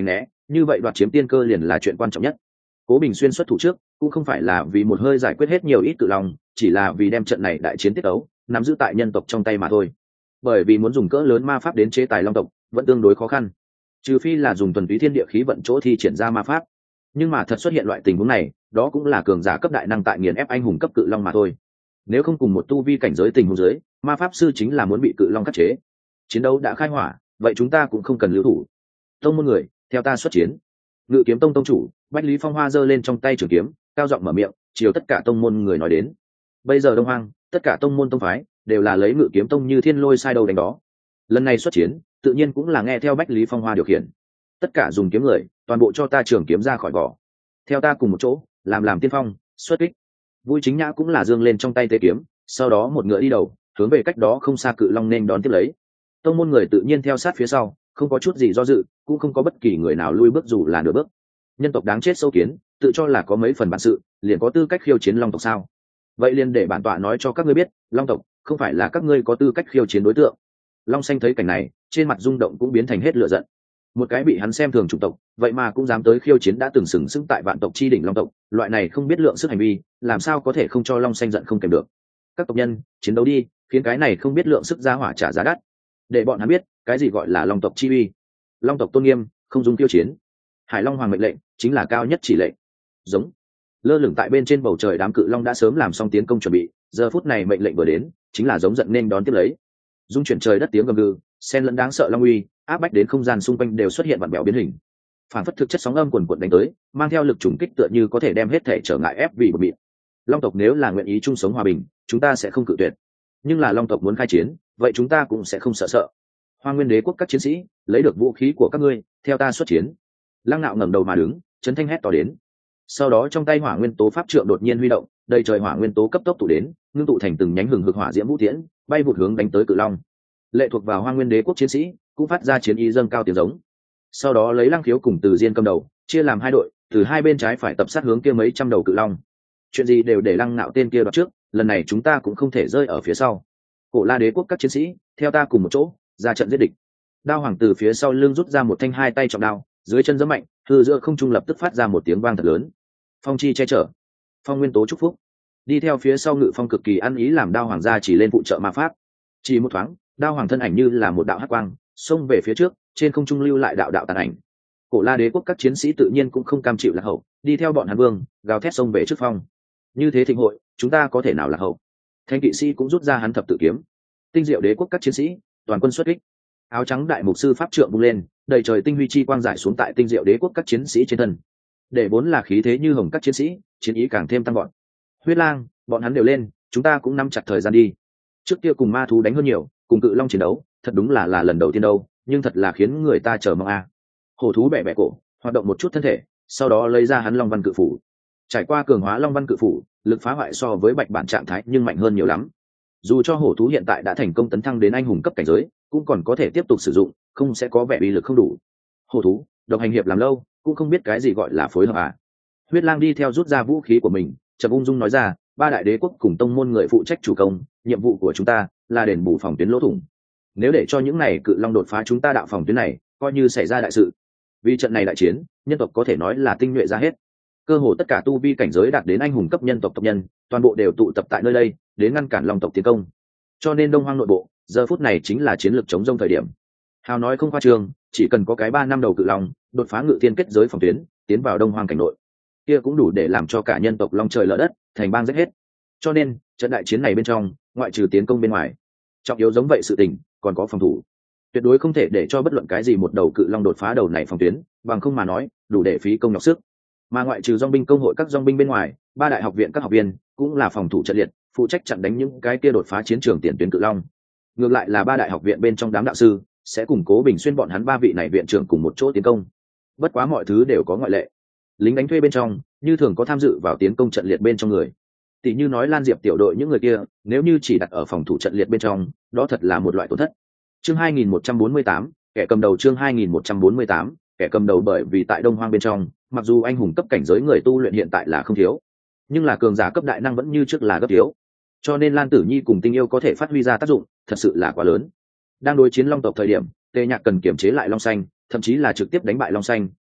như vậy đoạt chiếm tiên cơ liền là chuyện quan trọng nhất. Cố Bình Xuyên xuất thủ trước cũng không phải là vì một hơi giải quyết hết nhiều ít cự long, chỉ là vì đem trận này đại chiến tiết ấu nắm giữ tại nhân tộc trong tay mà thôi. Bởi vì muốn dùng cỡ lớn ma pháp đến chế tài long tộc vẫn tương đối khó khăn, trừ phi là dùng thuần túy thiên địa khí vận chỗ thi triển ra ma pháp. Nhưng mà thật xuất hiện loại tình huống này, đó cũng là cường giả cấp đại năng tại nghiền ép anh hùng cấp cự long mà thôi. Nếu không cùng một tu vi cảnh giới tình huống dưới, ma pháp sư chính là muốn bị cự long cắt chế. Chiến đấu đã khai hỏa, vậy chúng ta cũng không cần lưu thủ. Tông môn người, theo ta xuất chiến. Ngự kiếm tông tông chủ Bách Lý Phong Hoa giơ lên trong tay trường kiếm, cao giọng mở miệng, chiều tất cả tông môn người nói đến. Bây giờ Đông Hoang, tất cả tông môn tông phái đều là lấy Ngự kiếm tông như thiên lôi sai đầu đánh đó. Lần này xuất chiến, tự nhiên cũng là nghe theo Bách Lý Phong Hoa điều khiển. Tất cả dùng kiếm người, toàn bộ cho ta trường kiếm ra khỏi vỏ. Theo ta cùng một chỗ, làm làm tiên phong, xuất kích. Vui Chính Nhã cũng là dương lên trong tay tê kiếm, sau đó một ngựa đi đầu, hướng về cách đó không xa cự long nên đón tiếp lấy. Tông môn người tự nhiên theo sát phía sau, không có chút gì do dự, cũng không có bất kỳ người nào lui bước dù là nửa bước. Nhân tộc đáng chết sâu kiến, tự cho là có mấy phần bản sự, liền có tư cách khiêu chiến long tộc sao? Vậy liền để bản tọa nói cho các ngươi biết, long tộc không phải là các ngươi có tư cách khiêu chiến đối tượng. Long Xanh thấy cảnh này, trên mặt rung động cũng biến thành hết lửa giận. Một cái bị hắn xem thường chủng tộc, vậy mà cũng dám tới khiêu chiến đã từng sừng sững tại vạn tộc chi đỉnh long tộc, loại này không biết lượng sức hành vi, làm sao có thể không cho Long Xanh giận không kèm được. Các tộc nhân, chiến đấu đi, khiến cái này không biết lượng sức ra hỏa trả giá đắt, để bọn hắn biết cái gì gọi là long tộc chi uy. Long tộc tôn nghiêm, không dung khiêu chiến. Hải Long Hoàng mệnh lệnh chính là cao nhất chỉ lệnh. Giống. Lơ lửng tại bên trên bầu trời đám cự long đã sớm làm xong tiến công chuẩn bị, giờ phút này mệnh lệnh vừa đến, chính là giống giận nên đón tiếp lấy. Dung chuyển trời đất tiếng gầm gừ, xen lẫn đáng sợ long uy, áp bách đến không gian xung quanh đều xuất hiện vặn bèo biến hình. Phản phất thực chất sóng âm quần quần đánh tới, mang theo lực trùng kích tựa như có thể đem hết thể trở ngại ép vì một mịn. Long tộc nếu là nguyện ý chung sống hòa bình, chúng ta sẽ không cự tuyệt. Nhưng là long tộc muốn khai chiến, vậy chúng ta cũng sẽ không sợ sợ. Hoa Nguyên Đế quốc các chiến sĩ, lấy được vũ khí của các ngươi, theo ta xuất chiến. Lăng Nạo ngẩng đầu mà đứng, chấn thanh hét to đến. Sau đó trong tay hỏa nguyên tố pháp trượng đột nhiên huy động, đầy trời hỏa nguyên tố cấp tốc tụ đến, ngưng tụ thành từng nhánh hừng hực hỏa diễm vũ tiễn, bay vụt hướng đánh tới cự long. Lệ thuộc vào Hoa Nguyên Đế quốc chiến sĩ cũng phát ra chiến ý dâng cao tiếng giống. Sau đó lấy Lăng Khiếu cùng Từ Diên cầm đầu, chia làm hai đội, từ hai bên trái phải tập sát hướng kia mấy trăm đầu cự long. Chuyện gì đều để Lăng Nạo tên kia đoạt trước, lần này chúng ta cũng không thể rơi ở phía sau. Cổ La Đế quốc các chiến sĩ, theo ta cùng một chỗ, ra trận giết địch. Đao Hoàng từ phía sau lưng rút ra một thanh hai tay trọng đao, dưới chân giẫm mạnh, hư giữa không trung lập tức phát ra một tiếng vang thật lớn. Phong chi che chở, phong nguyên tố chúc phúc. Đi theo phía sau Ngự Phong cực kỳ ăn ý làm Đao Hoàng ra chỉ lên phụ trợ ma pháp. Chỉ một thoáng, Đao Hoàng thân ảnh như là một đạo hắc quang, xông về phía trước, trên không trung lưu lại đạo đạo tàn ảnh. Cổ La Đế quốc các chiến sĩ tự nhiên cũng không cam chịu lạc hậu, đi theo bọn hắn vương, gào thét xông về trước phong. Như thế thịnh hội, chúng ta có thể nào lạc hậu? Thanh kỵ sĩ cũng rút ra hắn thập tự kiếm. Tinh Diệu Đế quốc các chiến sĩ, toàn quân xuất kích. Áo trắng đại mục sư pháp trượng bung lên, đầy trời tinh huy chi quang rải xuống tại Tinh Diệu Đế quốc các chiến sĩ trên thân. Để vốn là khí thế như hồng các chiến sĩ, chiến ý càng thêm tăng vọt. Huyết Lang, bọn hắn đều lên, chúng ta cũng nắm chặt thời gian đi. Trước kia cùng ma thú đánh hơn nhiều, cùng cự long chiến đấu, thật đúng là là lần đầu tiên đâu, nhưng thật là khiến người ta chờ mong a. À. Hổ thú bẻ bẻ cổ, hoạt động một chút thân thể, sau đó lấy ra hắn Long Văn Cự Phủ. Trải qua cường hóa Long Văn Cự Phủ, lực phá hoại so với bạch bản trạng thái nhưng mạnh hơn nhiều lắm. Dù cho hổ thú hiện tại đã thành công tấn thăng đến anh hùng cấp cảnh giới, cũng còn có thể tiếp tục sử dụng, không sẽ có vẻ uy lực không đủ. Hổ thú, độc hành hiệp làm lâu, cũng không biết cái gì gọi là phối hợp à. Huyết Lang đi theo rút ra vũ khí của mình, chậm ung dung nói ra, ba đại đế quốc cùng tông môn người phụ trách chủ công, nhiệm vụ của chúng ta là đền bù phòng tuyến lỗ thủng. Nếu để cho những này cự long đột phá chúng ta đạo phòng tuyến này, coi như xảy ra đại sự. Vì trận này đại chiến, nhân tộc có thể nói là tinh nhuệ ra hết. Cơ hồ tất cả tu vi cảnh giới đạt đến anh hùng cấp nhân tộc tộc nhân, toàn bộ đều tụ tập tại nơi đây, đến ngăn cản long tộc tiến công. Cho nên Đông Hoang nội bộ, giờ phút này chính là chiến lược chống rông thời điểm. Hào nói không khoa trương, chỉ cần có cái ba năm đầu cự long, đột phá ngự thiên kết giới phòng tuyến, tiến vào Đông Hoang cảnh nội, kia cũng đủ để làm cho cả nhân tộc long trời lở đất, thành bang rách hết. Cho nên, trận đại chiến này bên trong, ngoại trừ tiến công bên ngoài, trọng yếu giống vậy sự tình, còn có phòng thủ. Tuyệt đối không thể để cho bất luận cái gì một đầu cự long đột phá đầu này phòng tuyến, bằng không mà nói, đủ để phí công nhọc sức. Mà ngoại trừ dòng binh công hội các dòng binh bên ngoài, ba đại học viện các học viên cũng là phòng thủ trận liệt, phụ trách chặn đánh những cái kia đột phá chiến trường tiền tuyến cự long. Ngược lại là ba đại học viện bên trong đám đạo sư sẽ củng cố Bình Xuyên bọn hắn ba vị này viện trưởng cùng một chỗ tiến công. Bất quá mọi thứ đều có ngoại lệ. Lính đánh thuê bên trong, như thường có tham dự vào tiến công trận liệt bên trong người. Tỷ như nói Lan Diệp tiểu đội những người kia, nếu như chỉ đặt ở phòng thủ trận liệt bên trong, đó thật là một loại tổn thất. Chương hai nghìn một trăm bốn mươi tám, kẻ cầm đầu chương hai nghìn một trăm bốn mươi tám, kẻ cầm đầu bởi vì tại Đông Hoang bên trong, mặc dù anh hùng cấp cảnh giới người tu luyện hiện tại là không thiếu, nhưng là cường giả cấp đại năng vẫn như trước là gấp thiếu. Cho nên Lan Tử Nhi cùng Tinh Yêu có thể phát huy ra tác dụng, thật sự là quá lớn. Đang đối chiến long tộc thời điểm, Tề Nhạc cần kiểm chế lại Long Xanh, thậm chí là trực tiếp đánh bại Long Xanh,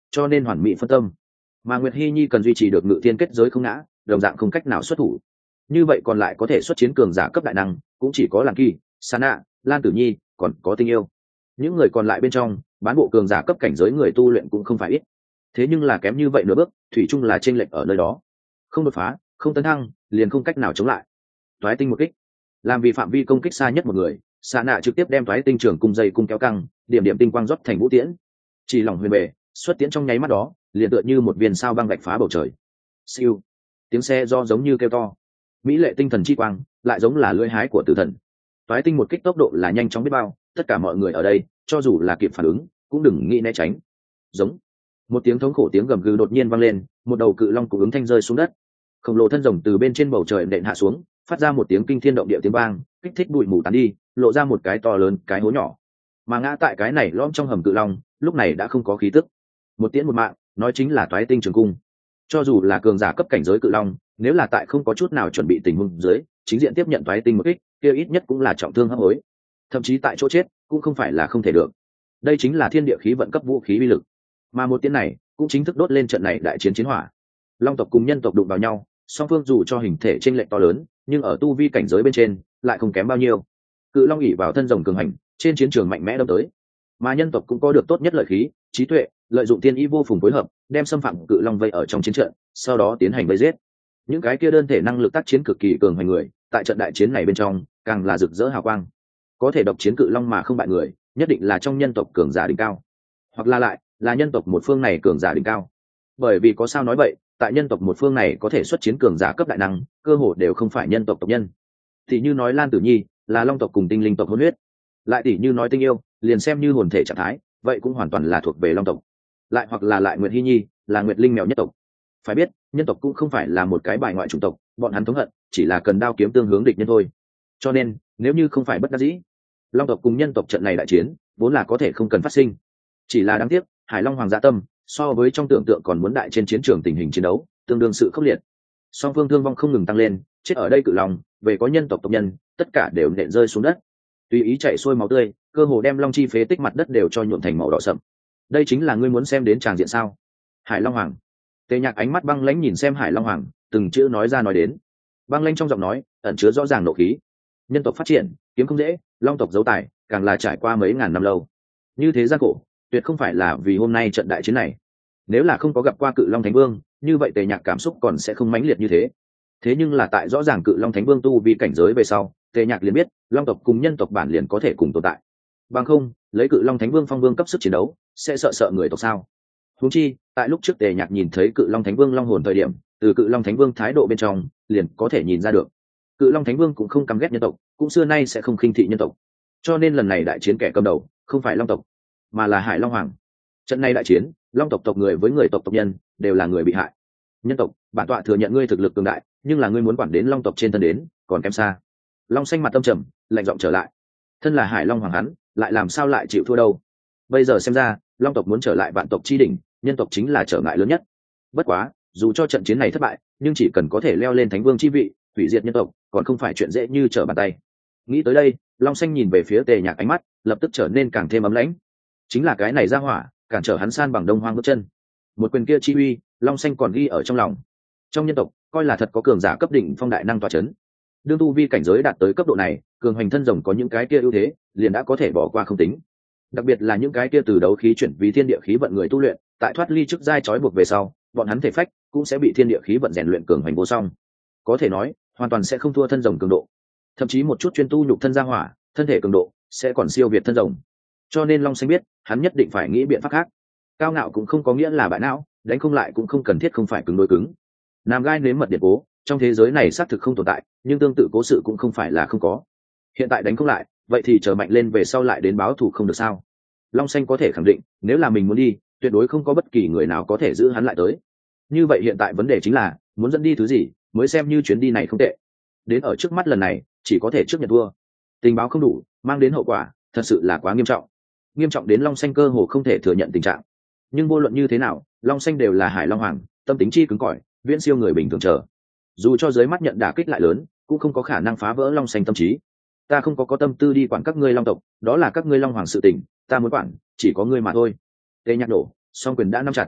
cho nên hoàn mỹ phân tâm, mà Nguyệt Hi Nhi cần duy trì được ngự thiên kết giới không ngã, đồng dạng không cách nào xuất thủ. Như vậy còn lại có thể xuất chiến cường giả cấp đại năng cũng chỉ có Lan Kỳ, Sana, Lan Tử Nhi, còn có Tinh Yêu. Những người còn lại bên trong bán bộ cường giả cấp cảnh giới người tu luyện cũng không phải ít, thế nhưng là kém như vậy nửa bước, thủy chung là chênh lệch ở nơi đó, không đột phá, không tấn thăng, liền không cách nào chống lại. Toái tinh một kích, làm vì phạm vi công kích xa nhất một người, Sana trực tiếp đem Toái tinh trường cung dây cung kéo căng, điểm điểm tinh quang rót thành vũ tiễn, chỉ lòng huyền bể, xuất tiễn trong nháy mắt đó, liền tựa như một viên sao băng gạch phá bầu trời. Siêu, tiếng xe do giống như kêu to, mỹ lệ tinh thần chi quang, lại giống là lưỡi hái của tử thần. Toái tinh một kích tốc độ là nhanh chóng biết bao, tất cả mọi người ở đây, cho dù là kịp phản ứng, cũng đừng nghĩ né tránh. Giống, một tiếng thống khổ tiếng gầm gừ đột nhiên vang lên, một đầu cự long cụ ứng thanh rơi xuống đất. Khổng lồ thân rồng từ bên trên bầu trời nện hạ xuống, phát ra một tiếng kinh thiên động địa tiếng vang, kích thích bụi mù tán đi, lộ ra một cái to lớn cái hố nhỏ. Mà ngã tại cái này lõm trong hầm cự long, lúc này đã không có khí tức. Một tiễn một mạng, nói chính là Toái tinh trường cung. Cho dù là cường giả cấp cảnh giới cự long, nếu là tại không có chút nào chuẩn bị tình huống dưới, chính diện tiếp nhận Toái tinh một kích, kia ít nhất cũng là trọng thương hấp hối, thậm chí tại chỗ chết cũng không phải là không thể được. Đây chính là thiên địa khí vận cấp vũ khí uy lực, mà một tiếng này cũng chính thức đốt lên trận này đại chiến chiến hỏa. Long tộc cùng nhân tộc đụng vào nhau, song phương dù cho hình thể chênh lệch to lớn, nhưng ở tu vi cảnh giới bên trên lại không kém bao nhiêu. Cự long ỉ vào thân rồng cường hành, trên chiến trường mạnh mẽ đâm tới, mà nhân tộc cũng có được tốt nhất lợi khí, trí tuệ, lợi dụng thiên ý vô phùng phối hợp, đem xâm phạm cự long vây ở trong chiến trận, sau đó tiến hành vây giết. Những cái kia đơn thể năng lực tác chiến cực kỳ cường hành người, tại trận đại chiến này bên trong càng là rực rỡ hào quang. Có thể độc chiến cự long mà không bại người, nhất định là trong nhân tộc cường giả đỉnh cao, hoặc là lại là nhân tộc một phương này cường giả đỉnh cao. Bởi vì có sao nói vậy, tại nhân tộc một phương này có thể xuất chiến cường giả cấp đại năng, cơ hồ đều không phải nhân tộc tộc nhân. Thì như nói Lan Tử Nhi là long tộc cùng tinh linh tộc hôn huyết, lại tỷ như nói Tinh Yêu liền xem như hồn thể trạng thái, vậy cũng hoàn toàn là thuộc về long tộc. Lại hoặc là lại Nguyệt Hi Nhi là Nguyệt Linh mèo nhất tộc. Phải biết, nhân tộc cũng không phải là một cái bài ngoại chủng tộc, bọn hắn thống hận chỉ là cần đao kiếm tương hướng địch nhân thôi. Cho nên, nếu như không phải bất đắc dĩ, long tộc cùng nhân tộc trận này đại chiến vốn là có thể không cần phát sinh. Chỉ là đáng tiếc, Hải Long Hoàng dạ tâm so với trong tưởng tượng còn muốn đại trên chiến trường tình hình chiến đấu, tương đương sự khốc liệt. Song phương thương vong không ngừng tăng lên, chết ở đây cự long, về có nhân tộc tộc nhân, tất cả đều nện rơi xuống đất. Tùy ý chảy xuôi máu tươi, cơ hồ đem long chi phế tích mặt đất đều cho nhuộm thành màu đỏ sậm. Đây chính là ngươi muốn xem đến tràng diện sao? Hải Long Hoàng. Tề Nhạc ánh mắt băng lãnh nhìn xem Hải Long Hoàng, từng chữ nói ra nói đến. Băng lãnh trong giọng nói ẩn chứa rõ ràng nộ khí. Nhân tộc phát triển, kiếm không dễ, long tộc giấu tài, càng là trải qua mấy ngàn năm lâu. Như thế gian khổ, tuyệt không phải là vì hôm nay trận đại chiến này. Nếu là không có gặp qua Cự Long Thánh Vương, như vậy Tề Nhạc cảm xúc còn sẽ không mãnh liệt như thế. Thế nhưng là tại rõ ràng Cự Long Thánh Vương tu vi cảnh giới về sau, Tề Nhạc liền biết, long tộc cùng nhân tộc bản liền có thể cùng tồn tại. Bằng không, lấy Cự Long Thánh Vương phong vương cấp sức chiến đấu, sẽ sợ sợ người tộc sao? Huống chi, tại lúc trước Tề Nhạc nhìn thấy Cự Long Thánh Vương long hồn thời điểm, từ Cự Long Thánh Vương thái độ bên trong, liền có thể nhìn ra được. Cự Long Thánh Vương cũng không căm ghét nhân tộc, cũng xưa nay sẽ không khinh thị nhân tộc. Cho nên lần này đại chiến kẻ cầm đầu, không phải long tộc, mà là Hải Long Hoàng. Trận này đại chiến, long tộc tộc người với người tộc tộc nhân đều là người bị hại. Nhân tộc, bản tọa thừa nhận ngươi thực lực cường đại, nhưng là ngươi muốn quản đến long tộc trên thân đến, còn kém xa. Long xanh mặt tâm trầm, lạnh giọng trở lại. Thân là Hải Long Hoàng hắn, lại làm sao lại chịu thua đâu? Bây giờ xem ra, long tộc muốn trở lại vạn tộc chi đỉnh, nhân tộc chính là trở ngại lớn nhất. Bất quá, dù cho trận chiến này thất bại, nhưng chỉ cần có thể leo lên thánh vương chi vị, hủy diệt nhân tộc, còn không phải chuyện dễ như trở bàn tay. Nghĩ tới đây, long xanh nhìn về phía Tề Nhạc, ánh mắt lập tức trở nên càng thêm ấm lãnh. Chính là cái này ra hỏa, cản trở hắn san bằng đông hoang bước chân. Một quyền kia chi uy, long xanh còn ghi ở trong lòng. Trong nhân tộc, coi là thật có cường giả cấp đỉnh phong đại năng tọa chấn. Đương tu vi cảnh giới đạt tới cấp độ này, cường hoành thân rồng có những cái kia ưu thế, liền đã có thể bỏ qua không tính. Đặc biệt là những cái kia từ đấu khí chuyển vì thiên địa khí vận người tu luyện, tại thoát ly chức giai trói buộc về sau, bọn hắn thể phách cũng sẽ bị thiên địa khí vận rèn luyện cường hoành vô song. Có thể nói, hoàn toàn sẽ không thua thân rồng cường độ. Thậm chí một chút chuyên tu nhục thân gia hỏa, thân thể cường độ sẽ còn siêu việt thân rồng. Cho nên Long Xanh biết, hắn nhất định phải nghĩ biện pháp khác. Cao ngạo cũng không có nghĩa là bại não, đánh không lại cũng không cần thiết không phải cứng đối cứng. Nam gai nếm mật điện cố, trong thế giới này xác thực không tồn tại, nhưng tương tự cố sự cũng không phải là không có. Hiện tại đánh không lại, vậy thì chờ mạnh lên về sau lại đến báo thù không được sao? Long Xanh có thể khẳng định, nếu là mình muốn đi, tuyệt đối không có bất kỳ người nào có thể giữ hắn lại tới. Như vậy hiện tại vấn đề chính là, muốn dẫn đi thứ gì, mới xem như chuyến đi này không tệ. Đến ở trước mắt lần này, chỉ có thể trước nhận thua. Tình báo không đủ, mang đến hậu quả, thật sự là quá nghiêm trọng. Nghiêm trọng đến Long Xanh cơ hồ không thể thừa nhận tình trạng. Nhưng vô luận như thế nào, Long Xanh đều là Hải Long Hoàng, tâm tính chi cứng cỏi, viễn siêu người bình thường chờ. Dù cho dưới mắt nhận đả kích lại lớn, cũng không có khả năng phá vỡ Long Xanh tâm trí. Ta không có có tâm tư đi quản các ngươi long tộc, đó là các ngươi long hoàng sự tình, ta muốn quản chỉ có ngươi mà thôi. Tề Nhạc nổ, song quyền đã nắm chặt,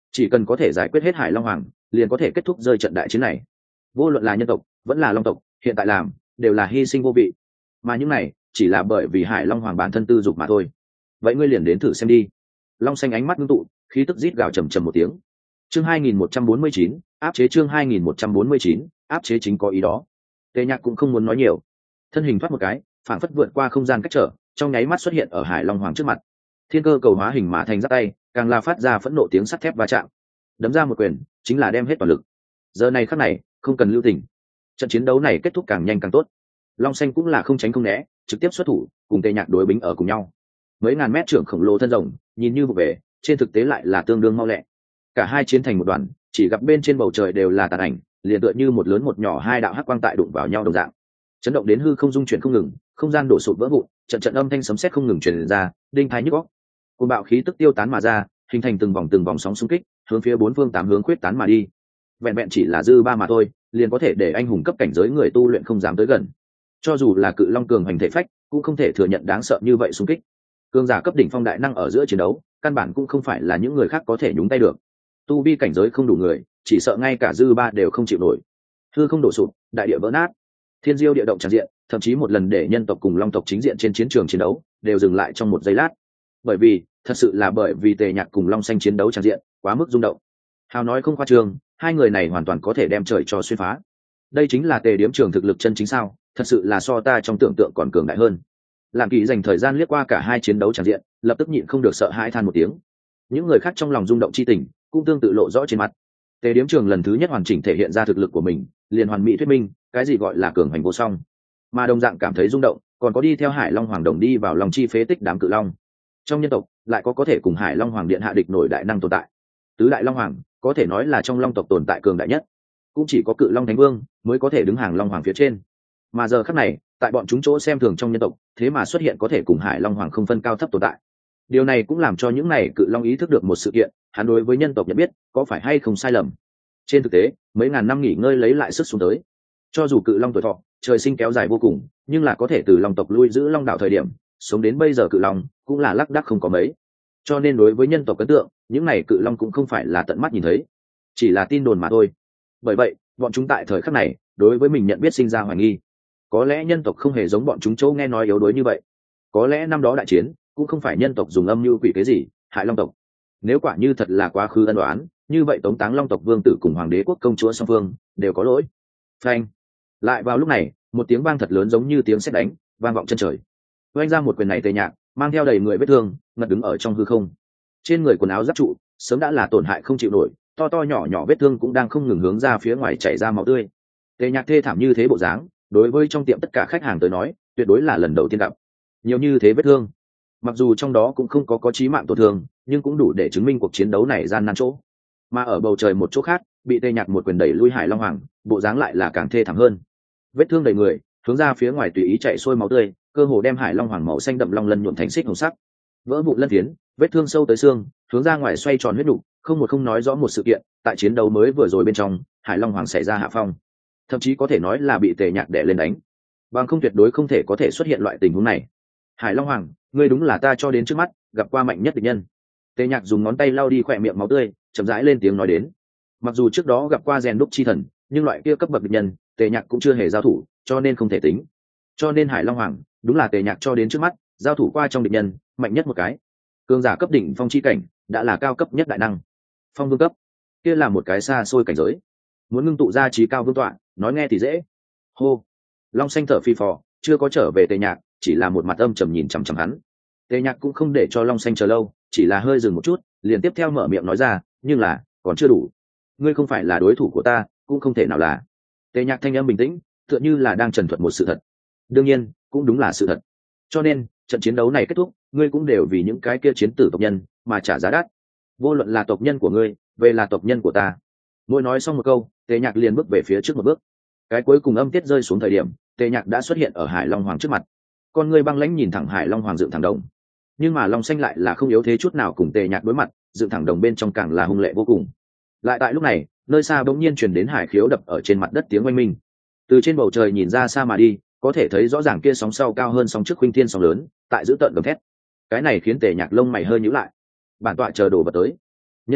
chỉ cần có thể giải quyết hết Hải Long Hoàng liền có thể kết thúc rơi trận đại chiến này. Vô luận là nhân tộc vẫn là long tộc hiện tại làm đều là hy sinh vô vị, mà những này chỉ là bởi vì Hải Long Hoàng bản thân tư dục mà thôi. Vậy ngươi liền đến thử xem đi. Long Xanh ánh mắt ngưng tụ, khí tức rít gào trầm trầm một tiếng. Chương hai nghìn một trăm bốn mươi chín, áp chế chương hai nghìn một trăm bốn mươi chín, áp chế chính có ý đó. Tề Nhạc cũng không muốn nói nhiều, thân hình thoát một cái, phản phất vượt qua không gian cách trở, trong nháy mắt xuất hiện ở Hải Long Hoàng trước mặt. Thiên cơ cầu hóa hình mà thành giáp tay, càng là phát ra phẫn nộ tiếng sắt thép va chạm. Đấm ra một quyền, chính là đem hết toàn lực. Giờ này khắc này, không cần lưu tình. Trận chiến đấu này kết thúc càng nhanh càng tốt. Long Xanh cũng là không tránh không né, trực tiếp xuất thủ, cùng Tề Nhạc đối bính ở cùng nhau. Mấy ngàn mét trưởng khổng lồ thân rồng, nhìn như vụ về, trên thực tế lại là tương đương mau lẹ. Cả hai chiến thành một đoàn, chỉ gặp bên trên bầu trời đều là tàn ảnh, liền tựa như một lớn một nhỏ hai đạo hắc quang tại đụng vào nhau đồng dạng. Chấn động đến hư không dung chuyển không ngừng, không gian đổ sụp vỡ vụn, trận trận âm thanh sấm sét không ngừng truyền ra, đinh thái nhức óc. Cuồng bạo khí tức tiêu tán mà ra, hình thành từng vòng từng vòng sóng xung kích, hướng phía bốn phương tám hướng khuyết tán mà đi. Vẹn vẹn chỉ là dư ba mà thôi, liền có thể để anh hùng cấp cảnh giới người tu luyện không dám tới gần. Cho dù là cự long cường hành thể phách, cũng không thể thừa nhận đáng sợ như vậy xung kích. Cường giả cấp đỉnh phong đại năng ở giữa chiến đấu, căn bản cũng không phải là những người khác có thể nhúng tay được. Tu vi cảnh giới không đủ người, chỉ sợ ngay cả dư ba đều không chịu nổi. Hư không đổ sụp, đại địa vỡ nát, thiên diêu địa động tràn diện, thậm chí một lần để nhân tộc cùng long tộc chính diện trên chiến trường chiến đấu đều dừng lại trong một giây lát. Bởi vì thật sự là bởi vì Tề Nhạc cùng Long Xanh chiến đấu tràn diện quá mức rung động. Hào nói không khoa trương, hai người này hoàn toàn có thể đem trời cho xuyên phá. Đây chính là Tề Điếm Trường thực lực chân chính sao? Thật sự là so ta trong tưởng tượng còn cường đại hơn. Làm Kỳ dành thời gian liếc qua cả hai chiến đấu tràn diện, lập tức nhịn không được sợ hãi than một tiếng. Những người khác trong lòng rung động chi tình cũng tương tự lộ rõ trên mặt. Tề Điếm Trường lần thứ nhất hoàn chỉnh thể hiện ra thực lực của mình, liền hoàn mỹ thuyết minh cái gì gọi là cường hành vô song. Mà đồng dạng cảm thấy rung động, còn có đi theo Hải Long Hoàng đồng đi vào lòng chi phế tích đám cự long. Trong nhân tộc lại có có thể cùng Hải Long Hoàng điện hạ địch nổi đại năng tồn tại. Tứ đại long hoàng có thể nói là trong long tộc tồn tại cường đại nhất, cũng chỉ có Cự Long Thánh Vương mới có thể đứng hàng long hoàng phía trên. Mà giờ khắc này, tại bọn chúng chỗ xem thường trong nhân tộc, thế mà xuất hiện có thể cùng Hải Long Hoàng không phân cao thấp tồn tại. Điều này cũng làm cho những này cự long ý thức được một sự kiện, hắn đối với nhân tộc nhận biết có phải hay không sai lầm. Trên thực tế, mấy ngàn năm nghỉ ngơi lấy lại sức xuống tới, cho dù cự long tuổi thọ trời sinh kéo dài vô cùng, nhưng là có thể từ long tộc lui giữ long đạo thời điểm sống đến bây giờ cự long cũng là lác đác không có mấy. Cho nên đối với nhân tộc ấn tượng, những này cự long cũng không phải là tận mắt nhìn thấy, chỉ là tin đồn mà thôi. Bởi vậy bọn chúng tại thời khắc này đối với mình nhận biết sinh ra hoài nghi. Có lẽ nhân tộc không hề giống bọn chúng châu nghe nói yếu đuối như vậy, có lẽ năm đó đại chiến cũng không phải nhân tộc dùng âm mưu quỷ kế gì hại long tộc. Nếu quả như thật là quá khứ ân đoán, như vậy tống táng long tộc vương tử cùng hoàng đế quốc công chúa song phương đều có lỗi. Phanh! Lại vào lúc này, một tiếng vang thật lớn giống như tiếng sét đánh vang vọng chân trời. Oanh ra một quyền này Tề Nhạc mang theo đầy người vết thương, ngật đứng ở trong hư không. Trên người quần áo giáp trụ sớm đã là tổn hại không chịu nổi, to to nhỏ nhỏ vết thương cũng đang không ngừng hướng ra phía ngoài chảy ra máu tươi. Tề Nhạc thê thảm như thế bộ dáng, đối với trong tiệm tất cả khách hàng tới nói tuyệt đối là lần đầu tiên gặp. Nhiều như thế vết thương, mặc dù trong đó cũng không có có chí mạng tổn thương, nhưng cũng đủ để chứng minh cuộc chiến đấu này gian nan chỗ. Mà ở bầu trời một chỗ khác, bị Tề Nhạc một quyền đẩy lui Hải Long Hoàng, bộ dáng lại là càng thê thảm hơn. Vết thương đầy người, hướng ra phía ngoài tùy ý chạy xuôi máu tươi, cơ hồ đem Hải Long Hoàng màu xanh đậm long lân nhuộm thành xích hồng sắc. Vỡ vụn lân phiến, vết thương sâu tới xương, hướng ra ngoài xoay tròn huyết nục, không một không nói rõ một sự kiện, tại chiến đấu mới vừa rồi bên trong, Hải Long Hoàng xảy ra hạ phong, thậm chí có thể nói là bị Tề Nhạc đè lên đánh. Bằng không tuyệt đối không thể có thể xuất hiện loại tình huống này. Hải Long Hoàng, ngươi đúng là ta cho đến trước mắt gặp qua mạnh nhất địch nhân. Tề Nhạc dùng ngón tay lau đi khỏe miệng máu tươi, chậm rãi lên tiếng nói đến. Mặc dù trước đó gặp qua rèn đúc chi thần, nhưng loại kia cấp bậc địch nhân, Tề Nhạc cũng chưa hề giao thủ, cho nên không thể tính. Cho nên Hải Long Hoàng đúng là Tề Nhạc cho đến trước mắt giao thủ qua trong địch nhân mạnh nhất một cái. Cường giả cấp đỉnh phong chi cảnh đã là cao cấp nhất đại năng. Phong vương cấp kia là một cái xa xôi cảnh giới. Muốn ngưng tụ ra trí cao vương tọa, nói nghe thì dễ. Hô. Long xanh thở phì phò, chưa có trở về Tề Nhạc, chỉ là một mặt âm trầm nhìn chằm chằm hắn. Tề Nhạc cũng không để cho Long xanh chờ lâu, chỉ là hơi dừng một chút, liền tiếp theo mở miệng nói ra, nhưng là còn chưa đủ. Ngươi không phải là đối thủ của ta, cũng không thể nào là. Tề Nhạc thanh âm bình tĩnh, tựa như là đang trần thuật một sự thật. Đương nhiên cũng đúng là sự thật. Cho nên trận chiến đấu này kết thúc, ngươi cũng đều vì những cái kia chiến tử tộc nhân mà trả giá đắt. Vô luận là tộc nhân của ngươi về là tộc nhân của ta. Mỗi nói xong một câu, Tề Nhạc liền bước về phía trước một bước. Cái cuối cùng âm tiết rơi xuống thời điểm, Tề Nhạc đã xuất hiện ở Hải Long Hoàng trước mặt. Con ngươi băng lãnh nhìn thẳng Hải Long Hoàng dựng thẳng đồng, nhưng mà Long xanh lại là không yếu thế chút nào cùng Tề Nhạc đối mặt, dựng thẳng đồng bên trong càng là hung lệ vô cùng. Lại tại lúc này, nơi xa bỗng nhiên truyền đến hải khiếu đập ở trên mặt đất tiếng oanh minh. Từ trên bầu trời nhìn ra xa mà đi, có thể thấy rõ ràng kia sóng sau cao hơn sóng trước khuynh thiên sóng lớn, tại giữ tận gầm thét. Cái này khiến Tề Nhạc lông mày hơi nhíu lại. Bản tọa chờ đồ vật tới. Nhân tộc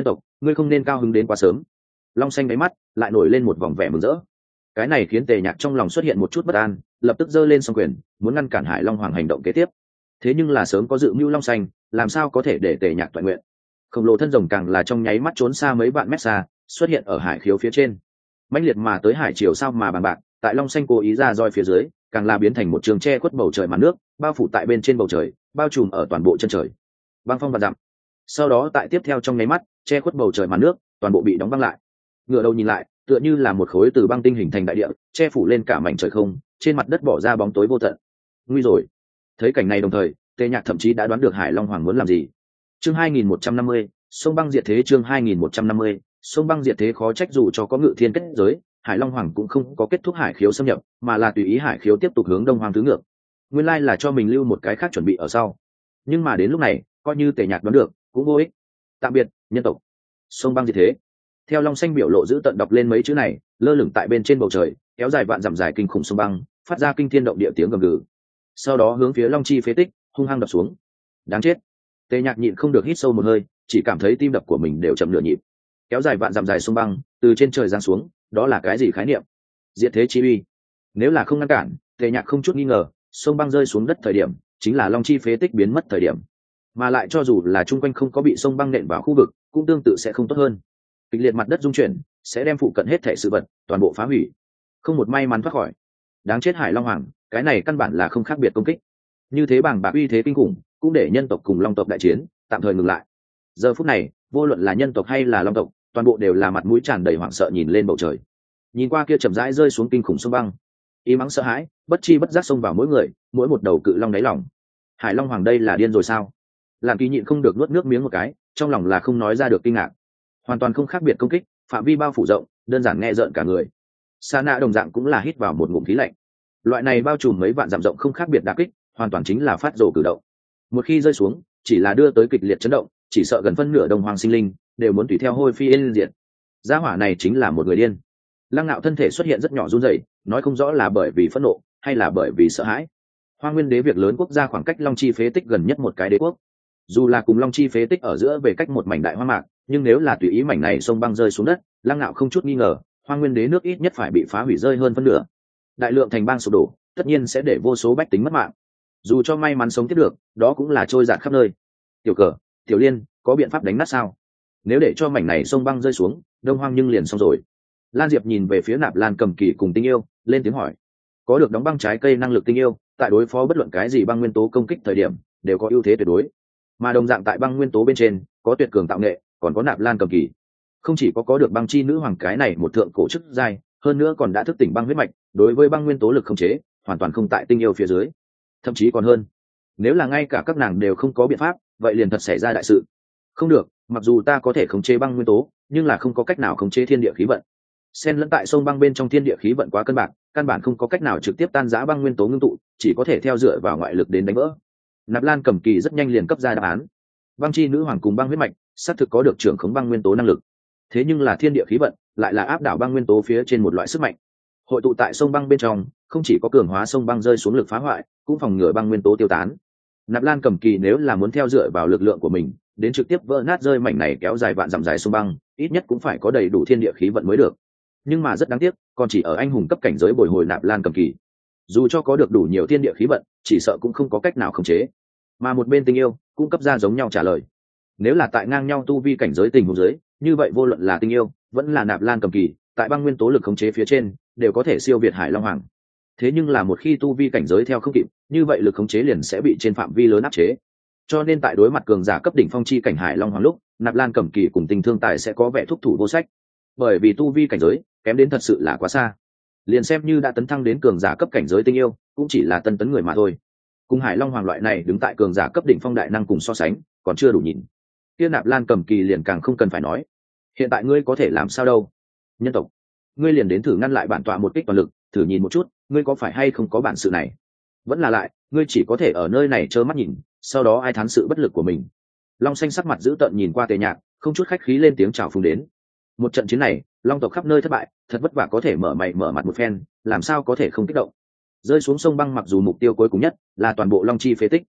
ngươi không nên cao hứng đến quá sớm. Long xanh đáy mắt lại nổi lên một vòng vẻ mừng rỡ. Cái này khiến Tề Nhạc trong lòng xuất hiện một chút bất an, lập tức giơ lên song quyền muốn ngăn cản Hải Long Hoàng hành động kế tiếp. Thế nhưng là sớm có dự mưu Long xanh, làm sao có thể để Tề Nhạc toàn nguyện. Khổng lồ thân rồng càng là trong nháy mắt trốn xa mấy vạn mét xa, xuất hiện ở hải khiếu phía trên. Mãnh liệt mà tới hải chiều sao mà bằng bạc, tại Long xanh cố ý ra roi phía dưới, càng là biến thành một trường che khuất bầu trời màn nước, bao phủ tại bên trên bầu trời, bao trùm ở toàn bộ chân trời. Băng phong và dặm. Sau đó tại tiếp theo trong nháy mắt, che khuất bầu trời màn nước, toàn bộ bị đóng băng lại. Ngửa đầu nhìn lại, tựa như là một khối từ băng tinh hình thành đại địa, che phủ lên cả mảnh trời không, trên mặt đất bỏ ra bóng tối vô tận. Nguy rồi. Thấy cảnh này đồng thời, Tề Nhạc thậm chí đã đoán được Hải Long Hoàng muốn làm gì. Chương hai nghìn một trăm năm mươi, sông băng diệt thế. Chương hai nghìn một trăm năm mươi, sông băng diệt thế. Khó trách dù cho có ngự thiên kết giới, Hải Long Hoàng cũng không có kết thúc hải khiếu xâm nhập, mà là tùy ý hải khiếu tiếp tục hướng đông hoang tứ ngược. Nguyên lai là cho mình lưu một cái khác chuẩn bị ở sau. Nhưng mà đến lúc này, coi như Tề Nhạc đoán được, cũng vô ích. Tạm biệt, nhân tộc. Sông băng diệt thế. Theo Long xanh biểu lộ giữ tận đọc lên mấy chữ này, lơ lửng tại bên trên bầu trời, kéo dài vạn dặm dài kinh khủng sông băng, phát ra kinh thiên động địa tiếng gầm gừ. Sau đó hướng phía Long chi phế tích hung hăng đập xuống. Đáng chết. Tề Nhạc nhịn không được hít sâu một hơi, chỉ cảm thấy tim đập của mình đều chậm nửa nhịp. Kéo dài vạn dặm dài sông băng, từ trên trời giáng xuống, đó là cái gì khái niệm? Diệt thế chi uy. Nếu là không ngăn cản, Tề Nhạc không chút nghi ngờ, sông băng rơi xuống đất thời điểm, chính là Long chi phế tích biến mất thời điểm. Mà lại cho dù là chung quanh không có bị sông băng nện vào khu vực, cũng tương tự sẽ không tốt hơn. Kịch liệt mặt đất rung chuyển, sẽ đem phụ cận hết thảy sự vật toàn bộ phá hủy, không một may mắn thoát khỏi. Đáng chết Hải Long Hoàng, cái này căn bản là không khác biệt công kích. Như thế bàng bạc uy thế kinh khủng, cũng để nhân tộc cùng Long tộc đại chiến tạm thời ngừng lại. Giờ phút này, vô luận là nhân tộc hay là Long tộc, toàn bộ đều là mặt mũi tràn đầy hoảng sợ nhìn lên bầu trời. Nhìn qua kia chậm rãi rơi xuống kinh khủng sông băng, y mắng sợ hãi, bất chi bất giác xông vào mỗi người, mỗi một đầu cự long đáy lòng. Hải Long Hoàng đây là điên rồi sao? Làm Kỳ nhịn không được nuốt nước miếng một cái, trong lòng là không nói ra được kinh ngạc. Hoàn toàn không khác biệt công kích, phạm vi bao phủ rộng, đơn giản nghe rợn cả người. Sa Na đồng dạng cũng là hít vào một ngụm khí lạnh. Loại này bao trùm mấy vạn dặm rộng không khác biệt đả kích, hoàn toàn chính là phát rồ cử động. Một khi rơi xuống, chỉ là đưa tới kịch liệt chấn động, chỉ sợ gần phân nửa đồng hoàng sinh linh đều muốn tùy theo hôi phi yên diệt. Gia hỏa này chính là một người điên. Lăng Nạo thân thể xuất hiện rất nhỏ run rẩy, nói không rõ là bởi vì phẫn nộ hay là bởi vì sợ hãi. Hoa Nguyên Đế việc lớn quốc gia khoảng cách Long Chi phế tích gần nhất một cái đế quốc. Dù là cùng Long Chi phế tích ở giữa về cách một mảnh đại hoa mạc, nhưng nếu là tùy ý mảnh này sông băng rơi xuống đất, Lăng Nạo không chút nghi ngờ, Hoa Nguyên Đế nước ít nhất phải bị phá hủy rơi hơn phân nửa. Đại lượng thành bang sụp đổ, tất nhiên sẽ để vô số bách tính mất mạng. Dù cho may mắn sống tiếp được, đó cũng là trôi dạt khắp nơi. Tiểu Cờ, Tiểu Liên, có biện pháp đánh nát sao? Nếu để cho mảnh này sông băng rơi xuống, Đông Hoang nhưng liền xong rồi. Lan Diệp nhìn về phía Nạp Lan Cầm Kỳ cùng Tinh Yêu, lên tiếng hỏi. Có được đóng băng trái cây năng lực Tinh Yêu, tại đối phó bất luận cái gì băng nguyên tố công kích thời điểm, đều có ưu thế tuyệt đối. Mà đồng dạng tại băng nguyên tố bên trên, có tuyệt cường tạo nghệ, còn có Nạp Lan Cầm Kỳ. Không chỉ có có được băng chi nữ hoàng cái này một thượng cổ chức giai, hơn nữa còn đã thức tỉnh băng huyết mạch, đối với băng nguyên tố lực khống chế, hoàn toàn không tại Tinh Yêu phía dưới. Thậm chí còn hơn. Nếu là ngay cả các nàng đều không có biện pháp, vậy liền thật xảy ra đại sự. Không được, mặc dù ta có thể khống chế băng nguyên tố, nhưng là không có cách nào khống chế thiên địa khí vận. Xen lẫn tại sông băng bên trong thiên địa khí vận quá cân bằng, căn bản không có cách nào trực tiếp tan rã băng nguyên tố ngưng tụ, chỉ có thể theo dựa vào ngoại lực đến đánh vỡ. Nạp Lan Cầm Kỳ rất nhanh liền cấp ra đáp án. Băng chi nữ hoàng cùng băng huyết mạch, xác thực có được trưởng khống băng nguyên tố năng lực. Thế nhưng là thiên địa khí vận, lại là áp đảo băng nguyên tố phía trên một loại sức mạnh. Hội tụ tại sông băng bên trong, không chỉ có cường hóa sông băng rơi xuống lực phá hoại, cũng phòng ngừa băng nguyên tố tiêu tán. Nạp Lan Cầm Kỳ nếu là muốn theo dựa vào lực lượng của mình, đến trực tiếp vỡ nát rơi mảnh này kéo dài vạn dặm dài sông băng, ít nhất cũng phải có đầy đủ thiên địa khí vận mới được. Nhưng mà rất đáng tiếc, còn chỉ ở anh hùng cấp cảnh giới bồi hồi Nạp Lan Cầm Kỳ. Dù cho có được đủ nhiều thiên địa khí vận, chỉ sợ cũng không có cách nào khống chế. Mà một bên Tinh Yêu cũng cấp ra giống nhau trả lời. Nếu là tại ngang nhau tu vi cảnh giới tình huống giới, như vậy vô luận là Tinh Yêu, vẫn là Nạp Lan Cầm Kỳ, tại băng nguyên tố lực khống chế phía trên, đều có thể siêu việt Hải Long Hoàng. Thế nhưng là một khi tu vi cảnh giới theo không kịp, như vậy lực khống chế liền sẽ bị trên phạm vi lớn áp chế. Cho nên tại đối mặt cường giả cấp đỉnh phong chi cảnh Hải Long Hoàng lúc, Nạp Lan Cầm Kỳ cùng Tình Thương Tài sẽ có vẻ thúc thủ vô sách. Bởi vì tu vi cảnh giới kém đến thật sự là quá xa. Liền xem như đã tấn thăng đến cường giả cấp cảnh giới Tinh Yêu, cũng chỉ là tân tấn người mà thôi. Cùng Hải Long Hoàng loại này đứng tại cường giả cấp đỉnh phong đại năng cùng so sánh, còn chưa đủ nhìn. Kia Nạp Lan Cầm Kỳ liền càng không cần phải nói. Hiện tại ngươi có thể làm sao đâu? Nhân tộc, ngươi liền đến thử ngăn lại bản tọa một kích toàn lực, thử nhìn một chút, ngươi có phải hay không có bản sự này? Vẫn là lại, ngươi chỉ có thể ở nơi này trơ mắt nhìn, sau đó ai thán sự bất lực của mình. Long Xanh sắc mặt dữ tợn nhìn qua Tề Nhạc, không chút khách khí lên tiếng chào phúng đến. Một trận chiến này, Long tộc khắp nơi thất bại, thật vất vả có thể mở mày mở mặt một phen, làm sao có thể không kích động. Rơi xuống sông băng mặc dù mục tiêu cuối cùng nhất là toàn bộ Long Chi phế tích,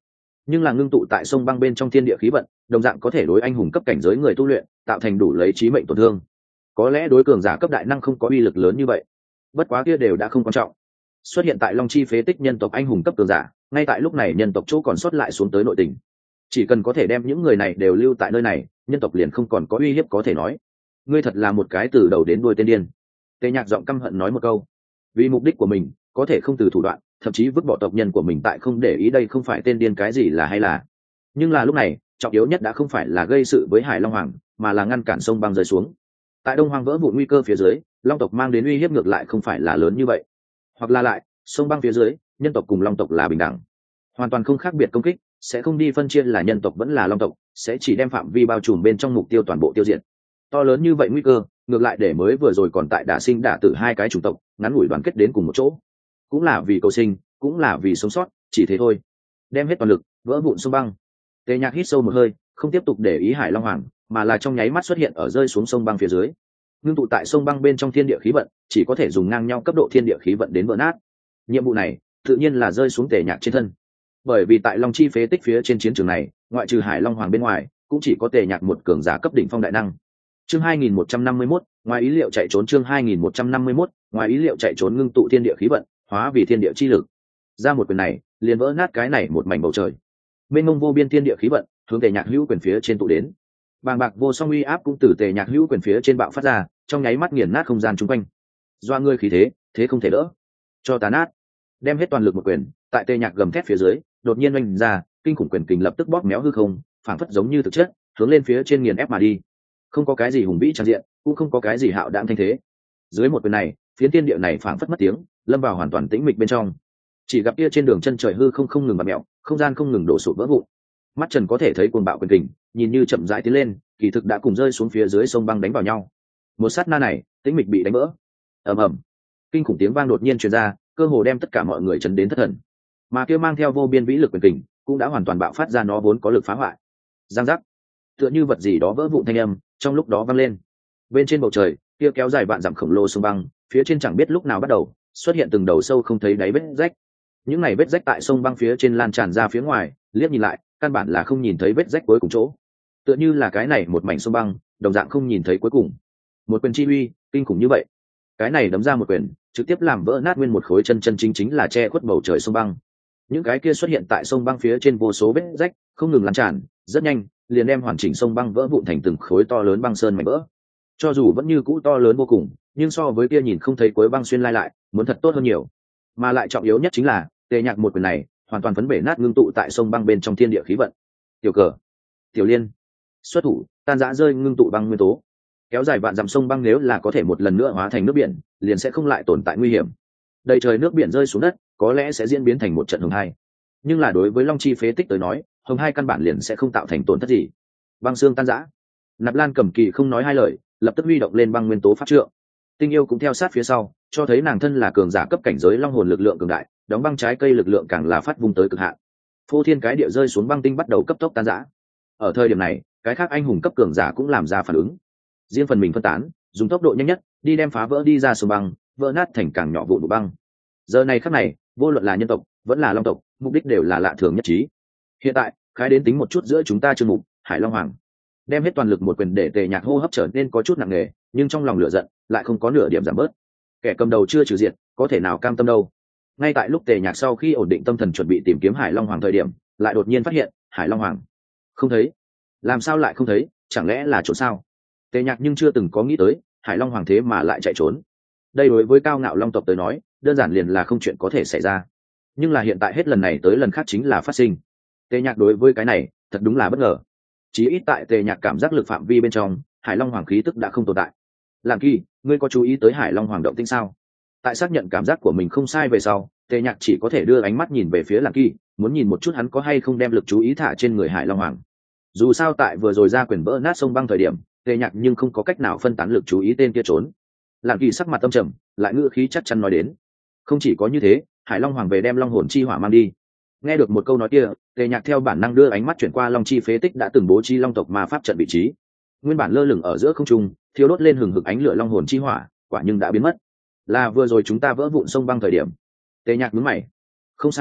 nhưng là ngưng tụ tại sông băng bên trong thiên địa khí vận đồng dạng có thể đối anh hùng cấp cảnh giới người tu luyện tạo thành đủ lấy trí mệnh tổn thương. Có lẽ đối cường giả cấp đại năng không có uy lực lớn như vậy, bất quá kia đều đã không quan trọng. Xuất hiện tại Long Chi phế tích nhân tộc anh hùng cấp cường giả, ngay tại lúc này nhân tộc chỗ còn sót lại xuống tới nội tình, chỉ cần có thể đem những người này đều lưu tại nơi này, nhân tộc liền không còn có uy hiếp có thể nói. Ngươi thật là một cái từ đầu đến đuôi tên điên. Tề Nhạc giọng căm hận nói một câu. Vì mục đích của mình, có thể không từ thủ đoạn, thậm chí vứt bỏ tộc nhân của mình tại không để ý đây không phải tên điên cái gì là hay là. Nhưng là lúc này, trọng yếu nhất đã không phải là gây sự với Hải Long Hoàng, mà là ngăn cản sông băng rơi xuống. Tại Đông Hoang vỡ vụn nguy cơ phía dưới, Long tộc mang đến uy hiếp ngược lại không phải là lớn như vậy. Hoặc là lại, sông băng phía dưới, nhân tộc cùng Long tộc là bình đẳng, hoàn toàn không khác biệt công kích, sẽ không đi phân chia là nhân tộc vẫn là Long tộc, sẽ chỉ đem phạm vi bao trùm bên trong mục tiêu toàn bộ tiêu diệt. To lớn như vậy nguy cơ, ngược lại để mới vừa rồi còn tại đả sinh đả tử hai cái chủng tộc ngắn ngủi đoàn kết đến cùng một chỗ, cũng là vì cầu sinh, cũng là vì sống sót, chỉ thế thôi. Đem hết toàn lực, vỡ vụn sông băng. Tề Nhạc hít sâu một hơi, không tiếp tục để ý Hải Long Hoàng, mà là trong nháy mắt xuất hiện ở rơi xuống sông băng phía dưới. Ngưng tụ tại sông băng bên trong thiên địa khí vận, chỉ có thể dùng ngang nhau cấp độ thiên địa khí vận đến vỡ nát. Nhiệm vụ này, tự nhiên là rơi xuống Tề Nhạc trên thân. Bởi vì tại Long Chi phế tích phía trên chiến trường này, ngoại trừ Hải Long Hoàng bên ngoài, cũng chỉ có Tề Nhạc một cường giả cấp đỉnh phong đại năng. Chương hai nghìn một trăm năm mươi mốt, ngoài ý liệu chạy trốn. Chương hai nghìn một trăm năm mươi mốt, ngoài ý liệu chạy trốn. Ngưng tụ thiên địa khí vận, hóa vì thiên địa chi lực. Ra một quyền này, liền vỡ nát cái này một mảnh bầu trời. Mênh mông vô biên thiên địa khí vận, hướng Tề Nhạc hữu quyền phía trên tụ đến. Bàng bạc vô song uy áp cũng từ Tề Nhạc hữu quyền phía trên bạo phát ra, trong nháy mắt nghiền nát không gian chung quanh. Doa ngươi khí thế, thế không thể đỡ. Cho tá nát. Đem hết toàn lực một quyền, tại Tề Nhạc gầm thét phía dưới, đột nhiên oanh ra, kinh khủng quyền kình lập tức bóp méo hư không, phảng phất giống như thực chất, hướng lên phía trên nghiền ép mà đi. Không có cái gì hùng vĩ trang diện, cũng không có cái gì hạo đạm thanh thế. Dưới một quyền này, phiến thiên địa này phảng phất mất tiếng, lâm vào hoàn toàn tĩnh mịch bên trong. Chỉ gặp kia trên đường chân trời hư không không ngừng bạt mèo, không gian không ngừng đổ sụp vỡ vụn. Mắt Trần có thể thấy cuồng bạo quyền kình, nhìn như chậm rãi tiến lên, kỳ thực đã cùng rơi xuống phía dưới sông băng đánh vào nhau. Một sát na này, tĩnh mịch bị đánh vỡ. Ầm ầm, kinh khủng tiếng vang đột nhiên truyền ra, cơ hồ đem tất cả mọi người chấn đến thất thần. Mà kia mang theo vô biên vĩ lực quyền kình, cũng đã hoàn toàn bạo phát ra nó vốn có lực phá hoại. Giang giác, tựa như vật gì đó vỡ vụn thanh âm, trong lúc đó vang lên. Bên trên bầu trời, kia kéo dài vạn dặm khổng lồ sông băng, phía trên chẳng biết lúc nào bắt đầu xuất hiện từng đầu sâu không thấy đáy vết rách. Những này vết rách tại sông băng phía trên lan tràn ra phía ngoài, liếc nhìn lại, căn bản là không nhìn thấy vết rách cuối cùng chỗ. Tựa như là cái này một mảnh sông băng, đồng dạng không nhìn thấy cuối cùng. Một quyền chi uy, kinh khủng như vậy. Cái này đấm ra một quyền, trực tiếp làm vỡ nát nguyên một khối chân chân chính chính là che khuất bầu trời sông băng. Những cái kia xuất hiện tại sông băng phía trên vô số vết rách, không ngừng lan tràn, rất nhanh, liền đem hoàn chỉnh sông băng vỡ vụn thành từng khối to lớn băng sơn mảnh vỡ. Cho dù vẫn như cũ to lớn vô cùng, nhưng so với kia nhìn không thấy cuối băng xuyên lai lại, muốn thật tốt hơn nhiều. Mà lại trọng yếu nhất chính là, Tề Nhạc một quyền này, hoàn toàn phấn bể nát ngưng tụ tại sông băng bên trong thiên địa khí vận. Tiểu Cờ, Tiểu Liên, xuất thủ, tan rã rơi ngưng tụ băng nguyên tố. Kéo dài vạn dặm sông băng nếu là có thể một lần nữa hóa thành nước biển, liền sẽ không lại tồn tại nguy hiểm. Đầy trời nước biển rơi xuống đất, có lẽ sẽ diễn biến thành một trận hồng hai. Nhưng là đối với Long Chi phế tích tới nói, hồng hai căn bản liền sẽ không tạo thành tổn thất gì. Băng xương tan rã. Nạp Lan Cẩm Kỳ không nói hai lời, lập tức huy động lên băng nguyên tố pháp trượng. Tinh Yêu cũng theo sát phía sau, cho thấy nàng thân là cường giả cấp cảnh giới long hồn lực lượng cường đại, đóng băng trái cây lực lượng càng là phát vung tới cực hạn. Phô thiên cái địa rơi xuống băng tinh bắt đầu cấp tốc tan rã. Ở thời điểm này, cái khác anh hùng cấp cường giả cũng làm ra phản ứng. Riêng phần mình phân tán, dùng tốc độ nhanh nhất, đi đem phá vỡ đi ra sông băng, vỡ nát thành càng nhỏ vụn băng. Giờ này khắc này, vô luận là nhân tộc, vẫn là long tộc, mục đích đều là lạ thường nhất trí. Hiện tại, khái đến tính một chút giữa chúng ta chương mục, Hải Long Hoàng đem hết toàn lực một quyền để Tề Nhạc hô hấp trở nên có chút nặng nề, nhưng trong lòng lửa giận lại không có nửa điểm giảm bớt. Kẻ cầm đầu chưa trừ diệt, có thể nào cam tâm đâu. Ngay tại lúc Tề Nhạc sau khi ổn định tâm thần chuẩn bị tìm kiếm Hải Long Hoàng thời điểm, lại đột nhiên phát hiện Hải Long Hoàng không thấy. Làm sao lại không thấy, chẳng lẽ là trốn sao? Tề Nhạc nhưng chưa từng có nghĩ tới Hải Long Hoàng thế mà lại chạy trốn. Đây đối với cao ngạo long tộc tới nói, đơn giản liền là không chuyện có thể xảy ra. Nhưng là hiện tại hết lần này tới lần khác chính là phát sinh. Tề Nhạc đối với cái này thật đúng là bất ngờ. Chí ít tại Tề Nhạc cảm giác lực phạm vi bên trong, Hải Long Hoàng khí tức đã không tồn tại. Làm Kỳ, ngươi có chú ý tới Hải Long Hoàng động tĩnh sao? Tại xác nhận cảm giác của mình không sai về sau, Tề Nhạc chỉ có thể đưa ánh mắt nhìn về phía Làm Kỳ, muốn nhìn một chút hắn có hay không đem lực chú ý thả trên người Hải Long Hoàng. Dù sao tại vừa rồi ra quyền vỡ nát sông băng thời điểm, Tề Nhạc nhưng không có cách nào phân tán lực chú ý tên kia trốn. Làm Kỳ sắc mặt tâm trầm, lại ngữ khí chắc chắn nói đến, không chỉ có như thế, Hải Long Hoàng về đem long hồn chi hỏa mang đi. Nghe được một câu nói kia, Tề Nhạc theo bản năng đưa ánh mắt chuyển qua Long Chi phế tích đã từng bố trí long tộc ma pháp trận vị trí. Nguyên bản lơ lửng ở giữa không trung, thiêu đốt lên hừng hực ánh lửa long hồn chi hỏa, quả nhưng đã biến mất. Là vừa rồi chúng ta vỡ vụn sông băng thời điểm. Tề Nhạc nhướng mày. Không sai,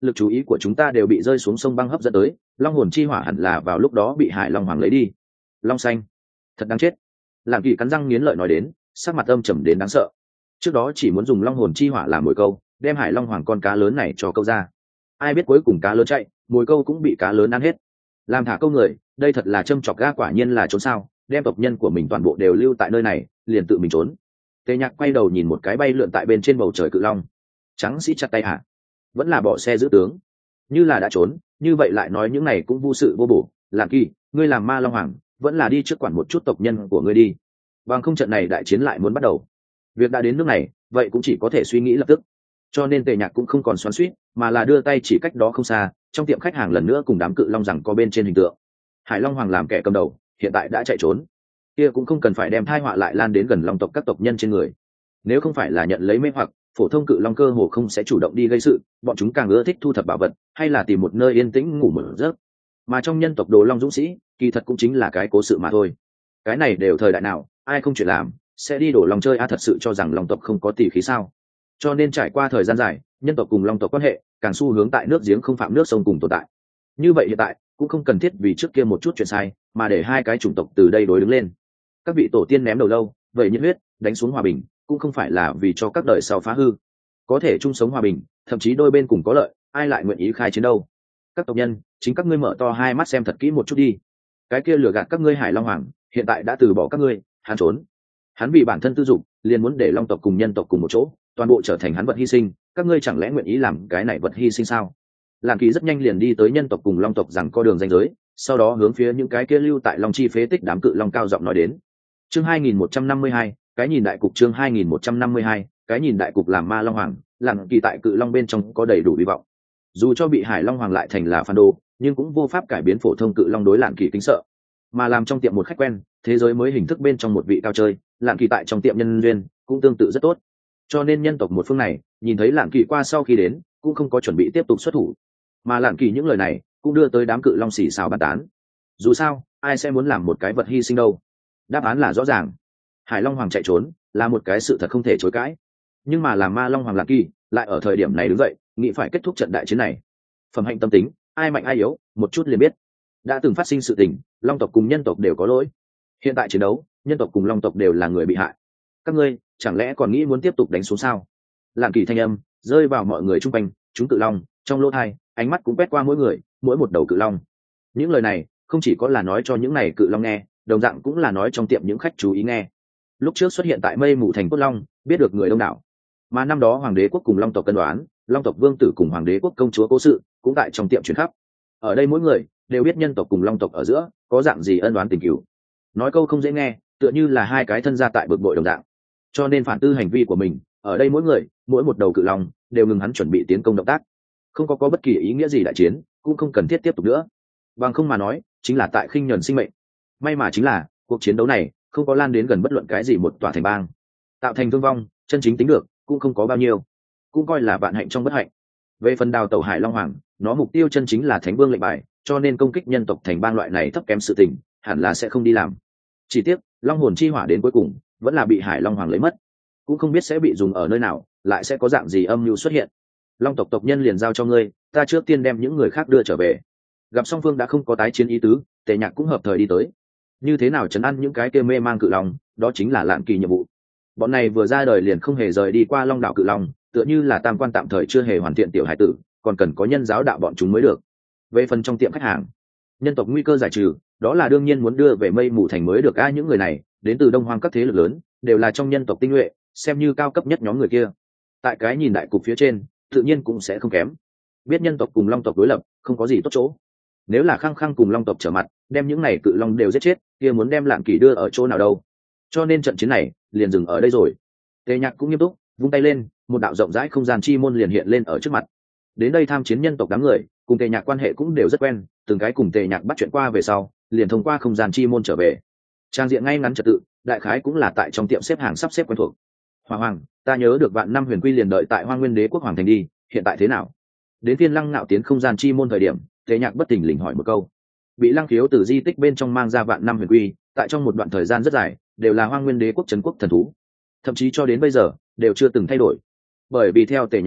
lực chú ý của chúng ta đều bị rơi xuống sông băng hấp dẫn tới, long hồn chi hỏa hẳn là vào lúc đó bị hải long hoàng lấy đi. Long xanh, thật đáng chết. Làm Kỳ cắn răng nghiến lợi nói đến, sắc mặt âm trầm đến đáng sợ. Trước đó chỉ muốn dùng long hồn chi hỏa làm mồi câu, đem hải long hoàng con cá lớn này cho câu ra. Ai biết cuối cùng cá lớn chạy, mồi câu cũng bị cá lớn ăn hết. Làm thả câu người, đây thật là châm chọc ga, quả nhiên là trốn sao, đem tộc nhân của mình toàn bộ đều lưu tại nơi này, liền tự mình trốn. Tề Nhạc quay đầu nhìn một cái bay lượn tại bên trên bầu trời cự long. Trắng sĩ chặt tay hả? Vẫn là bỏ xe giữ tướng. Như là đã trốn, như vậy lại nói những này cũng vô sự vô bổ. Làm Kỳ, ngươi làm ma long hoàng, vẫn là đi trước quản một chút tộc nhân của ngươi đi. Bằng không trận này đại chiến lại muốn bắt đầu. Việc đã đến nước này, vậy cũng chỉ có thể suy nghĩ lập tức. Cho nên Tề Nhạc cũng không còn xoắn xuýt, mà là đưa tay chỉ cách đó không xa, trong tiệm khách hàng lần nữa cùng đám cự long rằng có bên trên hình tượng. Hải Long Hoàng làm kẻ cầm đầu, hiện tại đã chạy trốn. Kia cũng không cần phải đem tai họa lại lan đến gần long tộc các tộc nhân trên người. Nếu không phải là nhận lấy mê hoặc, phổ thông cự long cơ hồ không sẽ chủ động đi gây sự, bọn chúng càng ưa thích thu thập bảo vật, hay là tìm một nơi yên tĩnh ngủ một giấc. Mà trong nhân tộc Đồ Long dũng sĩ, kỳ thật cũng chính là cái cố sự mà thôi. Cái này đều thời đại nào, ai không chuyện làm, sẽ đi đổ lòng chơi a à, thật sự cho rằng long tộc không có tỷ khí sao? Cho nên trải qua thời gian dài, nhân tộc cùng long tộc quan hệ càng xu hướng tại nước giếng không phạm nước sông cùng tồn tại. Như vậy hiện tại cũng không cần thiết vì trước kia một chút chuyện sai mà để hai cái chủng tộc từ đây đối đứng lên. Các vị tổ tiên ném đầu lâu, vậy nhiệt huyết đánh xuống hòa bình, cũng không phải là vì cho các đời sau phá hư. Có thể chung sống hòa bình, thậm chí đôi bên cùng có lợi, ai lại nguyện ý khai chiến đâu? Các tộc nhân, chính các ngươi mở to hai mắt xem thật kỹ một chút đi. Cái kia lừa gạt các ngươi Hải Long Hoàng, hiện tại đã từ bỏ các ngươi, hắn trốn. Hắn vì bản thân tư dục, liền muốn để long tộc cùng nhân tộc cùng một chỗ, toàn bộ trở thành hắn vật hy sinh, các ngươi chẳng lẽ nguyện ý làm cái này vật hy sinh sao? Làm Kỳ rất nhanh liền đi tới nhân tộc cùng long tộc rằng có đường ranh giới, sau đó hướng phía những cái kia lưu tại long chi phế tích đám cự long cao giọng nói đến. Chương hai nghìn một trăm năm mươi hai, cái nhìn đại cục. Chương hai nghìn một trăm năm mươi hai, cái nhìn đại cục. Làm ma long hoàng, làm Kỳ tại cự long bên trong có đầy đủ hy vọng. Dù cho bị Hải Long Hoàng lại thành là phản đồ, nhưng cũng vô pháp cải biến phổ thông cự long đối Lạn Kỳ kính sợ. Mà làm trong tiệm một khách quen, thế giới mới hình thức bên trong một vị cao chơi, Lạn Kỳ tại trong tiệm nhân duyên cũng tương tự rất tốt. Cho nên nhân tộc một phương này, nhìn thấy Lạn Kỳ qua sau khi đến, cũng không có chuẩn bị tiếp tục xuất thủ. Mà Lạn Kỳ những lời này, cũng đưa tới đám cự long xì xào bàn tán. Dù sao, ai sẽ muốn làm một cái vật hy sinh đâu? Đáp án là rõ ràng. Hải Long Hoàng chạy trốn, là một cái sự thật không thể chối cãi. Nhưng mà làm ma long hoàng Lạn Kỳ, lại ở thời điểm này đứng dậy, nghĩ phải kết thúc trận đại chiến này. Phẩm hạnh tâm tính, ai mạnh ai yếu, một chút liền biết. Đã từng phát sinh sự tình, long tộc cùng nhân tộc đều có lỗi. Hiện tại chiến đấu, nhân tộc cùng long tộc đều là người bị hại. Các ngươi chẳng lẽ còn nghĩ muốn tiếp tục đánh xuống sao? Lạn Kỳ thanh âm rơi vào mọi người chung quanh, chúng cự long trong lỗ tai, ánh mắt cũng quét qua mỗi người, mỗi một đầu cự long. Những lời này không chỉ có là nói cho những này cự long nghe, đồng dạng cũng là nói trong tiệm những khách chú ý nghe. Lúc trước xuất hiện tại mây mù thành cốt long, biết được người đông đảo. Mà năm đó hoàng đế quốc cùng long tộc cân đoán, long tộc vương tử cùng hoàng đế quốc công chúa cố sự cũng tại trong tiệm truyền khắp. Ở đây mỗi người đều biết nhân tộc cùng long tộc ở giữa có dạng gì ân oán tình cửu. Nói câu không dễ nghe, tựa như là hai cái thân gia tại bực bội đồng dạng. Cho nên phản tư hành vi của mình, ở đây mỗi người, mỗi một đầu cự long đều ngừng hắn chuẩn bị tiến công động tác. Không có có bất kỳ ý nghĩa gì đại chiến, cũng không cần thiết tiếp tục nữa. Bằng không mà nói, chính là tại khinh nhẫn sinh mệnh. May mà chính là cuộc chiến đấu này không có lan đến gần bất luận cái gì một tòa thành bang, tạo thành thương vong, chân chính tính được cũng không có bao nhiêu, cũng coi là vạn hạnh trong bất hạnh. Về phần đào tẩu Hải Long Hoàng, nó mục tiêu chân chính là thánh vương lệnh bài, cho nên công kích nhân tộc thành bang loại này thấp kém sự tình, hẳn là sẽ không đi làm. Chỉ tiếc long hồn chi hỏa đến cuối cùng vẫn là bị Hải Long Hoàng lấy mất, cũng không biết sẽ bị dùng ở nơi nào, lại sẽ có dạng gì âm mưu xuất hiện. Long tộc tộc nhân liền giao cho ngươi, ta trước tiên đem những người khác đưa trở về. Gặp song phương đã không có tái chiến ý tứ, Tề Nhạc cũng hợp thời đi tới. Như thế nào trấn an những cái kia mê mang cự long, đó chính là Lạn Kỳ nhiệm vụ. Bọn này vừa ra đời liền không hề rời đi qua long đảo cự long, tựa như là tam quan tạm thời chưa hề hoàn thiện tiểu hải tử, còn cần có nhân giáo đạo bọn chúng mới được. Về phần trong tiệm khách hàng, nhân tộc nguy cơ giải trừ, đó là đương nhiên muốn đưa về mây mù thành mới được. Ai những người này đến từ đông hoang các thế lực lớn, đều là trong nhân tộc tinh nhuệ, xem như cao cấp nhất nhóm người kia. Tại cái nhìn đại cục phía trên, tự nhiên cũng sẽ không kém. Biết nhân tộc cùng long tộc đối lập, không có gì tốt chỗ. Nếu là khăng khăng cùng long tộc trở mặt, đem những này cự long đều giết chết, kia muốn đem Lạn Kỳ đưa ở chỗ nào đâu? Cho nên trận chiến này liền dừng ở đây rồi. Tề Nhạc cũng nghiêm túc, vung tay lên, một đạo rộng rãi không gian chi môn liền hiện lên ở trước mặt. Đến đây tham chiến nhân tộc đám người, cùng Tề Nhạc quan hệ cũng đều rất quen, từng cái cùng Tề Nhạc bắt chuyện qua về sau, liền thông qua không gian chi môn trở về. Trang diện ngay ngắn trật tự, đại khái cũng là tại trong tiệm xếp hàng sắp xếp quen thuộc. Hoàng Hoàng, ta nhớ được vạn năm huyền quy liền đợi tại Hoang Nguyên Đế quốc hoàng thành đi, hiện tại thế nào? Đến phiên Lăng Ngạo tiến không gian chi môn thời điểm, Tề Nhạc bất tỉnh lình hỏi một câu. Bị Lăng Khiếu từ di tích bên trong mang ra vạn năm huyền quy, tại trong một đoạn thời gian rất dài, đều là Hoang Nguyên Đế quốc trấn quốc thần thú, thậm chí cho đến bây giờ đều chưa từng thay đổi. Bởi vì theo Tề Nhạc biết,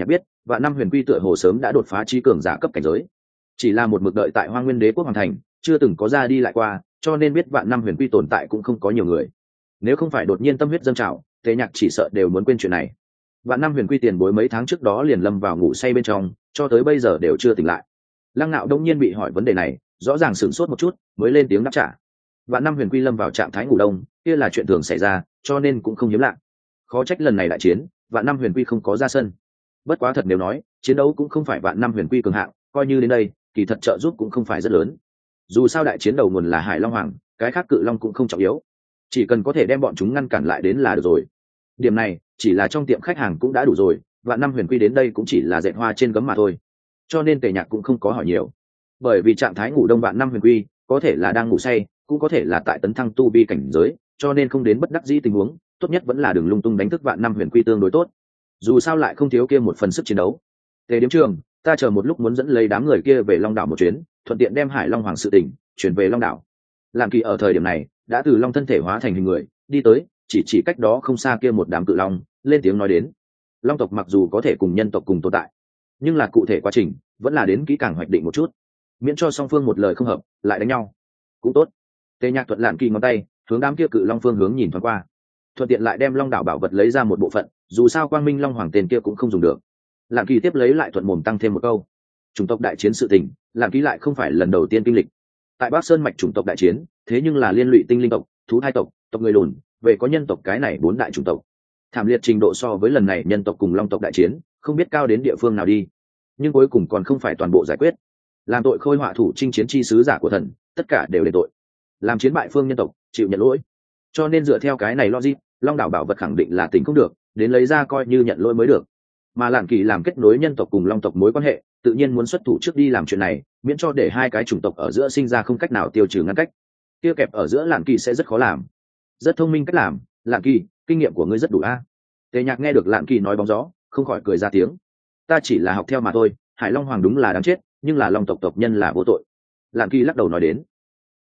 Vạn Năm Huyền Quy tựa hồ sớm đã đột phá trí cường giả cấp cảnh giới, chỉ là một mực đợi tại Hoa Nguyên Đế quốc hoàn thành, chưa từng có ra đi lại qua, cho nên biết Vạn Năm Huyền Quy tồn tại cũng không có nhiều người. Nếu không phải đột nhiên tâm huyết dâng trào, Tề Nhạc chỉ sợ đều muốn quên chuyện này. Vạn Năm Huyền Quy tiền bối mấy tháng trước đó liền lâm vào ngủ say bên trong, cho tới bây giờ đều chưa tỉnh lại. Lăng Nạo đông nhiên bị hỏi vấn đề này, rõ ràng sửng sốt một chút, mới lên tiếng đáp trả. Vạn Năm Huyền Quy lâm vào trạng thái ngủ đông, kia là chuyện thường xảy ra, cho nên cũng không hiếm lạ. Khó trách lần này đại chiến, Vạn Năm Huyền Quy không có ra sân. Bất quá thật nếu nói, chiến đấu cũng không phải Vạn Năm Huyền Quy cường hạng, coi như đến đây, kỳ thật trợ giúp cũng không phải rất lớn. Dù sao đại chiến đầu nguồn là Hải Long Hoàng, cái khác cự long cũng không trọng yếu, chỉ cần có thể đem bọn chúng ngăn cản lại đến là được rồi. Điểm này, chỉ là trong tiệm khách hàng cũng đã đủ rồi, Vạn Năm Huyền Quy đến đây cũng chỉ là dệt hoa trên gấm mà thôi. Cho nên Tề Nhạc cũng không có hỏi nhiều. Bởi vì trạng thái ngủ đông Vạn Năm Huyền Quy, có thể là đang ngủ say, cũng có thể là tại tấn thăng tu vi cảnh giới, cho nên không đến bất đắc dĩ tình huống, tốt nhất vẫn là đừng lung tung đánh thức Vạn Năm Huyền Quy tương đối tốt. Dù sao lại không thiếu kia một phần sức chiến đấu. Tề Điếm Trường, ta chờ một lúc muốn dẫn lấy đám người kia về Long đảo một chuyến, thuận tiện đem Hải Long Hoàng sự tình chuyển về Long đảo. Làm Kỳ ở thời điểm này đã từ long thân thể hóa thành hình người, đi tới, chỉ chỉ cách đó không xa kia một đám cự long, lên tiếng nói đến. Long tộc mặc dù có thể cùng nhân tộc cùng tồn tại, nhưng là cụ thể quá trình vẫn là đến kỹ càng hoạch định một chút, miễn cho song phương một lời không hợp lại đánh nhau cũng tốt. Tề Nhạc thuận Lạn Kỳ ngón tay hướng đám kia cự long phương hướng nhìn thoáng qua, thuận tiện lại đem Long đảo bảo vật lấy ra một bộ phận, dù sao Quang Minh Long Hoàng tên kia cũng không dùng được. Lạn Kỳ tiếp lấy lại thuận mồm tăng thêm một câu, chủng tộc đại chiến sự tình, Lạn Kỳ lại không phải lần đầu tiên kinh lịch. Tại Bắc Sơn mạch chủng tộc đại chiến, thế nhưng là liên lụy tinh linh tộc, thú hai tộc, tộc người lùn, về có nhân tộc cái này bốn đại chủng tộc. Thảm liệt trình độ so với lần này nhân tộc cùng long tộc đại chiến, không biết cao đến địa phương nào đi. Nhưng cuối cùng còn không phải toàn bộ giải quyết. Làm tội khôi họa thủ chinh chiến chi sứ giả của thần, tất cả đều đền tội. Làm chiến bại phương nhân tộc, chịu nhận lỗi. Cho nên dựa theo cái này logic, Long đảo bảo vật khẳng định là tình không được, đến lấy ra coi như nhận lỗi mới được. Mà Lạn Kỳ làm kết nối nhân tộc cùng long tộc mối quan hệ, tự nhiên muốn xuất thủ trước đi làm chuyện này, miễn cho để hai cái chủng tộc ở giữa sinh ra không cách nào tiêu trừ ngăn cách. Kia kẹp ở giữa Lạn Kỳ sẽ rất khó làm. Rất thông minh cách làm, Lạn Kỳ, kinh nghiệm của ngươi rất đủ a. Tề Nhạc nghe được Lạn Kỳ nói bóng gió, không khỏi cười ra tiếng. Ta chỉ là học theo mà thôi, Hải Long Hoàng đúng là đáng chết, nhưng là long tộc tộc nhân là vô tội. Lạn Kỳ lắc đầu nói đến.